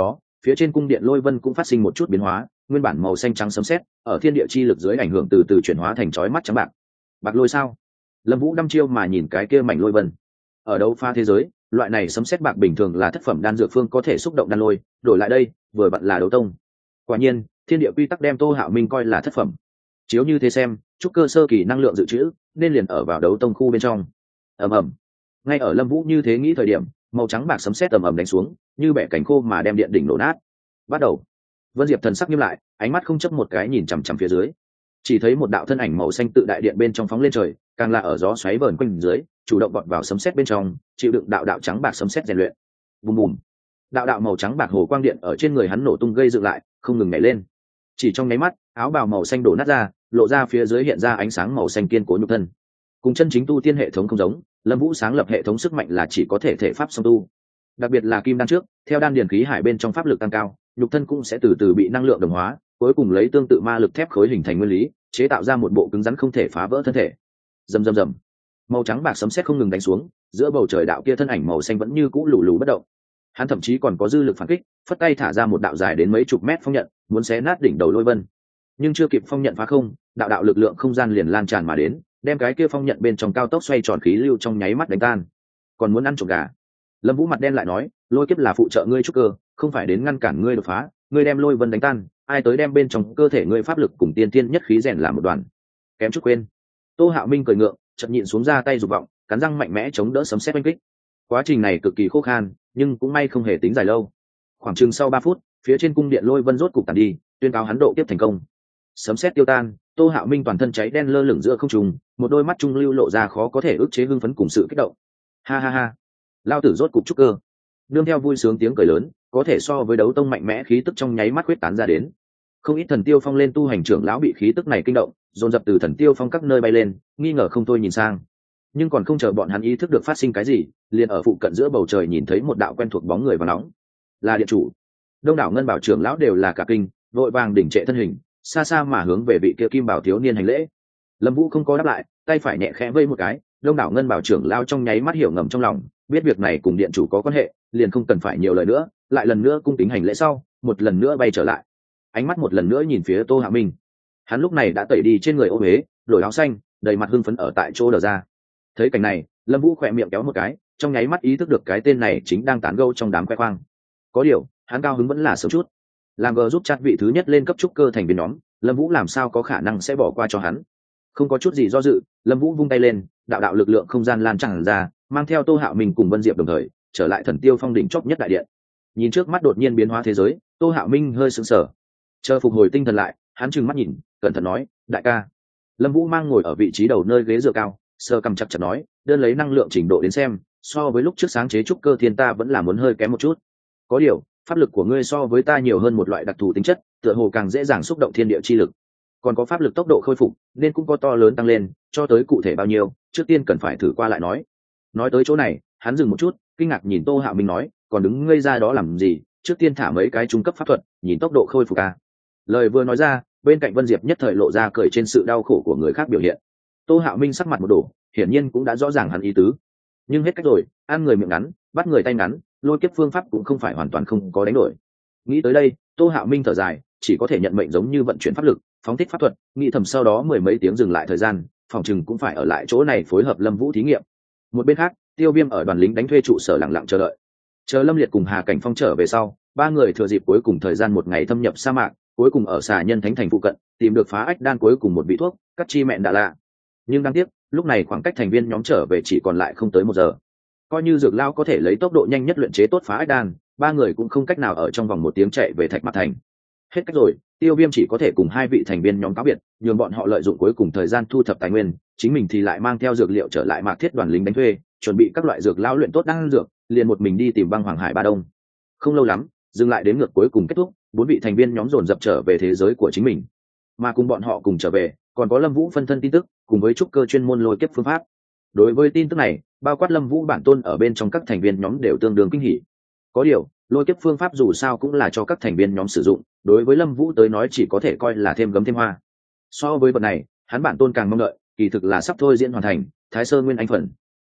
phía trên cung điện lôi vân cũng phát sinh một chút biến hóa, nguyên bản màu xanh trắng sấm sét ở thiên địa chi lực dưới ảnh hưởng từ từ chuyển hóa thành chói mắt trắng bạc. Bạc lôi sao? Lâm Vũ đăm chiêu mà nhìn cái kia mảnh lôi vân. Ở đấu pha thế giới, loại này sấm sét bạc bình thường là thất phẩm đan dược phương có thể xúc động đan lôi, đổi lại đây, vừa vặn là đấu tông. Quả nhiên, thiên địa quy tắc đem Tô Hạo Minh coi là thất phẩm. Chiếu như thế xem, trúc cơ sơ kỳ năng lượng dự trữ, nên liền ở vào đấu tông khu bên trong. Ầm ầm. Ngay ở Lâm Vũ như thế nghĩ thời điểm, màu trắng bạc sấm sét ầm ầm đánh xuống, như bẻ cánh khô mà đem điện đỉnh nổ nát. Bắt đầu. Vân Diệp thần sắc nghiêm lại, ánh mắt không chấp một cái nhìn chằm chằm phía dưới. Chỉ thấy một đạo thân ảnh màu xanh tự đại điện bên trong phóng lên trời, càng là ở gió xoáy vờn quanh dưới, chủ động vọt vào sấm sét bên trong, chịu đựng đạo đạo trắng bạc sấm sét rèn luyện. Bùm bùm. Đạo đạo màu trắng bạc hồ quang điện ở trên người hắn nổ tung gây dựng lại, không ngừng nhảy lên. Chỉ trong nháy mắt, áo bào màu xanh đổ nát ra, lộ ra phía dưới hiện ra ánh sáng màu xanh kiên cố nhục thân. Cùng chân chính tu tiên hệ thống không giống, Lâm Vũ sáng lập hệ thống sức mạnh là chỉ có thể thể pháp song tu. Đặc biệt là kim đan trước, theo đan điền khí hải bên trong pháp lực tăng cao, nhục thân cũng sẽ từ từ bị năng lượng đồng hóa, cuối cùng lấy tương tự ma lực thép khối hình thành nguyên lý, chế tạo ra một bộ cứng rắn không thể phá vỡ thân thể. Rầm rầm rầm. Màu trắng bạc sấm sét không ngừng đánh xuống, giữa bầu trời đạo kia thân ảnh màu xanh vẫn như cũ lù lù bất động. Hắn thậm chí còn có dư lực phản kích, phất tay thả ra một đạo dài đến mấy chục mét phong nhận, muốn xé nát đỉnh đầu lôi vân. Nhưng chưa kịp phong nhận phá không, đạo đạo lực lượng không gian liền lan tràn mà đến, đem cái kia phong nhận bên trong cao tốc xoay tròn khí lưu trong nháy mắt đánh tan. Còn muốn ăn trộm gà? Lâm Vũ mặt đen lại nói, lôi kiếp là phụ trợ ngươi trúc cơ, không phải đến ngăn cản ngươi đột phá, ngươi đem lôi vân đánh tan, ai tới đem bên trong cơ thể ngươi pháp lực cùng tiên tiên nhất khí rèn làm một đoàn. Kém chút quên. Tô Hạo Minh cười ngượng, chợt nhịn xuống ra tay dục vọng, cắn răng mạnh mẽ chống đỡ sấm sét oanh kích. Quá trình này cực kỳ khô khan, nhưng cũng may không hề tính dài lâu. Khoảng chừng sau ba phút, phía trên cung điện lôi vân rốt cục tàn đi, tuyên cáo hắn độ tiếp thành công. Sấm sét tiêu tan, Tô Hạo Minh toàn thân cháy đen lơ lửng giữa không trung, một đôi mắt trung lưu lộ ra khó có thể ức chế hưng phấn cùng sự kích động. Ha ha ha, lao tử rốt cục trúc cơ. Nương theo vui sướng tiếng cười lớn, có thể so với đấu tông mạnh mẽ khí tức trong nháy mắt huyết tán ra đến. Không ít thần tiêu phong lên tu hành trưởng lão bị khí tức này kinh động, dồn dập từ thần tiêu phong các nơi bay lên, nghi ngờ không thôi nhìn sang. Nhưng còn không chờ bọn hắn ý thức được phát sinh cái gì, liền ở phụ cận giữa bầu trời nhìn thấy một đạo quen thuộc bóng người và nóng. Là điện chủ. Đông đảo ngân bảo trưởng lão đều là cả kinh, vội vàng đỉnh trệ thân hình, xa xa mà hướng về vị kia kim bảo thiếu niên hành lễ. Lâm Vũ không có đáp lại, tay phải nhẹ khẽ vây một cái, đông đảo ngân bảo trưởng lão trong nháy mắt hiểu ngầm trong lòng, biết việc này cùng điện chủ có quan hệ, liền không cần phải nhiều lời nữa, lại lần nữa cung kính hành lễ sau, một lần nữa bay trở lại. Ánh mắt một lần nữa nhìn phía Tô Hạo Minh. Hắn lúc này đã tẩy đi trên người ô uế, đổi áo xanh, đầy mặt hưng phấn ở tại chỗ đờ ra. Thấy cảnh này, Lâm Vũ khỏe miệng kéo một cái, trong nháy mắt ý thức được cái tên này chính đang tán gẫu trong đám khoe khoang. Có điều, hắn cao hứng vẫn là sớm chút. Làm gờ giúp chặt vị thứ nhất lên cấp trúc cơ thành viên nhóm, Lâm Vũ làm sao có khả năng sẽ bỏ qua cho hắn. Không có chút gì do dự, Lâm Vũ vung tay lên, đạo đạo lực lượng không gian lan tràn ra, mang theo Tô Hạo Minh cùng Vân Diệp đồng thời trở lại thần tiêu phong đỉnh chóp nhất đại điện. Nhìn trước mắt đột nhiên biến hóa thế giới, Tô Hạo Minh hơi sững sờ. Chờ phục hồi tinh thần lại, hắn trừng mắt nhìn, cẩn thận nói, đại ca. Lâm Vũ mang ngồi ở vị trí đầu nơi ghế dựa cao, sơ cầm chặt chặt nói, đơn lấy năng lượng trình độ đến xem, so với lúc trước sáng chế trúc cơ thiên ta vẫn là muốn hơi kém một chút. Có điều, pháp lực của ngươi so với ta nhiều hơn một loại đặc thù tính chất, tựa hồ càng dễ dàng xúc động thiên địa chi lực. Còn có pháp lực tốc độ khôi phục, nên cũng có to lớn tăng lên, cho tới cụ thể bao nhiêu, trước tiên cần phải thử qua lại nói. Nói tới chỗ này, hắn dừng một chút, kinh ngạc nhìn Tô Hạo Minh nói, còn đứng ngây ra đó làm gì, trước tiên thả mấy cái trung cấp pháp thuật, nhìn tốc độ khôi phục a. Lời vừa nói ra, bên cạnh Vân Diệp nhất thời lộ ra cười trên sự đau khổ của người khác biểu hiện. Tô Hạo Minh sắc mặt một đổ, hiển nhiên cũng đã rõ ràng hắn ý tứ. Nhưng hết cách rồi, ăn người miệng ngắn, bắt người tay ngắn, lôi kiếp phương pháp cũng không phải hoàn toàn không có đánh đổi. Nghĩ tới đây, Tô Hạo Minh thở dài, chỉ có thể nhận mệnh giống như vận chuyển pháp lực, phóng thích pháp thuật, nghĩ thầm sau đó mười mấy tiếng dừng lại thời gian, phòng chừng cũng phải ở lại chỗ này phối hợp Lâm Vũ thí nghiệm. Một bên khác, Tiêu Viêm ở đoàn lính đánh thuê trụ sở lặng lặng chờ đợi. Chờ Lâm Liệt cùng Hà Cảnh Phong trở về sau, ba người thừa dịp cuối cùng thời gian một ngày thâm nhập sa mạc, cuối cùng ở Xà Nhân Thánh thành phụ cận, tìm được phá ách đan cuối cùng một vị thuốc, cắt chi mẹn đạ lạ. Nhưng đáng tiếc, lúc này khoảng cách thành viên nhóm trở về chỉ còn lại không tới một giờ. Coi như Dược Lao có thể lấy tốc độ nhanh nhất luyện chế tốt phá ách đan, ba người cũng không cách nào ở trong vòng một tiếng chạy về Thạch Mạc Thành. Hết cách rồi, Tiêu Viêm chỉ có thể cùng hai vị thành viên nhóm cáo biệt, nhường bọn họ lợi dụng cuối cùng thời gian thu thập tài nguyên, chính mình thì lại mang theo dược liệu trở lại Mạc Thiết đoàn lính đánh thuê, chuẩn bị các loại dược lao luyện tốt đan dược, liền một mình đi tìm băng Hoàng Hải Ba Đông. Không lâu lắm, dừng lại đến ngược cuối cùng kết thúc, bốn vị thành viên nhóm dồn dập trở về thế giới của chính mình. Mà cùng bọn họ cùng trở về, còn có Lâm Vũ phân thân tin tức, cùng với trúc cơ chuyên môn lôi kiếp phương pháp. Đối với tin tức này, bao quát Lâm Vũ bản tôn ở bên trong các thành viên nhóm đều tương đương kinh hỉ. Có điều, lôi kiếp phương pháp dù sao cũng là cho các thành viên nhóm sử dụng, đối với Lâm Vũ tới nói chỉ có thể coi là thêm gấm thêm hoa. So với vật này, hắn bản tôn càng mong đợi, kỳ thực là sắp thôi diễn hoàn thành, Thái Sơ Nguyên Anh phần.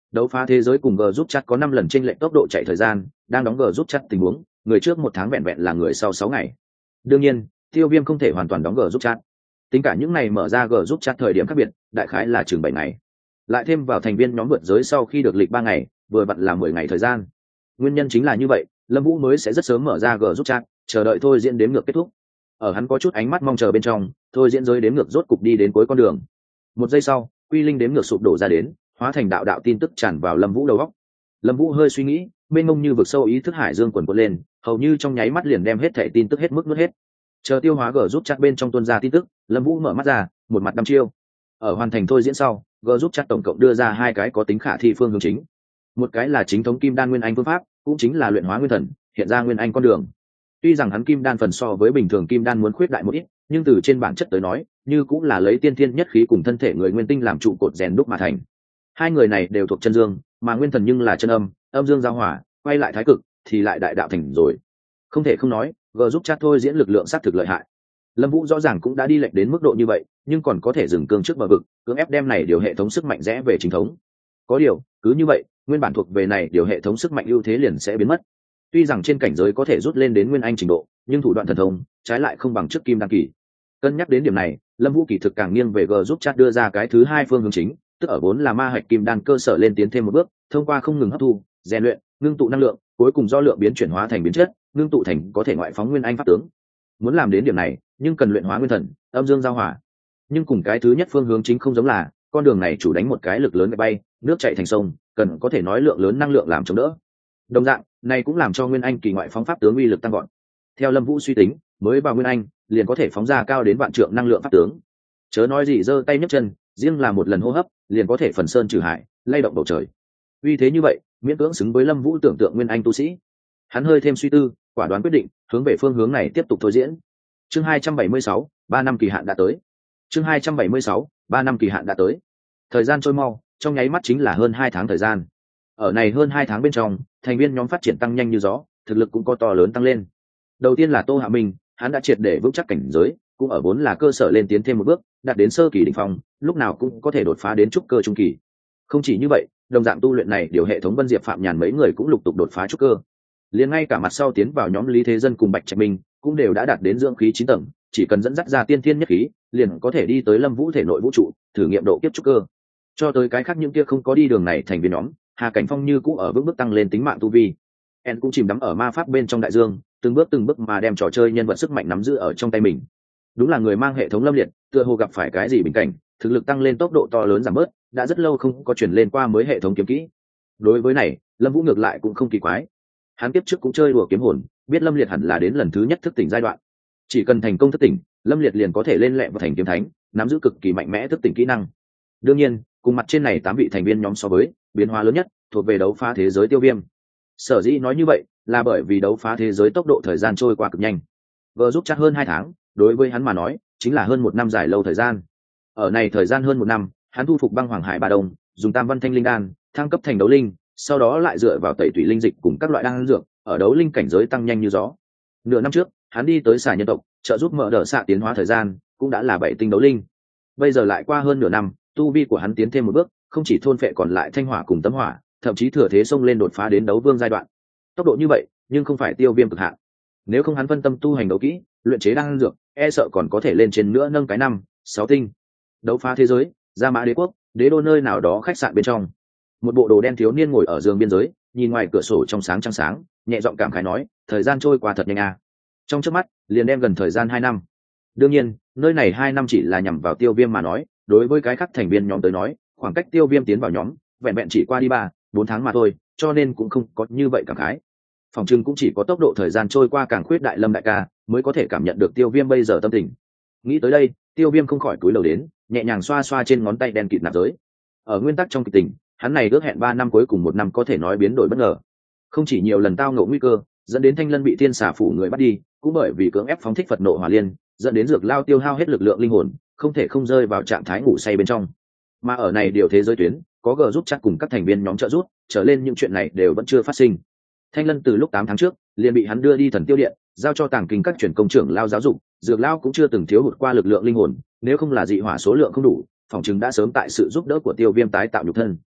Đấu phá thế giới cùng G giúp chat có năm lần chênh lệch tốc độ chạy thời gian, đang đóng G giúp chat tình huống, người trước một tháng vẹn vẹn là người sau sáu ngày. Đương nhiên, Tiêu Viêm không thể hoàn toàn đóng G giúp chat. Tính cả những này mở ra G giúp chat thời điểm khác biệt, đại khái là chừng bảy ngày. Lại thêm vào thành viên nhóm vượt giới sau khi được lịch ba ngày, vừa vặn là mười ngày thời gian. Nguyên nhân chính là như vậy, Lâm Vũ mới sẽ rất sớm mở ra G giúp chat, chờ đợi thôi diễn đếm ngược kết thúc. Ở hắn có chút ánh mắt mong chờ bên trong, thôi diễn giới đếm ngược rốt cục đi đến cuối con đường. Một giây sau, quy linh đếm ngược sụp đổ ra đến, hóa thành đạo đạo tin tức tràn vào Lâm Vũ đầu óc. Lâm Vũ hơi suy nghĩ, mênh mông như vực sâu ý thức hải dương quần quật lên, hầu như trong nháy mắt liền đem hết thảy tin tức hết mức nuốt hết. Chờ tiêu hóa G giúp chat bên trong tuôn ra tin tức, Lâm Vũ mở mắt ra, một mặt đăm chiêu. Ở hoàn thành thôi diễn sau, G giúp chat tổng cộng đưa ra hai cái có tính khả thi phương hướng chính. Một cái là chính thống kim đan nguyên anh phương pháp, cũng chính là luyện hóa nguyên thần, hiện ra nguyên anh con đường. Tuy rằng hắn kim đan phần so với bình thường kim đan muốn khuyết đại một ít, nhưng từ trên bản chất tới nói, như cũng là lấy tiên thiên nhất khí cùng thân thể người nguyên tinh làm trụ cột rèn đúc mà thành. Hai người này đều thuộc chân dương, mà nguyên thần nhưng là chân âm, âm dương giao hòa, quay lại thái cực thì lại đại đạo thành rồi. Không thể không nói, G giúp chat thôi diễn lực lượng sát thực lợi hại. Lâm Vũ rõ ràng cũng đã đi lệch đến mức độ như vậy, nhưng còn có thể dừng cương trước bờ vực, cưỡng ép đem này điều hệ thống sức mạnh rẽ về chính thống. Có điều, cứ như vậy, nguyên bản thuộc về này điều hệ thống sức mạnh ưu thế liền sẽ biến mất. Tuy rằng trên cảnh giới có thể rút lên đến nguyên anh trình độ, nhưng thủ đoạn thần thông trái lại không bằng trước kim đan kỳ. Cân nhắc đến điểm này, Lâm Vũ kỳ thực càng nghiêng về G giúp chat đưa ra cái thứ hai phương hướng chính, tức ở vốn là ma hạch kim đan cơ sở lên tiến thêm một bước, thông qua không ngừng hấp thu, rèn luyện, ngưng tụ năng lượng, cuối cùng do lượng biến chuyển hóa thành biến chất, ngưng tụ thành có thể ngoại phóng nguyên anh pháp tướng. Muốn làm đến điểm này, nhưng cần luyện hóa nguyên thần, âm dương giao hòa. Nhưng cùng cái thứ nhất phương hướng chính không giống là, con đường này chủ đánh một cái lực lớn bay, nước chảy thành sông, cần có thể nói lượng lớn năng lượng làm chống đỡ. Đồng dạng, này cũng làm cho nguyên anh kỳ ngoại phóng pháp tướng uy lực tăng gọn. Theo Lâm Vũ suy tính, mới vào nguyên anh, liền có thể phóng ra cao đến vạn trượng năng lượng pháp tướng. Chớ nói gì giơ tay nhấc chân, riêng là một lần hô hấp, liền có thể phần sơn trừ hại, lay động bầu trời. Uy thế như vậy, miễn cưỡng xứng với Lâm Vũ tưởng tượng nguyên anh tu sĩ. Hắn hơi thêm suy tư, quả đoán quyết định, hướng về phương hướng này tiếp tục thôi diễn. Chương hai trăm bảy mươi sáu, ba năm kỳ hạn đã tới. Chương hai trăm bảy mươi sáu, ba năm kỳ hạn đã tới. Thời gian trôi mau, trong nháy mắt chính là hơn hai tháng thời gian. Ở này hơn hai tháng bên trong, thành viên nhóm phát triển tăng nhanh như gió, thực lực cũng có to lớn tăng lên. Đầu tiên là Tô Hạ Minh, hắn đã triệt để vững chắc cảnh giới, cũng ở vốn là cơ sở lên tiến thêm một bước, đạt đến sơ kỳ đỉnh phong, lúc nào cũng có thể đột phá đến trúc cơ trung kỳ. Không chỉ như vậy, đồng dạng tu luyện này, điều hệ thống Vân Diệp Phạm Nhàn mấy người cũng lục tục đột phá trúc cơ. Liền ngay cả mặt sau tiến vào nhóm Lý Thế Dân cùng Bạch Trạch Minh, cũng đều đã đạt đến dưỡng khí chín tầng, chỉ cần dẫn dắt ra tiên thiên nhất khí, liền có thể đi tới Lâm Vũ thể nội vũ trụ, thử nghiệm độ kiếp trúc cơ. Cho tới cái khác những kia không có đi đường này thành viên nhóm, Hà Cảnh Phong như cũ ở vững bước tăng lên tính mạng tu vi. En cũng chìm đắm ở ma pháp bên trong đại dương, từng bước từng bước mà đem trò chơi nhân vật sức mạnh nắm giữ ở trong tay mình. Đúng là người mang hệ thống lâm liệt, tựa hồ gặp phải cái gì bình cảnh, thực lực tăng lên tốc độ to lớn giảm bớt, đã rất lâu không có chuyển lên qua mới hệ thống kiếm kỹ. Đối với này, Lâm Vũ ngược lại cũng không kỳ quái. Hắn tiếp trước cũng chơi đùa kiếm hồn, biết Lâm Liệt hẳn là đến lần thứ nhất thức tỉnh giai đoạn. Chỉ cần thành công thức tỉnh, Lâm Liệt liền có thể lên lẹ vào thành kiếm thánh, nắm giữ cực kỳ mạnh mẽ thức tỉnh kỹ năng. Đương nhiên, cùng mặt trên này tám vị thành viên nhóm so với, biến hóa lớn nhất thuộc về đấu phá thế giới Tiêu Viêm. Sở dĩ nói như vậy, là bởi vì đấu phá thế giới tốc độ thời gian trôi qua cực nhanh. Vừa giúp chắc hơn hai tháng, đối với hắn mà nói, chính là hơn một năm dài lâu thời gian. Ở này thời gian hơn một năm, hắn thu phục băng hoàng hải ba đông, dùng tam văn thanh linh đan, thăng cấp thành đấu linh, sau đó lại dựa vào tẩy tủy linh dịch cùng các loại đan dược, ở đấu linh cảnh giới tăng nhanh như gió. Nửa năm trước, hắn đi tới xà nhân tộc, trợ giúp mở đỡ xạ tiến hóa thời gian, cũng đã là bảy tinh đấu linh. Bây giờ lại qua hơn nửa năm, tu vi của hắn tiến thêm một bước, không chỉ thôn phệ còn lại thanh hỏa cùng tấm hỏa, thậm chí thừa thế xông lên đột phá đến đấu vương giai đoạn. Tốc độ như vậy, nhưng không phải Tiêu Viêm cực hạn. Nếu không hắn phân tâm tu hành đấu kỹ, luyện chế đan dược, e sợ còn có thể lên trên nữa nâng cái năm, sáu tinh. Đấu phá thế giới, Gia Mã Đế quốc, đế đô nơi nào đó khách sạn bên trong. Một bộ đồ đen thiếu niên ngồi ở giường biên giới, nhìn ngoài cửa sổ trong sáng trăng sáng, nhẹ giọng cảm khái nói, thời gian trôi qua thật nhanh à. Trong chớp mắt, liền đem gần thời gian hai năm. Đương nhiên, nơi này hai năm chỉ là nhằm vào Tiêu Viêm mà nói, đối với cái khác thành viên nhóm tới nói, khoảng cách Tiêu Viêm tiến vào nhóm, vẹn vẹn chỉ qua đi ba, bốn tháng mà thôi, cho nên cũng không có như vậy cảm khái. Phòng trưng cũng chỉ có tốc độ thời gian trôi qua càng khuyết đại Lâm đại ca, mới có thể cảm nhận được Tiêu Viêm bây giờ tâm tình. Nghĩ tới đây, Tiêu Viêm không khỏi cúi đầu đến, nhẹ nhàng xoa xoa trên ngón tay đen kịt nạp giới. Ở nguyên tắc trong kịch tình, hắn này ước hẹn ba năm cuối cùng một năm có thể nói biến đổi bất ngờ. Không chỉ nhiều lần tao ngộ nguy cơ, dẫn đến Thanh Lân bị Thiên Xà phủ người bắt đi, cũng bởi vì cưỡng ép phóng thích Phật nộ hỏa liên, dẫn đến Dược Lao tiêu hao hết lực lượng linh hồn, không thể không rơi vào trạng thái ngủ say bên trong. Mà ở này điều thế giới tuyến, có G giúp chắc cùng các thành viên nhóm trợ giúp, trở lên những chuyện này đều vẫn chưa phát sinh. Thanh Lân từ lúc tám tháng trước, liền bị hắn đưa đi Thần Tiêu Điện, giao cho tàng kinh các truyền công trưởng lao giáo dục, Dược Lao cũng chưa từng thiếu hụt qua lực lượng linh hồn, nếu không là dị hỏa số lượng không đủ, phòng chứng đã sớm tại sự giúp đỡ của Tiêu Viêm tái tạo nhục thân.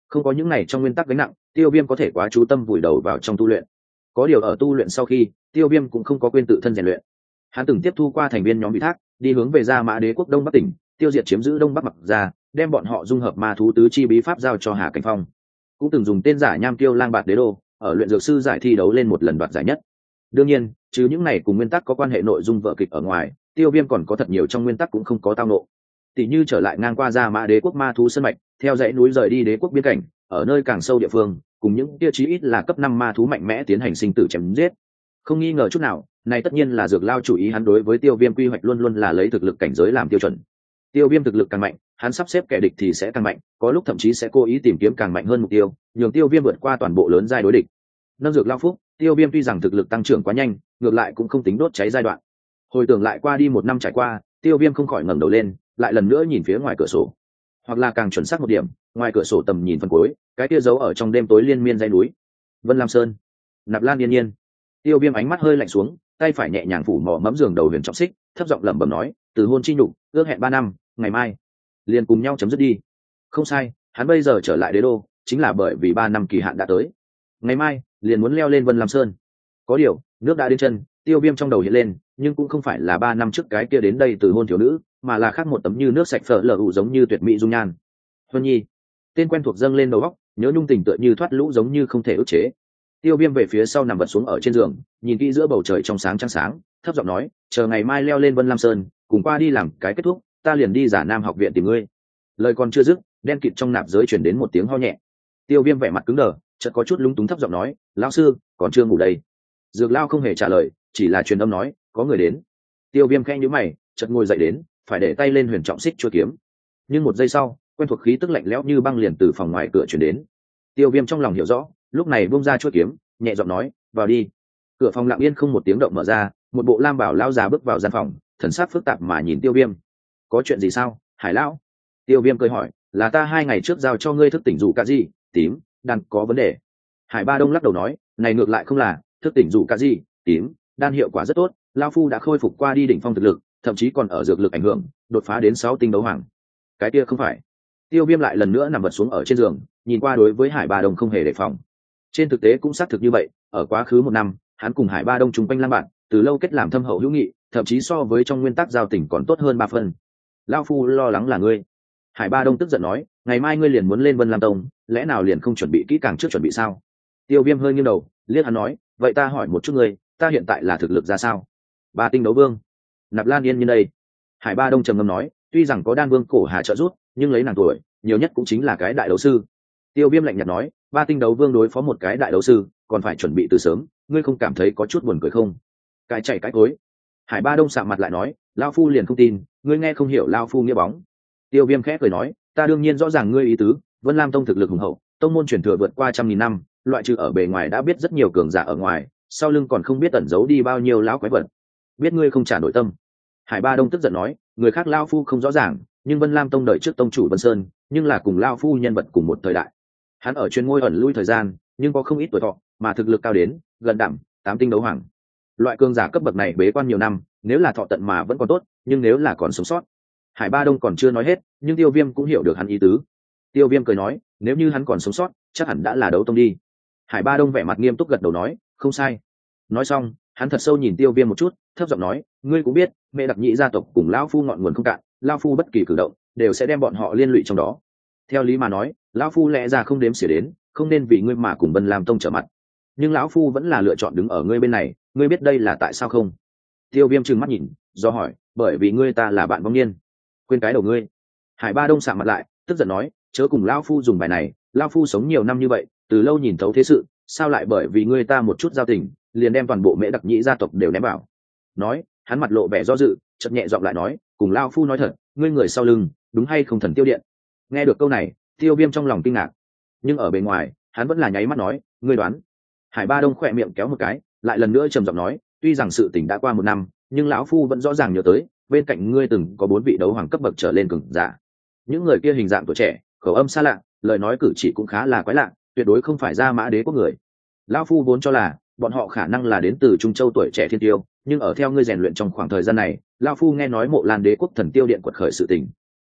Không có những này trong nguyên tắc gánh nặng, Tiêu Viêm có thể quá chú tâm vùi đầu vào trong tu luyện. Có điều ở tu luyện sau khi, Tiêu Viêm cũng không có quên tự thân rèn luyện. Hắn từng tiếp thu qua thành viên nhóm ủy thác, đi hướng về Gia Mã Đế quốc Đông Bắc tỉnh, tiêu diệt chiếm giữ Đông Bắc Mặc Gia, đem bọn họ dung hợp ma thú tứ chi bí pháp giao cho Hà Cảnh Phong. Cũng từng dùng tên giả Nham Tiêu Lang Bạt Đế Đô, ở luyện dược sư giải thi đấu lên một lần đoạt giải nhất. Đương nhiên, trừ những này cùng nguyên tắc có quan hệ nội dung vở kịch ở ngoài, Tiêu Viêm còn có thật nhiều trong nguyên tắc cũng không có tao nộ. Tỷ như trở lại ngang qua Gia Mã Đế quốc ma thú sơn mạch, theo dãy núi rời đi đế quốc biên cảnh, ở nơi càng sâu địa phương, cùng những tiêu chí ít là cấp năm ma thú mạnh mẽ tiến hành sinh tử chém giết. Không nghi ngờ chút nào, này tất nhiên là Dược Lao chủ ý, hắn đối với Tiêu Viêm quy hoạch luôn luôn là lấy thực lực cảnh giới làm tiêu chuẩn. Tiêu Viêm thực lực càng mạnh, hắn sắp xếp kẻ địch thì sẽ càng mạnh, có lúc thậm chí sẽ cố ý tìm kiếm càng mạnh hơn mục tiêu, nhường Tiêu Viêm vượt qua toàn bộ lớn giai đối địch. Nâng Dược Lao phúc, Tiêu Viêm tuy rằng thực lực tăng trưởng quá nhanh, ngược lại cũng không tính đốt cháy giai đoạn. Hồi tưởng lại qua đi một năm trải qua, Tiêu Viêm không khỏi ngẩng đầu lên, lại lần nữa nhìn phía ngoài cửa sổ. Hoặc là càng chuẩn xác một điểm, ngoài cửa sổ tầm nhìn phần cuối, cái kia giấu ở trong đêm tối liên miên dãy núi. Vân Lam Sơn, Nạp Lan Yên Nhiên. Tiêu Viêm ánh mắt hơi lạnh xuống, tay phải nhẹ nhàng phủ mỏ mẫm giường đầu Huyền Trọng Xích, thấp giọng lẩm bẩm nói, từ hôn chi nhục, ước hẹn ba năm, ngày mai liền cùng nhau chấm dứt đi. Không sai, hắn bây giờ trở lại đế đô chính là bởi vì ba năm kỳ hạn đã tới, ngày mai liền muốn leo lên Vân Lam Sơn. Có điều nước đã đến chân, Tiêu Viêm trong đầu hiện lên, nhưng cũng không phải là ba năm trước cái kia đến đây từ hôn thiếu nữ, mà là khác một tấm như nước sạch phở lở ủ giống như tuyệt mỹ dung nhan. Huân Nhi, tên quen thuộc dâng lên đầu óc, nhớ nhung tình tựa như thoát lũ giống như không thể ức chế. Tiêu Viêm về phía sau nằm vật xuống ở trên giường, nhìn kỹ giữa bầu trời trong sáng trăng sáng, thấp giọng nói, chờ ngày mai leo lên Vân Lam Sơn, cùng qua đi làm cái kết thúc, ta liền đi Giả Nam học viện tìm ngươi. Lời còn chưa dứt, đen kịt trong nạp giới truyền đến một tiếng ho nhẹ. Tiêu Viêm vẻ mặt cứng đờ, chợt có chút lúng túng thấp giọng nói, lão sư, còn chưa ngủ đây. Dược Lao không hề trả lời, chỉ là truyền âm nói, có người đến. Tiêu Viêm khẽ nhíu mày, chợt ngồi dậy đến, phải để tay lên Huyền Trọng Xích chuôi kiếm. Nhưng một giây sau, quen thuộc khí tức lạnh lẽo như băng liền từ phòng ngoài cửa truyền đến. Tiêu Viêm trong lòng hiểu rõ, lúc này buông ra chuôi kiếm, nhẹ giọng nói, vào đi. Cửa phòng lặng yên không một tiếng động mở ra, một bộ lam bảo lão già bước vào gian phòng, thần sắc phức tạp mà nhìn Tiêu Viêm. Có chuyện gì sao, Hải lão? Tiêu Viêm cười hỏi, là ta hai ngày trước giao cho ngươi thức tỉnh rủ cả gì, tím, đan có vấn đề. Hải Ba Đông lắc đầu nói, này ngược lại không là, thức tỉnh rủ cả gì, tím, đan hiệu quả rất tốt, lão phu đã khôi phục qua đi đỉnh phong thực lực, thậm chí còn ở dược lực ảnh hưởng, đột phá đến sáu tinh đấu hoàng. Cái kia không phải. Tiêu Viêm lại lần nữa nằm vật xuống ở trên giường, nhìn qua đối với Hải Ba Đông không hề đề phòng. Trên thực tế cũng xác thực như vậy, ở quá khứ một năm, hắn cùng Hải Ba Đông chung quanh lang bạn, từ lâu kết làm thâm hậu hữu nghị, thậm chí so với trong nguyên tắc giao tình còn tốt hơn ba phần. Lão phu lo lắng là ngươi. Hải Ba Đông tức giận nói, ngày mai ngươi liền muốn lên Vân Lam Tông, lẽ nào liền không chuẩn bị kỹ càng trước chuẩn bị sao? Tiêu Viêm hơi nghiêng đầu, liếc hắn nói, vậy ta hỏi một chút ngươi, ta hiện tại là thực lực ra sao? Ba tinh đấu vương. Nạp Lan Yên như đây. Hải Ba Đông trầm ngâm nói, tuy rằng có Đan Vương Cổ Hà trợ giúp, nhưng lấy nàng tuổi, nhiều nhất cũng chính là cái đại đấu sư. Tiêu Viêm lạnh nhạt nói, ba tinh đấu vương đối phó một cái đại đấu sư, còn phải chuẩn bị từ sớm, ngươi không cảm thấy có chút buồn cười không? Cái chạy cái cối. Hải Ba Đông sạm mặt lại nói, lão phu liền không tin, ngươi nghe không hiểu lão phu nghĩa bóng. Tiêu Viêm khẽ cười nói, ta đương nhiên rõ ràng ngươi ý tứ, Vân Lam Tông thực lực hùng hậu, tông môn truyền thừa vượt qua trăm nghìn năm, loại trừ ở bề ngoài đã biết rất nhiều cường giả ở ngoài, sau lưng còn không biết ẩn giấu đi bao nhiêu lão quái vật. Biết ngươi không trả nổi tâm. Hải Ba Đông tức giận nói, người khác lão phu không rõ ràng, nhưng Vân Lam Tông đợi trước tông chủ Vân Sơn, nhưng là cùng lão phu nhân vật cùng một thời đại. Hắn ở chuyên ngôi ẩn lui thời gian, nhưng có không ít tuổi thọ, mà thực lực cao đến gần đẳng tám tinh đấu hoàng. Loại cường giả cấp bậc này bế quan nhiều năm, nếu là thọ tận mà vẫn còn tốt, nhưng nếu là còn sống sót. Hải Ba Đông còn chưa nói hết, nhưng Tiêu Viêm cũng hiểu được hắn ý tứ. Tiêu Viêm cười nói, nếu như hắn còn sống sót, chắc hẳn đã là đấu tông đi. Hải Ba Đông vẻ mặt nghiêm túc gật đầu nói, không sai. Nói xong, hắn thật sâu nhìn Tiêu Viêm một chút, thấp giọng nói, ngươi cũng biết, Mẹ Đặc Nhĩ gia tộc cùng lão phu ngọn nguồn không cạn, lão phu bất kỳ cử động đều sẽ đem bọn họ liên lụy trong đó. Theo lý mà nói, lão phu lẽ ra không đếm xỉa đến, không nên vì ngươi mà cùng Vân Lam Tông trở mặt. Nhưng lão phu vẫn là lựa chọn đứng ở ngươi bên này, ngươi biết đây là tại sao không? Tiêu Viêm trừng mắt nhìn, do hỏi, bởi vì ngươi ta là bạn vong niên. Quên cái đầu ngươi. Hải Ba Đông sạm mặt lại, tức giận nói, chớ cùng lão phu dùng bài này, lão phu sống nhiều năm như vậy, từ lâu nhìn thấu thế sự, sao lại bởi vì ngươi ta một chút giao tình, liền đem toàn bộ Mễ Đặc Nhĩ gia tộc đều ném vào. Nói, hắn mặt lộ vẻ do dự, chợt nhẹ giọng lại nói, cùng lão phu nói thật, ngươi người sau lưng, đúng hay không Thần Tiêu Điện? Nghe được câu này, Tiêu Viêm trong lòng kinh ngạc, nhưng ở bề ngoài, hắn vẫn là nháy mắt nói, ngươi đoán. Hải Ba Đông khỏe miệng kéo một cái, lại lần nữa trầm giọng nói, tuy rằng sự tình đã qua một năm, nhưng lão phu vẫn rõ ràng nhớ tới, bên cạnh ngươi từng có bốn vị đấu hoàng cấp bậc trở lên cường giả. Những người kia hình dạng tuổi trẻ, khẩu âm xa lạ, lời nói cử chỉ cũng khá là quái lạ, tuyệt đối không phải Gia Mã Đế quốc người. Lão phu vốn cho là bọn họ khả năng là đến từ Trung Châu tuổi trẻ thiên tiêu, nhưng ở theo ngươi rèn luyện trong khoảng thời gian này, lão phu nghe nói Mộ Lan Đế quốc Thần Tiêu Điện quật khởi sự tình.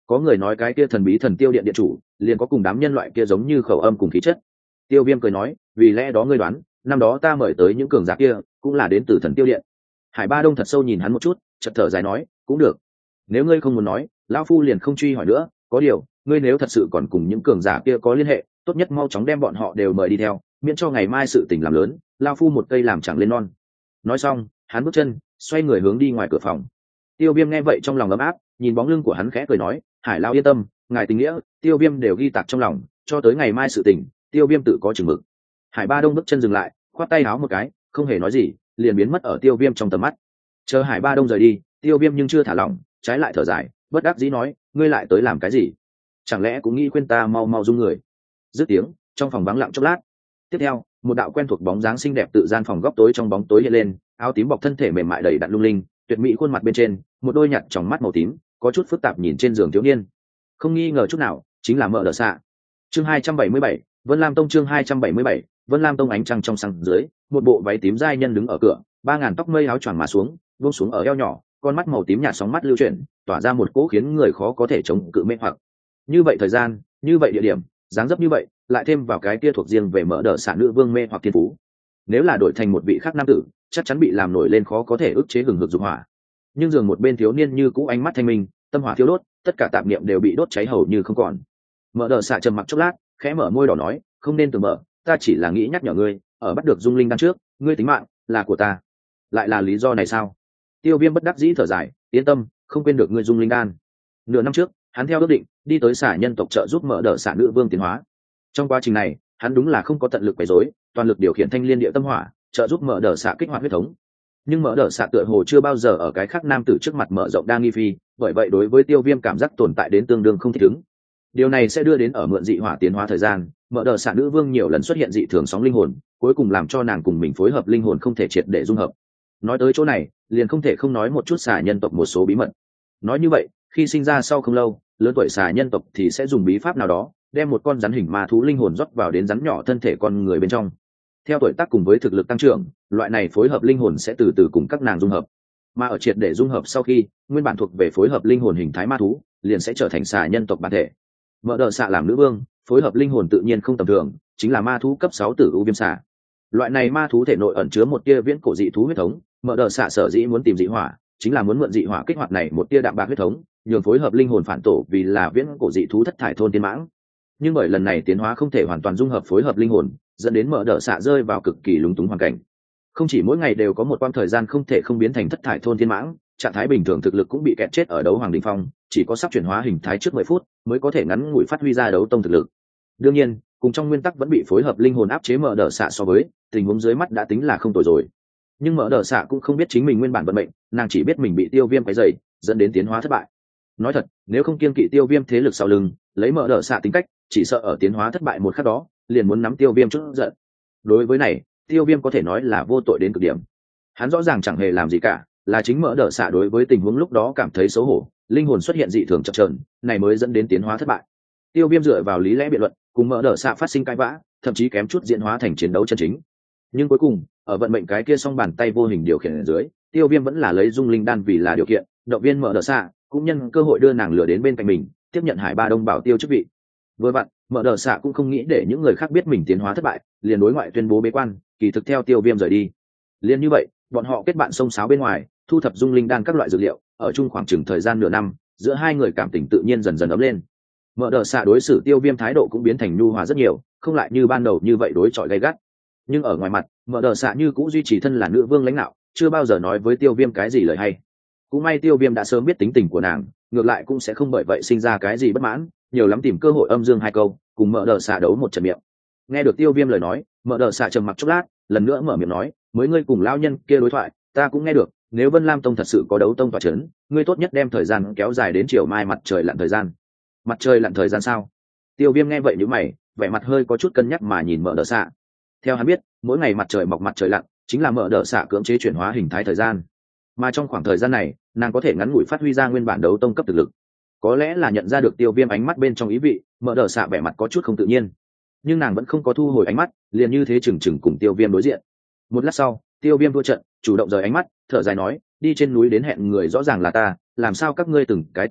có người nói cái kia thần bí thần tiêu điện điện chủ liền có cùng đám nhân loại kia giống như khẩu âm cùng khí chất. Tiêu Viêm cười nói, vì lẽ đó ngươi đoán năm đó ta mời tới những cường giả kia cũng là đến từ thần tiêu điện. Hải Ba Đông thật sâu nhìn hắn một chút, chợt thở dài nói, cũng được, nếu ngươi không muốn nói, lão phu liền không truy hỏi nữa. Có điều ngươi nếu thật sự còn cùng những cường giả kia có liên hệ, tốt nhất mau chóng đem bọn họ đều mời đi theo, miễn cho ngày mai sự tình làm lớn, lão phu một cây làm chẳng lên non. Nói xong hắn bước chân xoay người hướng đi ngoài cửa phòng. Tiêu Viêm nghe vậy trong lòng ấm áp, nhìn bóng lưng của hắn khẽ cười nói, Hải lão yên tâm, ngài tình nghĩa Tiêu Viêm đều ghi tạc trong lòng, cho tới ngày mai sự tình Tiêu Viêm tự có chừng mực. Hải Ba Đông bước chân dừng lại, khoát tay áo một cái, không hề nói gì, liền biến mất ở Tiêu Viêm trong tầm mắt. Chờ Hải Ba Đông rời đi, Tiêu Viêm nhưng chưa thả lỏng, trái lại thở dài, bất đắc dĩ nói, ngươi lại tới làm cái gì? Chẳng lẽ cũng nghĩ khuyên ta mau mau dung người? Dứt tiếng, trong phòng vắng lặng chốc lát. Tiếp theo, một đạo quen thuộc bóng dáng xinh đẹp tự gian phòng góc tối trong bóng tối hiện lên, áo tím bọc thân thể mềm mại đầy đặn lung linh, tuyệt mỹ khuôn mặt bên trên, một đôi nhạt tròng mắt màu tím, có chút phức tạp nhìn trên giường thiếu niên. Không nghi ngờ chút nào, chính là Mợ Đờ Xạ. Chương hai trăm bảy mươi bảy, Vân Lam Tông chương hai trăm bảy mươi bảy, Vân Lam Tông ánh trăng trong sáng dưới, một bộ váy tím giai nhân đứng ở cửa, ba ngàn tóc mây áo choàng mà xuống, buông xuống ở eo nhỏ, con mắt màu tím nhạt sóng mắt lưu chuyển, tỏa ra một cỗ khiến người khó có thể chống cự mê hoặc. Như vậy thời gian, như vậy địa điểm, dáng dấp như vậy, lại thêm vào cái kia thuộc riêng về Mợ Đờ Xạ nữ vương mê hoặc thiên phú. Nếu là đổi thành một vị khác nam tử, chắc chắn bị làm nổi lên khó có thể ức chế hừng hực dục hỏa. Nhưng giường một bên thiếu niên như cũ ánh mắt thanh minh, tâm hỏa thiêu đốt, tất cả tạp niệm đều bị đốt cháy hầu như không còn. Mợ Đờ Xạ trầm mặc chốc lát, khẽ mở môi đỏ nói, không nên tưởng mở, ta chỉ là nghĩ nhắc nhở ngươi, ở bắt được dung linh đan trước, ngươi tính mạng là của ta. Lại là lý do này sao? Tiêu Viêm bất đắc dĩ thở dài, yên tâm, không quên được ngươi dung linh đan. Nửa năm trước, hắn theo ước định đi tới xả nhân tộc trợ giúp Mợ Đờ Xạ nữ vương tiến hóa. Trong quá trình này, hắn đúng là không có tận lực quấy rối, toàn lực điều khiển thanh liên địa tâm hỏa, trợ giúp Mợ Đờ Xạ kích hoạt huyết thống. Nhưng Mợ Đờ Xạ tựa hồ chưa bao giờ ở cái khác nam tử trước mặt mở rộng đa nghi phi, bởi vậy đối với Tiêu Viêm cảm giác tồn tại đến tương đương không thích ứng. Điều này sẽ đưa đến ở mượn dị hỏa tiến hóa thời gian, Mợ Đờ Xạ nữ vương nhiều lần xuất hiện dị thường sóng linh hồn, cuối cùng làm cho nàng cùng mình phối hợp linh hồn không thể triệt để dung hợp. Nói tới chỗ này, liền không thể không nói một chút xà nhân tộc một số bí mật. Nói như vậy, khi sinh ra sau không lâu, lớn tuổi xà nhân tộc thì sẽ dùng bí pháp nào đó, đem một con rắn hình ma thú linh hồn rót vào đến rắn nhỏ thân thể con người bên trong. Theo tuổi tác cùng với thực lực tăng trưởng, loại này phối hợp linh hồn sẽ từ từ cùng các nàng dung hợp. Mà ở triệt để dung hợp sau khi, nguyên bản thuộc về phối hợp linh hồn hình thái ma thú, liền sẽ trở thành xà nhân tộc bản thể. Mợ Đờ Xạ làm nữ vương, phối hợp linh hồn tự nhiên không tầm thường, chính là ma thú cấp sáu tử u viêm xà. Loại này ma thú thể nội ẩn chứa một tia viễn cổ dị thú huyết thống, Mợ Đờ Xạ sở dĩ muốn tìm dị hỏa, chính là muốn mượn dị hỏa kích hoạt này một tia đạm bạc huyết thống, nhường phối hợp linh hồn phản tổ vì là viễn cổ dị thú thất thải thôn tiên mãng. Nhưng bởi lần này tiến hóa không thể hoàn toàn dung hợp phối hợp linh hồn, dẫn đến Mợ Đờ Xạ rơi vào cực kỳ lúng túng hoàn cảnh. Không chỉ mỗi ngày đều có một quãng thời gian không thể không biến thành thất thải thôn tiên mãng, trạng thái bình thường thực lực cũng bị kẹt chết ở đấu hoàng đỉnh phong, chỉ có sắp chuyển hóa hình thái trước mười phút mới có thể ngắn ngủi phát huy ra đấu tông thực lực. Đương nhiên, cùng trong nguyên tắc vẫn bị phối hợp linh hồn áp chế Mợ Đờ Xạ so với, tình huống dưới mắt đã tính là không tồi rồi. Nhưng Mợ Đờ Xạ cũng không biết chính mình nguyên bản vận mệnh, nàng chỉ biết mình bị Tiêu Viêm cái dày, dẫn đến tiến hóa thất bại. Nói thật, nếu không kiêng kỵ Tiêu Viêm thế lực sau lưng, lấy Mợ Đờ Xạ tính cách, chỉ sợ ở tiến hóa thất bại một khắc đó, liền muốn nắm Tiêu Viêm chút giận. Đối với này, Tiêu Viêm có thể nói là vô tội đến cực điểm. Hắn rõ ràng chẳng hề làm gì cả, là chính Mợ Đờ Xạ đối với tình huống lúc đó cảm thấy xấu hổ, linh hồn xuất hiện dị thường chập chờn, này mới dẫn đến tiến hóa thất bại. Tiêu Viêm dựa vào lý lẽ biện luận, cùng Mợ Đờ Xạ phát sinh cãi vã, thậm chí kém chút diễn hóa thành chiến đấu chân chính. Nhưng cuối cùng, ở vận mệnh cái kia song bàn tay vô hình điều khiển ở dưới, Tiêu Viêm vẫn là lấy dung linh đan vì là điều kiện, động viên Mợ Đờ Xạ, cũng nhân cơ hội đưa nàng lừa đến bên cạnh mình, tiếp nhận Hải Ba Đông bảo tiêu chức vị. Vừa vặn, Mợ Đờ Xạ cũng không nghĩ để những người khác biết mình tiến hóa thất bại, liền đối ngoại tuyên bố bế quan, kỳ thực theo Tiêu Viêm rời đi. Liên như vậy, bọn họ kết bạn xông xáo bên ngoài, thu thập dung linh đan các loại dược liệu, ở chung khoảng chừng thời gian nửa năm, giữa hai người cảm tình tự nhiên dần dần ấm lên. Mợ Đờ Xạ đối xử Tiêu Viêm thái độ cũng biến thành nhu hòa rất nhiều, không lại như ban đầu như vậy đối chọi gay gắt. Nhưng ở ngoài mặt, Mợ Đờ Xạ như cũng duy trì thân là nữ vương lãnh đạo, chưa bao giờ nói với Tiêu Viêm cái gì lời hay. Cũng may Tiêu Viêm đã sớm biết tính tình của nàng, ngược lại cũng sẽ không bởi vậy sinh ra cái gì bất mãn, nhiều lắm tìm cơ hội âm dương hai câu, cùng Mợ Đờ Xạ đấu một trận miệng. Nghe được Tiêu Viêm lời nói, Mợ Đờ Xạ trầm mặc chốc lát, lần nữa mở miệng nói, mới ngươi cùng lão nhân kia đối thoại, ta cũng nghe được, nếu Vân Lam Tông thật sự có đấu tông tọa chấn, ngươi tốt nhất đem thời gian kéo dài đến chiều mai mặt trời lặn thời gian. Mặt trời lặn thời gian sao? Tiêu Viêm nghe vậy nhíu mày, vẻ mặt hơi có chút cân nhắc mà nhìn Mợ Đờ Xạ. Theo hắn biết, mỗi ngày mặt trời mọc mặt trời lặn chính là Mợ Đờ Xạ cưỡng chế chuyển hóa hình thái thời gian, mà trong khoảng thời gian này, nàng có thể ngắn ngủi phát huy ra nguyên bản đấu tông cấp thực lực. Có lẽ là nhận ra được Tiêu Viêm ánh mắt bên trong ý vị, Mợ Đờ Xạ vẻ mặt có chút không tự nhiên, nhưng nàng vẫn không có thu hồi ánh mắt, liền như thế chừng chừng cùng Tiêu Viêm đối diện. Một lát sau, Tiêu Viêm thua trận, chủ động rời ánh mắt, thở dài nói, đi trên núi đến hẹn người rõ ràng là ta, làm sao các ngươi từng cái từng cái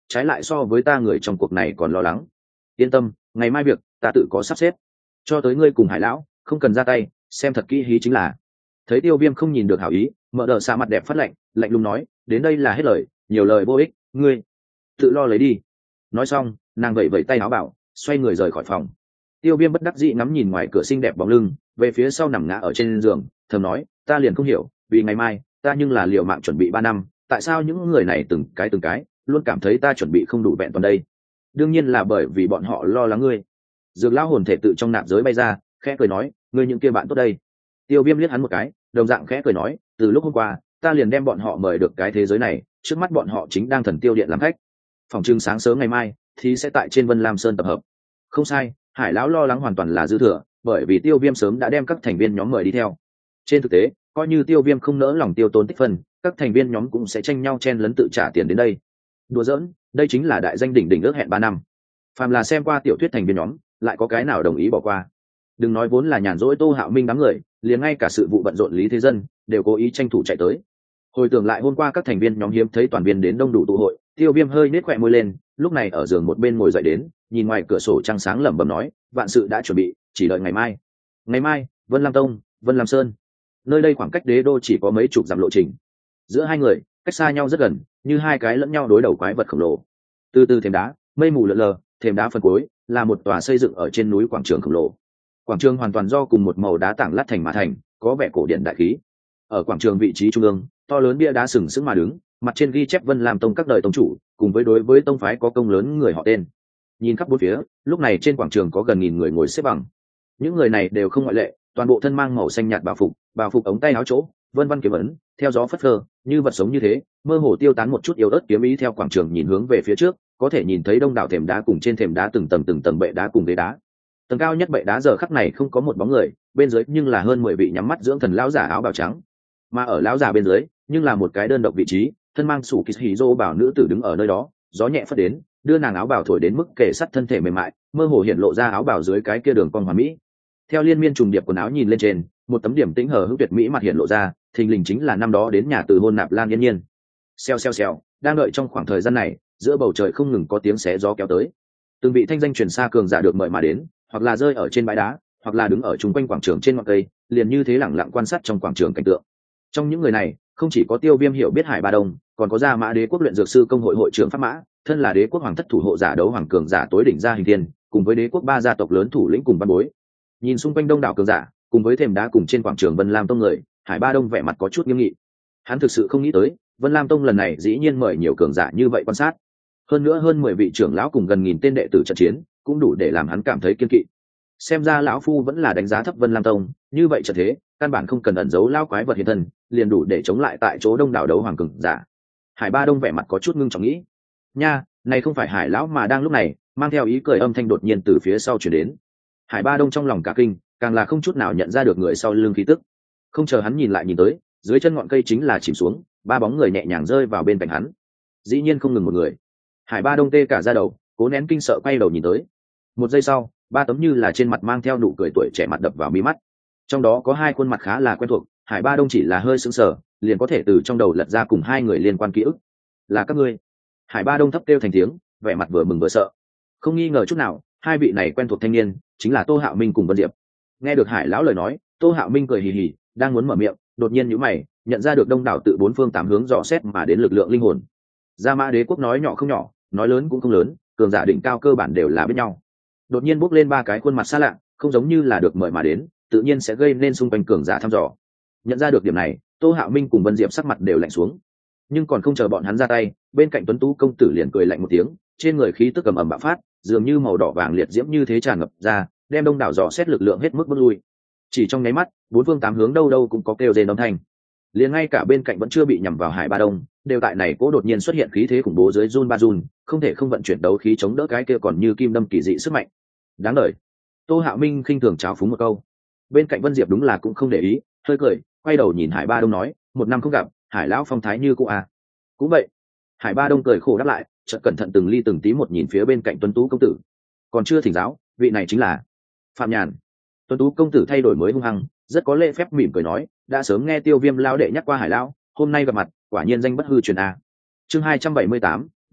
trái lại so với ta người trong cuộc này còn lo lắng. Yên tâm, ngày mai việc ta tự có sắp xếp. Cho tới ngươi cùng Hải lão không cần ra tay, xem thật kỹ hí chính là. Thấy Tiêu Viêm không nhìn được hảo ý, Mở Đờ Sa mặt đẹp phát lạnh, lạnh lùng nói, đến đây là hết lời, nhiều lời vô ích, ngươi tự lo lấy đi. Nói xong, nàng vẩy vẩy tay áo bảo, xoay người rời khỏi phòng. Tiêu Viêm bất đắc dĩ ngắm nhìn ngoài cửa xinh đẹp bóng lưng, về phía sau nằm ngã ở trên giường, thầm nói, ta liền không hiểu, vì ngày mai ta nhưng là liều mạng chuẩn bị ba năm, tại sao những người này từng cái từng cái luôn cảm thấy ta chuẩn bị không đủ vẹn toàn đây? Đương nhiên là bởi vì bọn họ lo lắng ngươi. Dược lão hồn thể tự trong nạp giới bay ra, khẽ cười nói, ngươi những kia bạn tốt đây. Tiêu Viêm liếc hắn một cái, đồng dạng khẽ cười nói, từ lúc hôm qua ta liền đem bọn họ mời được cái thế giới này, trước mắt bọn họ chính đang thần tiêu điện làm khách. Phòng trưng sáng sớm ngày mai thì sẽ tại trên Vân Lam Sơn tập hợp. Không sai, Hải lão lo lắng hoàn toàn là dư thừa, bởi vì Tiêu Viêm sớm đã đem các thành viên nhóm mời đi theo. Trên thực tế, coi như Tiêu Viêm không nỡ lòng tiêu tốn tích phân, các thành viên nhóm cũng sẽ tranh nhau chen lấn tự trả tiền đến đây. Đùa giỡn, đây chính là đại danh đỉnh đỉnh ước hẹn ba năm. Phàm là xem qua tiểu thuyết thành viên nhóm, lại có cái nào đồng ý bỏ qua? Đừng nói vốn là nhàn rỗi Tô Hạo Minh đám người, liền ngay cả sự vụ bận rộn Lý Thế Dân đều cố ý tranh thủ chạy tới. Hồi tưởng lại hôm qua các thành viên nhóm hiếm thấy toàn viên đến đông đủ tụ hội, Tiêu Viêm hơi nết khỏe môi lên, lúc này ở giường một bên ngồi dậy đến, nhìn ngoài cửa sổ trăng sáng lẩm bẩm nói, vạn sự đã chuẩn bị, chỉ đợi ngày mai. Ngày mai, Vân Lam Tông, Vân Lam Sơn. Nơi đây khoảng cách đế đô chỉ có mấy chục dặm lộ trình. Giữa hai người, cách xa nhau rất gần, như hai cái lẫn nhau đối đầu quái vật khổng lồ. Từ từ thềm đá, mây mù lờ lờ, thềm đá phần cuối là một tòa xây dựng ở trên núi quảng trường khổng lồ. Quảng trường hoàn toàn do cùng một màu đá tảng lát thành mà thành, có vẻ cổ điển đại khí. Ở quảng trường vị trí trung ương, to lớn bia đá sừng sững mà đứng, mặt trên ghi chép Vân Lam Tông các đời tông chủ, cùng với đối với tông phái có công lớn người họ tên. Nhìn khắp bốn phía, lúc này trên quảng trường có gần nghìn người ngồi xếp bằng. Những người này đều không ngoại lệ, toàn bộ thân mang màu xanh nhạt bào phục, bào phục ống tay áo chỗ, vân vân kiếm ấn, theo gió phất phơ, như vật sống như thế, mơ hồ tiêu tán một chút yếu ớt kiếm ý theo quảng trường nhìn hướng về phía trước, có thể nhìn thấy đông đảo thềm đá cùng trên thềm đá từng tầng từng tầng bệ đá cùng ghế đá. Tầng cao nhất bệ đá giờ khắc này không có một bóng người, bên dưới nhưng là hơn mười vị nhắm mắt dưỡng thần lão giả áo bào trắng. Mà ở lão giả bên dưới, nhưng là một cái đơn độc vị trí, thân mang sủ kịch hỉ rô bảo nữ tử đứng ở nơi đó, gió nhẹ phất đến, đưa nàng áo bào thổi đến mức kề sát thân thể mềm mại, mơ hồ hiện lộ ra áo bào dưới cái kia đường cong hoàn mỹ. Theo liên miên trùng điệp quần áo nhìn lên trên, một tấm điểm tĩnh hờ hững tuyệt mỹ mặt hiện lộ ra, thình lình chính là năm đó đến nhà từ hôn Nạp Lan Yên Nhiên. Xèo xèo xèo, đang đợi trong khoảng thời gian này, giữa bầu trời không ngừng có tiếng xé gió kéo tới. Từng vị thanh danh truyền xa cường giả được mời mà đến, hoặc là rơi ở trên bãi đá, hoặc là đứng ở chung quanh quảng trường trên ngọn cây, liền như thế lẳng lặng quan sát trong quảng trường cảnh tượng. Trong những người này, không chỉ có Tiêu Viêm hiểu biết Hải Ba Đông, còn có Gia Mã Đế quốc luyện dược sư công hội hội trưởng Pháp Mã, thân là đế quốc hoàng thất thủ hộ giả đấu hoàng cường giả tối đỉnh gia hình thiên, cùng với đế quốc ba gia tộc lớn thủ lĩnh cùng văn bối. Nhìn xung quanh đông đảo cường giả, cùng với thềm đá cùng trên quảng trường Vân Lam Tông người, Hải Ba Đông vẻ mặt có chút nghiêm nghị. Hắn thực sự không nghĩ tới, Vân Lam Tông lần này dĩ nhiên mời nhiều cường giả như vậy quan sát. Hơn nữa hơn mười vị trưởng lão cùng gần nghìn tên đệ tử trận chiến, cũng đủ để làm hắn cảm thấy kiên kỵ. Xem ra lão phu vẫn là đánh giá thấp Vân Lam Tông, như vậy trận thế, căn bản không cần ẩn giấu lao quái vật hiện thân, liền đủ để chống lại tại chỗ đông đảo đấu hoàng cường giả. Hải Ba Đông vẻ mặt có chút ngưng trọng nghĩ, nha, này không phải Hải lão mà đang lúc này, mang theo ý cười âm thanh đột nhiên từ phía sau truyền đến. Hải Ba Đông trong lòng cả kinh, càng là không chút nào nhận ra được người sau lưng khí tức. Không chờ hắn nhìn lại nhìn tới, dưới chân ngọn cây chính là chìm xuống, ba bóng người nhẹ nhàng rơi vào bên cạnh hắn. Dĩ nhiên không ngừng một người. Hải Ba Đông tê cả da đầu, cố nén kinh sợ quay đầu nhìn tới. Một giây sau, ba tấm như là trên mặt mang theo nụ cười tuổi trẻ mặt đập vào mi mắt. Trong đó có hai khuôn mặt khá là quen thuộc, Hải Ba Đông chỉ là hơi sững sờ, liền có thể từ trong đầu lật ra cùng hai người liên quan ký ức. Là các ngươi? Hải Ba Đông thấp kêu thành tiếng, vẻ mặt vừa mừng vừa sợ. Không nghi ngờ chút nào, hai vị này quen thuộc thanh niên, chính là Tô Hạo Minh cùng Vân Diệp. Nghe được Hải lão lời nói, Tô Hạo Minh cười hì hì, đang muốn mở miệng, đột nhiên nhíu mày, nhận ra được đông đảo tự bốn phương tám hướng dò xét mà đến lực lượng linh hồn. Gia Mã Đế quốc nói nhỏ không nhỏ, nói lớn cũng không lớn, cường giả đỉnh cao cơ bản đều là biết nhau. Đột nhiên bốc lên ba cái khuôn mặt xa lạ, không giống như là được mời mà đến, tự nhiên sẽ gây nên xung quanh cường giả thăm dò. Nhận ra được điểm này, Tô Hạo Minh cùng Vân Diệp sắc mặt đều lạnh xuống. Nhưng còn không chờ bọn hắn ra tay, bên cạnh Tuấn Tú công tử liền cười lạnh một tiếng, trên người khí tức ầm ầm bạo phát, dường như màu đỏ vàng liệt diễm như thế tràn ngập ra, đem đông đảo dò xét lực lượng hết mức bước lui. Chỉ trong nháy mắt, bốn phương tám hướng đâu đâu cũng có kêu rên âm thanh. Liền ngay cả bên cạnh vẫn chưa bị nhằm vào Hải Ba Đông, đều tại này cố đột nhiên xuất hiện khí thế khủng bố dưới run ba run, không thể không vận chuyển đấu khí chống đỡ cái kia còn như kim đâm kỳ dị sức mạnh. Đáng đời. Tô Hạo Minh khinh thường trào phúng một câu. Bên cạnh Vân Diệp đúng là cũng không để ý, hơi cười, quay đầu nhìn Hải Ba Đông nói, một năm không gặp, Hải lão phong thái như cũ à? Cũng vậy. Hải Ba Đông cười khổ đáp lại, chợt cẩn thận từng ly từng tí một nhìn phía bên cạnh Tuấn Tú công tử. Còn chưa thỉnh giáo, vị này chính là Phạm Nhàn. Tuấn Tú công tử thay đổi mới hung hăng, rất có lễ phép mỉm cười nói, đã sớm nghe Tiêu Viêm lão đệ nhắc qua Hải lão, hôm nay gặp mặt, quả nhiên danh bất hư truyền a. Chương hai trăm bảy mươi tám,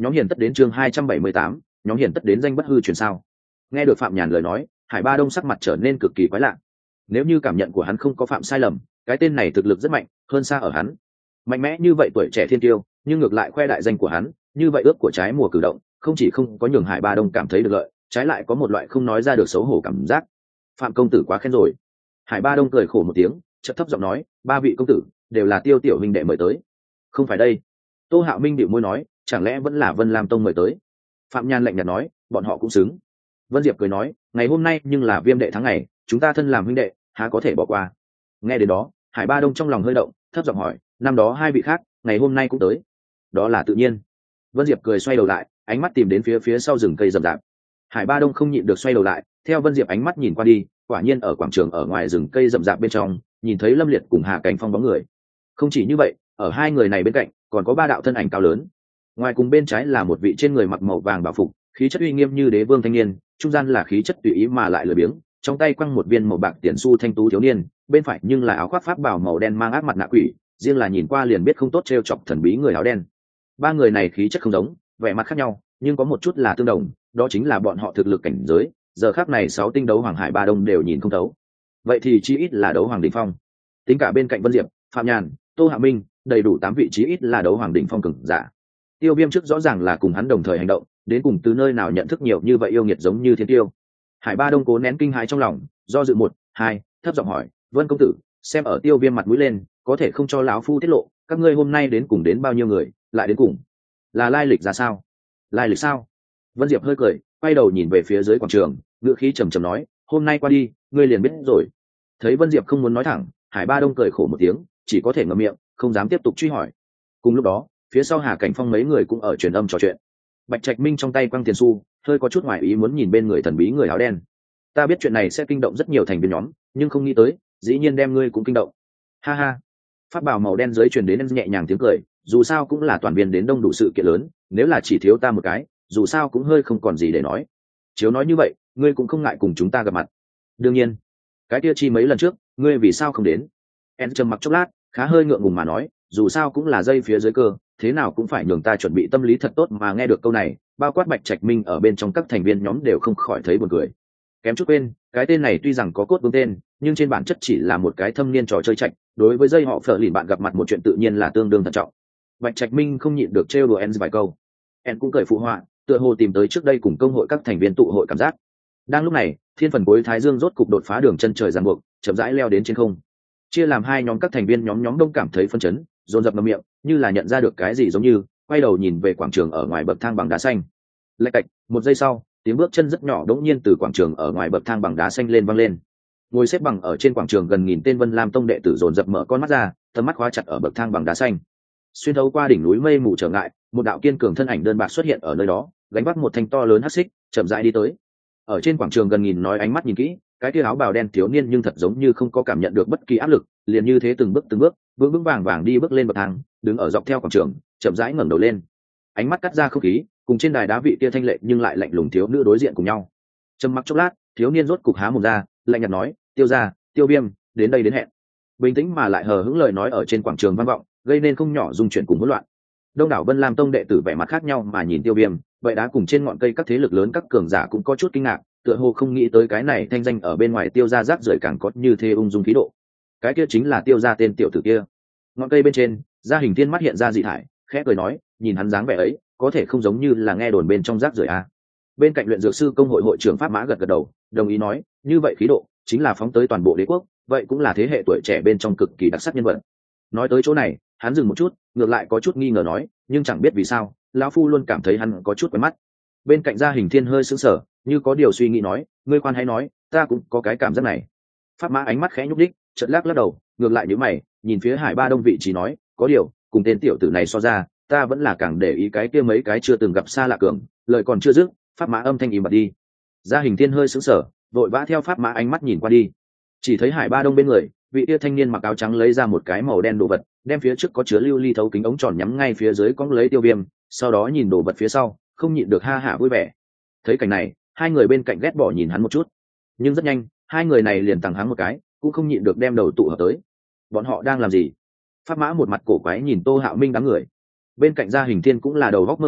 nhóm hiền tất đến chương hai trăm bảy mươi tám, nhóm hiền tất đến danh bất hư truyền sao. Nghe được Phạm Nhàn lời nói, Hải Ba Đông sắc mặt trở nên cực kỳ quái lạ. Nếu như cảm nhận của hắn không có phạm sai lầm, cái tên này thực lực rất mạnh, hơn xa ở hắn. Mạnh mẽ như vậy tuổi trẻ thiên tiêu, nhưng ngược lại khoe đại danh của hắn, như vậy ước của trái mùa cử động, không chỉ không có nhường Hải Ba Đông cảm thấy được lợi, trái lại có một loại không nói ra được xấu hổ cảm giác. Phạm công tử quá khen rồi. Hải Ba Đông cười khổ một tiếng, chợt thấp giọng nói, ba vị công tử đều là Tiêu tiểu huynh đệ mời tới. Không phải đây. Tô Hạo Minh bĩu môi nói, chẳng lẽ vẫn là Vân Lam Tông mời tới. Phạm Nhan lạnh nhạt nói, bọn họ cũng xứng. Vân Diệp cười nói, ngày hôm nay nhưng là viêm đệ tháng ngày, chúng ta thân làm huynh đệ, há có thể bỏ qua. Nghe đến đó, Hải Ba Đông trong lòng hơi động, thấp giọng hỏi, năm đó hai vị khác ngày hôm nay cũng tới. Đó là tự nhiên. Vân Diệp cười xoay đầu lại, ánh mắt tìm đến phía phía sau rừng cây rậm rạp. Hải Ba Đông không nhịn được xoay đầu lại, theo Vân Diệp ánh mắt nhìn qua đi, quả nhiên ở quảng trường ở ngoài rừng cây rậm rạp bên trong, nhìn thấy Lâm Liệt cùng Hà Cảnh Phong bóng người. Không chỉ như vậy, ở hai người này bên cạnh còn có ba đạo thân ảnh cao lớn. Ngoài cùng bên trái là một vị trên người mặc màu vàng bảo phục, khí chất uy nghiêm như đế vương thanh niên, trung gian là khí chất tùy ý mà lại lười biếng, trong tay quăng một viên màu bạc tiền xu thanh tú thiếu niên, bên phải nhưng là áo khoác pháp bảo màu đen mang ác mặt nạ quỷ, riêng là nhìn qua liền biết không tốt trêu chọc thần bí người áo đen. Ba người này khí chất không giống, vẻ mặt khác nhau, nhưng có một chút là tương đồng, đó chính là bọn họ thực lực cảnh giới, giờ khắc này sáu tinh đấu hoàng Hải Ba Đông đều nhìn không thấu. Vậy thì chí ít là đấu hoàng đỉnh phong. Tính cả bên cạnh Vân Diệp, Phạm Nhàn, Tô Hạ Minh, đầy đủ tám vị chí ít là đấu hoàng đỉnh phong cường giả. Tiêu Viêm trước rõ ràng là cùng hắn đồng thời hành động, đến cùng từ nơi nào nhận thức nhiều như vậy yêu nghiệt giống như thiên tiêu. Hải Ba Đông cố nén kinh hãi trong lòng, do dự một, hai, thấp giọng hỏi, Vân công tử, xem ở Tiêu Viêm mặt mũi lên, có thể không cho lão phu tiết lộ, các ngươi hôm nay đến cùng đến bao nhiêu người, lại đến cùng là lai lịch ra sao? Lai lịch sao? Vân Diệp hơi cười, quay đầu nhìn về phía dưới quảng trường, ngữ khí trầm trầm nói, hôm nay qua đi, ngươi liền biết rồi. Thấy Vân Diệp không muốn nói thẳng, Hải Ba Đông cười khổ một tiếng, chỉ có thể ngậm miệng, không dám tiếp tục truy hỏi. Cùng lúc đó, phía sau Hà Cảnh Phong mấy người cũng ở truyền âm trò chuyện. Bạch Trạch Minh trong tay quăng tiền xu, hơi có chút ngoài ý muốn nhìn bên người thần bí người áo đen. Ta biết chuyện này sẽ kinh động rất nhiều thành viên nhóm, nhưng không nghĩ tới, dĩ nhiên đem ngươi cũng kinh động. Ha ha. Pháp bảo màu đen dưới truyền đến nhẹ nhàng tiếng cười, dù sao cũng là toàn viên đến đông đủ sự kiện lớn, nếu là chỉ thiếu ta một cái, dù sao cũng hơi không còn gì để nói. Chiếu nói như vậy, ngươi cũng không ngại cùng chúng ta gặp mặt. Đương nhiên. Cái kia chi mấy lần trước, ngươi vì sao không đến? En trầm mặc chốc lát, khá hơi ngượng ngùng mà nói, dù sao cũng là dây phía dưới cơ, thế nào cũng phải nhường ta chuẩn bị tâm lý thật tốt. Mà nghe được câu này, bao quát Bạch Trạch Minh ở bên trong các thành viên nhóm đều không khỏi thấy buồn cười. Kém chút quên, cái tên này tuy rằng có cốt vương tên, nhưng trên bản chất chỉ là một cái thâm niên trò chơi chạch, đối với dây họ phở lìn bạn gặp mặt một chuyện tự nhiên là tương đương thận trọng. Bạch Trạch Minh không nhịn được trêu đùa En vài câu. En cũng cười phụ họa, tựa hồ tìm tới trước đây cùng công hội các thành viên tụ hội cảm giác. Đang lúc này, thiên phần cuối thái dương rốt cục đột phá đường chân trời ràng buộc, chậm rãi leo đến trên không. Chia làm hai nhóm, các thành viên nhóm nhóm đông cảm thấy phân chấn, dồn dập ngậm miệng, như là nhận ra được cái gì giống như, quay đầu nhìn về quảng trường ở ngoài bậc thang bằng đá xanh. Lạch cạch, một giây sau, tiếng bước chân rất nhỏ đống nhiên từ quảng trường ở ngoài bậc thang bằng đá xanh lên vang lên. Ngồi xếp bằng ở trên quảng trường gần nghìn tên Vân Lam Tông đệ tử dồn dập mở con mắt ra, tầm mắt khóa chặt ở bậc thang bằng đá xanh. Xuyên thấu qua đỉnh núi mây mù trở ngại, một đạo kiên cường thân ảnh đơn bạc xuất hiện ở nơi đó, gánh vác một thanh to lớn hắc xích, chậm rãi đi tới. Ở trên quảng trường gần nghìn nói ánh mắt nhìn kỹ, cái kia áo bào đen thiếu niên nhưng thật giống như không có cảm nhận được bất kỳ áp lực, liền như thế từng bước từng bước, vững vững vàng vàng đi bước lên bậc thang, đứng ở dọc theo quảng trường, chậm rãi ngẩng đầu lên. Ánh mắt cắt ra không khí, cùng trên đài đá vị kia thanh lệ nhưng lại lạnh lùng thiếu nữ đối diện cùng nhau. Trầm mặc chốc lát, thiếu niên rốt cục há mồm ra, lạnh nhạt nói, Tiêu gia, Tiêu Viêm, đến đây đến hẹn. Bình tĩnh mà lại hờ hững lời nói ở trên quảng trường vang vọng, gây nên không nhỏ dung chuyển cùng hỗn loạn. Đông đảo Vân Lam Tông đệ tử vẻ mặt khác nhau mà nhìn Tiêu Viêm, vậy đã cùng trên ngọn cây các thế lực lớn các cường giả cũng có chút kinh ngạc, tựa hồ không nghĩ tới cái này thanh danh ở bên ngoài Tiêu gia rác rưởi càng có như thế ung dung khí độ. Cái kia chính là Tiêu gia tên tiểu tử kia. Ngọn cây bên trên, Gia Hình Thiên mắt hiện ra dị thải, khẽ cười nói, nhìn hắn dáng vẻ ấy, có thể không giống như là nghe đồn bên trong rác rưởi à. Bên cạnh luyện dược sư công hội hội trưởng Pháp Mã gật gật đầu, đồng ý nói, như vậy khí độ chính là phóng tới toàn bộ đế quốc, vậy cũng là thế hệ tuổi trẻ bên trong cực kỳ đặc sắc nhân vật. Nói tới chỗ này, hắn dừng một chút, ngược lại có chút nghi ngờ nói, nhưng chẳng biết vì sao, lão phu luôn cảm thấy hắn có chút quen mắt. Bên cạnh Gia Hình Thiên hơi sững sờ, như có điều suy nghĩ nói, ngươi khoan hãy nói, ta cũng có cái cảm giác này. Pháp Mã ánh mắt khẽ nhúc đích, chợt lắc lắc đầu, ngược lại nhíu mày, nhìn phía Hải Ba Đông vị trí nói, có điều, cùng tên tiểu tử này so ra, ta vẫn là càng để ý cái kia mấy cái chưa từng gặp xa lạ cường. Lời còn chưa dứt, Pháp Mã âm thanh im bặt đi. Gia Hình Thiên hơi sững sờ, vội vã theo Pháp Mã ánh mắt nhìn qua đi, chỉ thấy Hải Ba Đông bên người, vị kia thanh niên mặc áo trắng lấy ra một cái màu đen đồ vật, đem phía trước có chứa lưu ly thấu kính ống tròn nhắm ngay phía dưới cõng lấy Tiêu Viêm, sau đó nhìn đồ vật phía sau, không nhịn được ha hả vui vẻ. Thấy cảnh này, hai người bên cạnh ghét bỏ nhìn hắn một chút, nhưng rất nhanh, hai người này liền tằng hắng một cái, cũng không nhịn được đem đầu tụ hợp tới. Bọn họ đang làm gì? Pháp Mã một mặt cổ quái nhìn Tô Hạo Minh đám người. Bên cạnh Gia Hình Thiên cũng là đầu góc mơ hồ,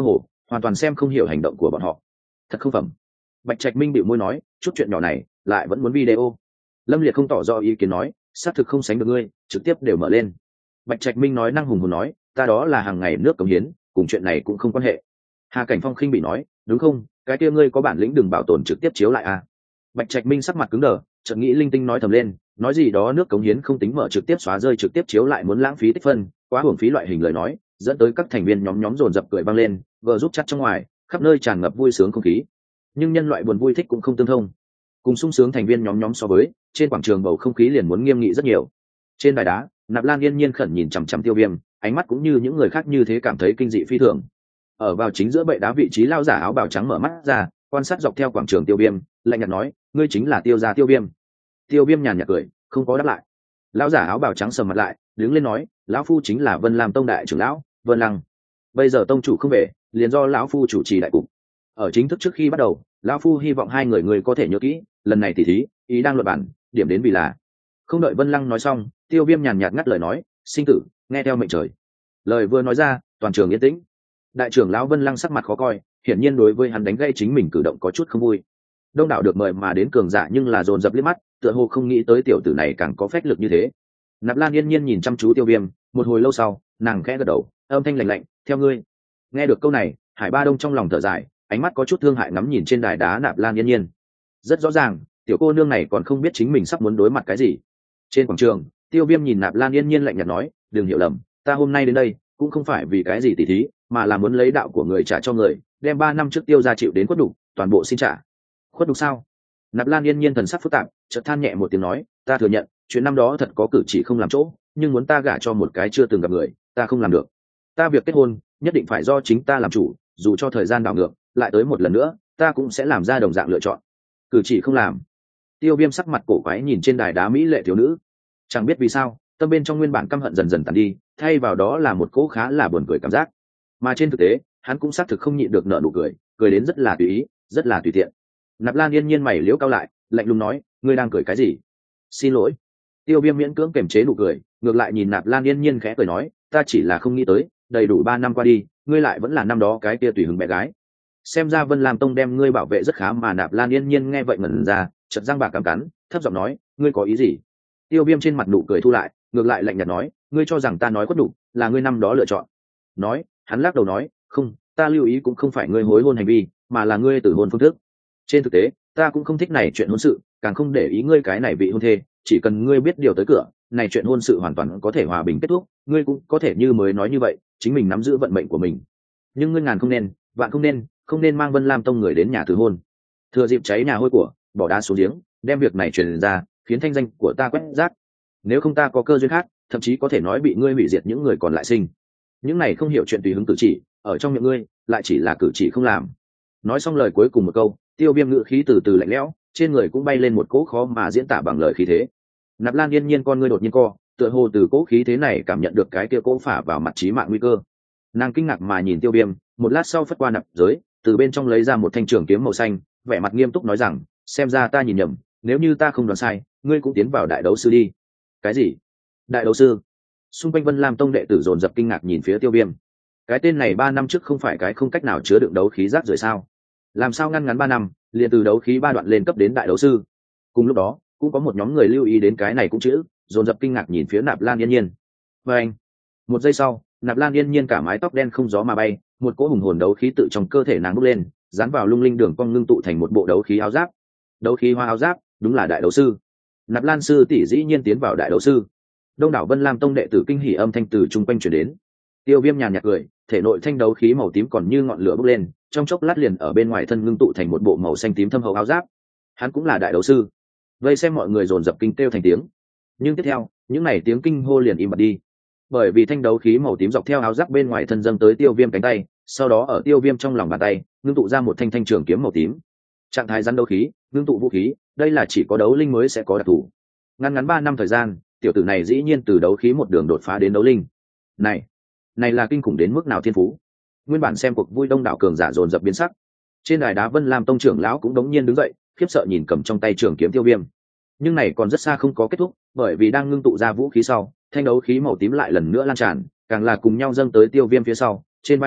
hoàn toàn xem không hiểu hành động của bọn họ. Thật không phẩm. Bạch Trạch Minh bĩu môi nói, chút chuyện nhỏ này lại vẫn muốn video. Lâm Liệt không tỏ rõ ý kiến nói, xác thực không sánh được ngươi, trực tiếp đều mở lên. Bạch Trạch Minh nói năng hùng hồn nói, ta đó là hàng ngày nước cống hiến, cùng chuyện này cũng không quan hệ. Hà Cảnh Phong khinh bị nói, đúng không, cái kia ngươi có bản lĩnh đừng bảo tồn trực tiếp chiếu lại à. Bạch Trạch Minh sắc mặt cứng đờ, chợt nghĩ linh tinh nói thầm lên, nói gì đó nước cống hiến không tính mở trực tiếp xóa rơi trực tiếp chiếu lại muốn lãng phí tích phân, quá hưởng phí loại hình lời nói, dẫn tới các thành viên nhóm nhóm dồn dập cười vang lên, vừa giúp chặt trong ngoài, khắp nơi tràn ngập vui sướng không khí. Nhưng nhân loại buồn vui thích cũng không tương thông. Cùng sung sướng thành viên nhóm nhóm so với, trên quảng trường bầu không khí liền muốn nghiêm nghị rất nhiều. Trên đài đá, Nạp Lan yên nhiên khẩn nhìn chằm chằm Tiêu Viêm, ánh mắt cũng như những người khác như thế cảm thấy kinh dị phi thường. Ở vào chính giữa bệ đá vị trí lao giả áo bào trắng mở mắt ra, quan sát dọc theo quảng trường Tiêu Viêm, lạnh nhạt nói, ngươi chính là Tiêu gia Tiêu Viêm. Tiêu Viêm nhàn nhạt cười, không có đáp lại. Lão giả áo bào trắng sầm mặt lại, đứng lên nói, lão phu chính là Vân Lam Tông đại trưởng lão Vân Lăng. Bây giờ tông chủ không về, liền do lão phu chủ trì đại cục. Ở chính thức trước khi bắt đầu, lão phu hy vọng hai người người có thể nhớ kỹ, lần này tỉ thí ý đang luận bản, điểm đến vì là. Không đợi Vân Lăng nói xong, Tiêu Viêm nhàn nhạt ngắt lời nói, sinh tử nghe theo mệnh trời. Lời vừa nói ra, toàn trường yên tĩnh. Đại trưởng lão Vân Lăng sắc mặt khó coi, hiển nhiên đối với hắn đánh gây chính mình cử động có chút không vui. Đông đảo được mời mà đến cường giả nhưng là dồn dập liếc mắt, tựa hồ không nghĩ tới tiểu tử này càng có phách lực như thế. Nạp Lan yên nhiên nhìn chăm chú Tiêu Viêm, một hồi lâu sau, nàng khẽ gật đầu, âm thanh lạnh lạnh, theo ngươi. Nghe được câu này, Hải Ba Đông trong lòng thở dài, ánh mắt có chút thương hại ngắm nhìn trên đài đá Nạp Lan yên nhiên. Rất rõ ràng, tiểu cô nương này còn không biết chính mình sắp muốn đối mặt cái gì. Trên quảng trường, Tiêu Viêm nhìn Nạp Lan yên nhiên lạnh nhạt nói, đừng hiểu lầm, ta hôm nay đến đây cũng không phải vì cái gì tỉ thí, mà là muốn lấy đạo của người trả cho người, đem ba năm trước Tiêu gia chịu đến khuất đục, toàn bộ xin trả. Khuất đục sao? Nạp Lan yên nhiên thần sắc phức tạp, chợt than nhẹ một tiếng nói, ta thừa nhận, chuyện năm đó thật có cử chỉ không làm chỗ, nhưng muốn ta gả cho một cái chưa từng gặp người, ta không làm được. Ta việc kết hôn, nhất định phải do chính ta làm chủ, dù cho thời gian đảo ngược, lại tới một lần nữa, ta cũng sẽ làm ra đồng dạng lựa chọn. Cử chỉ không làm. Tiêu Viêm sắc mặt cổ quái nhìn trên đài đá mỹ lệ thiếu nữ, chẳng biết vì sao, tâm bên trong nguyên bản căm hận dần dần tàn đi, thay vào đó là một cỗ khá là buồn cười cảm giác. Mà trên thực tế, hắn cũng xác thực không nhịn được nở nụ cười, cười đến rất là tùy ý, rất là tùy tiện. Nạp Lan yên nhiên mày liễu cao lại, lạnh lùng nói, ngươi đang cười cái gì? Xin lỗi. Tiêu Viêm miễn cưỡng kiềm chế nụ cười, ngược lại nhìn Nạp Lan yên nhiên khẽ cười nói, ta chỉ là không nghĩ tới, đầy đủ ba năm qua đi, ngươi lại vẫn là năm đó cái kia tùy hứng bé gái. Xem ra Vân Lam Tông đem ngươi bảo vệ rất khá mà. Nạp Lan yên nhiên nghe vậy ngẩn ra, chợt răng bạc cắn cắn, thấp giọng nói, ngươi có ý gì? Tiêu Viêm trên mặt nụ cười thu lại, ngược lại lạnh nhạt nói, ngươi cho rằng ta nói quất đủ, là ngươi năm đó lựa chọn. Nói, hắn lắc đầu nói, không, ta lưu ý cũng không phải ngươi hối hôn hành vi, mà là ngươi tử hôn phương thức. Trên thực tế, ta cũng không thích này chuyện hôn sự, càng không để ý ngươi cái này vị hôn thê, chỉ cần ngươi biết điều tới cửa, này chuyện hôn sự hoàn toàn có thể hòa bình kết thúc, ngươi cũng có thể như mới nói như vậy, chính mình nắm giữ vận mệnh của mình. Nhưng ngươi ngàn không nên, vạn không nên, không nên mang Vân Lam Tông người đến nhà từ hôn. Thừa dịp cháy nhà hôi của, bỏ đá xuống giếng, đem việc này truyền ra, khiến thanh danh của ta quét rác. Nếu không ta có cơ duyên khác, thậm chí có thể nói bị ngươi hủy diệt những người còn lại sinh. Những này không hiểu chuyện tùy hứng cử chỉ, ở trong miệng ngươi, lại chỉ là cử chỉ không làm. Nói xong lời cuối cùng một câu, Tiêu Viêm ngữ khí từ từ lạnh lẽo, trên người cũng bay lên một cỗ khó mà diễn tả bằng lời khí thế. Nạp Lan yên nhiên con ngươi đột nhiên co, tựa hồ từ cỗ khí thế này cảm nhận được cái kia cỗ phả vào mặt chí mạng nguy cơ. Nàng kinh ngạc mà nhìn Tiêu Viêm, một lát sau phất qua nạp giới, từ bên trong lấy ra một thanh trường kiếm màu xanh, vẻ mặt nghiêm túc nói rằng, xem ra ta nhìn nhầm, nếu như ta không đoán sai, ngươi cũng tiến vào đại đấu sư đi. Cái gì? Đại đấu sư? Xung quanh Vân Lam Tông đệ tử dồn dập kinh ngạc nhìn phía Tiêu Viêm. Cái tên này ba năm trước không phải cái không cách nào chứa đựng đấu khí rác rưởi sao? Làm sao ngăn ngắn ba năm, liền từ đấu khí ba đoạn lên cấp đến đại đấu sư? Cùng lúc đó, cũng có một nhóm người lưu ý đến cái này cũng chữ, dồn dập kinh ngạc nhìn phía Nạp Lan yên nhiên. Và anh, một giây sau, Nạp Lan yên nhiên cả mái tóc đen không gió mà bay, một cỗ hùng hồn đấu khí tự trong cơ thể nàng bốc lên, dán vào lung linh đường cong ngưng tụ thành một bộ đấu khí áo giáp. Đấu khí hoa áo giáp, đúng là đại đấu sư. Nạp Lan sư tỷ dĩ nhiên tiến vào đại đấu sư. Đông đảo Vân Lam Tông đệ tử kinh hỉ âm thanh từ chung quanh truyền đến. Tiêu Viêm nhàn nhạt cười, thể nội thanh đấu khí màu tím còn như ngọn lửa bốc lên, trong chốc lát liền ở bên ngoài thân ngưng tụ thành một bộ màu xanh tím thâm hậu áo giáp. Hắn cũng là đại đấu sư. Vây xem mọi người dồn dập kinh kêu thành tiếng. Nhưng tiếp theo, những này tiếng kinh hô liền im bặt đi, bởi vì thanh đấu khí màu tím dọc theo áo giáp bên ngoài thân dâng tới Tiêu Viêm cánh tay, sau đó ở Tiêu Viêm trong lòng bàn tay ngưng tụ ra một thanh thanh trường kiếm màu tím. Trạng thái rắn đấu khí, ngưng tụ vũ khí, đây là chỉ có đấu linh mới sẽ có đặc thù. Ngắn ngắn ba năm thời gian, tiểu tử này dĩ nhiên từ đấu khí một đường đột phá đến đấu linh. Này, này là kinh khủng đến mức nào thiên phú. Nguyên bản xem cuộc vui đông đảo cường giả dồn dập biến sắc. Trên đài đá Vân Lam Tông trưởng lão cũng đống nhiên đứng dậy, khiếp sợ nhìn cầm trong tay trường kiếm Tiêu Viêm. Nhưng này còn rất xa không có kết thúc, bởi vì đang ngưng tụ ra vũ khí sau, thanh đấu khí màu tím lại lần nữa lan tràn, càng là cùng nhau dâng tới Tiêu Viêm phía sau, trên vai vác,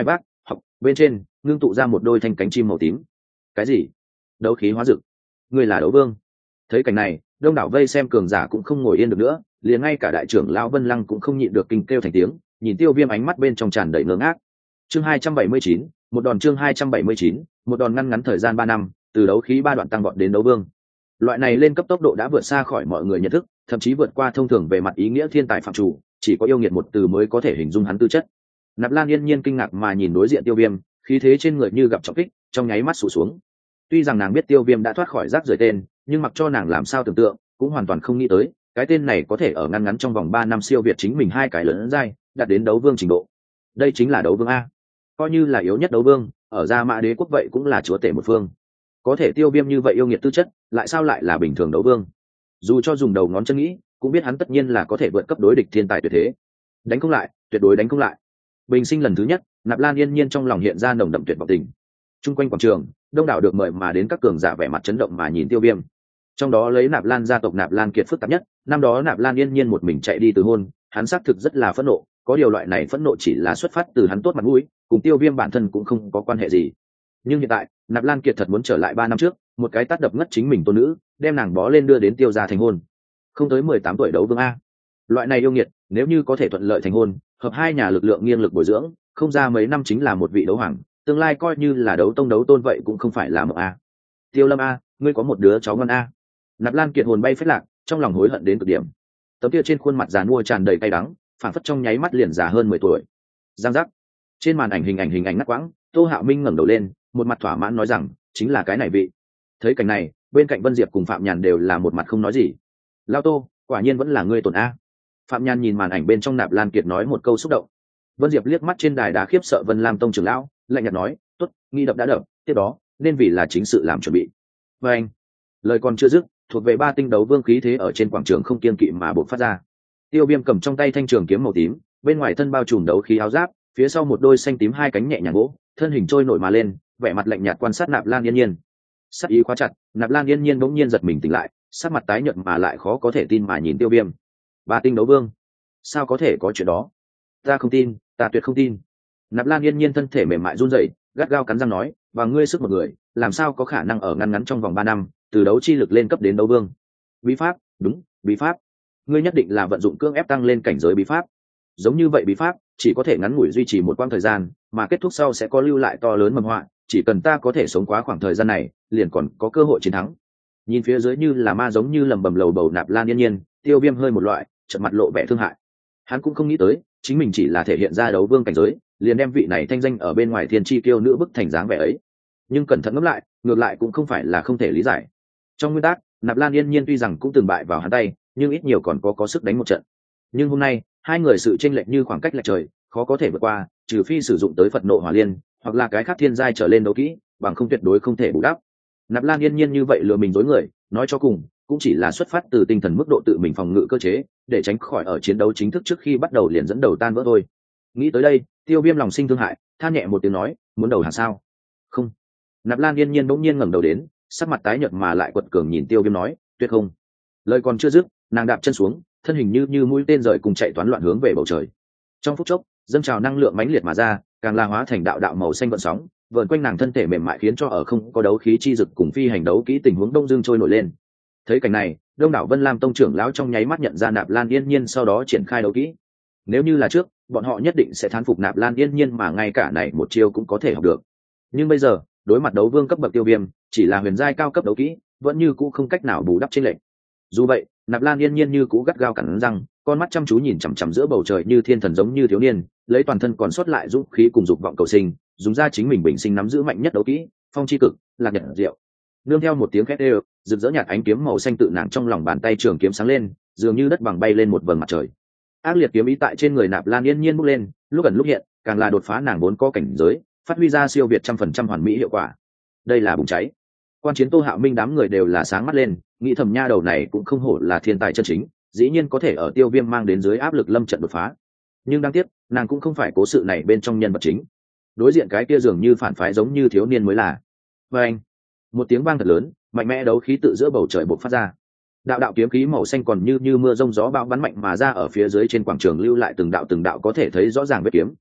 học bên trên ngưng tụ ra một đôi thanh cánh chim màu tím. Cái gì? Đấu khí hóa dực? Ngươi là đấu vương? Thấy cảnh này, đông đảo vây xem cường giả cũng không ngồi yên được nữa, liền ngay cả đại trưởng lão Vân Lăng cũng không nhịn được kinh kêu thành tiếng, nhìn Tiêu Viêm ánh mắt bên trong tràn đầy ngơ ngác. Chương hai trăm bảy mươi chín, một đòn chương hai trăm bảy mươi chín, một đòn ngăn ngắn thời gian ba năm, từ đấu khí ba đoạn tăng vọt đến đấu vương. Loại này lên cấp tốc độ đã vượt xa khỏi mọi người nhận thức, thậm chí vượt qua thông thường về mặt ý nghĩa thiên tài phạm chủ, chỉ có yêu nghiệt một từ mới có thể hình dung hắn tư chất. Nạp Lan yên nhiên kinh ngạc mà nhìn đối diện Tiêu Viêm, khí thế trên người như gặp trọng kích, trong nháy mắt sụt xuống. Tuy rằng nàng biết Tiêu Viêm đã thoát khỏi rác rưởi tên, nhưng mặc cho nàng làm sao tưởng tượng, cũng hoàn toàn không nghĩ tới, cái tên này có thể ở ngăn ngắn trong vòng ba năm siêu việt chính mình hai cái lớn giai, đạt đến đấu vương trình độ. Đây chính là đấu vương a. Coi như là yếu nhất đấu vương, ở Gia Mã Đế quốc vậy cũng là chúa tể một phương. Có thể Tiêu Viêm như vậy yêu nghiệt tư chất, lại sao lại là bình thường đấu vương? Dù cho dùng đầu ngón chân nghĩ, cũng biết hắn tất nhiên là có thể vượt cấp đối địch thiên tài tuyệt thế. Đánh không lại, tuyệt đối đánh không lại. Bình sinh lần thứ nhất, Nạp Lan yên nhiên trong lòng hiện ra nồng đậm tuyệt vọng tình. Trung quanh quảng trường, đông đảo được mời mà đến các cường giả vẻ mặt chấn động mà nhìn Tiêu Viêm. Trong đó lấy Nạp Lan gia tộc Nạp Lan Kiệt phức tạp nhất, năm đó Nạp Lan yên nhiên một mình chạy đi từ hôn, hắn xác thực rất là phẫn nộ, có điều loại này phẫn nộ chỉ là xuất phát từ hắn tốt mặt mũi, cùng Tiêu Viêm bản thân cũng không có quan hệ gì. Nhưng hiện tại, Nạp Lan Kiệt thật muốn trở lại ba năm trước, một cái tát đập ngất chính mình tôn nữ, đem nàng bó lên đưa đến Tiêu gia thành hôn. Không tới mười tám tuổi đấu vương a. Loại này yêu nghiệt, nếu như có thể thuận lợi thành hôn, hợp hai nhà lực lượng nghiêng lực bồi dưỡng, không ra mấy năm chính là một vị đấu hoàng, tương lai coi như là đấu tông đấu tôn vậy cũng không phải là một a. Tiêu Lâm a, ngươi có một đứa cháu ngon a. Nạp Lan Kiệt hồn bay phết lạc, trong lòng hối hận đến cực điểm. Tấm kia trên khuôn mặt già nua tràn đầy cay đắng, phản phất trong nháy mắt liền già hơn mười tuổi. Giang giác. Trên màn ảnh hình ảnh hình ảnh ngắt quãng, Tô Hạo Minh ngẩng đầu lên, một mặt thỏa mãn nói rằng, chính là cái này vị. Thấy cảnh này, bên cạnh Vân Diệp cùng Phạm Nhàn đều là một mặt không nói gì. Lao Tô, quả nhiên vẫn là ngươi tổn a. Phạm Nhàn nhìn màn ảnh bên trong Nạp Lan Kiệt nói một câu xúc động. Vân Diệp liếc mắt trên đài đá khiếp sợ Vân Lam tông trưởng lão, lạnh nhạt nói, tốt, nghi đập đã đập, tiếp đó nên vì là chính sự làm chuẩn bị. Và anh, lời còn chưa dứt, thuộc về ba tinh đấu vương khí thế ở trên quảng trường không kiên kỵ mà bộc phát ra. Tiêu Viêm cầm trong tay thanh trường kiếm màu tím, bên ngoài thân bao trùm đấu khí áo giáp, phía sau một đôi xanh tím hai cánh nhẹ nhàng gỗ, thân hình trôi nổi mà lên, vẻ mặt lạnh nhạt quan sát Nạp Lan yên nhiên. Sắc ý khóa chặt, Nạp Lan yên nhiên bỗng nhiên giật mình tỉnh lại, sắc mặt tái nhợt mà lại khó có thể tin mà nhìn Tiêu Viêm. Ba tinh đấu vương? Sao có thể có chuyện đó? Ta không tin, ta tuyệt không tin. Nạp Lan yên nhiên thân thể mềm mại run rẩy, gắt gao cắn răng nói, và ngươi sức một người, làm sao có khả năng ở ngăn ngắn trong vòng ba năm, từ đấu chi lực lên cấp đến đấu vương? Bí pháp, đúng, bí pháp. Ngươi nhất định là vận dụng cưỡng ép tăng lên cảnh giới bí pháp. Giống như vậy bí pháp, chỉ có thể ngắn ngủi duy trì một quãng thời gian, mà kết thúc sau sẽ có lưu lại to lớn mầm họa, chỉ cần ta có thể sống quá khoảng thời gian này, liền còn có cơ hội chiến thắng. Nhìn phía dưới như là ma giống như lầm bầm lầu bầu Nạp Lan yên nhiên, Tiêu Viêm hơi một loại, chợt mặt lộ vẻ thương hại. Hắn cũng không nghĩ tới, chính mình chỉ là thể hiện ra đấu vương cảnh giới, liền đem vị này thanh danh ở bên ngoài thiên chi kiêu nữ bức thành dáng vẻ ấy. Nhưng cẩn thận ngẫm lại, ngược lại cũng không phải là không thể lý giải. Trong nguyên tắc, Nạp Lan yên nhiên tuy rằng cũng từng bại vào hắn tay, nhưng ít nhiều còn có có sức đánh một trận. Nhưng hôm nay, hai người sự chênh lệch như khoảng cách lệch trời, khó có thể vượt qua, trừ phi sử dụng tới Phật nộ hỏa liên, hoặc là cái khác thiên giai trở lên đấu kỹ, bằng không tuyệt đối không thể bù đắp. Nạp Lan yên nhiên như vậy lừa mình dối người, nói cho cùng, cũng chỉ là xuất phát từ tinh thần mức độ tự mình phòng ngự cơ chế, để tránh khỏi ở chiến đấu chính thức trước khi bắt đầu liền dẫn đầu tan vỡ thôi. Nghĩ tới đây, Tiêu Viêm lòng sinh thương hại, than nhẹ một tiếng nói, muốn đầu hàng sao? Không. Nạp Lan yên nhiên bỗng nhiên ngẩng đầu đến, sắc mặt tái nhợt mà lại quật cường nhìn Tiêu Viêm nói, tuyệt không. Lời còn chưa dứt, nàng đạp chân xuống, thân hình như như mũi tên rời cùng chạy toán loạn hướng về bầu trời. Trong phút chốc, dâng trào năng lượng mãnh liệt mà ra, càng la hóa thành đạo đạo màu xanh vận sóng, vờn quanh nàng thân thể mềm mại khiến cho ở không có đấu khí chi dực cùng phi hành đấu kỹ tình huống đông dương trôi nổi lên. Thấy cảnh này, đông đảo Vân Lam tông trưởng lão trong nháy mắt nhận ra Nạp Lan yên nhiên, sau đó triển khai đấu kỹ. Nếu như là trước, bọn họ nhất định sẽ thán phục Nạp Lan yên nhiên mà ngay cả này một chiêu cũng có thể học được. Nhưng bây giờ, đối mặt đấu vương cấp bậc Tiêu Viêm, chỉ là huyền giai cao cấp đấu kỹ, vẫn như cũ không cách nào bù đắp trên lệnh. Dù vậy, Nạp Lan yên nhiên như cũ gắt gao cắn răng, con mắt chăm chú nhìn chằm chằm giữa bầu trời như thiên thần giống như thiếu niên, lấy toàn thân còn sót lại dũng khí cùng dục vọng cầu sinh, dùng ra chính mình bình sinh nắm giữ mạnh nhất đấu kỹ, phong chi cực, lạc nhật diệu. Nương theo một tiếng khét đều, rực rỡ nhạt ánh kiếm màu xanh tự nàng trong lòng bàn tay trường kiếm sáng lên, dường như đất bằng bay lên một vầng mặt trời. Ác liệt kiếm ý tại trên người Nạp Lan yên nhiên bốc lên, lúc ẩn lúc hiện, càng là đột phá nàng vốn có cảnh giới, phát huy ra siêu việt trăm phần trăm hoàn mỹ hiệu quả. Đây là bùng cháy. Quan chiến Tô Hạo Minh đám người đều là sáng mắt lên, nghĩ thầm nha đầu này cũng không hổ là thiên tài chân chính, dĩ nhiên có thể ở Tiêu Viêm mang đến dưới áp lực lâm trận đột phá. Nhưng đáng tiếc, nàng cũng không phải cố sự này bên trong nhân vật chính. Đối diện cái kia dường như phản phái giống như thiếu niên mới là. Và anh, một tiếng vang thật lớn, mạnh mẽ đấu khí tự giữa bầu trời bộc phát ra. Đạo đạo kiếm khí màu xanh còn như như mưa rông gió bão bắn mạnh mà ra ở phía dưới trên quảng trường lưu lại từng đạo từng đạo có thể thấy rõ ràng vết kiếm.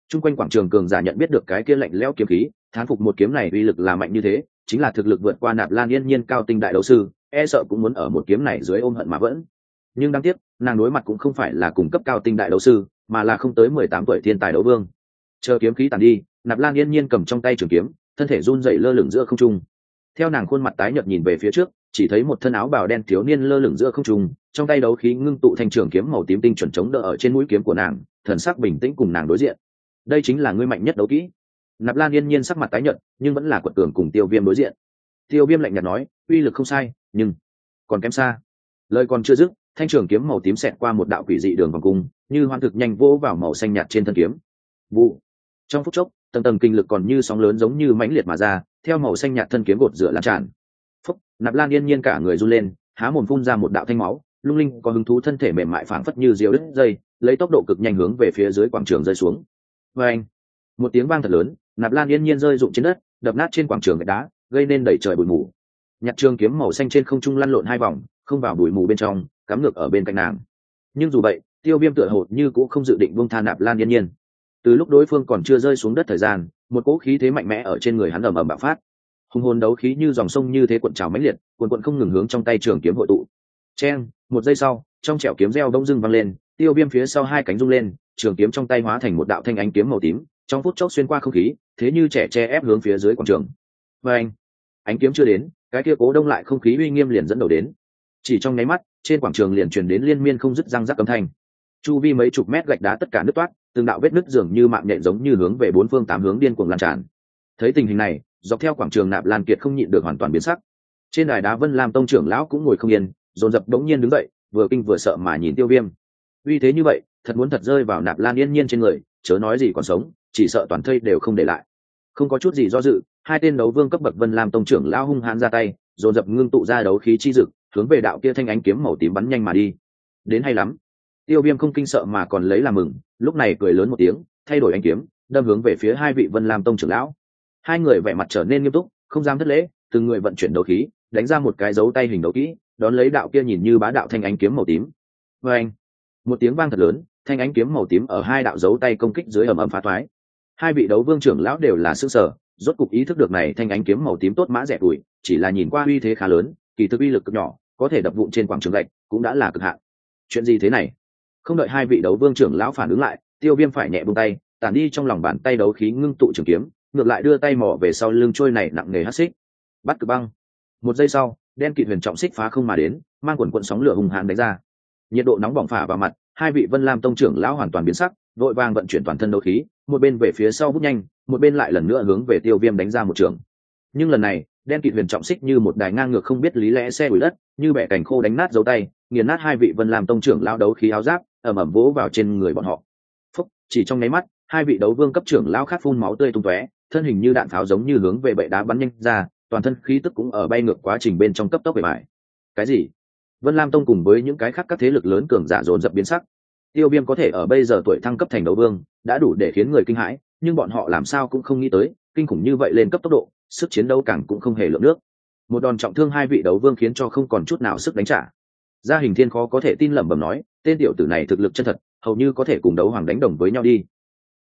Trung quanh quảng trường cường giả nhận biết được cái kia lạnh lẽo kiếm khí, thán phục một kiếm này uy lực là mạnh như thế, chính là thực lực vượt qua Nạp Lan Yên Nhiên cao tinh đại đấu sư, e sợ cũng muốn ở một kiếm này dưới ôm hận mà vẫn. Nhưng đáng tiếc, nàng đối mặt cũng không phải là cùng cấp cao tinh đại đấu sư, mà là không tới mười tám tuổi thiên tài đấu vương. Chờ kiếm khí tàn đi, Nạp Lan Yên Nhiên cầm trong tay trường kiếm, thân thể run rẩy lơ lửng giữa không trung. Theo nàng khuôn mặt tái nhợt nhìn về phía trước, chỉ thấy một thân áo bào đen thiếu niên lơ lửng giữa không trung, trong tay đấu khí ngưng tụ thành trường kiếm màu tím tinh chuẩn chống đỡ ở trên mũi kiếm của nàng, thần sắc bình tĩnh cùng nàng đối diện. Đây chính là ngươi mạnh nhất đấu kỹ. Nạp Lan Yên Nhiên sắc mặt tái nhợt, nhưng vẫn là quật cường cùng Tiêu Viêm đối diện. Tiêu Viêm lạnh nhạt nói, uy lực không sai, nhưng còn kém xa. Lời còn chưa dứt, thanh trường kiếm màu tím xẹt qua một đạo quỷ dị đường vòng cung, như hoan thực nhanh vỗ vào màu xanh nhạt trên thân kiếm. Vụ. Trong phút chốc, tầng tầng kinh lực còn như sóng lớn giống như mãnh liệt mà ra, theo màu xanh nhạt thân kiếm gột rửa lan tràn. Phúc, Nạp Lan Yên Nhiên cả người run lên, há mồm phun ra một đạo thanh máu, lung linh có hứng thú thân thể mềm mại phảng phất như diều đứt dây, lấy tốc độ cực nhanh hướng về phía dưới quảng trường rơi xuống. Và anh, một tiếng vang thật lớn, Nạp Lan Yên Nhiên rơi rụng trên đất, đập nát trên quảng trường gạch đá, gây nên đầy trời bụi mù. Nhặt trường kiếm màu xanh trên không trung lăn lộn hai vòng, không vào bụi mù bên trong, cắm ngược ở bên cạnh nàng. Nhưng dù vậy, Tiêu Viêm tựa hồ như cũng không dự định buông tha Nạp Lan Yên Nhiên. Từ lúc đối phương còn chưa rơi xuống đất thời gian, một cỗ khí thế mạnh mẽ ở trên người hắn ầm ầm bạo phát. Hùng hồn đấu khí như dòng sông như thế cuộn trào mãnh liệt, cuộn cuộn không ngừng hướng trong tay trường kiếm hội tụ. Chen, một giây sau, trong chẻo kiếm reo bỗng dưng vang lên, Tiêu Viêm phía sau hai cánh rung lên, trường kiếm trong tay hóa thành một đạo thanh ánh kiếm màu tím, trong phút chốc xuyên qua không khí, thế như trẻ che ép hướng phía dưới quảng trường. Và anh, ánh kiếm chưa đến, cái kia cố đông lại không khí uy nghiêm liền dẫn đầu đến. Chỉ trong nháy mắt, trên quảng trường liền truyền đến liên miên không dứt răng rắc âm thanh. Chu vi mấy chục mét gạch đá tất cả nứt toát, từng đạo vết nứt dường như mạng nhện giống như hướng về bốn phương tám hướng điên cuồng lan tràn. Thấy tình hình này, dọc theo quảng trường Nạp Lan Kiệt không nhịn được hoàn toàn biến sắc. Trên đài đá Vân Lam tông trưởng lão cũng ngồi không yên, dồn dập đống nhiên đứng dậy, vừa kinh vừa sợ mà nhìn Tiêu Viêm. Uy thế như vậy, thật muốn thật rơi vào Nạp Lan Yên Nhiên trên người, chớ nói gì còn sống, chỉ sợ toàn thây đều không để lại. Không có chút gì do dự, hai tên đấu vương cấp bậc Vân Lam tông trưởng lão hung hãn ra tay, dồn dập ngưng tụ ra đấu khí chi dực, hướng về đạo kia thanh ánh kiếm màu tím bắn nhanh mà đi. Đến hay lắm. Tiêu Viêm không kinh sợ mà còn lấy làm mừng, lúc này cười lớn một tiếng, thay đổi ánh kiếm, đâm hướng về phía hai vị Vân Lam tông trưởng lão. Hai người vẻ mặt trở nên nghiêm túc, không dám thất lễ, từng người vận chuyển đấu khí, đánh ra một cái dấu tay hình đấu kỹ, đón lấy đạo kia nhìn như bá đạo thanh ánh kiếm màu tím. Và anh, một tiếng vang thật lớn, thanh ánh kiếm màu tím ở hai đạo dấu tay công kích dưới ầm ầm phá toái. Hai vị đấu vương trưởng lão đều là sửng sở, rốt cục ý thức được này thanh ánh kiếm màu tím tốt mã rẻ tuổi, chỉ là nhìn qua uy thế khá lớn, kỳ thực uy lực cực nhỏ, có thể đập vụn trên quảng trường gạch, cũng đã là cực hạn. Chuyện gì thế này? Không đợi hai vị đấu vương trưởng lão phản ứng lại, Tiêu Viêm phải nhẹ buông tay, tản đi trong lòng bàn tay đấu khí ngưng tụ trường kiếm, ngược lại đưa tay mò về sau lưng trôi này nặng nề hắc xích. Bắt Cực Băng. Một giây sau, đen kịt huyền trọng xích phá không mà đến, mang quần quần sóng lửa hùng hãn đánh ra. Nhiệt độ nóng bỏng phả vào mặt, hai vị Vân Lam tông trưởng lão hoàn toàn biến sắc, vội vàng vận chuyển toàn thân đấu khí, một bên về phía sau hút nhanh, một bên lại lần nữa hướng về Tiêu Viêm đánh ra một trường. Nhưng lần này, đen kịt huyền trọng xích như một đài ngang ngược không biết lý lẽ xe đuổi đất, như bẻ cành khô đánh nát dấu tay, nghiền nát hai vị Vân Lam tông trưởng lão đấu khí áo giáp, ầm ầm vỗ vào trên người bọn họ. Phúc, chỉ trong nháy mắt, hai vị đấu vương cấp trưởng lão khát phun máu tươi tung tóe, thân hình như đạn pháo giống như hướng về bệ đá bắn nhanh ra, toàn thân khí tức cũng ở bay ngược quá trình bên trong cấp tốc về bại. Cái gì? Vân Lam tông cùng với những cái khác các thế lực lớn cường giả dồn dập biến sắc. Tiêu Viêm có thể ở bây giờ tuổi thăng cấp thành đấu vương, đã đủ để khiến người kinh hãi, nhưng bọn họ làm sao cũng không nghĩ tới, kinh khủng như vậy lên cấp tốc độ, sức chiến đấu càng cũng không hề lượng nước. Một đòn trọng thương hai vị đấu vương khiến cho không còn chút nào sức đánh trả. Gia Hình Thiên khó có thể tin lẩm bẩm nói, tên tiểu tử này thực lực chân thật, hầu như có thể cùng đấu hoàng đánh đồng với nhau đi,